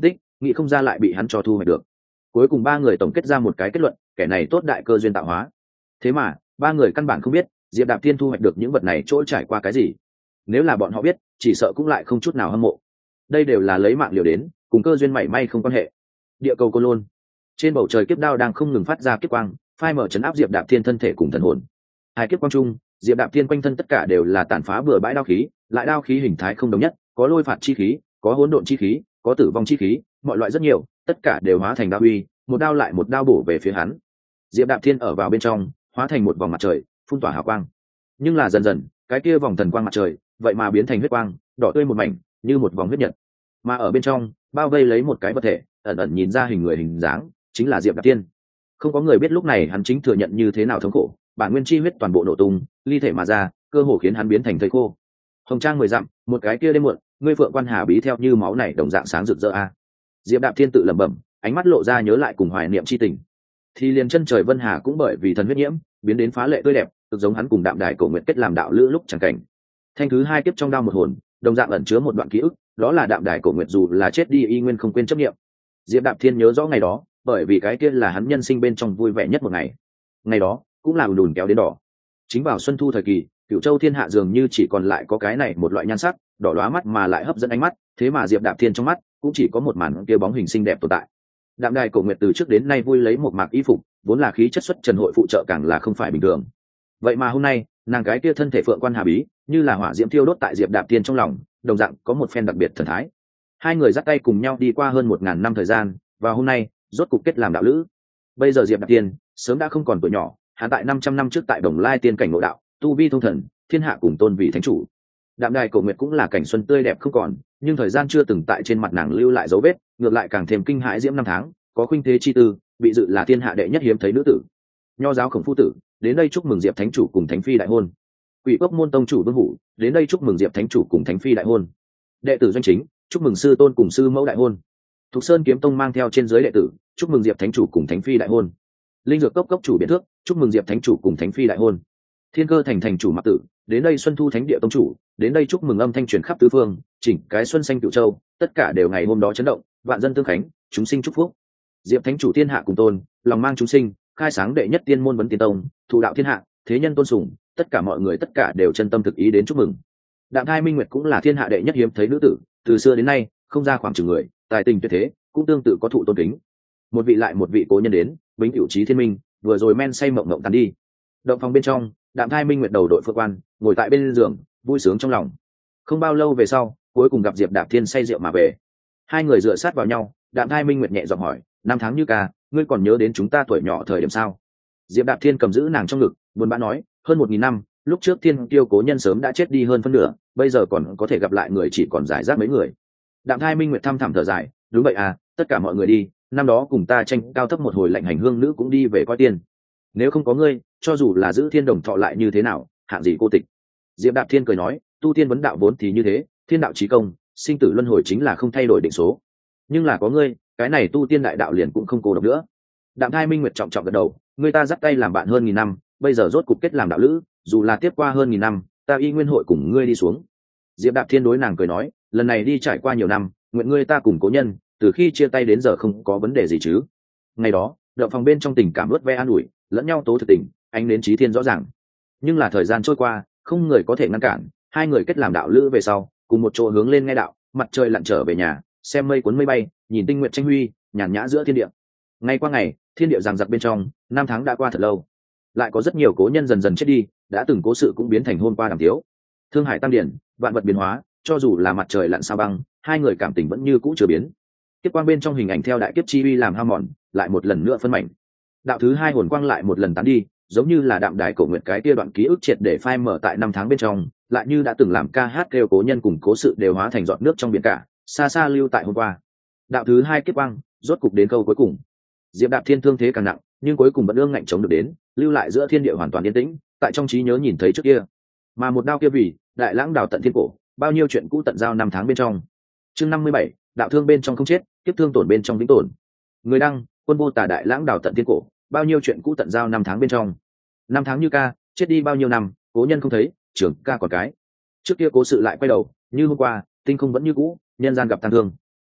nghĩ không ra lại bị hắn cho thu hoạch được. Cuối cùng ba người tổng kết ra một cái kết luận, kẻ này tốt đại cơ duyên tạo hóa. Thế mà ba người căn bản không biết Diệp Đạp Thiên thu hoạch được những vật này chỗ trải qua cái gì. Nếu là bọn họ biết, chỉ sợ cũng lại không chút nào hâm mộ. Đây đều là lấy mạng liều đến, cùng cơ duyên mảy may không quan hệ. Địa cầu Côn Lôn, trên bầu trời kiếp đao đang không ngừng phát ra kiếp quang, phai mở chấn áp Diệp Đạp Thiên thân thể cùng thần hồn. Hai kiếp quang trung, Diệp Đạp Thiên quanh thân tất cả đều là tàn phá bừa bãi đao khí, lại đao khí hình thái không đồng nhất, có lôi phạt chi khí, có hỗn độn chi khí, có tử vong chi khí, mọi loại rất nhiều, tất cả đều hóa thành đao uy, một đao lại một đao bổ về phía hắn. Diệp Đạp Thiên ở vào bên trong, hóa thành một vòng mặt trời, phun tỏa hào quang. Nhưng là dần dần, cái kia vòng thần quang mặt trời, vậy mà biến thành huyết quang, đỏ tươi một mảnh, như một vòng huyết nhật. Mà ở bên trong, bao vây lấy một cái vật thể, ẩn ẩn nhìn ra hình người hình dáng, chính là Diệp Đạp Thiên. Không có người biết lúc này hắn chính thừa nhận như thế nào thống khổ, bản nguyên chi huyết toàn bộ nổ tung, ly thể mà ra, cơ hồ khiến hắn biến thành thây khô. Hồng trang mười dặm, một cái kia đêm muộn, ngươi Phượng Quan Hà bí theo như máu này đồng dạng sáng rực rỡ a. Diệp Đạp Thiên tự lẩm bẩm, ánh mắt lộ ra nhớ lại cùng hoài niệm chi tình. Thì liền chân trời Vân Hà cũng bởi vì thần huyết nhiễm, biến đến phá lệ tươi đẹp, cực giống hắn cùng Đạm Đài Cổ Nguyệt kết làm đạo lữ lúc chẳng cảnh. Thanh thứ hai kiếp trong đao một hồn, đồng dạng ẩn chứa một đoạn ký ức, đó là Đạm Đài Cổ Nguyệt dù là chết đi y nguyên không quên chấp niệm. Diệp Đạp Thiên nhớ rõ ngày đó, bởi vì cái kia là hắn nhân sinh bên trong vui vẻ nhất một ngày. Ngày đó, cũng là ùn ùn kéo đến đỏ. Chính vào xuân thu thời kỳ, Cửu Châu thiên hạ dường như chỉ còn lại có cái này một loại nhan sắc, đỏ lóa mắt mà lại hấp dẫn ánh mắt, thế mà Diệp Đạp Thiên trong mắt cũng chỉ có một màn kia bóng hình xinh đẹp tồn tại. Đạm Đài Cổ Nguyệt từ trước đến nay vui lấy một mạc y phục, vốn là khí chất xuất trần hội phụ trợ càng là không phải bình thường. Vậy mà hôm nay, nàng cái kia thân thể Phượng Quan Hà bí, như là hỏa diễm thiêu đốt tại Diệp Đạp Thiên trong lòng, đồng dạng có một phen đặc biệt thần thái. Hai người dắt tay cùng nhau đi qua hơn một ngàn năm thời gian, và hôm nay, rốt cục kết làm đạo lữ. Bây giờ Diệp Đạp Thiên sớm đã không còn tuổi nhỏ, hắn tại năm trăm năm trước tại Đồng Lai tiên cảnh ngộ đạo, tu vi thông thần, thiên hạ cùng tôn vị thánh chủ. Đạm Đài Cổ Nguyệt cũng là cảnh xuân tươi đẹp không còn, nhưng thời gian chưa từng tại trên mặt nàng lưu lại dấu vết, ngược lại càng thêm kinh hãi diễm năm tháng, có khuynh thế chi tư, bị dự là thiên hạ đệ nhất hiếm thấy nữ tử. Nho giáo Khổng Phu Tử đến đây chúc mừng Diệp thánh chủ cùng thánh phi đại hôn. Quỷ Cốc môn tông chủ Vương Vũ đến đây chúc mừng Diệp thánh chủ cùng thánh phi đại hôn. Đệ tử Doanh Chính chúc mừng sư tôn cùng sư mẫu đại hôn. Thục Sơn kiếm tông mang theo trên dưới đệ tử chúc mừng Diệp thánh chủ cùng thánh phi đại hôn. Linh Dược cốc cốc chủ Biện Thước chúc mừng Diệp thánh chủ cùng thánh phi đại hôn. Thiên Cơ thành thành chủ Mặc Tử đến đây Xuân Thu thánh địa tông chủ đến đây chúc mừng âm thanh truyền khắp tứ phương, chỉnh cái xuân xanh Cửu Châu, tất cả đều ngày hôm đó chấn động, vạn dân tương khánh, chúng sinh chúc phúc. Diệp thánh chủ thiên hạ cùng tôn, lòng mang chúng sinh, khai sáng đệ nhất tiên môn vấn tiên tông, thụ đạo thiên hạ, thế nhân tôn sùng, tất cả mọi người tất cả đều chân tâm thực ý đến chúc mừng. Đạm Thai Minh Nguyệt cũng là thiên hạ đệ nhất hiếm thấy nữ tử, từ xưa đến nay không ra khoảng chừng người, tài tình tuyệt thế, cũng tương tự có thụ tôn kính. Một vị lại một vị cố nhân đến, bính cửu trí thiên minh, vừa rồi men say mộng mộng tàn đi. Động phòng bên trong, Đạm Thai Minh Nguyệt đầu đội Phượng Quan, ngồi tại bên giường, vui sướng trong lòng. Không bao lâu về sau, cuối cùng gặp Diệp Đạp Thiên say rượu mà về. Hai người dựa sát vào nhau, Đạm Thai Minh Nguyệt nhẹ giọng hỏi, năm tháng như ca, ngươi còn nhớ đến chúng ta tuổi nhỏ thời điểm sao? Diệp Đạp Thiên cầm giữ nàng trong ngực, buồn bã nói, hơn một nghìn năm, lúc trước thiên tiêu cố nhân sớm đã chết đi hơn phân nửa, bây giờ còn có thể gặp lại người chỉ còn giải rác mấy người. Đạm Thai Minh Nguyệt thăm thẳm thở dài, đúng vậy à, tất cả mọi người đi, năm đó cùng ta tranh cao thấp một hồi lạnh hành hương nữ cũng đi về coi tiền. Nếu không có ngươi, cho dù là giữ thiên đồng thọ lại như thế nào, hạng gì cô tịch. Diệp Đạp Thiên cười nói, tu tiên vấn đạo vốn thì như thế, thiên đạo chí công, sinh tử luân hồi chính là không thay đổi định số. Nhưng là có ngươi, cái này tu tiên đại đạo liền cũng không cô độc nữa. Đạm Thai Minh Nguyệt trọng trọng gật đầu, người ta dắt tay làm bạn hơn nghìn năm, bây giờ rốt cục kết làm đạo lữ, dù là tiếp qua hơn nghìn năm, ta y nguyên hội cùng ngươi đi xuống. Diệp Đạp Thiên đối nàng cười nói, lần này đi trải qua nhiều năm, nguyện ngươi ta cùng cố nhân, từ khi chia tay đến giờ không có vấn đề gì chứ. Ngày đó, động phòng bên trong tình cảm ướt ve an ủi, lẫn nhau tố thực tình, ánh đến trí thiên rõ ràng. Nhưng là thời gian trôi qua, không người có thể ngăn cản, hai người kết làm đạo lữ về sau, cùng một chỗ hướng lên nghe đạo, mặt trời lặn trở về nhà, xem mây cuốn mây bay, nhìn tinh nguyện tranh huy, nhàn nhã giữa thiên địa. Ngày qua ngày, thiên địa giằng giặc bên trong, năm tháng đã qua thật lâu, lại có rất nhiều cố nhân dần dần chết đi, đã từng cố sự cũng biến thành hôn qua đàm tiếu. Thương hải tam điển, vạn vật biến hóa, cho dù là mặt trời lặn sao băng, hai người cảm tình vẫn như cũ chưa biến. Kiếp quang bên trong hình ảnh theo đại kiếp chi uy làm hao mòn, lại một lần nữa phân mảnh. Đạo thứ hai hồn quang lại một lần tán đi, giống như là Đạm Đài Cổ Nguyệt cái kia đoạn ký ức triệt để phai mở tại năm tháng bên trong, lại như đã từng làm ca hát kêu cố nhân cùng cố sự đều hóa thành giọt nước trong biển cả, xa xa lưu tại hôm qua. Đạo thứ hai kiếp quang, rốt cục đến câu cuối cùng. Diệp Đạp Thiên thương thế càng nặng, nhưng cuối cùng vẫn ương ngạnh chống được đến, lưu lại giữa thiên địa hoàn toàn yên tĩnh, tại trong trí nhớ nhìn thấy trước kia. Mà một đao kia vì đại lãng đào tận thiên cổ, bao nhiêu chuyện cũ tận giao năm tháng bên trong. Chương năm mươi bảy, đạo thương bên trong không chết, kiếp thương tổn bên trong vĩnh tổn. Người đăng, quân vô tà đại lãng đào tận thiên cổ, bao nhiêu chuyện cũ tận giao năm tháng bên trong. Năm tháng như ca, chết đi bao nhiêu năm, cố nhân không thấy, trưởng ca còn cái. Trước kia cố sự lại quay đầu, như hôm qua, tinh không vẫn như cũ, nhân gian gặp tang thương.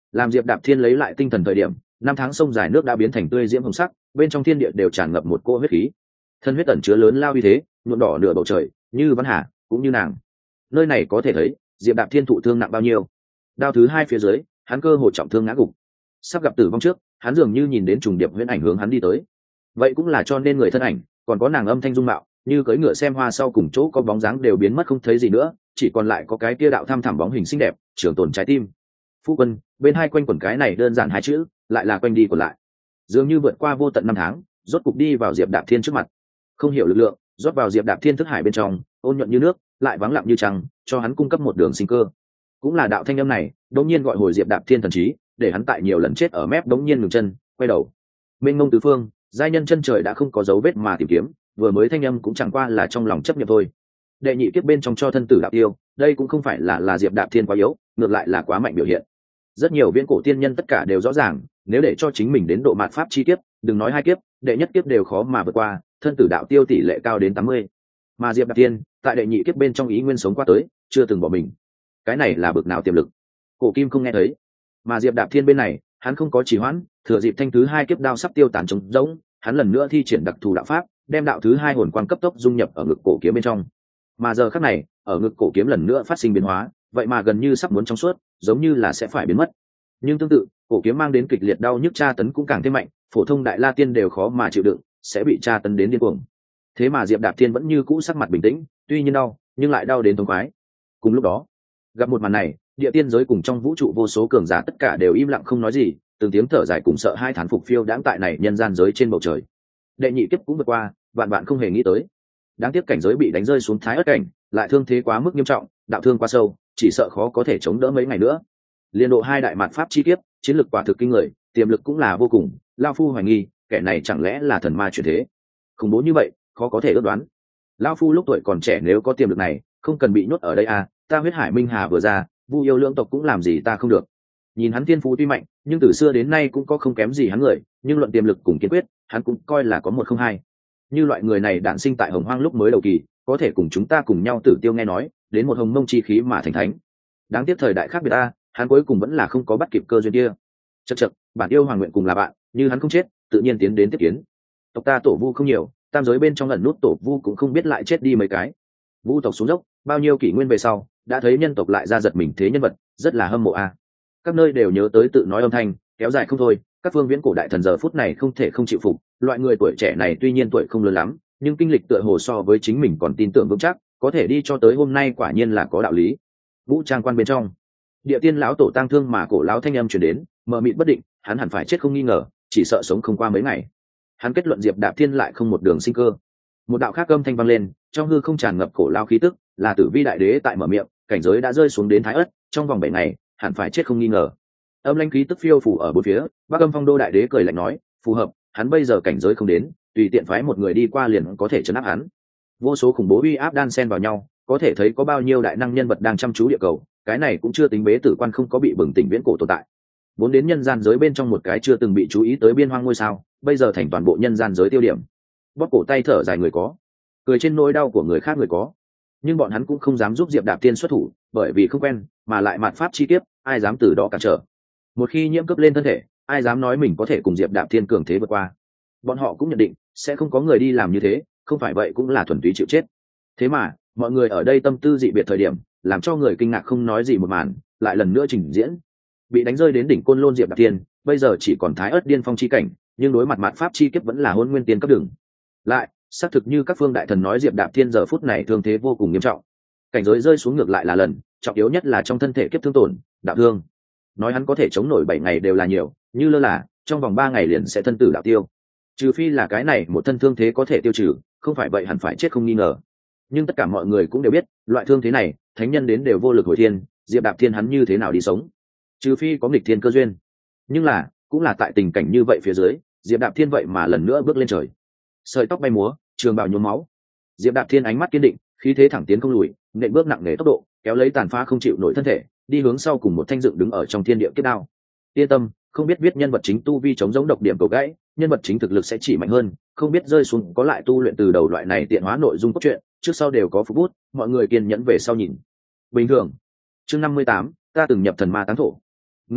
Làm Diệp Đạp Thiên lấy lại tinh thần thời điểm, năm tháng sông dài nước đã biến thành tươi diễm hồng sắc, bên trong thiên địa đều tràn ngập một cỗ huyết khí. Thân huyết ẩn chứa lớn lao uy thế, nhuộm đỏ nửa bầu trời, như Văn Hà, cũng như nàng. Nơi này có thể thấy, Diệp Đạp Thiên thụ thương nặng bao nhiêu. Đao thứ hai phía dưới, hắn cơ hồ trọng thương ngã gục. Sắp gặp tử vong trước, hắn dường như nhìn đến trùng điệp huyễn ảnh hướng hắn đi tới. Vậy cũng là cho nên người thân ảnh, còn có nàng âm thanh dung mạo, như cưỡi ngựa xem hoa sau cùng chỗ có bóng dáng đều biến mất không thấy gì nữa, chỉ còn lại có cái kia đạo tham thẳm bóng hình xinh đẹp, trường tồn trái tim. Phu quân, bên hai quanh quần cái này đơn giản hai chữ, lại là quanh đi còn lại. Dường như vượt qua vô tận năm tháng, rốt cục đi vào Diệp Đạp Thiên trước mặt. Không hiểu lực lượng, rót vào Diệp Đạp Thiên thức hải bên trong, ôn nhuận như nước, lại vắng lặng như trăng, cho hắn cung cấp một đường sinh cơ. Cũng là đạo thanh âm này, đống nhiên gọi hồi Diệp Đạp Thiên thần trí, để hắn tại nhiều lần chết ở mép đống nhiên ngừng chân, quay đầu. Mênh mông tứ phương, giai nhân chân trời đã không có dấu vết mà tìm kiếm, vừa mới thanh âm cũng chẳng qua là trong lòng chấp nhận thôi. Đệ nhị kiếp bên trong cho thân tử đạo tiêu, đây cũng không phải là là Diệp Đạp Thiên quá yếu, ngược lại là quá mạnh biểu hiện. Rất nhiều viễn cổ tiên nhân tất cả đều rõ ràng, nếu để cho chính mình đến độ mạt pháp chi kiếp, đừng nói hai kiếp, đệ nhất kiếp đều khó mà vượt qua, thân tử đạo tiêu tỷ lệ cao đến tám mươi. Mà Diệp Đạp Thiên, tại đệ nhị kiếp bên trong ý nguyên sống qua tới, chưa từng bỏ mình. Cái này là bực nào tiềm lực. Cổ Kim không nghe thấy. Mà Diệp Đạp Thiên bên này, hắn không có trì hoãn, thừa dịp thanh thứ hai kiếp đao sắp tiêu tán trống rỗng, hắn lần nữa thi triển đặc thù đạo pháp, đem đạo thứ hai hồn quang cấp tốc dung nhập ở ngực cổ kiếm bên trong. Mà giờ khắc này, ở ngực cổ kiếm lần nữa phát sinh biến hóa, vậy mà gần như sắp muốn trong suốt, giống như là sẽ phải biến mất. Nhưng tương tự, cổ kiếm mang đến kịch liệt đau nhức tra tấn cũng càng thêm mạnh, phổ thông đại la tiên đều khó mà chịu đựng, sẽ bị tra tấn đến điên cuồng. Thế mà Diệp Đạp Thiên vẫn như cũ sắc mặt bình tĩnh, tuy nhiên đau, nhưng lại đau đến thống khoái. Cùng lúc đó, gặp một màn này, địa tiên giới cùng trong vũ trụ vô số cường giả tất cả đều im lặng không nói gì, từng tiếng thở dài cùng sợ hai thán phục phiêu đãng tại này nhân gian giới trên bầu trời. Đệ nhị kiếp cũng vượt qua, vạn bạn không hề nghĩ tới. Đáng tiếc cảnh giới bị đánh rơi xuống thái ất cảnh, lại thương thế quá mức nghiêm trọng, đạo thương quá sâu, chỉ sợ khó có thể chống đỡ mấy ngày nữa. Liên độ hai đại mạt pháp chi kiếp, chiến lực quả thực kinh người, tiềm lực cũng là vô cùng, lão phu hoài nghi, kẻ này chẳng lẽ là thần ma chuyển thế. Khủng bố như vậy, khó có thể ước đoán. Lão phu lúc tuổi còn trẻ nếu có tiềm lực này, không cần bị nhốt ở đây à, ta huyết hải minh hà vừa ra, vu yêu lưỡng tộc cũng làm gì ta không được. Nhìn hắn thiên phú tuy mạnh, nhưng từ xưa đến nay cũng có không kém gì hắn người, nhưng luận tiềm lực cùng kiên quyết, hắn cũng coi là có một không hai. Như loại người này đản sinh tại hồng hoang lúc mới đầu kỳ, có thể cùng chúng ta cùng nhau tử tiêu nghe nói, đến một hồng mông chi khí mà thành thánh. Đáng tiếc thời đại khác biệt ta, hắn cuối cùng vẫn là không có bắt kịp cơ duyên kia. Chậc chậc, bản yêu hoàng nguyện cùng là bạn, như hắn không chết, tự nhiên tiến đến tiếp kiến. Tộc ta tổ vu không nhiều, tam giới bên trong ẩn nút tổ vu cũng không biết lại chết đi mấy cái. Vu tộc xuống dốc, bao nhiêu kỷ nguyên về sau, đã thấy nhân tộc lại ra giật mình thế nhân vật, rất là hâm mộ a. Các nơi đều nhớ tới tự nói âm thanh, kéo dài không thôi, các phương viễn cổ đại thần giờ phút này không thể không chịu phục, loại người tuổi trẻ này tuy nhiên tuổi không lớn lắm, nhưng kinh lịch tựa hồ so với chính mình còn tin tưởng vững chắc, có thể đi cho tới hôm nay quả nhiên là có đạo lý. Vũ trang quan bên trong, địa tiên lão tổ tang thương mà cổ lão thanh âm truyền đến, mờ mịt bất định, hắn hẳn phải chết không nghi ngờ, chỉ sợ sống không qua mấy ngày. Hắn kết luận Diệp Đạp Thiên lại không một đường sinh cơ. Một đạo khác âm thanh vang lên, trong hư không tràn ngập cổ lão khí tức, là Tử Vi đại đế tại mở miệng, cảnh giới đã rơi xuống đến thái ất, trong vòng bảy ngày, hẳn phải chết không nghi ngờ. Âm lãnh khí tức phiêu phủ ở bốn phía, Bắc Âm Phong Đô đại đế cười lạnh nói, phù hợp, hắn bây giờ cảnh giới không đến, tùy tiện phái một người đi qua liền có thể trấn áp hắn. Vô số khủng bố uy áp đan xen vào nhau, có thể thấy có bao nhiêu đại năng nhân vật đang chăm chú địa cầu, cái này cũng chưa tính bế tử quan không có bị bừng tỉnh viễn cổ tồn tại. Vốn đến nhân gian giới bên trong một cái chưa từng bị chú ý tới biên hoang ngôi sao, bây giờ thành toàn bộ nhân gian giới tiêu điểm. Bóp cổ tay thở dài người có, cười trên nỗi đau của người khác người có, nhưng bọn hắn cũng không dám giúp Diệp Đạp Thiên xuất thủ, bởi vì không quen, mà lại mạt pháp chi kiếp, ai dám từ đó cản trở. Một khi nhiễm cấp lên thân thể, ai dám nói mình có thể cùng Diệp Đạp Thiên cường thế vượt qua. Bọn họ cũng nhận định sẽ không có người đi làm như thế, không phải vậy cũng là thuần túy chịu chết. Thế mà mọi người ở đây tâm tư dị biệt thời điểm, làm cho người kinh ngạc không nói gì một màn lại lần nữa trình diễn. Bị đánh rơi đến đỉnh côn lôn Diệp Đạp Thiên, bây giờ chỉ còn thái ớt điên phong chi cảnh, nhưng đối mặt mạt pháp chi kiếp vẫn là hôn nguyên tiên cấp đường. Lại xác thực như các phương đại thần nói, Diệp Đạp Thiên giờ phút này thương thế vô cùng nghiêm trọng, cảnh giới rơi xuống ngược lại là lần, trọng yếu nhất là trong thân thể kiếp thương tổn, đạo thương. Nói hắn có thể chống nổi bảy ngày đều là nhiều, như lơ là trong vòng ba ngày liền sẽ thân tử đạo tiêu. Trừ phi là cái này một thân thương thế có thể tiêu trừ, không phải vậy hẳn phải chết không nghi ngờ. Nhưng tất cả mọi người cũng đều biết, loại thương thế này, thánh nhân đến đều vô lực hồi thiên, Diệp Đạp Thiên hắn như thế nào đi sống? Trừ phi có nghịch thiên cơ duyên. Nhưng là, cũng là tại tình cảnh như vậy phía dưới, Diệp Đạp Thiên vậy mà lần nữa bước lên trời. Sợi tóc bay múa, trường bào nhuốm máu. Diệp Đạp Thiên ánh mắt kiên định, khí thế thẳng tiến không lùi, nện bước nặng nề tốc độ, kéo lấy tàn phá không chịu nổi thân thể, đi hướng sau cùng một thanh dựng đứng ở trong thiên địa kết đao. Yên tâm, không biết viết nhân vật chính tu vi chống giống độc điểm cầu gãy, nhân vật chính thực lực sẽ chỉ mạnh hơn, không biết rơi xuống có lại tu luyện từ đầu loại này tiện hóa nội dung cốt truyện, trước sau đều có phục bút, mọi người kiên nhẫn về sau nhìn. Bình thường. Chương năm mươi tám, ta từng nhập thần ma táng thổ. Người đăng,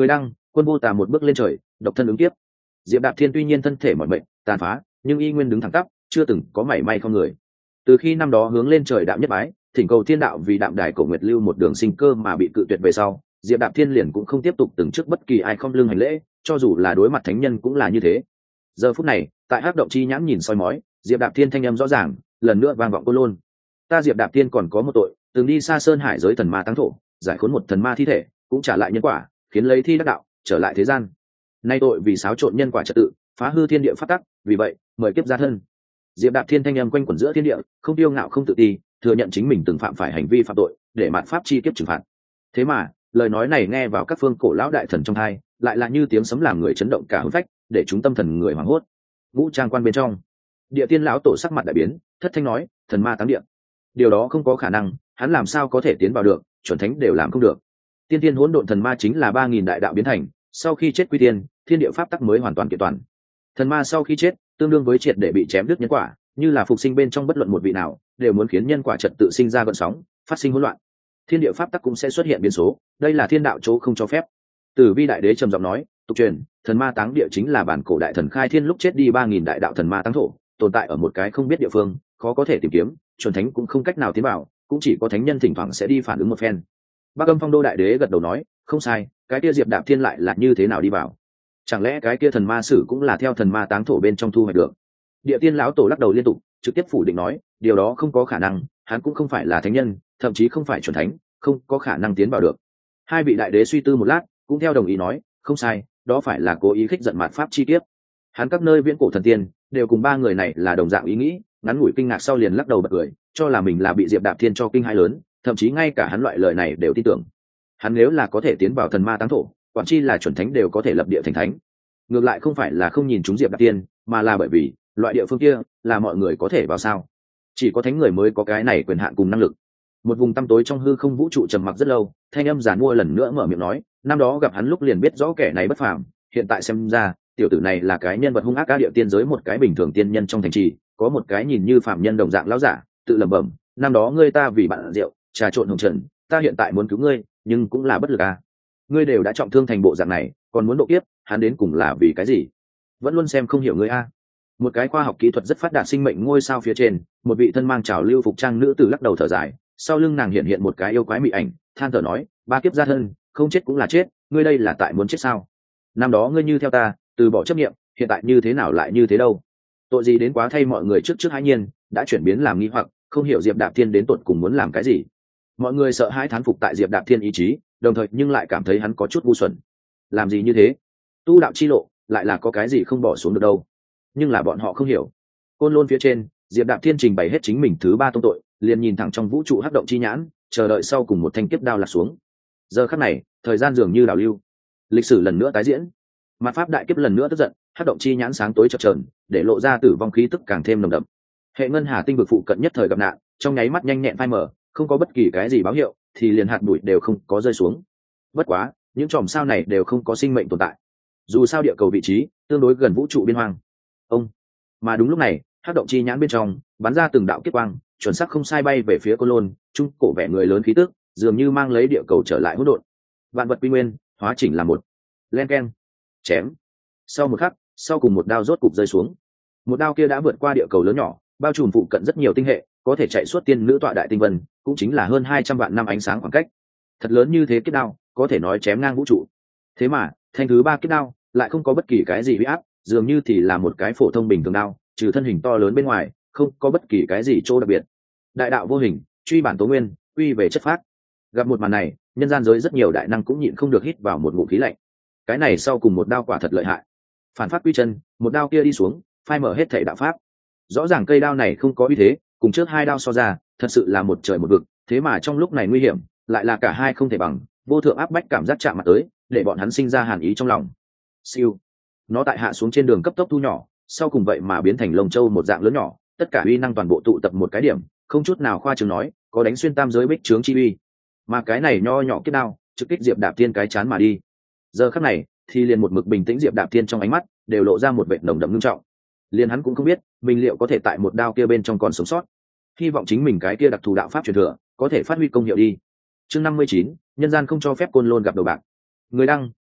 Quân vô tà một bước lên trời, độc thân ứng tiếp. Diệp Đạp Thiên tuy nhiên thân thể mỏi mệt tàn phá, nhưng y nguyên đứng thẳng tắp, chưa từng có mảy may không người. Từ khi năm đó hướng lên trời đạm nhất bái, thỉnh cầu thiên đạo vì đạm đài cổ nguyệt lưu một đường sinh cơ mà bị cự tuyệt về sau, Diệp Đạp Thiên liền cũng không tiếp tục từng trước bất kỳ ai không lưng hành lễ, cho dù là đối mặt thánh nhân cũng là như thế. Giờ phút này, tại hắc động chi nhãn nhìn soi mói, Diệp Đạp Thiên thanh âm rõ ràng, lần nữa vang vọng Côn Lôn. Ta Diệp Đạp Thiên còn có một tội, từng đi xa sơn hải giới thần ma táng thổ, giải khốn một thần ma thi thể, cũng trả lại nhân quả, khiến lấy thi đắc đạo, trở lại thế gian. Nay tội vì xáo trộn nhân quả trật tự, phá hư thiên địa pháp tắc, vì vậy mời kiếp ra thân. Diệp Đạp Thiên thanh âm quanh quẩn giữa thiên địa, không tiêu ngạo không tự ti, thừa nhận chính mình từng phạm phải hành vi phạm tội, để mạt pháp chi kiếp trừng phạt. Thế mà, lời nói này nghe vào các phương cổ lão đại thần trong tai, lại là như tiếng sấm làm người chấn động cả hồn phách, để chúng tâm thần người hoảng hốt. Ngũ trang quan bên trong, Địa Tiên lão tổ sắc mặt đại biến, thất thanh nói, thần ma táng địa. Điều đó không có khả năng, hắn làm sao có thể tiến vào được, chuẩn thánh đều làm không được. Tiên tiên hỗn độn thần ma chính là ba nghìn đại đạo biến thành, sau khi chết quy tiên, thiên địa pháp tắc mới hoàn toàn kiện toàn. Thần ma sau khi chết, tương đương với triệt để bị chém đứt nhân quả, như là phục sinh bên trong bất luận một vị nào, đều muốn khiến nhân quả trật tự sinh ra gợn sóng, phát sinh hỗn loạn. Thiên địa pháp tắc cũng sẽ xuất hiện biến số, đây là thiên đạo chỗ không cho phép. Tử Vi đại đế trầm giọng nói, tục truyền, thần ma táng địa chính là bản cổ đại thần khai thiên lúc chết đi ba nghìn đại đạo thần ma táng thổ, tồn tại ở một cái không biết địa phương, khó có thể tìm kiếm, chuẩn thánh cũng không cách nào tiến vào, cũng chỉ có thánh nhân thỉnh thoảng sẽ đi phản ứng một phen. Bắc Âm Phong Đô đại đế gật đầu nói, không sai, cái kia Diệp Đạp Thiên lại là như thế nào đi vào? Chẳng lẽ cái kia thần ma sử cũng là theo thần ma táng thổ bên trong thu hoạch được? Địa Tiên lão tổ lắc đầu liên tục, trực tiếp phủ định nói, điều đó không có khả năng, hắn cũng không phải là thánh nhân, thậm chí không phải chuẩn thánh, không có khả năng tiến vào được. Hai vị đại đế suy tư một lát, cũng theo đồng ý nói, không sai, đó phải là cố ý khích giận mạt pháp chi tiết. Hắn các nơi viễn cổ thần tiên đều cùng ba người này là đồng dạng ý nghĩ, ngắn ngủi kinh ngạc sau liền lắc đầu bật cười, cho là mình là bị Diệp Đạp Thiên cho kinh hãi lớn, thậm chí ngay cả hắn loại lời này đều tin tưởng. Hắn nếu là có thể tiến vào thần ma táng thổ, quản chi là chuẩn thánh đều có thể lập địa thành thánh. Ngược lại không phải là không nhìn chúng Diệp Đạp Thiên, mà là bởi vì loại địa phương kia là mọi người có thể vào sao? Chỉ có thánh người mới có cái này quyền hạn cùng năng lực. Một vùng tăm tối trong hư không vũ trụ trầm mặc rất lâu, thanh âm giàn mua lần nữa mở miệng nói, năm đó gặp hắn lúc liền biết rõ kẻ này bất phàm, hiện tại xem ra tiểu tử này là cái nhân vật hung ác ca địa tiên giới một cái bình thường tiên nhân trong thành trì, có một cái nhìn như phàm nhân đồng dạng lão giả, tự lẩm bẩm, năm đó ngươi ta vì bạn rượu trà trộn hồng trần, ta hiện tại muốn cứu ngươi, nhưng cũng là bất lực à. Ngươi đều đã trọng thương thành bộ dạng này, còn muốn độ kiếp, hắn đến cùng là vì cái gì? Vẫn luôn xem không hiểu ngươi a. Một cái khoa học kỹ thuật rất phát đạt sinh mệnh ngôi sao phía trên, một vị thân mang trào lưu phục trang nữ tử lắc đầu thở dài, sau lưng nàng hiện hiện một cái yêu quái mị ảnh, than thở nói, ba kiếp gia thân, không chết cũng là chết, ngươi đây là tại muốn chết sao? Năm đó ngươi như theo ta, từ bỏ chấp niệm, hiện tại như thế nào lại như thế đâu? Tội gì đến quá thay mọi người trước trước hãi nhiên, đã chuyển biến làm nghi hoặc, không hiểu Diệp Đạp Thiên đến tột cùng muốn làm cái gì. Mọi người sợ hãi thán phục tại Diệp Đạp Thiên ý chí, đồng thời nhưng lại cảm thấy hắn có chút ngu xuẩn. Làm gì như thế? Tu đạo chi lộ, lại là có cái gì không bỏ xuống được đâu. Nhưng là bọn họ không hiểu. Côn Lôn phía trên, Diệp Đạp Thiên trình bày hết chính mình thứ ba tông tội, liền nhìn thẳng trong vũ trụ hắc động chi nhãn, chờ đợi sau cùng một thanh kiếp đao lạc xuống. Giờ khắc này, thời gian dường như đảo lưu, lịch sử lần nữa tái diễn. Mạt pháp đại kiếp lần nữa tức giận, hắc động chi nhãn sáng tối chập chờn, để lộ ra tử vong khí tức càng thêm nồng đậm. Hệ ngân hà tinh vực phụ cận nhất thời gặp nạn, trong nháy mắt nhanh nhẹn phai mở, không có bất kỳ cái gì báo hiệu, thì liền hạt bụi đều không có rơi xuống. Bất quá, những chòm sao này đều không có sinh mệnh tồn tại. Dù sao địa cầu vị trí tương đối gần vũ trụ biên hoang. Ông, mà đúng lúc này, hắc động chi nhãn bên trong bắn ra từng đạo kiếp quang, chuẩn xác không sai bay về phía Côn Lôn, trung cổ vẻ người lớn khí tức, dường như mang lấy địa cầu trở lại hỗn độn. Vạn vật quy nguyên, hóa chỉnh là một. Len keng, chém. Sau một khắc, sau cùng một đao rốt cục rơi xuống. Một đao kia đã vượt qua địa cầu lớn nhỏ, bao trùm phụ cận rất nhiều tinh hệ, có thể chạy suốt tiên nữ tọa đại tinh vân, cũng chính là hơn hai trăm vạn năm ánh sáng khoảng cách. Thật lớn như thế kiếp đao, có thể nói chém ngang vũ trụ. Thế mà, thanh thứ ba kiếp đao lại không có bất kỳ cái gì uy áp, dường như thì là một cái phổ thông bình thường đao, trừ thân hình to lớn bên ngoài, không có bất kỳ cái gì chỗ đặc biệt. Đại đạo vô hình, truy bản tố nguyên, quy về chất phác. Gặp một màn này, nhân gian giới rất nhiều đại năng cũng nhịn không được hít vào một ngụm khí lạnh. Cái này sau cùng một đao quả thật lợi hại. Phản pháp quy chân, một đao kia đi xuống, phai mở hết thảy đạo pháp. Rõ ràng cây đao này không có uy thế, cùng trước hai đao so ra, thật sự là một trời một vực, thế mà trong lúc này nguy hiểm, lại là cả hai không thể bằng, vô thượng áp bách cảm giác chạm mặt tới, để bọn hắn sinh ra hàn ý trong lòng. Siêu, nó tại hạ xuống trên đường cấp tốc thu nhỏ, sau cùng vậy mà biến thành lông châu một dạng lớn nhỏ, tất cả uy năng toàn bộ tụ tập một cái điểm, không chút nào khoa trương nói, có đánh xuyên tam giới bích trướng chi uy. Mà cái này nho nhỏ kiếp đao, trực kích Diệp Đạp Thiên cái chán mà đi. Giờ khắc này, thì liền một mực bình tĩnh Diệp Đạp Thiên trong ánh mắt đều lộ ra một vẻ nồng đậm nghiêm trọng. Liền hắn cũng không biết, mình liệu có thể tại một đao kia bên trong còn sống sót. Hy vọng chính mình cái kia đặc thù đạo pháp truyền thừa có thể phát huy công hiệu đi. Chương năm mươi chín, nhân gian không cho phép Côn Lôn gặp đầu bạc. Người đăng,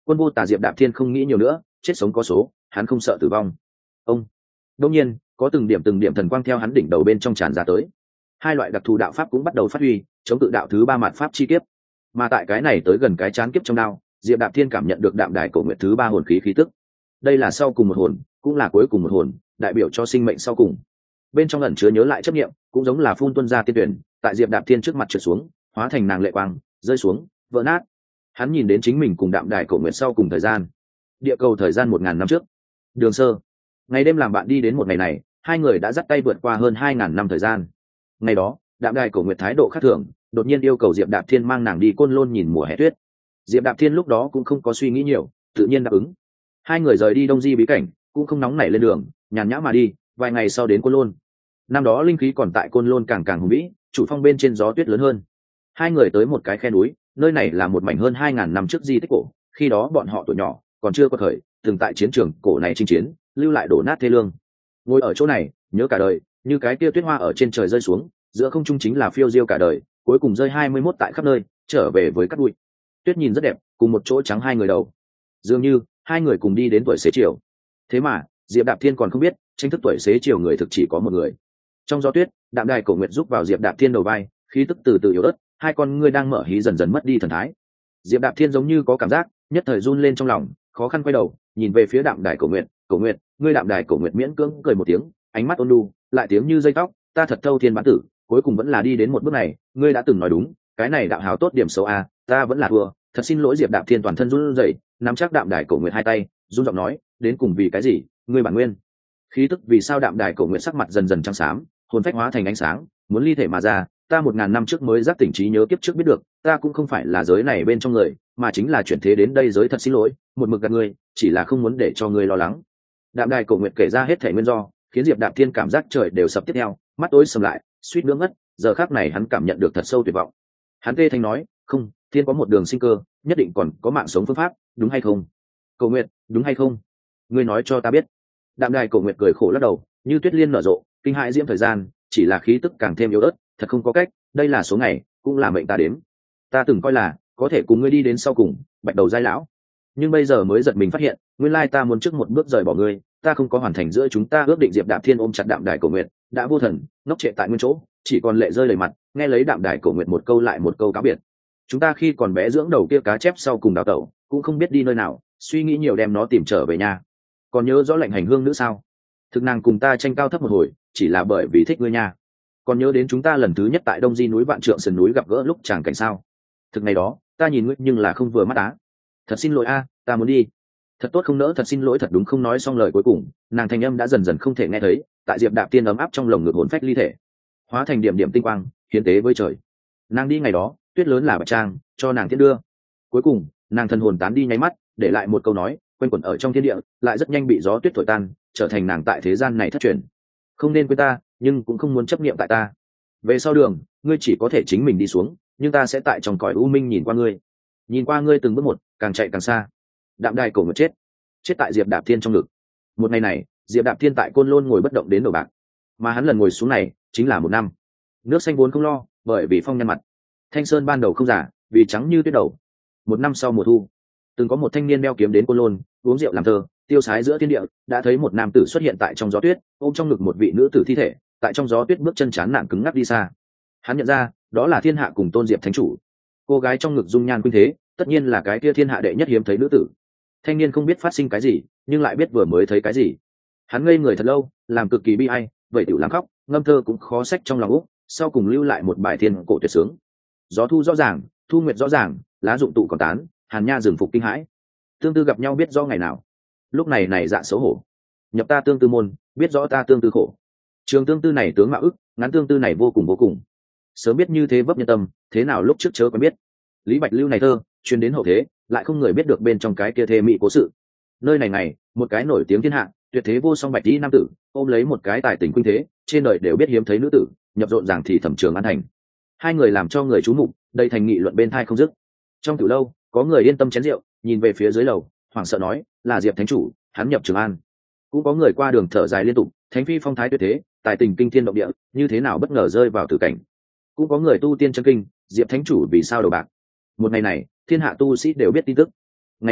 Quân vô tả Diệp Đạp Thiên không nghĩ nhiều nữa, chết sống có số, hắn không sợ tử vong. Ông đột nhiên có từng điểm từng điểm thần quang theo hắn đỉnh đầu bên trong tràn ra tới, hai loại đặc thù đạo pháp cũng bắt đầu phát huy, chống tự đạo thứ ba mạt pháp chi kiếp. Mà tại cái này tới gần cái chán kiếp trong đao, Diệp Đạp Thiên cảm nhận được đạm đài cổ nguyệt thứ ba hồn khí khí tức. Đây là sau cùng một hồn, cũng là cuối cùng một hồn, đại biểu cho sinh mệnh sau cùng. Bên trong ẩn chứa nhớ lại chấp niệm, cũng giống là phun tuôn ra tiên tuyển, tại Diệp Đạp Thiên trước mặt trượt xuống, hóa thành nàng lệ quang, rơi xuống, vỡ nát. Hắn nhìn đến chính mình cùng đạm đài cổ nguyệt sau cùng thời gian, địa cầu thời gian một ngàn năm trước. Đường Sơ, ngày đêm làm bạn đi đến một ngày này, hai người đã dắt tay vượt qua hơn hai ngàn năm thời gian. Ngày đó, đạm đài cổ nguyệt thái độ khác thường, đột nhiên yêu cầu Diệp Đạp Thiên mang nàng đi Côn Lôn nhìn mùa hè tuyết. Diệp Đạp Thiên lúc đó cũng không có suy nghĩ nhiều, tự nhiên đáp ứng. Hai người rời đi Đông Di bí cảnh, cũng không nóng nảy lên đường, nhàn nhã mà đi, vài ngày sau đến Côn Lôn. Năm đó linh khí còn tại Côn Lôn càng càng hùng vĩ, chủ phong bên trên gió tuyết lớn hơn. Hai người tới một cái khe núi, nơi này là một mảnh hơn hai ngàn năm trước di tích cổ, khi đó bọn họ tuổi nhỏ, còn chưa có thời, từng tại chiến trường cổ này chinh chiến, lưu lại đổ nát thê lương. Ngồi ở chỗ này, nhớ cả đời, như cái kia tuyết hoa ở trên trời rơi xuống, giữa không trung chính là phiêu diêu cả đời, cuối cùng rơi hai mươi mốt tại khắp nơi, trở về với cát bụi. Tuyết nhìn rất đẹp, cùng một chỗ trắng hai người đầu, dường như hai người cùng đi đến tuổi xế chiều. Thế mà Diệp Đạp Thiên còn không biết, tranh thức tuổi xế chiều người thực chỉ có một người. Trong gió tuyết, đạm đài cổ nguyệt giúp vào Diệp Đạp Thiên đầu vai, khí tức từ từ yếu ớt, hai con ngươi đang mở hí dần dần mất đi thần thái. Diệp Đạp Thiên giống như có cảm giác, nhất thời run lên trong lòng, khó khăn quay đầu, nhìn về phía đạm đài cổ nguyệt. Cổ nguyệt, ngươi đạm đài cổ nguyệt miễn cưỡng cười một tiếng, ánh mắt ôn nhu, lại tiếng như dây tóc, ta thật thâu thiên bản tử, cuối cùng vẫn là đi đến một bước này, ngươi đã từng nói đúng, cái này đạo hào tốt điểm xấu a, ta vẫn là thua, thật xin lỗi. Diệp Đạp Thiên toàn thân run rẩy, nắm chắc đạm đài cổ nguyệt hai tay, run giọng nói, đến cùng vì cái gì, ngươi bản nguyên khí tức vì sao? Đạm đài cổ nguyệt sắc mặt dần dần trắng xám, hồn phách hóa thành ánh sáng, muốn ly thể mà ra. Ta một ngàn năm trước mới giác tỉnh trí nhớ kiếp trước biết được, ta cũng không phải là giới này bên trong người, mà chính là chuyển thế đến đây giới, thật xin lỗi, một mực gạt ngươi, chỉ là không muốn để cho ngươi lo lắng. Đạm đài cổ nguyệt kể ra hết thể nguyên do, khiến Diệp Đạp Thiên cảm giác trời đều sập tiếp theo, mắt tối sầm lại, suýt nữa ngất. Giờ khắc này hắn cảm nhận được thật sâu tuyệt vọng. Hắn tê thanh nói, không, thiên có một đường sinh cơ, nhất định còn có mạng sống phương pháp, đúng hay không? Cổ nguyệt, đúng hay không? Ngươi nói cho ta biết. Đạm đài cổ nguyệt cười khổ lắc đầu, như tuyết liên nở rộ, kinh hãi diễm thời gian, chỉ là khí tức càng thêm yếu ớt, thật không có cách, đây là số ngày, cũng là mệnh ta đếm. Ta từng coi là có thể cùng ngươi đi đến sau cùng, bạch đầu giai lão, nhưng bây giờ mới giật mình phát hiện, nguyên lai ta muốn trước một bước rời bỏ ngươi, ta không có hoàn thành giữa chúng ta ước định. Diệp Đạp Thiên ôm chặt đạm đài cổ nguyệt, đã vô thần, ngốc trệ tại nguyên chỗ, chỉ còn lệ rơi đầy mặt, nghe lấy đạm đài cổ nguyệt một câu lại một câu cáo biệt. Chúng ta khi còn bé dưỡng đầu kia cá chép sau cùng đào tẩu, cũng không biết đi nơi nào, suy nghĩ nhiều đem nó tìm trở về nhà. Còn nhớ rõ lệnh hành hương nữ sao? Thực nàng cùng ta tranh cao thấp một hồi, chỉ là bởi vì thích ngươi nha. Còn nhớ đến chúng ta lần thứ nhất tại Đông Di núi Vạn Trượng sườn núi gặp gỡ lúc chàng cảnh sao? Thực ngày đó, ta nhìn ngươi nhưng là không vừa mắt á. Thật xin lỗi a, ta muốn đi. Thật tốt không nỡ, thật xin lỗi, thật đúng không. Nói xong lời cuối cùng, nàng thanh âm đã dần dần không thể nghe thấy, tại Diệp Đạp Tiên ấm áp trong lồng ngực hồn phách ly thể, hóa thành điểm điểm tinh quang, hiến tế với trời. Nàng đi ngày đó, tuyết lớn là bạch trang, cho nàng tiễn đưa. Cuối cùng, nàng thần hồn tán đi nháy mắt, để lại một câu nói, quanh quẩn ở trong thiên địa, lại rất nhanh bị gió tuyết thổi tan, trở thành nàng tại thế gian này thất truyền. Không nên quên ta, nhưng cũng không muốn chấp niệm tại ta. Về sau đường, ngươi chỉ có thể chính mình đi xuống, nhưng ta sẽ tại trong cõi u minh nhìn qua ngươi, nhìn qua ngươi từng bước một, càng chạy càng xa. Đạm đài cổ nguyệt chết, chết tại Diệp Đạp Thiên trong ngực. Một ngày này, Diệp Đạp Thiên tại Côn Lôn ngồi bất động đến đầu bạc, mà hắn lần ngồi xuống này chính là một năm. Nước xanh vốn không lo, bởi vì phong nhân mặt. Thanh sơn ban đầu không giả, vì trắng như tuyết đầu. Một năm sau mùa thu, từng có một thanh niên đeo kiếm đến Côn Lôn, uống rượu làm thơ, tiêu sái giữa thiên địa, đã thấy một nam tử xuất hiện tại trong gió tuyết, ôm trong ngực một vị nữ tử thi thể, tại trong gió tuyết bước chân chán nản cứng ngắc đi xa. Hắn nhận ra, đó là Thiên Hạ cùng Tôn Diệp thánh chủ. Cô gái trong ngực dung nhan khuynh thế, tất nhiên là cái kia thiên hạ đệ nhất hiếm thấy nữ tử. Thanh niên không biết phát sinh cái gì, nhưng lại biết vừa mới thấy cái gì. Hắn ngây người thật lâu, làm cực kỳ bi ai, vậy tiểu làm khóc, ngâm thơ cũng khó sách trong lòng úc, sau cùng lưu lại một bài thiên cổ tuyệt sướng. Gió thu rõ ràng, thu nguyệt rõ ràng, lá dụng tụ còn tán, hàn nha rừng phục kinh hãi. Tương tư gặp nhau biết rõ ngày nào. Lúc này này dạ xấu hổ. Nhập ta tương tư môn, biết rõ ta tương tư khổ. Trường tương tư này tướng mạo ức, ngắn tương tư này vô cùng vô cùng. Sớm biết như thế vấp nhân tâm, thế nào lúc trước chớ quen biết. Lý Bạch lưu này thơ, truyền đến hậu thế, lại không người biết được bên trong cái kia thê mỹ cố sự. Nơi này này, một cái nổi tiếng thiên hạ, tuyệt thế vô song bạch y nam tử, ôm lấy một cái tài tình khuynh thế, trên đời đều biết hiếm thấy nữ tử, nhập rộn ràng thì thẩm trường an thành. Hai người làm cho người chú mục, đây thành nghị luận bên thai không dứt. Trong tiểu lâu, có người yên tâm chén rượu, nhìn về phía dưới lầu, hoảng sợ nói, là Diệp thánh chủ, hắn nhập Trường An. Cũng có người qua đường thở dài liên tục, thánh phi phong thái tuyệt thế, tài tình kinh thiên động địa, như thế nào bất ngờ rơi vào tử cảnh. Cũng có người tu tiên chân kinh, Diệp thánh chủ vì sao đầu bạc. Một ngày này, thiên hạ tu sĩ đều biết tin tức. Ngày đó,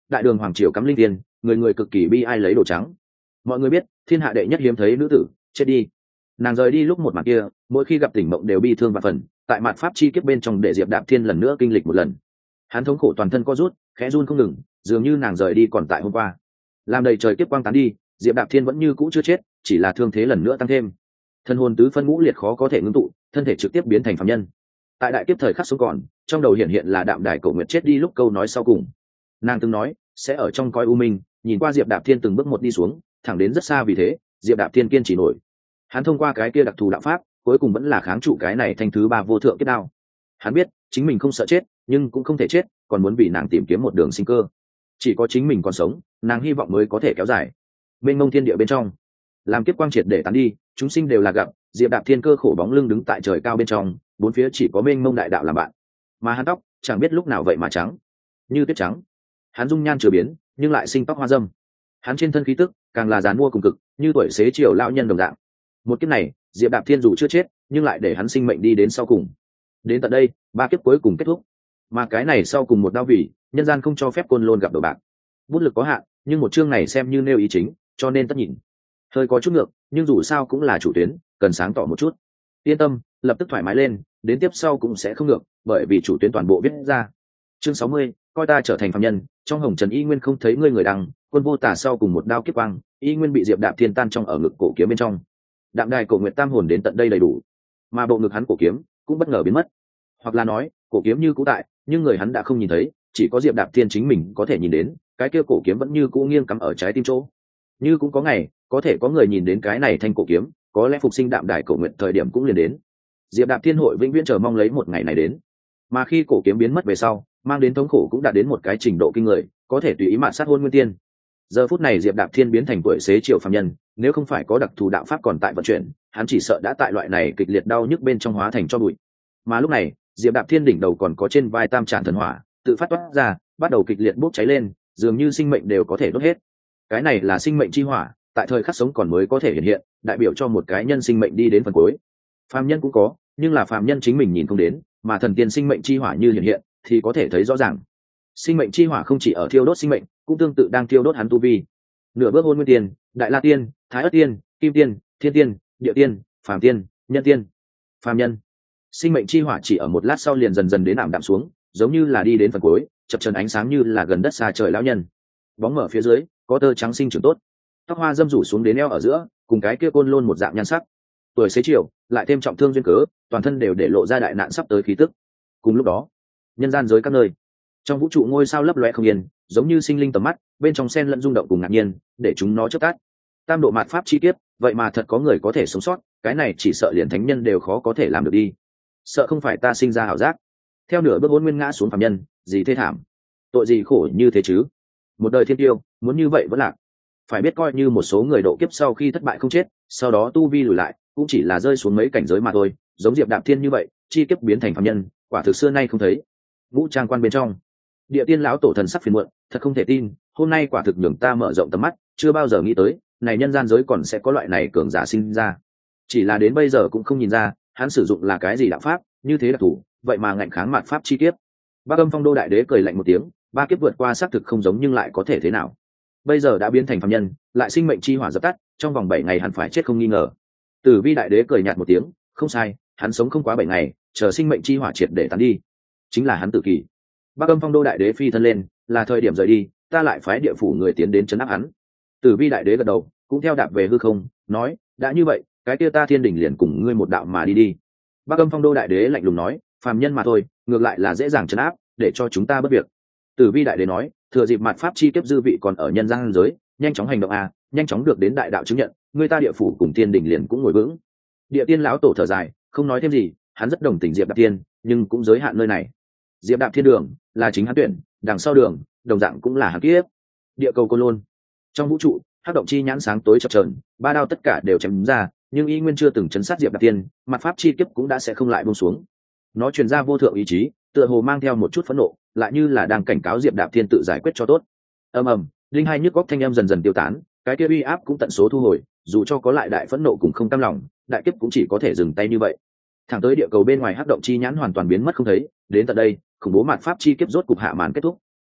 đại đường hoàng triều cắm linh tiên, người người cực kỳ bi ai lấy đồ trắng. Mọi người biết thiên hạ đệ nhất hiếm thấy nữ tử chết đi, nàng rời đi lúc một mặt kia mỗi khi gặp tỉnh mộng đều bi thương và phần, tại mạt pháp chi kiếp bên trong để Diệp Đạp Thiên lần nữa kinh lịch một lần. Hắn thống khổ toàn thân co rút, khẽ run không ngừng, dường như nàng rời đi còn tại hôm qua. Làm đầy trời kiếp quang tán đi, Diệp Đạp Thiên vẫn như cũ chưa chết, chỉ là thương thế lần nữa tăng thêm. Thân hồn tứ phân ngũ liệt khó có thể ngưng tụ, thân thể trực tiếp biến thành phàm nhân. Tại đại kiếp thời khắc sống còn, trong đầu hiện hiện là Đạm Đài Cổ Nguyệt chết đi lúc câu nói sau cùng. Nàng từng nói sẽ ở trong coi u minh nhìn qua Diệp Đạp Thiên từng bước một đi xuống, thẳng đến rất xa, vì thế Diệp Đạp Thiên kiên trì nổi. Hắn thông qua cái kia đặc thù đạo pháp, cuối cùng vẫn là kháng trụ cái này thanh thứ ba vô thượng kiếp đao. Hắn biết chính mình không sợ chết, nhưng cũng không thể chết, còn muốn vì nàng tìm kiếm một đường sinh cơ. Chỉ có chính mình còn sống, nàng hy vọng mới có thể kéo dài. Bên ngông thiên địa bên trong, làm kiếp quang triệt để tán đi, chúng sinh đều là gặp Diệp Đạp Thiên cơ khổ bóng lưng đứng tại trời cao bên trong, bốn phía chỉ có mênh mông đại đạo làm bạn. Mà hắn tóc chẳng biết lúc nào vậy mà trắng như tuyết trắng. Hắn dung nhan chưa biến, nhưng lại sinh tóc hoa dâm. Hắn trên thân khí tức càng là dàn mua cùng cực, như tuổi xế chiều lão nhân đồng dạng. Một kiếp này Diệp Đạp Thiên dù chưa chết, nhưng lại để hắn sinh mệnh đi đến sau cùng. Đến tận đây ba kiếp cuối cùng kết thúc, mà cái này sau cùng một đao vị, nhân gian không cho phép côn lôn gặp đồ bạc. Bút lực có hạn, nhưng một chương này xem như nêu ý chính, cho nên tất nhìn hơi có chút ngược, nhưng dù sao cũng là chủ tuyến, cần sáng tỏ một chút. Yên tâm, lập tức thoải mái lên, đến tiếp sau cũng sẽ không ngược, bởi vì chủ tuyến toàn bộ viết ra. Chương sáu mươi, coi ta trở thành phàm nhân. Trong hồng trần y nguyên không thấy ngươi người đăng, quân vô tả sau cùng một đao kiếp quang, y nguyên bị Diệp Đạp Thiên tan trong ở ngực cổ kiếm bên trong. Đạm Đài Cổ Nguyệt tam hồn đến tận đây đầy đủ, mà bộ ngực hắn cổ kiếm cũng bất ngờ biến mất, hoặc là nói cổ kiếm như cũ tại, nhưng người hắn đã không nhìn thấy, chỉ có Diệp Đạp Thiên chính mình có thể nhìn đến, cái kia cổ kiếm vẫn như cũ nghiêng cắm ở trái tim chỗ. Như cũng có ngày có thể có người nhìn đến cái này thanh cổ kiếm, có lẽ phục sinh Đạm Đài Cổ Nguyệt thời điểm cũng liền đến. Diệp Đạp Thiên hội vĩnh viễn chờ mong lấy một ngày này đến. Mà khi cổ kiếm biến mất về sau, mang đến thống khổ cũng đạt đến một cái trình độ kinh người, có thể tùy ý mạn sát hôn nguyên tiên. Giờ phút này Diệp Đạp Thiên biến thành tuổi xế chiều phàm nhân, nếu không phải có đặc thù đạo pháp còn tại vận chuyển, hắn chỉ sợ đã tại loại này kịch liệt đau nhức bên trong hóa thành cho bụi. Mà lúc này Diệp Đạp Thiên đỉnh đầu còn có trên vai tam tràn thần hỏa tự phát toát ra, bắt đầu kịch liệt bốc cháy lên, dường như sinh mệnh đều có thể đốt hết. Cái này là sinh mệnh chi hỏa, tại thời khắc sống còn mới có thể hiện hiện, đại biểu cho một cái nhân sinh mệnh đi đến phần cuối. Phàm nhân cũng có, nhưng là phàm nhân chính mình nhìn không đến, mà thần tiên sinh mệnh chi hỏa như hiện hiện thì có thể thấy rõ ràng. Sinh mệnh chi hỏa không chỉ ở thiêu đốt sinh mệnh, cũng tương tự đang thiêu đốt hắn tu vi. Nửa bước hôn nguyên tiên, đại la tiên, thái ất tiên, kim tiên, thiên tiên, địa tiên, phàm tiên, nhân tiên, phàm nhân. Sinh mệnh chi hỏa chỉ ở một lát sau liền dần dần đến ảm đạm xuống, giống như là đi đến phần cuối, chập chờn ánh sáng như là gần đất xa trời lão nhân. Bóng mở phía dưới có tơ trắng sinh trưởng tốt, tóc hoa dâm rủ xuống đến eo ở giữa, cùng cái kia côn lôn một dạng nhan sắc. Tuổi xế chiều lại thêm trọng thương duyên cớ, toàn thân đều để lộ ra đại nạn sắp tới khí tức. Cùng lúc đó nhân gian giới các nơi, trong vũ trụ ngôi sao lấp loe không yên, giống như sinh linh tầm mắt, bên trong sen lẫn rung động cùng ngạc nhiên, để chúng nó chớp tắt. Tam độ mạt pháp chi kiếp, vậy mà thật có người có thể sống sót, cái này chỉ sợ liền thánh nhân đều khó có thể làm được đi. Sợ không phải ta sinh ra ảo giác, theo nửa bước hôn nguyên ngã xuống phàm nhân, gì thê thảm, tội gì khổ như thế chứ? Một đời thiên tiêu, muốn như vậy vẫn lạc. Phải biết coi như một số người độ kiếp sau khi thất bại không chết, sau đó tu vi lùi lại, cũng chỉ là rơi xuống mấy cảnh giới mà thôi, giống Diệp Đạp Thiên như vậy, chi kiếp biến thành phàm nhân, quả thực xưa nay không thấy. Vũ trang quan bên trong, địa tiên lão tổ thần sắc phiền muộn, thật không thể tin, hôm nay quả thực nhường ta mở rộng tầm mắt, chưa bao giờ nghĩ tới này nhân gian giới còn sẽ có loại này cường giả sinh ra. Chỉ là đến bây giờ cũng không nhìn ra hắn sử dụng là cái gì đạo pháp như thế đặc thù, vậy mà ngạnh kháng mạt pháp chi kiếp. Bác Âm Phong Đô đại đế cười lạnh một tiếng, ba kiếp vượt qua xác thực không giống, nhưng lại có thể thế nào? Bây giờ đã biến thành phàm nhân, lại sinh mệnh chi hỏa dập tắt, trong vòng bảy ngày hẳn phải chết không nghi ngờ. Tử Vi đại đế cười nhạt một tiếng, không sai, hắn sống không quá bảy ngày, chờ sinh mệnh chi hỏa triệt để tán đi, chính là hắn tự kỷ. Bác Âm Phong Đô đại đế phi thân lên, là thời điểm rời đi, ta lại phái địa phủ người tiến đến trấn áp hắn. Tử Vi đại đế gật đầu, cũng theo đạp về hư không, nói, đã như vậy, cái kia ta Thiên Đình liền cùng ngươi một đạo mà đi đi. Bác Âm Phong Đô đại đế lạnh lùng nói, phàm nhân mà thôi, ngược lại là dễ dàng trấn áp, để cho chúng ta bất việc. Tử Vi đại đế nói, thừa dịp mạt pháp chi kiếp dư vị còn ở nhân gian giới, nhanh chóng hành động a, nhanh chóng được đến đại đạo chứng nhận, người ta địa phủ cùng Thiên Đình liền cũng ngồi vững. Địa tiên lão tổ thở dài, không nói thêm gì, hắn rất đồng tình Diệp Đạp Thiên, nhưng cũng giới hạn nơi này. Diệp Đạp Thiên đường là chính hắn tuyển, đằng sau đường đồng dạng cũng là hắn kiếp. Địa cầu Côn Lôn, trong vũ trụ hắc động chi nhãn sáng tối chập chờn, ba đao tất cả đều chém ra, nhưng y nguyên chưa từng chấn sát Diệp Đạp Thiên, mặt pháp chi kiếp cũng đã sẽ không lại buông xuống. Nó truyền ra vô thượng ý chí, tựa hồ mang theo một chút phẫn nộ, lại như là đang cảnh cáo Diệp Đạp Thiên tự giải quyết cho tốt. Ầm ầm, linh hai nhức góc thanh âm dần dần tiêu tán, cái kia uy áp cũng tận số thu hồi, dù cho có lại đại phẫn nộ cũng không cam lòng, đại kiếp cũng chỉ có thể dừng tay như vậy. Thẳng tới địa cầu bên ngoài hắc động chi nhãn hoàn toàn biến mất không thấy, đến tận đây khủng bố mạt pháp chi kiếp rốt cục hạ màn kết thúc.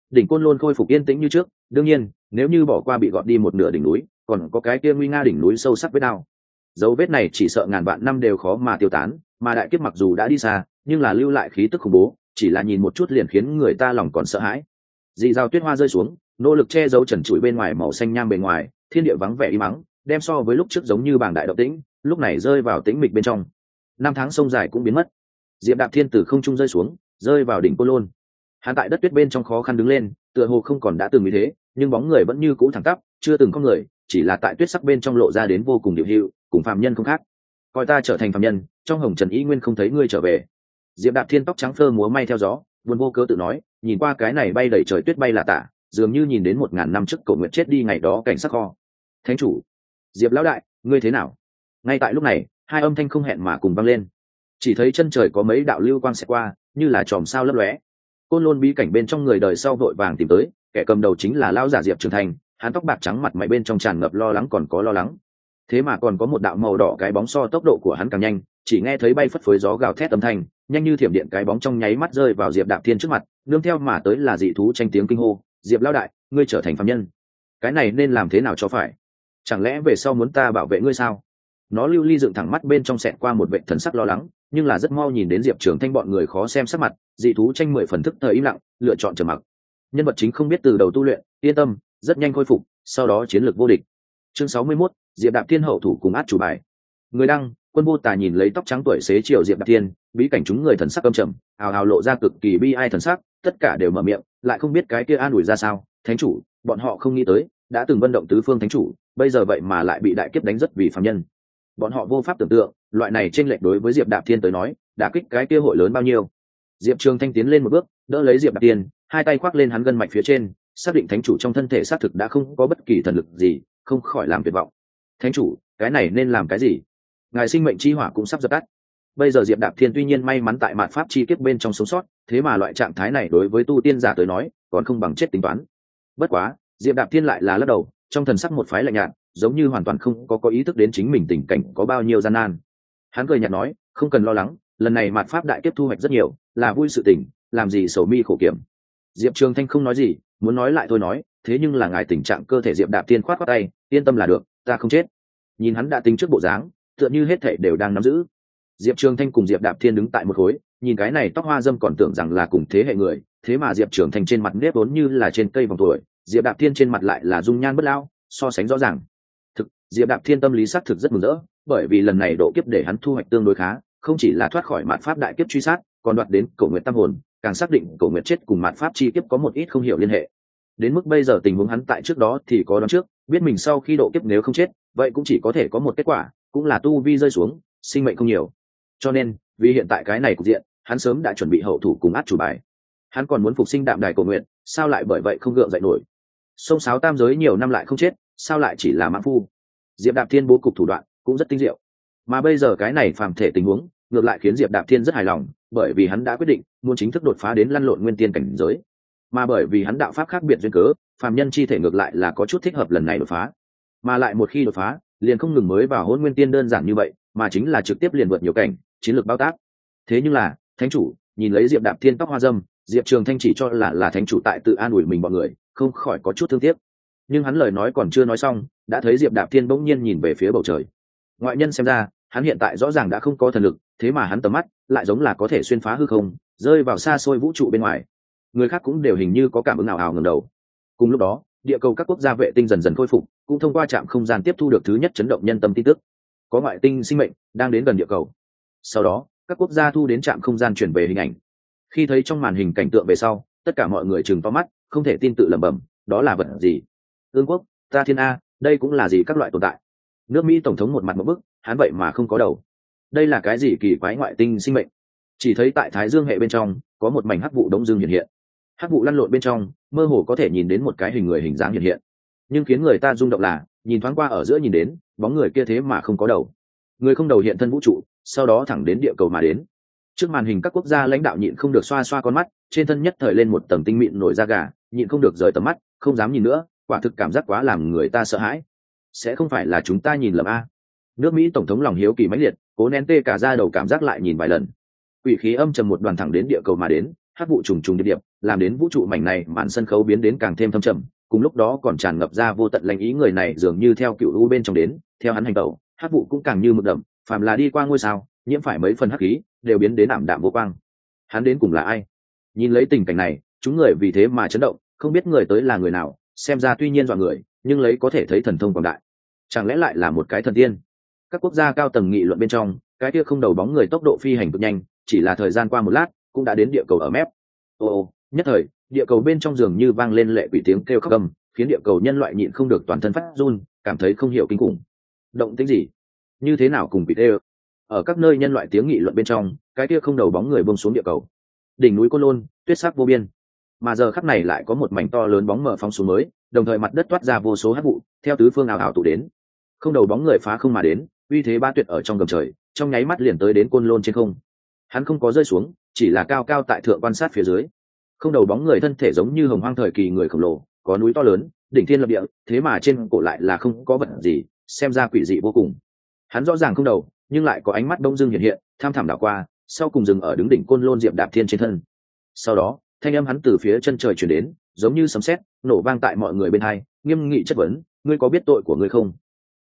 đỉnh Côn Lôn khôi phục yên tĩnh như trước. Đương nhiên, nếu như bỏ qua bị gọt đi một nửa đỉnh núi, còn có cái kia nguy nga đỉnh núi sâu sắc vết đao. Dấu vết này chỉ sợ ngàn vạn năm đều khó mà tiêu tán, mà đại kiếp mặc dù đã đi xa, nhưng là lưu lại khí tức khủng bố, chỉ là nhìn một chút liền khiến người ta lòng còn sợ hãi. Dị dao tuyết hoa rơi xuống, nỗ lực che giấu trần trụi bên ngoài màu xanh nham bề ngoài, thiên địa vắng vẻ im mắng, đem so với lúc trước giống như bảng đại động tĩnh, lúc này rơi vào tĩnh mịch bên trong. Năm tháng sông dài cũng biến mất. Diệp Đạp Thiên từ không trung rơi xuống, rơi vào đỉnh Côn Lôn. Hắn tại đất tuyết bên trong khó khăn đứng lên, tựa hồ không còn đã từng như thế, nhưng bóng người vẫn như cũ thẳng tắp, chưa từng có người, chỉ là tại tuyết sắc bên trong lộ ra đến vô cùng điệu hữu, cùng phàm nhân không khác. Coi ta trở thành phàm nhân, trong hồng trần ý nguyên không thấy ngươi trở về. Diệp Đạp Thiên tóc trắng phơ múa may theo gió, buồn vô cớ tự nói, nhìn qua cái này bay đầy trời tuyết bay là tả, dường như nhìn đến một ngàn năm trước Cổ Nguyệt chết đi ngày đó cảnh sắc kho. Thánh chủ, Diệp lão đại, ngươi thế nào? Ngay tại lúc này, hai âm thanh không hẹn mà cùng vang lên. Chỉ thấy chân trời có mấy đạo lưu quang xẹt qua, như là chòm sao lấp lóe. Côn Lôn bí cảnh bên trong người đời sau vội vàng tìm tới, kẻ cầm đầu chính là lão giả Diệp Trường Thành, hắn tóc bạc trắng mặt mày bên trong tràn ngập lo lắng còn có lo lắng. Thế mà còn có một đạo màu đỏ cái bóng so tốc độ của hắn càng nhanh, chỉ nghe thấy bay phất phới gió gào thét âm thanh, nhanh như thiểm điện cái bóng trong nháy mắt rơi vào Diệp Đạp Thiên trước mặt, nương theo mà tới là dị thú tranh tiếng kinh hô, "Diệp lão đại, ngươi trở thành phàm nhân. Cái này nên làm thế nào cho phải? Chẳng lẽ về sau muốn ta bảo vệ ngươi sao?" Nó lưu ly dựng thẳng mắt bên trong xẹt qua một vệ thần sắc lo lắng, nhưng là rất mau nhìn đến Diệp Trường Thanh bọn người khó xem sắc mặt, dị thú tranh mười phần thức thời im lặng, lựa chọn trầm mặc. Nhân vật chính không biết từ đầu tu luyện, yên tâm, rất nhanh khôi phục, sau đó chiến lược vô địch. Chương sáu mươi mốt, Diệp Đạp Thiên hậu thủ cùng át chủ bài. Người đăng, Quân Vô Tà nhìn lấy tóc trắng tuổi xế chiều Diệp Đạp Thiên, bí cảnh chúng người thần sắc âm trầm, hào hào lộ ra cực kỳ bi ai thần sắc, tất cả đều mở miệng, lại không biết cái kia an ủi ra sao. Thánh chủ, bọn họ không nghĩ tới, đã từng vận động tứ phương thánh chủ, bây giờ vậy mà lại bị đại kiếp đánh rất vì phàm nhân. Bọn họ vô pháp tưởng tượng, loại này chênh lệch đối với Diệp Đạp Thiên tới nói, đả kích cái kia hội lớn bao nhiêu. Diệp Trường Thanh tiến lên một bước, đỡ lấy Diệp Đạp Thiên, hai tay khoác lên hắn gân mạch phía trên, xác định thánh chủ trong thân thể xác thực đã không có bất kỳ thần lực gì, không khỏi làm tuyệt vọng. Thánh chủ, cái này nên làm cái gì? Ngài sinh mệnh chi hỏa cũng sắp dập tắt. Bây giờ Diệp Đạp Thiên tuy nhiên may mắn tại mạt pháp chi kiếp bên trong sống sót, thế mà loại trạng thái này đối với tu tiên giả tới nói, còn không bằng chết tính toán. Bất quá, Diệp Đạp Thiên lại là lắc đầu, trong thần sắc một phái lạnh nhạt, giống như hoàn toàn không có có ý thức đến chính mình tình cảnh có bao nhiêu gian nan. Hắn cười nhạt nói, không cần lo lắng, lần này mạt pháp đại kiếp thu hoạch rất nhiều, là vui sự tình, làm gì sầu mi khổ kiểm. Diệp Trường Thanh không nói gì, muốn nói lại thôi nói, thế nhưng là ngài tình trạng cơ thể Diệp Đạp Thiên khoát khoát tay, yên tâm là được, ta không chết. Nhìn hắn đã tính trước bộ dáng, tựa như hết thảy đều đang nắm giữ. Diệp Trường Thanh cùng Diệp Đạp Thiên đứng tại một khối, nhìn cái này tóc hoa dâm còn tưởng rằng là cùng thế hệ người, thế mà Diệp Trường Thanh trên mặt nếp vốn như là trên cây vòng tuổi, Diệp Đạp Thiên trên mặt lại là dung nhan bất lão, so sánh rõ ràng. Thực, Diệp Đạp Thiên tâm lý sắc thực rất mừng rỡ, bởi vì lần này độ kiếp để hắn thu hoạch tương đối khá, không chỉ là thoát khỏi mạt pháp đại kiếp truy sát, còn đoạt đến Cổ Nguyệt Tam hồn, càng xác định Cổ Nguyệt chết cùng mạt pháp chi kiếp có một ít không hiểu liên hệ. Đến mức bây giờ tình huống hắn tại trước đó thì có đoán trước, biết mình sau khi độ kiếp nếu không chết, vậy cũng chỉ có thể có một kết quả, cũng là tu vi rơi xuống, sinh mệnh không nhiều. Cho nên, vì hiện tại cái này cục diện, hắn sớm đã chuẩn bị hậu thủ cùng át chủ bài. Hắn còn muốn phục sinh đạm đài cầu nguyện, sao lại bởi vậy không gượng dậy nổi? Sông sáo tam giới nhiều năm lại không chết, sao lại chỉ là mãn phu? Diệp Đạp Thiên bố cục thủ đoạn cũng rất tinh diệu, mà bây giờ cái này phàm thể tình huống ngược lại khiến Diệp Đạp Thiên rất hài lòng, bởi vì hắn đã quyết định muốn chính thức đột phá đến lăn lộn nguyên tiên cảnh giới. Mà bởi vì hắn đạo pháp khác biệt duyên cớ, phàm nhân chi thể ngược lại là có chút thích hợp lần này đột phá. Mà lại một khi đột phá, liền không ngừng mới vào hôn nguyên tiên đơn giản như vậy, mà chính là trực tiếp liền vượt nhiều cảnh, chiến lược bao tác. Thế nhưng là, thánh chủ nhìn lấy Diệp Đạp Thiên tóc hoa dâm, Diệp Trường Thanh chỉ cho là là thánh chủ tại tự an ủi mình bọn người, không khỏi có chút thương tiếc. Nhưng hắn lời nói còn chưa nói xong, đã thấy Diệp Đạp Thiên bỗng nhiên nhìn về phía bầu trời. Ngoại nhân xem ra, hắn hiện tại rõ ràng đã không có thần lực, thế mà hắn tầm mắt lại giống là có thể xuyên phá hư không, rơi vào xa xôi vũ trụ bên ngoài. Người khác cũng đều hình như có cảm ứng ảo ảo ngẩng đầu. Cùng lúc đó, địa cầu các quốc gia vệ tinh dần dần khôi phục, cũng thông qua trạm không gian tiếp thu được thứ nhất chấn động nhân tâm tin tức. Có ngoại tinh sinh mệnh đang đến gần địa cầu. Sau đó, các quốc gia thu đến trạm không gian chuyển về hình ảnh. Khi thấy trong màn hình cảnh tượng về sau, tất cả mọi người trừng to mắt, không thể tin tự lẩm bẩm, đó là vật gì? Ương quốc, ta thiên a, đây cũng là gì các loại tồn tại? Nước Mỹ tổng thống một mặt một bức, hắn vậy mà không có đầu. Đây là cái gì kỳ quái ngoại tinh sinh mệnh? Chỉ thấy tại Thái Dương hệ bên trong, có một mảnh hắc vụ đông dương hiện hiện. Hắc vụ lăn lộn bên trong, mơ hồ có thể nhìn đến một cái hình người hình dáng hiện hiện. Nhưng khiến người ta rung động là, nhìn thoáng qua ở giữa nhìn đến, bóng người kia thế mà không có đầu. Người không đầu hiện thân vũ trụ, sau đó thẳng đến địa cầu mà đến. Trước màn hình các quốc gia lãnh đạo nhịn không được xoa xoa con mắt, trên thân nhất thời lên một tầng tinh mịn nổi da gà, nhịn không được rời tầm mắt, không dám nhìn nữa, quả thực cảm giác quá làm người ta sợ hãi. Sẽ không phải là chúng ta nhìn lầm a? Nước Mỹ tổng thống lòng hiếu kỳ mãnh liệt, cố nén tê cả da đầu cảm giác lại nhìn vài lần. Quỷ khí âm trầm một đoàn thẳng đến địa cầu mà đến, hắc vụ trùng trùng điệp điệp làm đến vũ trụ mảnh này màn sân khấu biến đến càng thêm thâm trầm, cùng lúc đó còn tràn ngập ra vô tận lãnh ý. Người này dường như theo cựu u bên trong đến, theo hắn hành tẩu hắc vụ cũng càng như mực đậm, phàm là đi qua ngôi sao nhiễm phải mấy phần hắc khí đều biến đến ảm đạm vô quang. Hắn đến cùng là ai? Nhìn lấy tình cảnh này, chúng người vì thế mà chấn động, không biết người tới là người nào. Xem ra tuy nhiên dọa người, nhưng lấy có thể thấy thần thông quảng đại, chẳng lẽ lại là một cái thần tiên? Các quốc gia cao tầng nghị luận bên trong, cái kia không đầu bóng người tốc độ phi hành cực nhanh, chỉ là thời gian qua một lát cũng đã đến địa cầu ở mép. Ô ô, nhất thời địa cầu bên trong giường như vang lên lệ quỷ tiếng kêu khóc gầm, khiến địa cầu nhân loại nhịn không được toàn thân phát run, cảm thấy không hiểu kinh khủng. Động tĩnh gì? Như thế nào cùng quỷ tê? Ở các nơi nhân loại tiếng nghị luận bên trong, cái kia không đầu bóng người buông xuống địa cầu. Đỉnh núi Côn Lôn, tuyết sắc vô biên. Mà giờ khắc này lại có một mảnh to lớn bóng mờ phóng xuống mới, đồng thời mặt đất toát ra vô số hắc vụ, theo tứ phương ảo ảo tụ đến. Không đầu bóng người phá không mà đến, uy thế ba tuyệt ở trong gầm trời, trong nháy mắt liền tới đến Côn Lôn trên không. Hắn không có rơi xuống, chỉ là cao cao tại thượng quan sát phía dưới. Không đầu bóng người thân thể giống như hồng hoang thời kỳ người khổng lồ, có núi to lớn, đỉnh thiên lập địa, thế mà trên cổ lại là không có vật gì, xem ra quỷ dị vô cùng. Hắn rõ ràng không đầu, nhưng lại có ánh mắt đông dương hiện hiện, tham thẳm đảo qua, sau cùng dừng ở đứng đỉnh Côn Lôn Diệp Đạp Thiên trên thân. Sau đó, thanh âm hắn từ phía chân trời truyền đến, giống như sấm sét, nổ vang tại mọi người bên hai, nghiêm nghị chất vấn: ngươi có biết tội của ngươi không?